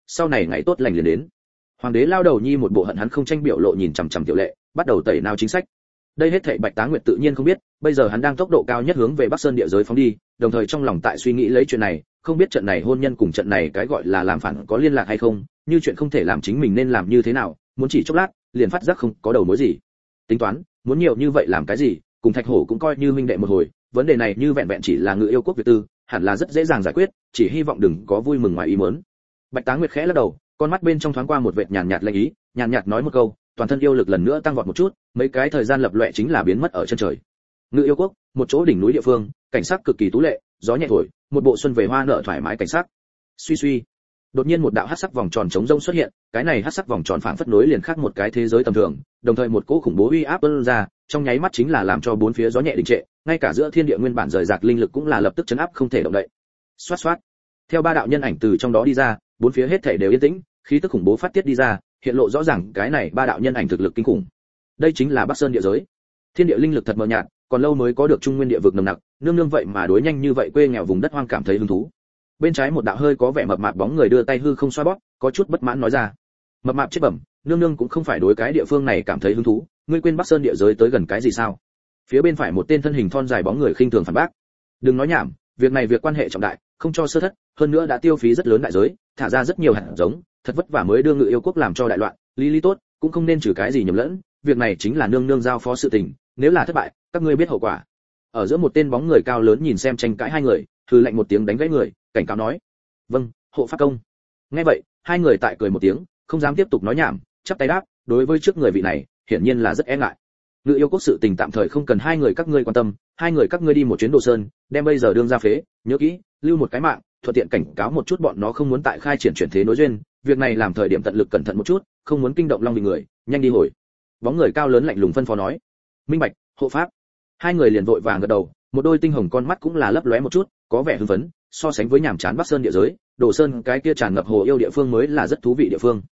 sau này ngày tốt lành liền đến. Hoàng đế lao đầu nhi một bộ hận hắn không tranh biểu lộ nhìn chằm chằm Tiểu Lệ, bắt đầu tẩy nào chính sách. Đây hết thảy Bạch Tá Nguyệt tự nhiên không biết, bây giờ hắn đang tốc độ cao nhất hướng về Bắc Sơn địa giới phóng đi, đồng thời trong lòng tại suy nghĩ lấy chuyện này, không biết trận này hôn nhân cùng trận này cái gọi là làm phản có liên lạc hay không, như chuyện không thể làm chính mình nên làm như thế nào, muốn chỉ chốc lát, liền phát giác không có đầu mối gì. Tính toán, muốn nhiều như vậy làm cái gì, cùng Thạch Hổ cũng coi như huynh đệ một hồi, vấn đề này như vẹn vẹn chỉ là Ngự Yêu quốc việc tư, hẳn là rất dễ dàng giải quyết, chỉ hy vọng đừng có vui mừng ngoài ý muốn. Bạch Tá Nguyệt khẽ lắc đầu, con mắt bên trong thoáng qua một vệt nhàn nhạt lạnh ý, nhàn nhạt nói một câu, toàn thân yêu lực lần nữa tăng vọt một chút, mấy cái thời gian lập loè chính là biến mất ở chân trời. Ngự Yêu quốc, một chỗ đỉnh núi địa phương, cảnh sắc cực kỳ tú lệ, gió nhẹ thổi, một bộ xuân về hoa nở thoải mái cảnh sắc. Suy suy, đột nhiên một đạo hắc sắc vòng tròn trống rông xuất hiện, cái này hắc sắc vòng tròn phảng phất nối liền khác một cái thế giới tầm thường, đồng thời một cỗ khủng bố uy áp tuôn ra, trong nháy mắt chính là làm cho bốn phía gió nhẹ đình trệ, ngay cả giữa thiên địa nguyên bản rời rạc linh lực cũng là lập tức chấn áp không thể động đậy. Xoát xoát, theo ba đạo nhân ảnh từ trong đó đi ra, bốn phía hết thảy đều yên tĩnh, khí tức khủng bố phát tiết đi ra, hiện lộ rõ ràng cái này ba đạo nhân ảnh thực lực kinh khủng. Đây chính là Bắc Sơn địa giới. Thiên địa linh lực thật mờ nhạt, còn lâu mới có được trung nguyên địa vực nồng nặc, nương nương vậy mà đối nhanh như vậy quê nghèo vùng đất hoang cảm thấy hứng thú. Bên trái một đạo hơi có vẻ mập mạp bóng người đưa tay hư không xoa bóp, có chút bất mãn nói ra. Mập mạp chết bẩm, nương nương cũng không phải đối cái địa phương này cảm thấy hứng thú, ngươi quên Bắc Sơn địa giới tới gần cái gì sao? Phía bên phải một tên thân hình thon dài bóng người khinh thường phản bác. Đừng nói nhảm, việc này việc quan hệ trọng đại, không cho sơ thất, hơn nữa đã tiêu phí rất lớn đại giới, thả ra rất nhiều hạt giống, thật vất vả mới đưa Ngự Yêu quốc làm cho đại loạn, lý lý tốt, cũng không nên trừ cái gì nhầm lẫn, việc này chính là nương nương giao phó sự tình, nếu là thất bại, các ngươi biết hậu quả. Ở giữa một tên bóng người cao lớn nhìn xem tranh cãi hai người, hừ lạnh một tiếng đánh gãy người, cảnh cáo nói: "Vâng, hộ pháp công." Nghe vậy, hai người tại cười một tiếng, không dám tiếp tục nói nhảm, chắp tay đáp, đối với trước người vị này, hiển nhiên là rất e ngại. Ngự Yêu quốc sự tình tạm thời không cần hai người các ngươi quan tâm, hai người các ngươi đi một chuyến Đồ Sơn, đem bây giờ đương ra phế, nhớ kỹ, lưu một cái mạng, thuận tiện cảnh cáo một chút bọn nó không muốn tại khai triển chuyển thế nối duyên, việc này làm thời điểm tận lực cẩn thận một chút, không muốn kinh động Long Đình người, nhanh đi hồi. Bóng người cao lớn lạnh lùng phân phó nói. Minh bạch, hộ pháp. Hai người liền vội vàng gật đầu, một đôi tinh hồng con mắt cũng là lấp lóe một chút, có vẻ hưng phấn, so sánh với nhàm chán Bắc Sơn địa giới, Đồ Sơn cái kia tràn ngập hồ yêu địa phương mới là rất thú vị địa phương.